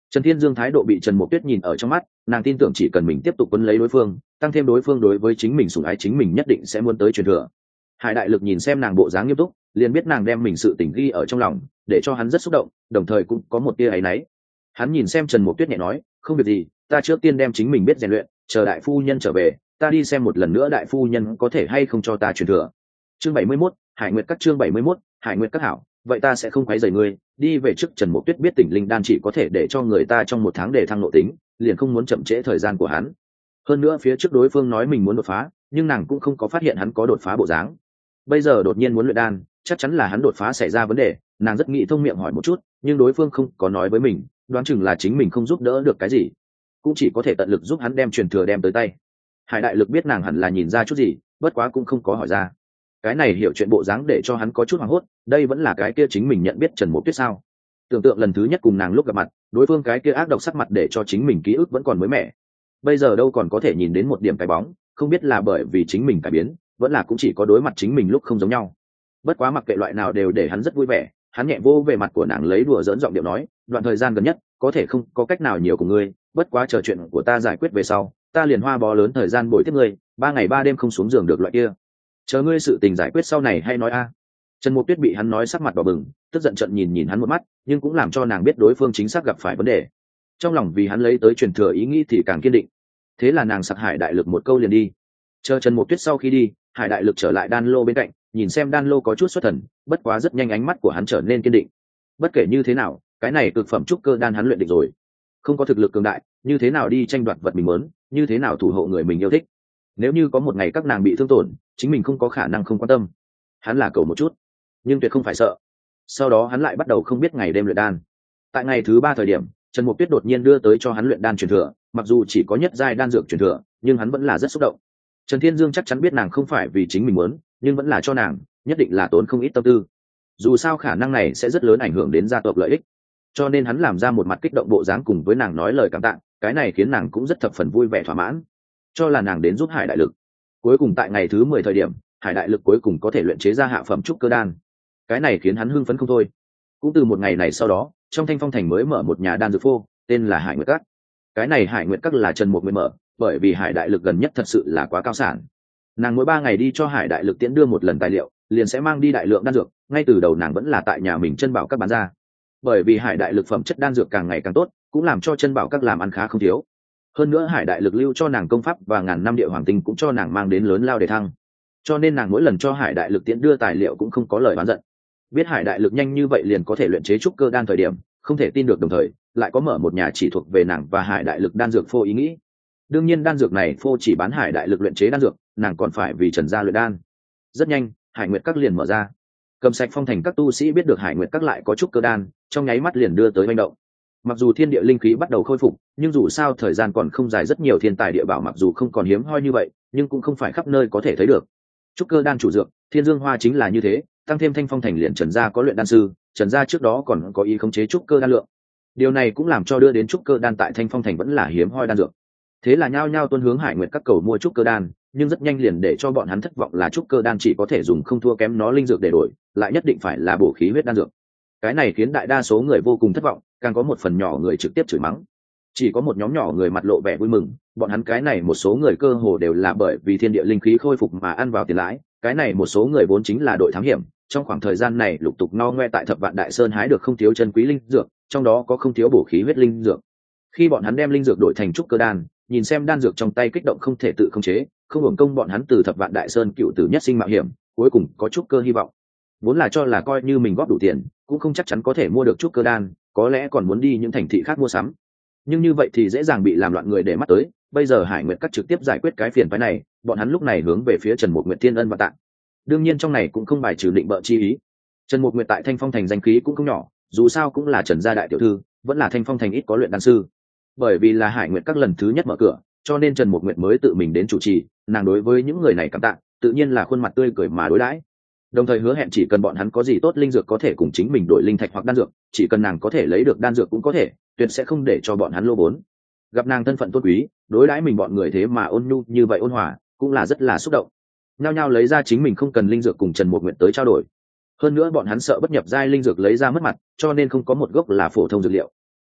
Trần Thiên Dương thái độ bị Trần Mộc Tuyết nhìn ở trong mắt, nàng tin tưởng chỉ cần mình tiếp tục quấn lấy đối phương, tăng thêm đối phương đối với chính mình sủng ái, chính mình nhất định sẽ muốn tới truyền thừa. Hải Đại Lực nhìn xem nàng bộ dáng nghiêm túc, liền biết nàng đem mình sự tình ghi ở trong lòng, để cho hắn rất xúc động, đồng thời cũng có một tia áy náy. Hắn nhìn xem Trần Mộc Tuyết nhẹ nói, không việc gì, ta trước tiên đem chính mình biết rèn luyện, chờ đại phu nhân trở về, ta đi xem một lần nữa đại phu nhân có thể hay không cho ta truyền thừa. Chương 71, Hải Nguyệt các chương 71, Hải Nguyệt các hảo, vậy ta sẽ không quấy rầy ngươi, đi về trước. Trần Mộc Tuyết biết tỉnh linh đan chỉ có thể để cho người ta trong một tháng để thăng nội tính, liền không muốn chậm trễ thời gian của hắn. Hơn nữa phía trước đối phương nói mình muốn đột phá, nhưng nàng cũng không có phát hiện hắn có đột phá bộ dáng. Bây giờ đột nhiên muốn luyện đan, chắc chắn là hắn đột phá xảy ra vấn đề, nàng rất nghĩ thông miệng hỏi một chút, nhưng đối phương không có nói với mình, đoán chừng là chính mình không giúp đỡ được cái gì, cũng chỉ có thể tận lực giúp hắn đem truyền thừa đem tới tay. Hải Đại Lực biết nàng hẳn là nhìn ra chút gì, bất quá cũng không có hỏi ra. Cái này hiểu chuyện bộ dáng để cho hắn có chút hoảng hốt, đây vẫn là cái kia chính mình nhận biết Trần Mộc Tuyết sao? Tưởng tượng lần thứ nhất cùng nàng lúc gặp mặt, đối phương cái kia ác độc sắc mặt để cho chính mình ký ức vẫn còn mới mẻ. Bây giờ đâu còn có thể nhìn đến một điểm cái bóng, không biết là bởi vì chính mình cải biến, vẫn là cũng chỉ có đối mặt chính mình lúc không giống nhau. Bất quá mặc kệ loại nào đều để hắn rất vui vẻ, hắn nhẹ vô về mặt của nàng lấy đùa giỡn giọng điệu nói, đoạn thời gian gần nhất có thể không có cách nào nhiều của ngươi, bất quá chờ chuyện của ta giải quyết về sau, ta liền hoa bó lớn thời gian bồi tiếp ngươi, 3 ngày 3 đêm không xuống giường được loại kia. Chờ ngươi sự tình giải quyết sau này hay nói a. Trần Mộc Tuyết bị hắn nói sắc mặt đỏ bừng, tức giận trợn nhìn hắn một mắt, nhưng cũng làm cho nàng biết đối phương chính xác gặp phải vấn đề. Trong lòng vì hắn lấy tới truyền thừa ý nghĩ thì càng kiên định. Thế là nàng sặc Hải Đại Lực một câu liền đi. Chờ Trần Mộc Tuyết sau khi đi, Hải Đại Lực trở lại đan lô bên cạnh, nhìn xem đan lô có chút xuất thần, bất quá rất nhanh ánh mắt của hắn trở nên kiên định. Bất kể như thế nào, cái này cực phẩm trúc cơ đan hắn luyện định rồi, không có thực lực cường đại, như thế nào đi tranh đoạt vật mình muốn, như thế nào thủ hộ người mình yêu thích. Nếu như có một ngày các nàng bị thương tổn, chính mình không có khả năng không quan tâm. Hắn là cầu một chút, nhưng tuyệt không phải sợ. Sau đó hắn lại bắt đầu không biết ngày đêm luyện đan. Tại ngày thứ 3 thời điểm, Trần Mộc Tuyết đột nhiên đưa tới cho hắn luyện đan truyền thừa, mặc dù chỉ có nhất giai đan dược truyền thừa, nhưng hắn vẫn là rất xúc động. Trần Thiên Dương chắc chắn biết nàng không phải vì chính mình muốn, nhưng vẫn là cho nàng, nhất định là tốn không ít tâm tư. Dù sao khả năng này sẽ rất lớn ảnh hưởng đến gia tộc lợi ích, cho nên hắn làm ra một mặt kích động bộ dáng cùng với nàng nói lời cảm tạ, cái này khiến nàng cũng rất thập phần vui vẻ thỏa mãn, cho là nàng đến giúp Hải Đại Lực. Cuối cùng tại ngày thứ 10 thời điểm, Hải Đại Lực cuối cùng có thể luyện chế ra hạ phẩm trúc cơ đan, cái này khiến hắn hưng phấn không thôi. Cũng từ một ngày này sau đó, trong Thanh Phong thành mới mở một nhà đan dược phô, tên là Hải Nguyệt Các. Cái này Hải Nguyệt Các là Trần Mộc Nguyệt mở, bởi vì Hải Đại Lực gần nhất thật sự là quá cao sản. Nàng mỗi 3 ngày đi cho Hải Đại Lực tiễn đưa một lần tài liệu, liền sẽ mang đi đại lượng đan dược, ngay từ đầu nàng vẫn là tại nhà mình Chân Bảo Các bán ra. Bởi vì Hải Đại Lực phẩm chất đan dược càng ngày càng tốt, cũng làm cho Chân Bảo Các làm ăn khá không thiếu. Hơn nữa Hải Đại Lực lưu cho nàng công pháp và ngàn năm địa hoàng tinh cũng cho nàng mang đến lớn lao đề thăng. Cho nên nàng mỗi lần cho Hải Đại Lực tiễn đưa tài liệu cũng không có lời oán giận. Biết Hải Đại Lực nhanh như vậy liền có thể luyện chế trúc cơ đan thời điểm, không thể tin được, đồng thời lại có mở một nhà chỉ thuộc về nàng và Hải Đại Lực đan dược phô ý nghĩ. Đương nhiên đan dược này phô chỉ bán Hải Đại Lực luyện chế đan dược, nàng còn phải vì Trần gia luyện đan. Rất nhanh, Hải Nguyệt Các liền mở ra. Cầm Sạch Phong thành các tu sĩ biết được Hải Nguyệt Các lại có trúc cơ đan, trong nháy mắt liền đưa tới manh động. Mặc dù thiên địa linh khí bắt đầu khôi phục, nhưng dù sao thời gian còn không dài, rất nhiều thiên tài địa bảo mặc dù không còn hiếm hoi như vậy, nhưng cũng không phải khắp nơi có thể thấy được. Trúc cơ đan chủ dược, Thiên Dương Hoa chính là như thế, tăng thêm Thanh Phong thành liền Trần gia có luyện đan sư, Trần gia trước đó còn có ý khống chế trúc cơ đan lượng. Điều này cũng làm cho đưa đến trúc cơ đan tại Thanh Phong thành vẫn là hiếm hoi đan dược. Thế là nhao nhao tuân hướng Hải Nguyệt Các cầu mua trúc cơ đan, nhưng rất nhanh liền để cho bọn hắn thất vọng là trúc cơ đan chỉ có thể dùng không thua kém nó linh dược để đổi, lại nhất định phải là bổ khí huyết đan dược. Cái này khiến đại đa số người vô cùng thất vọng, càng có một phần nhỏ người trực tiếp chửi mắng. Chỉ có một nhóm nhỏ người mặt lộ vẻ vui mừng, bọn hắn cái này một số người cơ hồ đều là bởi vì thiên địa linh khí khôi phục mà ăn vào tiền lãi, cái này một số người vốn chính là đội thám hiểm, trong khoảng thời gian này lục tục no ngoe tại Thập Vạn Đại Sơn hái được không thiếu chân quý linh dược, trong đó có không thiếu bổ khí huyết linh dược. Khi bọn hắn đem linh dược đổi thành trúc cơ đan, nhìn xem đan dược trong tay kích động không thể tự khống chế, không hưởng công bọn hắn từ Thập Vạn Đại Sơn cựu tử nhất sinh mạo hiểm, cuối cùng có trúc cơ hy vọng. Vốn là cho là coi như mình góp đủ tiền, cũng không chắc chắn có thể mua được trúc cơ đan, có lẽ còn muốn đi những thành thị khác mua sắm. Nhưng như vậy thì dễ dàng bị làm loạn người để mắt tới, bây giờ Hải Nguyệt Các trực tiếp giải quyết cái phiền phức này, bọn hắn lúc này hướng về phía Trần Mục Nguyệt Thiên ân và tạ. Đương nhiên trong này cũng không bài trừ định bợ chi ý. Trần Mục Nguyệt tại Thanh Phong thành danh khí cũng không nhỏ, dù sao cũng là Trần gia đại tiểu thư, vẫn là Thanh Phong thành ít có luyện đan sư. Bởi vì là Hải Nguyệt Các lần thứ nhất mở cửa, cho nên Trần Mục Nguyệt mới tự mình đến chủ trì, nàng đối với những người này cảm tạ, tự nhiên là khuôn mặt tươi cười mà đối đãi. Đồng thời hứa hẹn chỉ cần bọn hắn có gì tốt linh dược có thể cùng chính mình đổi linh thạch hoặc đan dược, chỉ cần nàng có thể lấy được đan dược cũng có thể, tuyệt sẽ không để cho bọn hắn lô vốn. Gặp nàng thân phận tôn quý, đối đãi mình bọn người thế mà ôn nhu như vậy ôn hòa, cũng là rất là xúc động. Nhao nhao lấy ra chính mình không cần linh dược cùng Trần Mục Nguyệt tới trao đổi. Hơn nữa bọn hắn sợ bất nhập giai linh dược lấy ra mất mặt, cho nên không có một gốc là phổ thông dược liệu.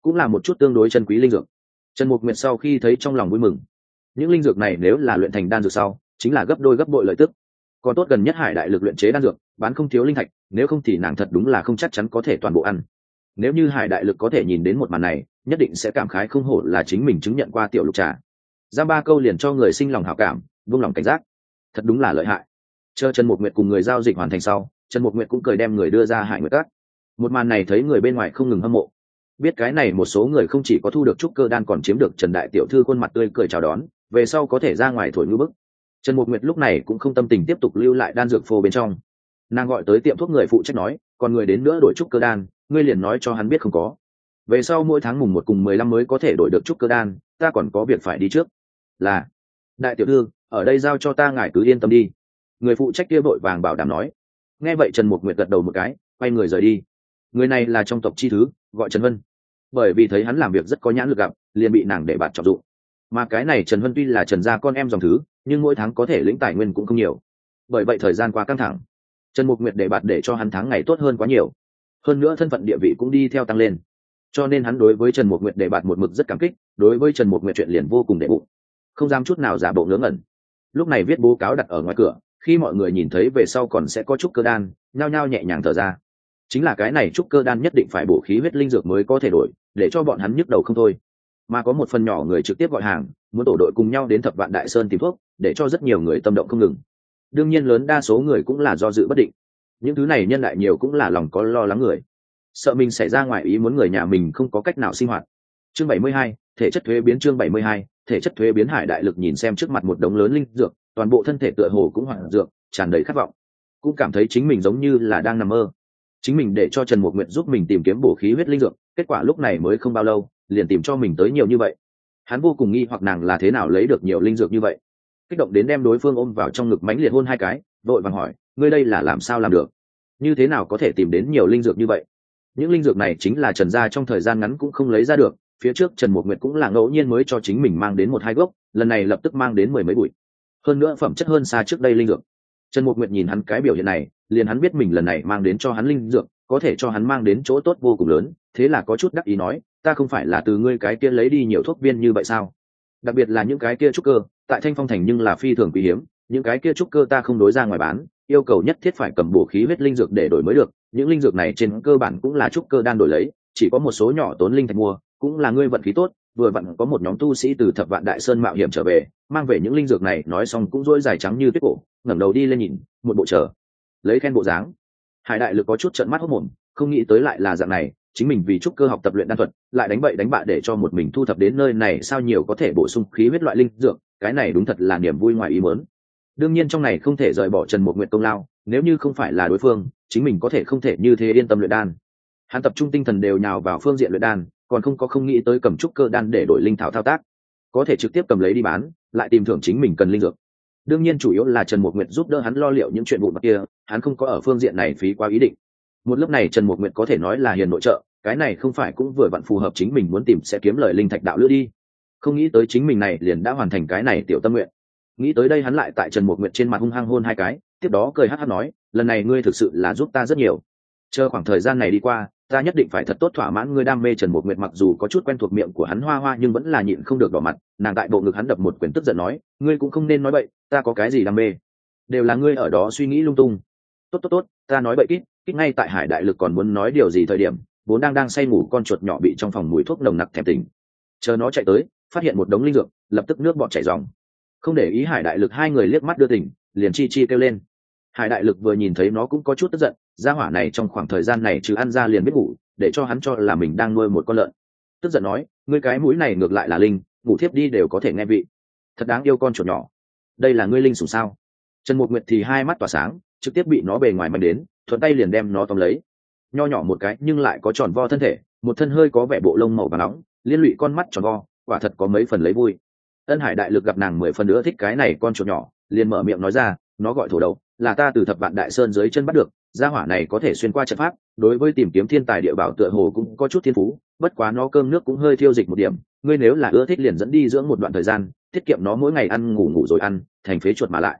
cũng là một chút tương đối chân quý linh dược. Trần Mục Nguyệt sau khi thấy trong lòng vui mừng. Những linh dược này nếu là luyện thành đan dược sau, chính là gấp đôi gấp bội lợi tức. Còn tốt gần nhất Hải đại lực luyện chế đan dược, bán không thiếu linh thạch, nếu không thì nàng thật đúng là không chắc chắn có thể toàn bộ ăn. Nếu như Hải đại lực có thể nhìn đến một màn này, nhất định sẽ cảm khái không hổ là chính mình chứng nhận qua tiểu lục trà. Giam ba câu liền cho người sinh lòng hảo cảm, buông lòng cảnh giác. Thật đúng là lợi hại. Chờ Trần Mục Nguyệt cùng người giao dịch hoàn thành sau, Trần Mục Nguyệt cũng cười đem người đưa ra Hải Nguyệt Các. Một màn này thấy người bên ngoài không ngừng hâm mộ. Biết cái này một số người không chỉ có thu được trúc cơ đan còn chiếm được Trần đại tiểu thư khuôn mặt tươi cười chào đón, về sau có thể ra ngoài thổi ngư bức. Trần Mục Nguyệt lúc này cũng không tâm tình tiếp tục lưu lại đan dược phô bên trong. Nàng gọi tới tiệm thuốc người phụ trách nói, còn người đến nữa đổi trúc cơ đan, ngươi liền nói cho hắn biết không có. Về sau mỗi tháng mùng 1 cùng 15 mới có thể đổi được trúc cơ đan, ta còn có việc phải đi trước. Là, đại tiểu thư, ở đây giao cho ta, ngài cứ yên tâm đi. Người phụ trách kia vội vàng bảo đảm nói. Nghe vậy Trần Mục Nguyệt gật đầu một cái, quay người rời đi. Người này là trong tộc chi thứ, gọi Trần Vân. Bởi vì thấy hắn làm việc rất có nhãn lực gặp, liền bị nàng để bạt trọng dụng. Mà cái này Trần Vân tuy là Trần gia con em dòng thứ, nhưng mỗi tháng có thể lĩnh tài nguyên cũng không nhiều. Bởi vậy thời gian qua căng thẳng, Trần Mục Nguyệt để bạt để cho hắn tháng ngày tốt hơn quá nhiều. Hơn nữa thân phận địa vị cũng đi theo tăng lên. Cho nên hắn đối với Trần Mục Nguyệt để bạt một mực rất cảm kích, đối với Trần Mục Nguyệt chuyện liền vô cùng để bụng, không dám chút nào giả bộ ngớ ngẩn. Lúc này viết bố cáo đặt ở ngoài cửa, khi mọi người nhìn thấy về sau còn sẽ có trúc cơ đan, nhao nhao nhẹ nhàng thở ra. Chính là cái này trúc cơ đan nhất định phải bổ khí huyết linh dược mới có thể đổi, để cho bọn hắn nhức đầu không thôi. Mà có một phần nhỏ người trực tiếp gọi hàng, muốn tổ đội cùng nhau đến Thập Vạn Đại Sơn tìm thuốc, để cho rất nhiều người tâm động không ngừng. Đương nhiên lớn đa số người cũng là do dự bất định. Những thứ này nhân lại nhiều cũng là lòng có lo lắng người, sợ mình xảy ra ngoài ý muốn người nhà mình không có cách nào sinh hoạt. Chương 72, thể chất thuế biến. Chương 72, thể chất thuế biến. Hải đại lực nhìn xem trước mặt một đống lớn linh dược, toàn bộ thân thể tựa hồ cũng hoảng dược, tràn đầy khát vọng, cũng cảm thấy chính mình giống như là đang nằm mơ. Chính mình để cho Trần Mục Nguyệt giúp mình tìm kiếm bổ khí huyết linh dược, kết quả lúc này mới không bao lâu liền tìm cho mình tới nhiều như vậy. Hắn vô cùng nghi hoặc nàng là thế nào lấy được nhiều linh dược như vậy, kích động đến đem đối phương ôm vào trong ngực mãnh liệt hôn 2 cái, vội vàng hỏi, ngươi đây là làm sao làm được, như thế nào có thể tìm đến nhiều linh dược như vậy? Những linh dược này chính là Trần gia trong thời gian ngắn cũng không lấy ra được, phía trước Trần Mục Nguyệt cũng là ngẫu nhiên mới cho chính mình mang đến 1-2 gốc, lần này lập tức mang đến 10 mấy bụi, hơn nữa phẩm chất hơn xa trước đây linh dược. Trần Mục Nguyệt nhìn hắn cái biểu hiện này, liền hắn biết mình lần này mang đến cho hắn linh dược có thể cho hắn mang đến chỗ tốt vô cùng lớn, thế là có chút đắc ý nói, ta không phải là từ ngươi cái kia lấy đi nhiều thuốc viên như vậy sao? Đặc biệt là những cái kia trúc cơ, tại Thanh Phong thành nhưng là phi thường quý hiếm, những cái kia trúc cơ ta không đối ra ngoài bán, yêu cầu nhất thiết phải cầm bổ khí huyết linh dược để đổi mới được, những linh dược này trên cơ bản cũng là trúc cơ đan đổi lấy, chỉ có một số nhỏ tốn linh thạch mua, cũng là ngươi vận khí tốt, vừa vặn có một nhóm tu sĩ từ Thập Vạn Đại Sơn mạo hiểm trở về, mang về những linh dược này. Nói xong cũng rỗi dài trắng như tuyết cổ, ngẩng đầu đi lên nhìn, một bộ chờ lấy khen bộ dáng. Hải đại lực có chút trợn mắt hốt mồm, không nghĩ tới lại là dạng này, chính mình vì trúc cơ học tập luyện đan thuật, lại đánh bậy đánh bạ để cho một mình thu thập đến nơi này, sao nhiều có thể bổ sung khí huyết loại linh dược, cái này đúng thật là niềm vui ngoài ý muốn. Đương nhiên trong này không thể rời bỏ Trần Mục Nguyệt công lao, nếu như không phải là đối phương, chính mình có thể không thể như thế yên tâm luyện đan. Hắn tập trung tinh thần đều nhào vào phương diện luyện đan, còn không nghĩ tới cầm trúc cơ đan để đổi linh thảo thao tác, có thể trực tiếp cầm lấy đi bán, lại tìm thưởng chính mình cần linh dược. Đương nhiên chủ yếu là Trần Mục Nguyệt giúp đỡ hắn lo liệu những chuyện vụn vặt kia, hắn không có ở phương diện này phí quá ý định. Một lớp này Trần Mục Nguyệt có thể nói là hiền nội trợ, cái này không phải cũng vừa vặn phù hợp chính mình muốn tìm sẽ kiếm lời linh thạch đạo lữ đi. Không nghĩ tới chính mình này liền đã hoàn thành cái này tiểu tâm nguyện. Nghĩ tới đây hắn lại tại Trần Mục Nguyệt trên mặt hung hăng hôn 2 cái, tiếp đó cười hắc hắc nói, lần này ngươi thực sự là giúp ta rất nhiều. Chờ khoảng thời gian này đi qua, ta nhất định phải thật tốt thỏa mãn ngươi đam mê. Trần Mục Nguyệt mặc dù có chút quen thuộc miệng của hắn hoa hoa nhưng vẫn là nhịn không được đỏ mặt, nàng tại bộ ngực hắn đập một quyền tức giận nói, ngươi cũng không nên nói bậy, ta có cái gì đam mê, đều là ngươi ở đó suy nghĩ lung tung. Tốt, ta nói bậy kít ngay tại Hải đại lực còn muốn nói điều gì thời điểm, vốn đang say ngủ con chuột nhỏ bị trong phòng mùi thuốc nồng nặc thèm tỉnh, chờ nó chạy tới, phát hiện một đống linh dược, lập tức nước bọt chảy ròng, không để ý Hải đại lực, 2 người liếc mắt đưa tỉnh, liền chi kêu lên. Hải đại lực vừa nhìn thấy nó cũng có chút tức giận, gia hỏa này trong khoảng thời gian này trừ ăn ra liền biết ngủ, để cho hắn cho là mình đang nuôi một con lợn. Tức giận nói, ngươi cái mũi này ngược lại là linh, ngủ thiếp đi đều có thể nghe vị, thật đáng yêu con chuột nhỏ, đây là ngươi linh sủng sao? Trần Mục Nguyệt thì 2 mắt tỏa sáng, trực tiếp bị nó bề ngoài mạnh đến, thuận tay liền đem nó tóm lấy. Nho nhỏ một cái nhưng lại có tròn vo thân thể, một thân hơi có vẻ bộ lông màu vàng nóng, liên lụy con mắt tròn vo, quả thật có mấy phần lấy vui. Ân Hải đại lực gặp nàng 10 phần nữa thích cái này con chuột nhỏ, liền mở miệng nói ra, nó gọi Thổ Đầu, là ta từ Thập Vạn Đại Sơn dưới chân bắt được, gia hỏa này có thể xuyên qua trận pháp, đối với tìm kiếm thiên tài địa bảo tựa hồ cũng có chút thiên phú, bất quá nó cơm nước cũng hơi thiêu dịch một điểm, ngươi nếu là ưa thích liền dẫn đi dưỡng một đoạn thời gian, tiết kiệm nó mỗi ngày ăn ngủ rồi ăn, thành phế chuột mà lại.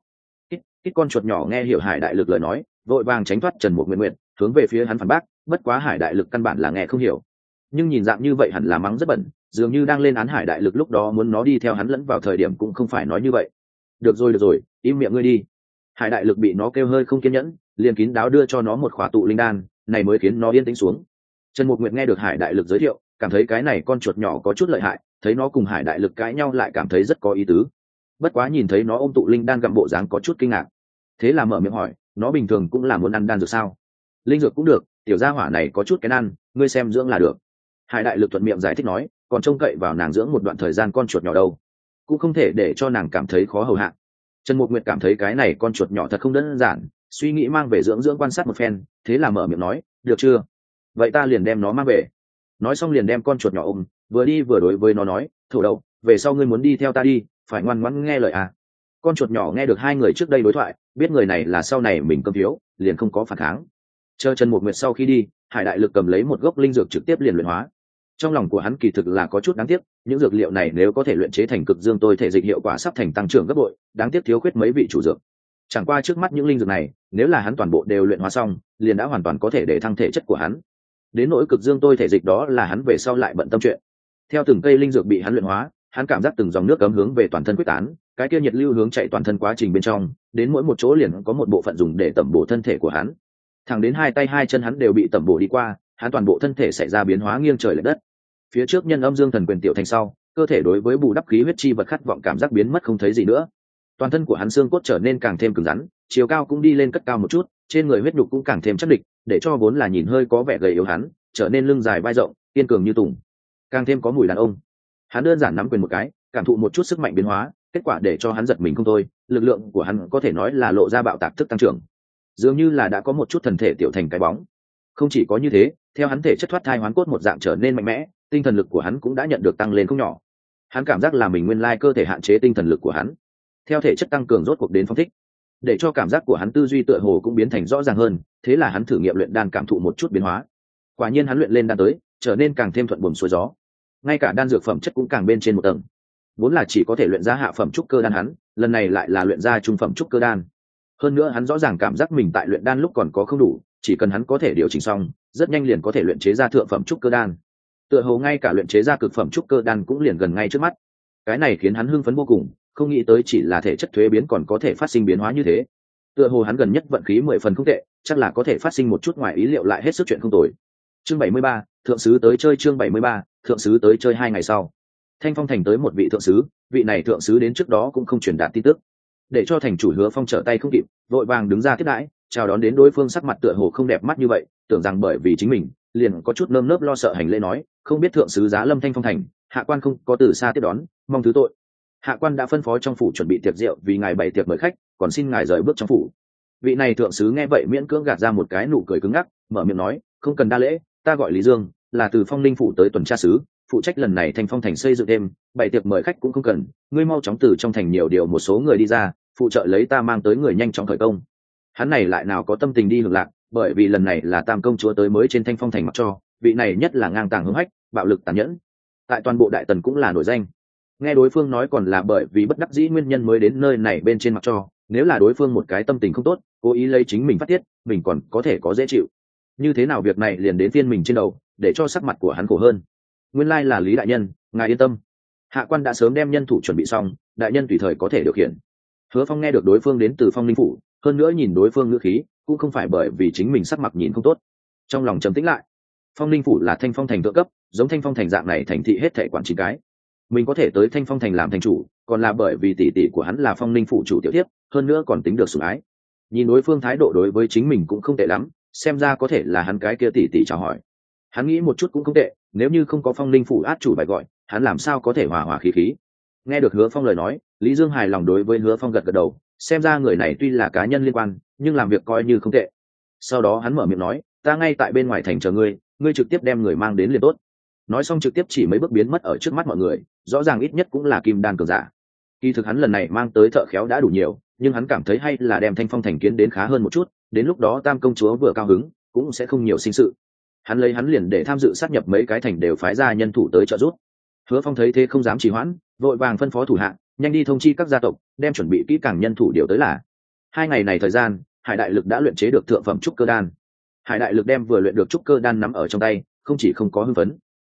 Ít con chuột nhỏ nghe hiểu Hải đại lực lời nói, vội vàng tránh thoát Trần Mục Nguyệt, hướng về phía hắn phản bác, bất quá Hải đại lực căn bản là nghe không hiểu. nhưng nhìn dạng như vậy hẳn là mắng rất bẩn, dường như đang lên án hải đại lực lúc đó muốn nó đi theo hắn lẫn vào thời điểm cũng không phải nói như vậy. Được rồi, im miệng ngươi đi. Hải đại lực bị nó kêu hơi không kiên nhẫn, liền kín đáo đưa cho nó một khỏa tụ linh đan, này mới khiến nó yên tĩnh xuống. Trần Mục Nguyệt nghe được hải đại lực giới thiệu, cảm thấy cái này con chuột nhỏ có chút lợi hại, thấy nó cùng hải đại lực cãi nhau lại cảm thấy rất có ý tứ. Bất quá nhìn thấy nó ôm tụ linh đan gặm bộ dáng có chút kinh ngạc, thế là mở miệng hỏi, nó bình thường cũng là muốn ăn đan dược sao? Linh dược cũng được, tiểu gia hỏa này có chút cái ăn, ngươi xem dưỡng là được. Hải đại lực thuận miệng giải thích nói, còn trông cậy vào nàng dưỡng một đoạn thời gian con chuột nhỏ đâu, cũng không thể để cho nàng cảm thấy khó hầu hạ. Trần Mục Nguyệt cảm thấy cái này con chuột nhỏ thật không đơn giản, suy nghĩ mang về dưỡng quan sát một phen, thế là mở miệng nói, được chưa? Vậy ta liền đem nó mang về. Nói xong liền đem con chuột nhỏ ôm, vừa đi vừa đối với nó nói, thổ đậu, về sau ngươi muốn đi theo ta đi, phải ngoan ngoãn nghe lời à. Con chuột nhỏ nghe được hai người trước đây đối thoại, biết người này là sau này mình cơm thiếu, liền không có phản kháng. Chờ Trần Mục Nguyệt sau khi đi, hải đại lực cầm lấy một gốc linh dược trực tiếp liền luyện hóa. Trong lòng của hắn kỳ thực là có chút đáng tiếc, những dược liệu này nếu có thể luyện chế thành cực dương tôi thể dịch hiệu quả sắp thành tăng trưởng gấp bội, đáng tiếc thiếu khuyết mấy vị chủ dược. Chẳng qua trước mắt những linh dược này, nếu là hắn toàn bộ đều luyện hóa xong, liền đã hoàn toàn có thể để thăng thể chất của hắn. Đến nỗi cực dương tôi thể dịch đó là hắn về sau lại bận tâm chuyện. Theo từng cây linh dược bị hắn luyện hóa, hắn cảm giác từng dòng nước cấm hướng về toàn thân quyết tán, cái kia nhiệt lưu hướng chạy toàn thân quá trình bên trong, đến mỗi một chỗ liền có một bộ phận dùng để tẩm bổ thân thể của hắn. Thẳng đến hai tay hai chân hắn đều bị tẩm bổ đi qua, hắn toàn bộ thân thể xảy ra biến hóa nghiêng trời lệch đất. Phía trước nhân âm dương thần quyền tiểu thành sau, cơ thể đối với bù đắp khí huyết chi vật khát vọng cảm giác biến mất không thấy gì nữa. Toàn thân của hắn xương cốt trở nên càng thêm cứng rắn, chiều cao cũng đi lên cất cao một chút, trên người huyết nhục cũng càng thêm chắc địch, để cho vốn là nhìn hơi có vẻ gầy yếu hắn, trở nên lưng dài vai rộng, kiên cường như tùng, càng thêm có mùi đàn ông. Hắn đơn giản nắm quyền một cái, cảm thụ một chút sức mạnh biến hóa, kết quả để cho hắn giật mình không thôi, lực lượng của hắn có thể nói là lộ ra bạo tạc thức tăng trưởng, dường như là đã có một chút thần thể tiểu thành cái bóng. Không chỉ có như thế, theo hắn thể chất thoát thai hoán cốt một dạng trở nên mạnh mẽ, tinh thần lực của hắn cũng đã nhận được tăng lên không nhỏ. Hắn cảm giác là mình nguyên lai cơ thể hạn chế tinh thần lực của hắn, theo thể chất tăng cường rốt cuộc đến phong thích, để cho cảm giác của hắn tư duy tựa hồ cũng biến thành rõ ràng hơn. Thế là hắn thử nghiệm luyện đan cảm thụ một chút biến hóa. Quả nhiên hắn luyện lên đan tới, trở nên càng thêm thuận buồm xuôi gió, ngay cả đan dược phẩm chất cũng càng bên trên một tầng. Vốn là chỉ có thể luyện ra hạ phẩm trúc cơ đan hắn, lần này lại là luyện ra trung phẩm trúc cơ đan. Hơn nữa hắn rõ ràng cảm giác mình tại luyện đan lúc còn có không đủ, chỉ cần hắn có thể điều chỉnh xong, rất nhanh liền có thể luyện chế ra thượng phẩm trúc cơ đan. Tựa hồ ngay cả luyện chế ra cực phẩm trúc cơ đan cũng liền gần ngay trước mắt. Cái này khiến hắn hưng phấn vô cùng, không nghĩ tới chỉ là thể chất thuế biến còn có thể phát sinh biến hóa như thế. Tựa hồ hắn gần nhất vận khí 10 phần không tệ, chắc là có thể phát sinh một chút ngoài ý liệu lại hết sức chuyện không tồi. Chương 73, thượng sứ tới chơi. Chương 73, thượng sứ tới chơi. 2 ngày sau, Thanh Phong thành tới một vị thượng sứ, vị này thượng sứ đến trước đó cũng không truyền đạt tin tức, để cho thành chủ Hứa Phong trở tay không kịp, vội vàng đứng ra tiếp đãi, chào đón đến đối phương sắc mặt tựa hồ không đẹp mắt như vậy, tưởng rằng bởi vì chính mình, liền có chút nơm nớp lo sợ hành lễ nói, không biết thượng sứ giá lâm Thanh Phong thành, hạ quan không có từ xa tiếp đón, mong thứ tội. Hạ quan đã phân phó trong phủ chuẩn bị tiệc rượu vì ngài bày tiệc mời khách, còn xin ngài rời bước trong phủ. Vị này thượng sứ nghe vậy miễn cưỡng gạt ra một cái nụ cười cứng ngắc, mở miệng nói, không cần đa lễ, ta gọi Lý Dương, là từ Phong Linh phủ tới tuần tra sứ, phụ trách lần này Thanh Phong thành xây dựng thêm, bày tiệc mời khách cũng không cần, ngươi mau chóng từ trong thành nhiều điều một số người đi ra, phụ trợ lấy ta mang tới người nhanh chóng khởi công. Hắn này lại nào có tâm tình đi hưởng lạc, bởi vì lần này là Tam công chúa tới mới trên Thanh Phong thành mặc cho, vị này nhất là ngang tàng hung hách, bạo lực tàn nhẫn, tại toàn bộ đại tần cũng là nổi danh. Nghe đối phương nói còn là bởi vì bất đắc dĩ nguyên nhân mới đến nơi này bên trên mặc cho, nếu là đối phương một cái tâm tình không tốt, cố ý lấy chính mình phát tiết, mình còn có thể có dễ chịu. Như thế nào việc này liền đến phiên mình trên đầu, để cho sắc mặt của hắn khổ hơn. Nguyên lai là Lý đại nhân, ngài yên tâm, hạ quan đã sớm đem nhân thủ chuẩn bị xong, đại nhân tùy thời có thể điều khiển. Hứa Phong nghe được đối phương đến từ Phong Linh phủ, hơn nữa nhìn đối phương ngữ khí, cũng không phải bởi vì chính mình sắc mặt nhìn không tốt, trong lòng trầm tĩnh lại. Phong Linh phủ là Thanh Phong thành thượng cấp, giống Thanh Phong thành dạng này thành thị hết thảy quản 9 cái. Mình có thể tới Thanh Phong thành làm thành chủ, còn là bởi vì tỷ tỷ của hắn là Phong Linh phủ chủ tiểu thiếp, hơn nữa còn tính được sủng ái. Nhìn đối phương thái độ đối với chính mình cũng không tệ lắm, xem ra có thể là hắn cái kia tỷ tỷ chào hỏi. Hắn nghĩ một chút cũng không tệ, nếu như không có Phong Linh phủ át chủ bài gọi, hắn làm sao có thể hòa hòa khí khí. Nghe được Hứa Phong lời nói, Lý Dương hài lòng đối với Hứa Phong gật gật đầu, xem ra người này tuy là cá nhân liên quan, nhưng làm việc coi như không tệ. Sau đó hắn mở miệng nói, ta ngay tại bên ngoài thành chờ ngươi, ngươi trực tiếp đem người mang đến liền tốt. Nói xong trực tiếp chỉ mấy bước biến mất ở trước mắt mọi người, rõ ràng ít nhất cũng là kim đan cường giả. Kỳ thực hắn lần này mang tới thợ khéo đã đủ nhiều, nhưng hắn cảm thấy hay là đem Thanh Phong thành kiến đến khá hơn một chút, đến lúc đó Tam công chúa vừa cao hứng, cũng sẽ không nhiều sinh sự. Hắn liền để tham dự sát nhập mấy cái thành đều phái ra nhân thủ tới trợ giúp. Hứa Phong thấy thế không dám trì hoãn, vội vàng phân phó thủ hạ, nhanh đi thông chi các gia tộc, đem chuẩn bị kỹ càng nhân thủ điều tới là. 2 ngày này thời gian, Hải đại lực đã luyện chế được thượng phẩm trúc cơ đan. Hải đại lực đem vừa luyện được trúc cơ đan nắm ở trong tay, không chỉ không có hưng phấn,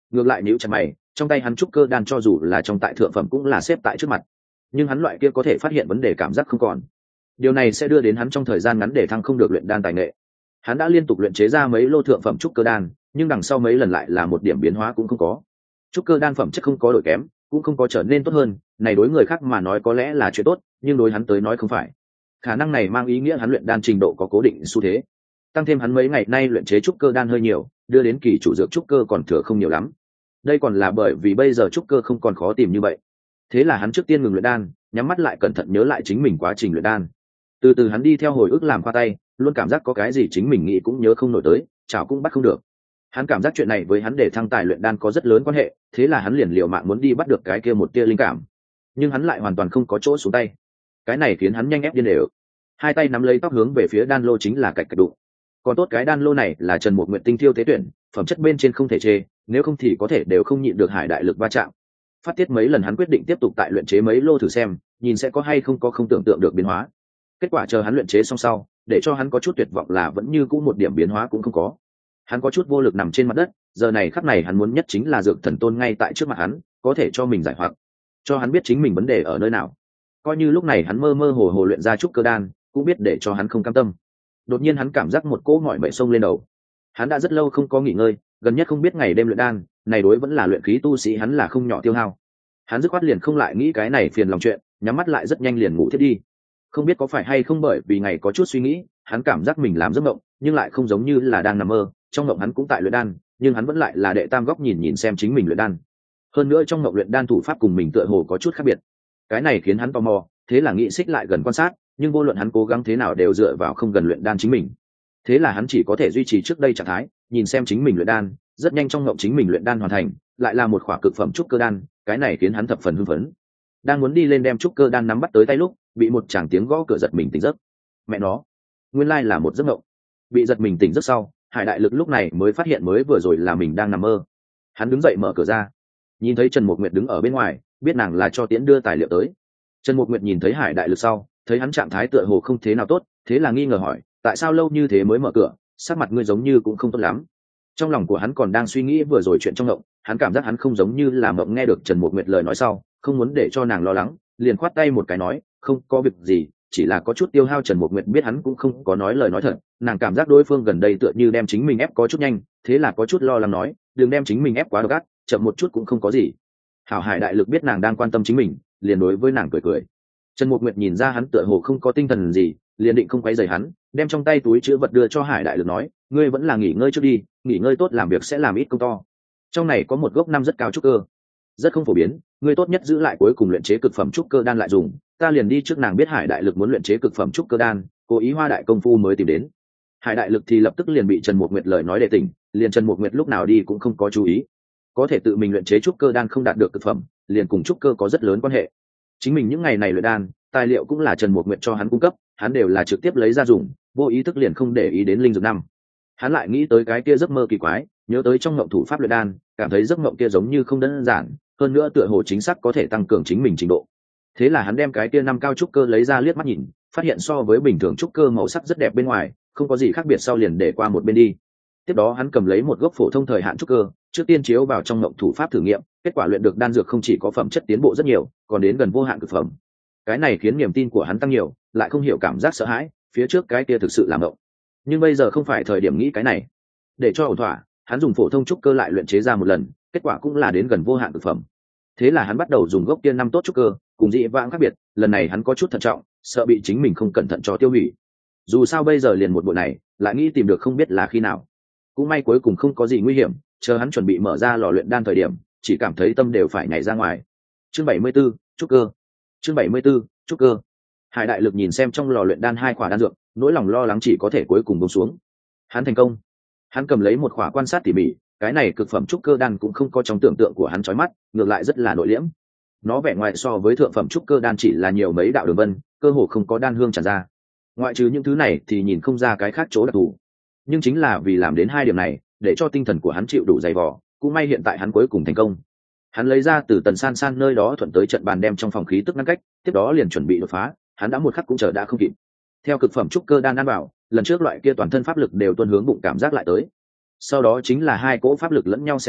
ngược lại nếu chặt mày, trong tay hắn trúc cơ đan cho dù là trong tại thượng phẩm cũng là xếp tại trước mặt, nhưng hắn loại kia có thể phát hiện vấn đề cảm giác không còn. Điều này sẽ đưa đến hắn trong thời gian ngắn để thăng không được luyện đan tài nghệ. Hắn đã liên tục luyện chế ra mấy lô thượng phẩm trúc cơ đan, nhưng đằng sau mấy lần lại là một điểm biến hóa cũng không có. Trúc cơ đan phẩm chất không có đổi kém, cũng không có trở nên tốt hơn, này đối người khác mà nói có lẽ là chuyện tốt, nhưng đối hắn tới nói không phải. Khả năng này mang ý nghĩa hắn luyện đan trình độ có cố định xu thế. Tăng thêm hắn mấy ngày nay luyện chế trúc cơ đan hơi nhiều, đưa đến kỳ chủ dược trúc cơ còn thừa không nhiều lắm. Đây còn là bởi vì bây giờ trúc cơ không còn khó tìm như vậy. Thế là hắn trước tiên ngừng luyện đan, nhắm mắt lại cẩn thận nhớ lại chính mình quá trình luyện đan. Từ từ hắn đi theo hồi ức làm khoa tay, luôn cảm giác có cái gì chính mình nghĩ cũng nhớ không nổi tới, chảo cũng bắt không được. Hắn cảm giác chuyện này với hắn để thăng tài luyện đan có rất lớn quan hệ, thế là hắn liền liều mạng muốn đi bắt được cái kia một tia linh cảm, nhưng hắn lại hoàn toàn không có chỗ xuống tay. Cái này khiến hắn nhanh ép điên đều, hai tay nắm lấy tóc hướng về phía đan lô chính là cạch cạch đụng. Còn tốt cái đan lô này là Trần Mục Nguyệt tinh thiêu tế tuyển, phẩm chất bên trên không thể chê, nếu không thì có thể đều không nhịn được hải đại lực va chạm. Phát tiết mấy lần hắn quyết định tiếp tục tại luyện chế mấy lô thử xem, nhìn sẽ có hay không có không tưởng tượng được biến hóa. Kết quả chờ hắn luyện chế xong sau, để cho hắn có chút tuyệt vọng là vẫn như cũ một điểm biến hóa cũng không có. Hắn có chút vô lực nằm trên mặt đất, giờ này khắc này hắn muốn nhất chính là dược thần tôn ngay tại trước mặt hắn, có thể cho mình giải hoặc, cho hắn biết chính mình vấn đề ở nơi nào. Coi như lúc này hắn mơ mơ hồ hồ luyện ra trúc cơ đan, cũng biết để cho hắn không cam tâm. Đột nhiên hắn cảm giác một cỗ mỏi mệt xông lên đầu. Hắn đã rất lâu không có nghỉ ngơi, gần nhất không biết ngày đêm luyện đan, này đối vẫn là luyện khí tu sĩ hắn là không nhỏ tiêu hao. Hắn dứt khoát liền không lại nghĩ cái này phiền lòng chuyện, nhắm mắt lại rất nhanh liền ngủ thiếp đi. Không biết có phải hay không bởi vì ngày có chút suy nghĩ, hắn cảm giác mình làm giấc mộng, nhưng lại không giống như là đang nằm mơ. Trong mộng hắn cũng tại luyện đan, nhưng hắn vẫn lại là đệ tam góc nhìn nhìn xem chính mình luyện đan. Hơn nữa trong mộng luyện đan thủ pháp cùng mình tựa hồ có chút khác biệt. Cái này khiến hắn tò mò, thế là nghĩ xích lại gần quan sát, nhưng vô luận hắn cố gắng thế nào đều dựa vào không gần luyện đan chính mình. Thế là hắn chỉ có thể duy trì trước đây trạng thái, nhìn xem chính mình luyện đan. Rất nhanh trong mộng chính mình luyện đan hoàn thành, lại là một khỏa cực phẩm trúc cơ đan, cái này khiến hắn thập phần hưng phấn. Đang muốn đi lên đem trúc cơ đan nắm bắt tới tay lúc, bị một tràng tiếng gõ cửa giật mình tỉnh giấc. Mẹ nó, nguyên lai là một giấc mộng. Bị giật mình tỉnh giấc sau, hải đại lực lúc này mới phát hiện mới vừa rồi là mình đang nằm mơ. Hắn đứng dậy mở cửa ra, nhìn thấy Trần Mục Nguyệt đứng ở bên ngoài, biết nàng là cho Tiễn đưa tài liệu tới. Trần Mục Nguyệt nhìn thấy hải đại lực sau, thấy hắn trạng thái tựa hồ không thế nào tốt, thế là nghi ngờ hỏi, tại sao lâu như thế mới mở cửa, sắc mặt ngươi giống như cũng không tốt lắm. Trong lòng của hắn còn đang suy nghĩ vừa rồi chuyện trong mộng, hắn cảm giác hắn không giống như là mộng. Nghe được Trần Mục Nguyệt lời nói sau, không muốn để cho nàng lo lắng, liền khoát tay một cái nói, không có việc gì, chỉ là có chút tiêu hao. Trần Mục Nguyệt biết hắn cũng không có nói lời nói thật, nàng cảm giác đối phương gần đây tựa như đem chính mình ép có chút nhanh, thế là có chút lo lắng nói, đừng đem chính mình ép quá độc ác, chậm một chút cũng không có gì. Hảo hải đại lực biết nàng đang quan tâm chính mình, liền đối với nàng cười cười. Trần Mục Nguyệt nhìn ra hắn tựa hồ không có tinh thần gì, liền định không quấy rầy hắn, đem trong tay túi chứa vật đưa cho hải đại lực nói, ngươi vẫn là nghỉ ngơi trước đi, nghỉ ngơi tốt làm việc sẽ làm ít công to. Trong này có một gốc năm rất cao trúc cơ, rất không phổ biến, ngươi tốt nhất giữ lại cuối cùng luyện chế cực phẩm trúc cơ đan lại dùng. Ta liền đi trước. Nàng biết hải đại lực muốn luyện chế cực phẩm trúc cơ đan, cố ý hoa đại công phu mới tìm đến. Hải đại lực thì lập tức liền bị Trần Mục Nguyệt lời nói để tỉnh, liền Trần Mục Nguyệt lúc nào đi cũng không có chú ý. Có thể tự mình luyện chế trúc cơ đan không đạt được cực phẩm, liền cùng trúc cơ có rất lớn quan hệ. Chính mình những ngày này luyện đan, tài liệu cũng là Trần Mục Nguyệt cho hắn cung cấp, hắn đều là trực tiếp lấy ra dùng, vô ý thức liền không để ý đến linh dược năm. Hắn lại nghĩ tới cái kia giấc mơ kỳ quái, nhớ tới trong mộng thủ pháp luyện đan, cảm thấy giấc mộng kia giống như không đơn giản, hơn nữa tựa hồ chính xác có thể tăng cường chính mình trình độ. Thế là hắn đem cái kia năm cao trúc cơ lấy ra liếc mắt nhìn, phát hiện so với bình thường trúc cơ màu sắc rất đẹp bên ngoài, không có gì khác biệt sau liền để qua một bên đi. Tiếp đó hắn cầm lấy một gốc phổ thông thời hạn trúc cơ, trước tiên chiếu vào trong mộng thủ pháp thử nghiệm, kết quả luyện được đan dược không chỉ có phẩm chất tiến bộ rất nhiều, còn đến gần vô hạn cực phẩm. Cái này khiến niềm tin của hắn tăng nhiều, lại không hiểu cảm giác sợ hãi, phía trước cái kia thực sự làm mộng. Nhưng bây giờ không phải thời điểm nghĩ cái này. Để cho ổn thỏa, hắn dùng phổ thông trúc cơ lại luyện chế ra một lần, kết quả cũng là đến gần vô hạn cực phẩm. Thế là hắn bắt đầu dùng gốc kia năm tốt trúc cơ, cùng dị vãng khác biệt, lần này hắn có chút thận trọng, sợ bị chính mình không cẩn thận cho tiêu hủy. Dù sao bây giờ liền một bộ này, lại nghĩ tìm được không biết là khi nào. Cũng may cuối cùng không có gì nguy hiểm, chờ hắn chuẩn bị mở ra lò luyện đan thời điểm, chỉ cảm thấy tâm đều phải nhảy ra ngoài. Chương 74, trúc cơ. Chương 74, trúc cơ. Hải đại lực nhìn xem trong lò luyện đan hai quả đan dược, nỗi lòng lo lắng chỉ có thể cuối cùng buông xuống. Hắn thành công. Hắn cầm lấy một quả quan sát tỉ mỉ, cái này cực phẩm trúc cơ đan cũng không có trong tưởng tượng của hắn chói mắt, ngược lại rất là nội liễm. Nó vẻ ngoài so với thượng phẩm trúc cơ đan chỉ là nhiều mấy đạo đường vân, cơ hồ không có đan hương tràn ra. Ngoại trừ những thứ này thì nhìn không ra cái khác chỗ đặc thù. Nhưng chính là vì làm đến hai điểm này, để cho tinh thần của hắn chịu đủ dày vò, cũng may hiện tại hắn cuối cùng thành công. Hắn lấy ra từ Tần San San nơi đó thuận tới trận bàn đem trong phòng khí tức ngăn cách, tiếp đó liền chuẩn bị đột phá, hắn đã một khắc cũng chờ đã không kịp. Theo cực phẩm trúc cơ đan ăn bảo, lần trước loại kia toàn thân pháp lực đều tuôn hướng bụng cảm giác lại tới. Sau đó chính là hai cỗ pháp lực lẫn nhau xen lẫn,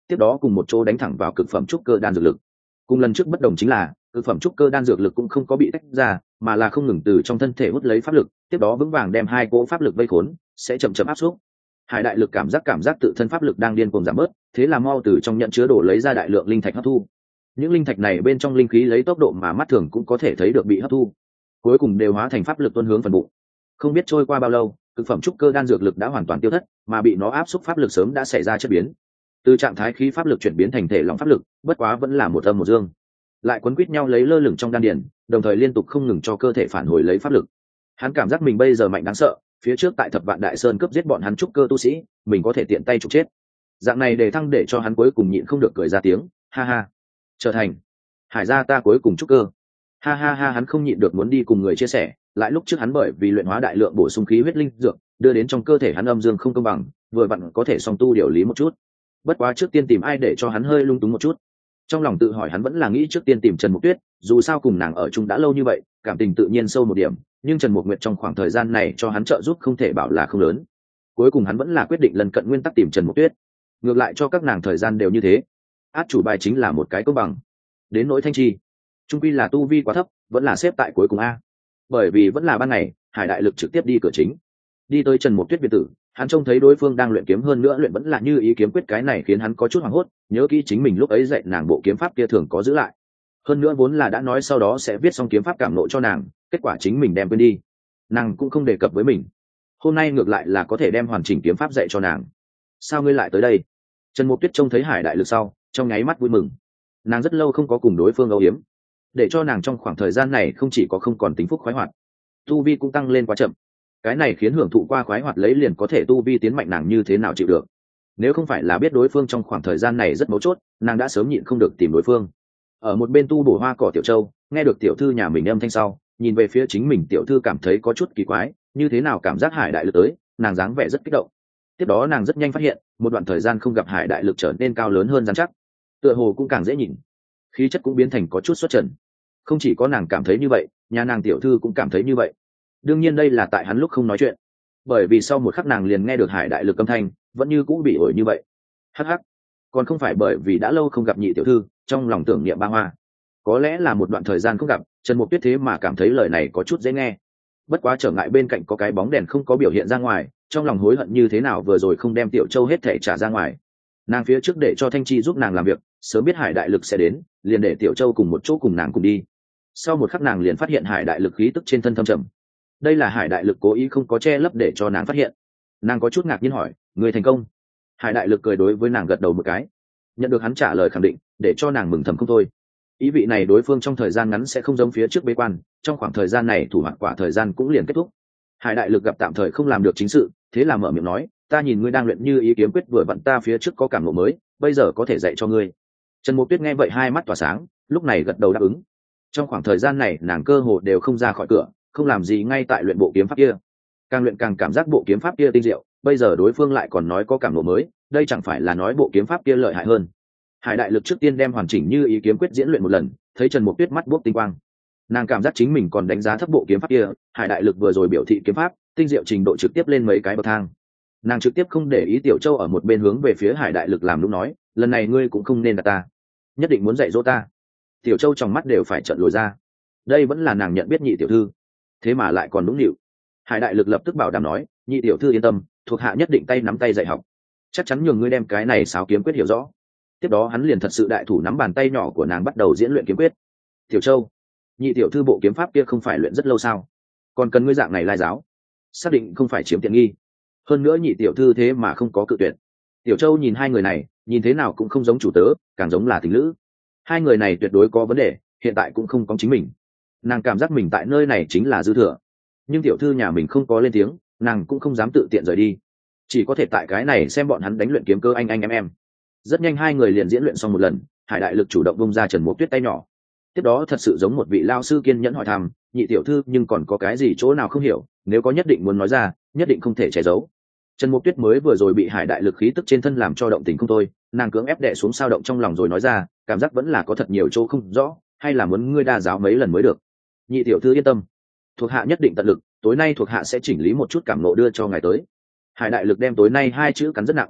tiếp đó cùng một chỗ đánh thẳng vào cực phẩm trúc cơ đan dược lực. Cùng lần trước bất đồng chính là cực phẩm trúc cơ đan dược lực cũng không có bị tách ra, mà là không ngừng từ trong thân thể hút lấy pháp lực, tiếp đó vững vàng đem hai cỗ pháp lực vây khốn, sẽ chậm chậm áp xúc. Hải đại lực cảm giác tự thân pháp lực đang điên cuồng giảm bớt, thế là mau từ trong nhận chứa đồ lấy ra đại lượng linh thạch hấp thu. Những linh thạch này bên trong linh khí lấy tốc độ mà mắt thường cũng có thể thấy được bị hấp thu, cuối cùng đều hóa thành pháp lực tuôn hướng phần bụng. Không biết trôi qua bao lâu, cực phẩm trúc cơ đan dược lực đã hoàn toàn tiêu thất, mà bị nó áp xúc pháp lực sớm đã xảy ra chất biến. Từ trạng thái khí pháp lực chuyển biến thành thể lỏng pháp lực, bất quá vẫn là một âm một dương, lại quấn quýt nhau lấy lơ lửng trong đan điền, đồng thời liên tục không ngừng cho cơ thể phản hồi lấy pháp lực. Hắn cảm giác mình bây giờ mạnh đáng sợ, phía trước tại Thập Vạn Đại Sơn cướp giết bọn hắn trúc cơ tu sĩ, mình có thể tiện tay trục chết. Dạng này đề thăng để cho hắn cuối cùng nhịn không được cười ra tiếng, ha ha. Trở thành Hải gia ta cuối cùng trúc cơ. Ha ha ha, hắn không nhịn được muốn đi cùng người chia sẻ, lại lúc trước hắn bởi vì luyện hóa đại lượng bổ sung khí huyết linh dược, đưa đến trong cơ thể hắn âm dương không công bằng, vừa vặn có thể song tu điều lý một chút. Bất quá trước tiên tìm ai để cho hắn hơi lung túng một chút. Trong lòng tự hỏi hắn vẫn là nghĩ trước tiên tìm Trần Mục Tuyết, dù sao cùng nàng ở chung đã lâu như vậy, cảm tình tự nhiên sâu một điểm, nhưng Trần Mục Nguyệt trong khoảng thời gian này cho hắn trợ giúp không thể bảo là không lớn. Cuối cùng hắn vẫn là quyết định lần cận nguyên tắc tìm Trần Mục Tuyết. Ngược lại cho các nàng thời gian đều như thế, át chủ bài chính là một cái công bằng. Đến nỗi Thanh Chi, trung quy là tu vi quá thấp, vẫn là xếp tại cuối cùng a. Bởi vì vẫn là ban ngày, Hải đại lực trực tiếp đi cửa chính, đi tới Trần Mục Tuyết biệt tử. Hắn trông thấy đối phương đang luyện kiếm, hơn nữa luyện vẫn là như ý kiếm quyết, cái này khiến hắn có chút hoảng hốt, nhớ kỹ chính mình lúc ấy dạy nàng bộ kiếm pháp kia thường có giữ lại, hơn nữa vốn là đã nói sau đó sẽ viết xong kiếm pháp cảm nộ cho nàng, kết quả chính mình đem quên đi, nàng cũng không đề cập với mình. Hôm nay ngược lại là có thể đem hoàn chỉnh kiếm pháp dạy cho nàng. Sao ngươi lại tới đây? Trần Mục Tuyết trông thấy Hải đại lực sau, trong nháy mắt vui mừng. Nàng rất lâu không có cùng đối phương âu yếm, để cho nàng trong khoảng thời gian này không chỉ có không còn tính phúc khoái hoạt, tu vi cũng tăng lên quá chậm. Cái này khiến hưởng thụ qua khoái hoạt lấy liền có thể tu vi tiến mạnh nàng như thế nào chịu được. Nếu không phải là biết đối phương trong khoảng thời gian này rất mấu chốt, nàng đã sớm nhịn không được tìm đối phương. Ở một bên tu bổ hoa cỏ Tiểu Châu nghe được tiểu thư nhà mình âm thanh sau, nhìn về phía chính mình tiểu thư cảm thấy có chút kỳ quái, như thế nào cảm giác Hải đại lực tới, nàng dáng vẻ rất kích động. Tiếp đó nàng rất nhanh phát hiện, một đoạn thời gian không gặp Hải đại lực trở nên cao lớn hơn, rắn chắc, tựa hồ cũng càng dễ nhìn, khí chất cũng biến thành có chút xuất trần. Không chỉ có nàng cảm thấy như vậy, nhà nàng tiểu thư cũng cảm thấy như vậy. Đương nhiên đây là tại hắn lúc không nói chuyện, bởi vì sau một khắc nàng liền nghe được Hải đại lực âm thanh, vẫn như cũ bị ổi như vậy. Hắc hắc, còn không phải bởi vì đã lâu không gặp nhị tiểu thư, trong lòng tưởng niệm ba hoa. Có lẽ là một đoạn thời gian không gặp, Trần Mục Tuyết thế mà cảm thấy lời này có chút dễ nghe. Bất quá trở ngại bên cạnh có cái bóng đèn không có biểu hiện ra ngoài, trong lòng hối hận như thế nào vừa rồi không đem Tiểu Châu hết thể trả ra ngoài. Nàng phía trước để cho Thanh Chi giúp nàng làm việc, sớm biết Hải đại lực sẽ đến, liền để Tiểu Châu cùng một chỗ cùng nàng cùng đi. Sau một khắc nàng liền phát hiện Hải đại lực khí tức trên thân thâm trầm. Đây là Hải đại lực cố ý không có che lấp để cho nàng phát hiện. Nàng có chút ngạc nhiên hỏi, người thành công? Hải đại lực cười đối với nàng gật đầu một cái. Nhận được hắn trả lời khẳng định, để cho nàng mừng thầm không thôi. Ý vị này đối phương trong thời gian ngắn sẽ không giống phía trước bế quan, trong khoảng thời gian này thủ hoạt quả thời gian cũng liền kết thúc. Hải đại lực gặp tạm thời không làm được chính sự, thế là mở miệng nói, ta nhìn ngươi đang luyện như ý kiếm quyết, vừa vặn ta phía trước có cảm ngộ mới, bây giờ có thể dạy cho ngươi. Trần Mục Tuyết nghe vậy hai mắt tỏa sáng, lúc này gật đầu đáp ứng. Trong khoảng thời gian này nàng cơ hồ đều không ra khỏi cửa, không làm gì ngay tại luyện bộ kiếm pháp kia. Càng luyện càng cảm giác bộ kiếm pháp kia tinh diệu, bây giờ đối phương lại còn nói có cảm ngộ mới, đây chẳng phải là nói bộ kiếm pháp kia lợi hại hơn. Hải đại lực trước tiên đem hoàn chỉnh như ý kiếm quyết diễn luyện một lần, thấy Trần Mục Tuyết mắt buốc tinh quang. Nàng cảm giác chính mình còn đánh giá thấp bộ kiếm pháp kia, Hải đại lực vừa rồi biểu thị kiếm pháp tinh diệu trình độ trực tiếp lên mấy cái bậc thang. Nàng trực tiếp không để ý Tiểu Châu ở một bên hướng về phía Hải đại lực làm lúc nói, lần này ngươi cũng không nên đặt ta, nhất định muốn dạy dỗ ta. Tiểu Châu trong mắt đều phải trợn lồi ra, đây vẫn là nàng nhận biết nhị tiểu thư, thế mà lại còn đúng nịu. Hải đại lực lập tức bảo đảm nói, nhị tiểu thư yên tâm, thuộc hạ nhất định tay nắm tay dạy học, chắc chắn nhường ngươi đem cái này sáo kiếm quyết hiểu rõ. Tiếp đó hắn liền thật sự đại thủ nắm bàn tay nhỏ của nàng bắt đầu diễn luyện kiếm quyết. Tiểu Châu, nhị tiểu thư bộ kiếm pháp kia không phải luyện rất lâu sao, còn cần ngươi dạng này lai giáo, xác định không phải chiếm tiện nghi. Hơn nữa nhị tiểu thư thế mà không có cự tuyệt. Tiểu Châu nhìn hai người này, nhìn thế nào cũng không giống chủ tớ, càng giống là tình lữ. Hai người này tuyệt đối có vấn đề, hiện tại cũng không có chính mình. Nàng cảm giác mình tại nơi này chính là dư thừa, nhưng tiểu thư nhà mình không có lên tiếng, nàng cũng không dám tự tiện rời đi, chỉ có thể tại cái này xem bọn hắn đánh luyện kiếm cơ anh em. Rất nhanh hai người liền diễn luyện xong một lần, Hải đại lực chủ động bông ra Trần Mục Tuyết tay nhỏ. Tiếp đó thật sự giống một vị lao sư kiên nhẫn hỏi thăm, nhị tiểu thư nhưng còn có cái gì chỗ nào không hiểu, nếu có nhất định muốn nói ra, nhất định không thể che giấu. Trần Mục Tuyết mới vừa rồi bị Hải đại lực khí tức trên thân làm cho động tình không thôi, nàng cưỡng ép đè xuống sao động trong lòng rồi nói ra, cảm giác vẫn là có thật nhiều chỗ không rõ, hay là muốn ngươi đa giáo mấy lần mới được. Nhị tiểu thư yên tâm, thuộc hạ nhất định tận lực, tối nay thuộc hạ sẽ chỉnh lý một chút cảm nộ đưa cho ngài tới. Hải đại lực đem tối nay hai chữ cắn rất nặng.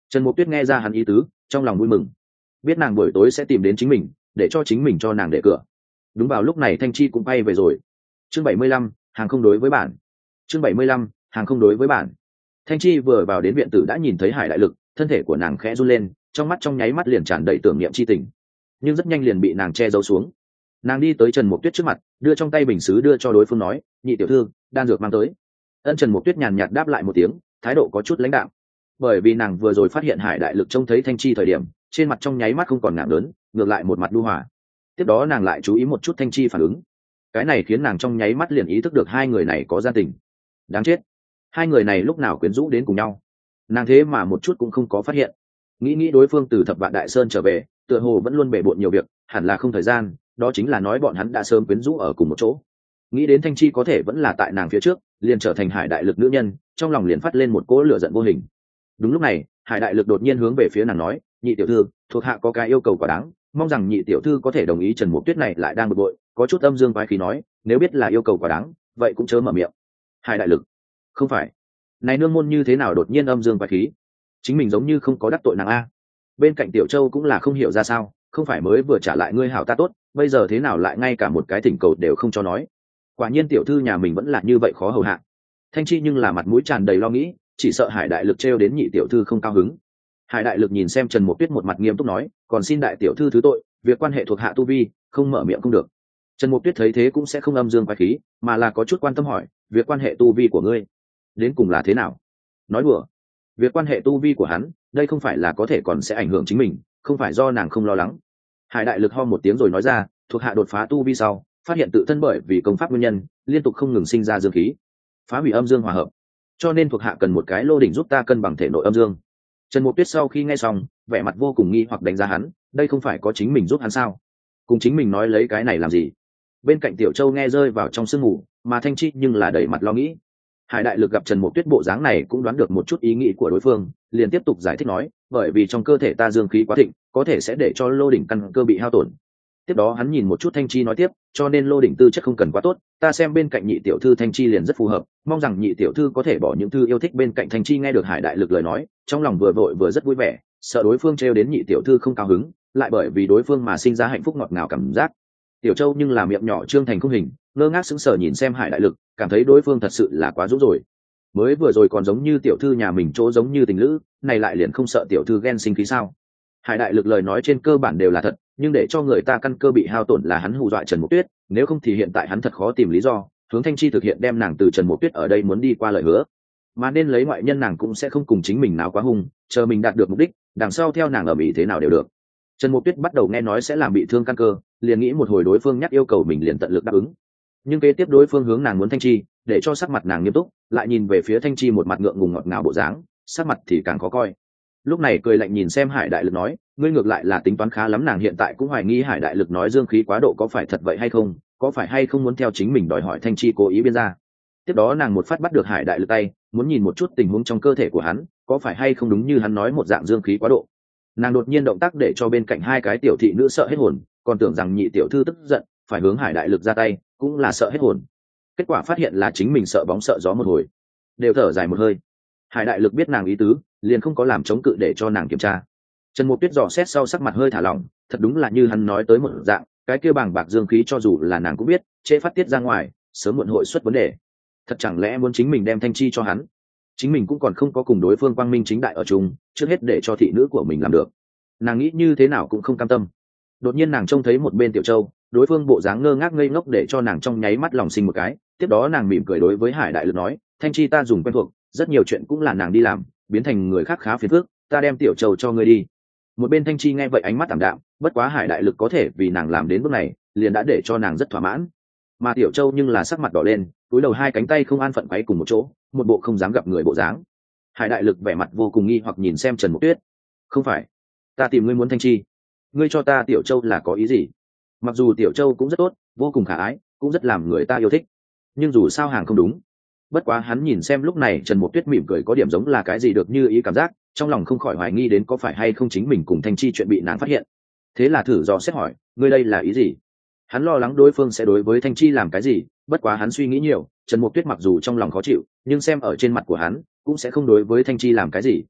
Trần Mục Tuyết nghe ra hắn ý tứ, trong lòng vui mừng, biết nàng buổi tối sẽ tìm đến chính mình để cho chính mình cho nàng để cửa. Đúng vào lúc này Thanh Chi cũng bay về rồi. Chương 75, hàng không đối với bản. Chương 75, hàng không đối với bản. Thanh Chi vừa vào đến viện tử đã nhìn thấy Hải Đại Lực, thân thể của nàng khẽ run lên, trong mắt trong nháy mắt liền tràn đầy tưởng niệm chi tình, nhưng rất nhanh liền bị nàng che giấu xuống. Nàng đi tới Trần Mục Tuyết trước mặt, đưa trong tay bình sứ đưa cho đối phương nói, nhị tiểu thư, đan dược mang tới. Trần Mục Tuyết nhàn nhạt đáp lại một tiếng, thái độ có chút lãnh đạm, bởi vì nàng vừa rồi phát hiện Hải Đại Lực trông thấy Thanh Chi thời điểm, trên mặt trong nháy mắt không còn ngạc lớn, ngược lại một mặt nhu hòa. Tiếp đó nàng lại chú ý một chút Thanh Chi phản ứng, cái này khiến nàng trong nháy mắt liền ý thức được hai người này có gia tình. Đáng chết, hai người này lúc nào quyến rũ đến cùng nhau, nàng thế mà một chút cũng không có phát hiện. Nghĩ đối phương từ Thập Vạn Đại Sơn trở về, tựa hồ vẫn luôn bể bộn nhiều việc, hẳn là không thời gian, đó chính là nói bọn hắn đã sớm quyến rũ ở cùng một chỗ. Nghĩ đến Thanh Chi có thể vẫn là tại nàng phía trước, liền trở thành Hải Đại Lực nữ nhân, trong lòng liền phát lên một cỗ lửa giận vô hình. Đúng lúc này, Hải Đại Lực đột nhiên hướng về phía nàng nói, nhị tiểu thư, thuộc hạ có cái yêu cầu quá đáng, mong rằng nhị tiểu thư có thể đồng ý. Trần Mục Tuyết này lại đang bực bội, có chút âm dương quái khí nói, nếu biết là yêu cầu quá đáng, vậy cũng chớ mở miệng. Hải Đại Lực, không phải, này nương môn như thế nào đột nhiên âm dương quái khí, chính mình giống như không có đắc tội nàng a. Bên cạnh Tiểu Châu cũng là không hiểu ra sao, không phải mới vừa trả lại ngươi hảo ta tốt, bây giờ thế nào lại ngay cả một cái thỉnh cầu đều không cho nói. Quả nhiên tiểu thư nhà mình vẫn là như vậy khó hầu hạ. Thanh Chi nhưng là mặt mũi tràn đầy lo nghĩ, chỉ sợ Hải Đại Lực trêu đến nhị tiểu thư không cao hứng. Hải Đại Lực nhìn xem Trần Mục Tuyết một mặt nghiêm túc nói, còn xin đại tiểu thư thứ tội, việc quan hệ thuộc hạ tu vi, không mở miệng không được. Trần Mục Tuyết thấy thế cũng sẽ không âm dương quái khí, mà là có chút quan tâm hỏi, việc quan hệ tu vi của ngươi đến cùng là thế nào? Nói đùa, việc quan hệ tu vi của hắn, đây không phải là có thể còn sẽ ảnh hưởng chính mình, không phải do nàng không lo lắng. Hải Đại Lực ho một tiếng rồi nói ra, thuộc hạ đột phá tu vi sau, phát hiện tự thân bởi vì công pháp nguyên nhân, liên tục không ngừng sinh ra dương khí, phá hủy âm dương hòa hợp, cho nên thuộc hạ cần một cái lô đỉnh giúp ta cân bằng thể nội âm dương. Trần Mục Tuyết sau khi nghe xong, vẻ mặt vô cùng nghi hoặc đánh giá hắn, đây không phải có chính mình giúp hắn sao? Cùng chính mình nói lấy cái này làm gì? Bên cạnh Tiểu Châu nghe rơi vào trong sương mù, mà Thanh Chi nhưng là đẩy mặt lo nghĩ. Hải Đại Lực gặp Trần Mục Tuyết bộ dáng này cũng đoán được một chút ý nghĩ của đối phương, liền tiếp tục giải thích nói, bởi vì trong cơ thể ta dương khí quá thịnh, có thể sẽ để cho lô đỉnh căn cơ bị hao tổn. Tiếp đó hắn nhìn một chút Thanh Chi nói tiếp, cho nên lô đỉnh tư chất không cần quá tốt, ta xem bên cạnh nhị tiểu thư Thanh Chi liền rất phù hợp, mong rằng nhị tiểu thư có thể bỏ những thư yêu thích bên cạnh Thanh Chi. Nghe được Hải Đại Lực lời nói, trong lòng vừa vội vừa rất vui vẻ, sợ đối phương trêu đến nhị tiểu thư không cao hứng, lại bởi vì đối phương mà sinh ra hạnh phúc ngọt ngào cảm giác. Tiểu Châu nhưng là miệng nhỏ trương thành khung hình, ngơ ngác sững sờ nhìn xem Hải Đại Lực, cảm thấy đối phương thật sự là quá dũng rồi. Mới vừa rồi còn giống như tiểu thư nhà mình chỗ giống như tình lữ, này lại liền không sợ tiểu thư ghen sinh khí sao? Hải Đại Lực lời nói trên cơ bản đều là thật, nhưng để cho người ta căn cơ bị hao tổn là hắn hù dọa Trần Mục Tuyết, nếu không thì hiện tại hắn thật khó tìm lý do hướng Thanh Chi thực hiện đem nàng từ Trần Mục Tuyết ở đây muốn đi qua lời hứa, mà nên lấy ngoại nhân nàng cũng sẽ không cùng chính mình nào quá hung, chờ mình đạt được mục đích, đằng sau theo nàng ở mỹ thế nào đều được. Trần Mục Tuyết bắt đầu nghe nói sẽ làm bị thương căn cơ, liền nghĩ một hồi đối phương nhắc yêu cầu mình liền tận lực đáp ứng, nhưng kế tiếp đối phương hướng nàng muốn Thanh Chi, để cho sắc mặt nàng nghiêm túc, lại nhìn về phía Thanh Chi một mặt ngượng ngùng ngọt ngào bộ dáng, sắc mặt thì càng khó coi. Lúc này cười lạnh nhìn xem Hải Đại Lực nói, ngươi ngược lại là tính toán khá lắm. Nàng hiện tại cũng hoài nghi Hải Đại Lực nói dương khí quá độ có phải thật vậy hay không, có phải hay không muốn theo chính mình đòi hỏi Thanh Chi cố ý biên ra. Tiếp đó nàng một phát bắt được Hải Đại Lực tay, muốn nhìn một chút tình huống trong cơ thể của hắn, có phải hay không đúng như hắn nói một dạng dương khí quá độ. Nàng đột nhiên động tác để cho bên cạnh hai cái tiểu thị nữ sợ hết hồn, còn tưởng rằng nhị tiểu thư tức giận, phải hướng Hải Đại Lực ra tay, cũng là sợ hết hồn. Kết quả phát hiện là chính mình sợ bóng sợ gió một hồi, đều thở dài một hơi. Hải Đại Lực biết nàng ý tứ, liền không có làm chống cự để cho nàng kiểm tra. Trần Mục Tuyết dò xét sau sắc mặt hơi thả lỏng, thật đúng là như hắn nói tới một dạng, cái kia bàng bạc dương khí cho dù là nàng cũng biết, trễ phát tiết ra ngoài, sớm muộn hội xuất vấn đề. Thật chẳng lẽ muốn chính mình đem Thanh Chi cho hắn? Chính mình cũng còn không có cùng đối phương quang minh chính đại ở chung, trước hết để cho thị nữ của mình làm được. Nàng nghĩ như thế nào cũng không cam tâm. Đột nhiên nàng trông thấy một bên Tiểu Châu, đối phương bộ dáng ngơ ngác ngây ngốc để cho nàng trong nháy mắt lòng sinh một cái. Tiếp đó nàng mỉm cười đối với Hải Đại Lực nói, Thanh Chi ta dùng quen thuộc, rất nhiều chuyện cũng là nàng đi làm, biến thành người khác khá phiền phức, ta đem Tiểu Châu cho ngươi đi. Một bên Thanh Chi nghe vậy ánh mắt ảm đạm, bất quá Hải Đại Lực có thể vì nàng làm đến bước này, liền đã để cho nàng rất thỏa mãn. Mà Tiểu Châu nhưng là sắc mặt đỏ lên, túi đầu hai cánh tay không an phận quấy cùng một chỗ, một bộ không dám gặp người bộ dáng. Hải Đại Lực vẻ mặt vô cùng nghi hoặc nhìn xem Trần Mục Tuyết, không phải, ta tìm ngươi muốn Thanh Chi, ngươi cho ta Tiểu Châu là có ý gì? Mặc dù Tiểu Châu cũng rất tốt, vô cùng khả ái, cũng rất làm người ta yêu thích, nhưng dù sao hàng không đúng. Bất quá hắn nhìn xem lúc này Trần Mục Tuyết mỉm cười có điểm giống là cái gì được như ý cảm giác, trong lòng không khỏi hoài nghi đến có phải hay không chính mình cùng Thanh Chi chuyện bị nàng phát hiện. Thế là thử dò xét hỏi, ngươi đây là ý gì? Hắn lo lắng đối phương sẽ đối với Thanh Chi làm cái gì, bất quá hắn suy nghĩ nhiều, Trần Mục Tuyết mặc dù trong lòng khó chịu, nhưng xem ở trên mặt của hắn, cũng sẽ không đối với Thanh Chi làm cái gì.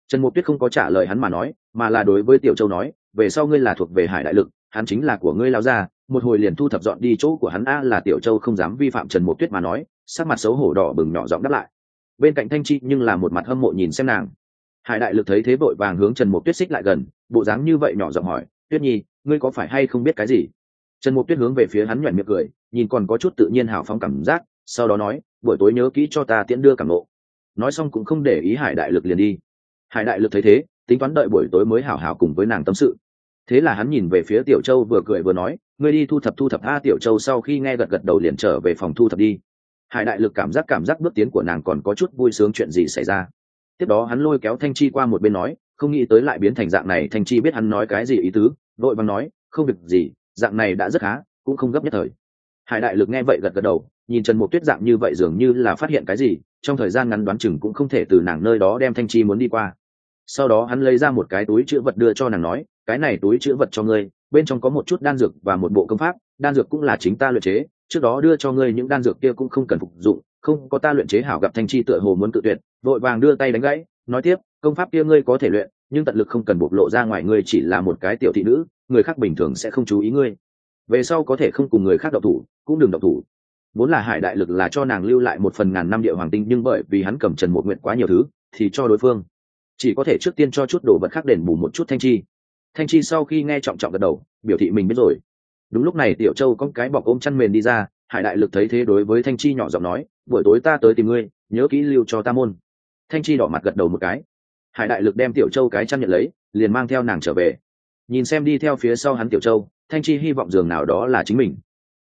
Trần Mục Tuyết không có trả lời hắn mà nói, mà là đối với Tiểu Châu nói, về sau ngươi là thuộc về Hải đại lực, hắn chính là của ngươi lao ra, một hồi liền thu thập dọn đi chỗ của hắn. A là Tiểu Châu không dám vi phạm Trần Mục Tuyết mà nói, sắc mặt xấu hổ đỏ bừng nhỏ giọng đáp lại. Bên cạnh Thanh Chi nhưng là một mặt hâm mộ nhìn xem nàng. Hải đại lực thấy thế vội vàng hướng Trần Mục Tuyết xích lại gần, bộ dáng như vậy nhỏ giọng hỏi, Tuyết Nhi, ngươi có phải hay không biết cái gì? Trần Mục Tuyết hướng về phía hắn nhuyễn miệng cười, nhìn còn có chút tự nhiên hào phóng cảm giác, sau đó nói, buổi tối nhớ kỹ cho ta tiễn đưa cảm ngộ. Nói xong cũng không để ý Hải đại lực liền đi. Hải đại lực thấy thế, tính toán đợi buổi tối mới hảo hảo cùng với nàng tâm sự. Thế là hắn nhìn về phía Tiểu Châu vừa cười vừa nói, ngươi đi thu thập a. Tiểu Châu sau khi nghe gật gật đầu liền trở về phòng thu thập đi. Hải đại lực cảm giác bước tiến của nàng còn có chút vui sướng chuyện gì xảy ra. Tiếp đó hắn lôi kéo Thanh Chi qua một bên nói, không nghĩ tới lại biến thành dạng này. Thanh Chi biết hắn nói cái gì ý tứ, vội vàng nói, không việc gì, dạng này đã rất khá, cũng không gấp nhất thời. Hải đại lực nghe vậy gật gật đầu, nhìn Trần Mục Tuyết dạng như vậy dường như là phát hiện cái gì, trong thời gian ngắn đoán chừng cũng không thể từ nàng nơi đó đem Thanh Chi muốn đi qua. Sau đó hắn lấy ra một cái túi chữ vật đưa cho nàng nói, cái này túi chữ vật cho ngươi, bên trong có một chút đan dược và một bộ công pháp, đan dược cũng là chính ta luyện chế, trước đó đưa cho ngươi những đan dược kia cũng không cần phục dụng, không có ta luyện chế hảo. Gặp Thanh Chi tựa hồ muốn cự tuyệt, vội vàng đưa tay đánh gãy, nói tiếp, công pháp kia ngươi có thể luyện, nhưng tận lực không cần bộc lộ ra ngoài, ngươi chỉ là một cái tiểu thị nữ, người khác bình thường sẽ không chú ý ngươi, về sau có thể không cùng người khác động thủ, cũng đừng động thủ. Vốn là Hải đại lực là cho nàng lưu lại một phần ngàn năm địa hoàng tinh, nhưng bởi vì hắn cầm Trần Mục Nguyện quá nhiều thứ, thì cho đối phương chỉ có thể trước tiên cho chút đồ vật khác đền bù một chút. Thanh Chi sau khi nghe trọng trọng gật đầu, biểu thị mình biết rồi. Đúng lúc này Tiểu Châu có cái bọc ôm chăn mền đi ra. Hải đại lực thấy thế đối với Thanh Chi nhỏ giọng nói, buổi tối ta tới tìm ngươi, nhớ kỹ lưu cho ta môn. Thanh Chi đỏ mặt gật đầu một cái. Hải đại lực đem Tiểu Châu cái chăn nhận lấy, liền mang theo nàng trở về. Nhìn xem đi theo phía sau hắn Tiểu Châu, Thanh Chi hy vọng giường nào đó là chính mình.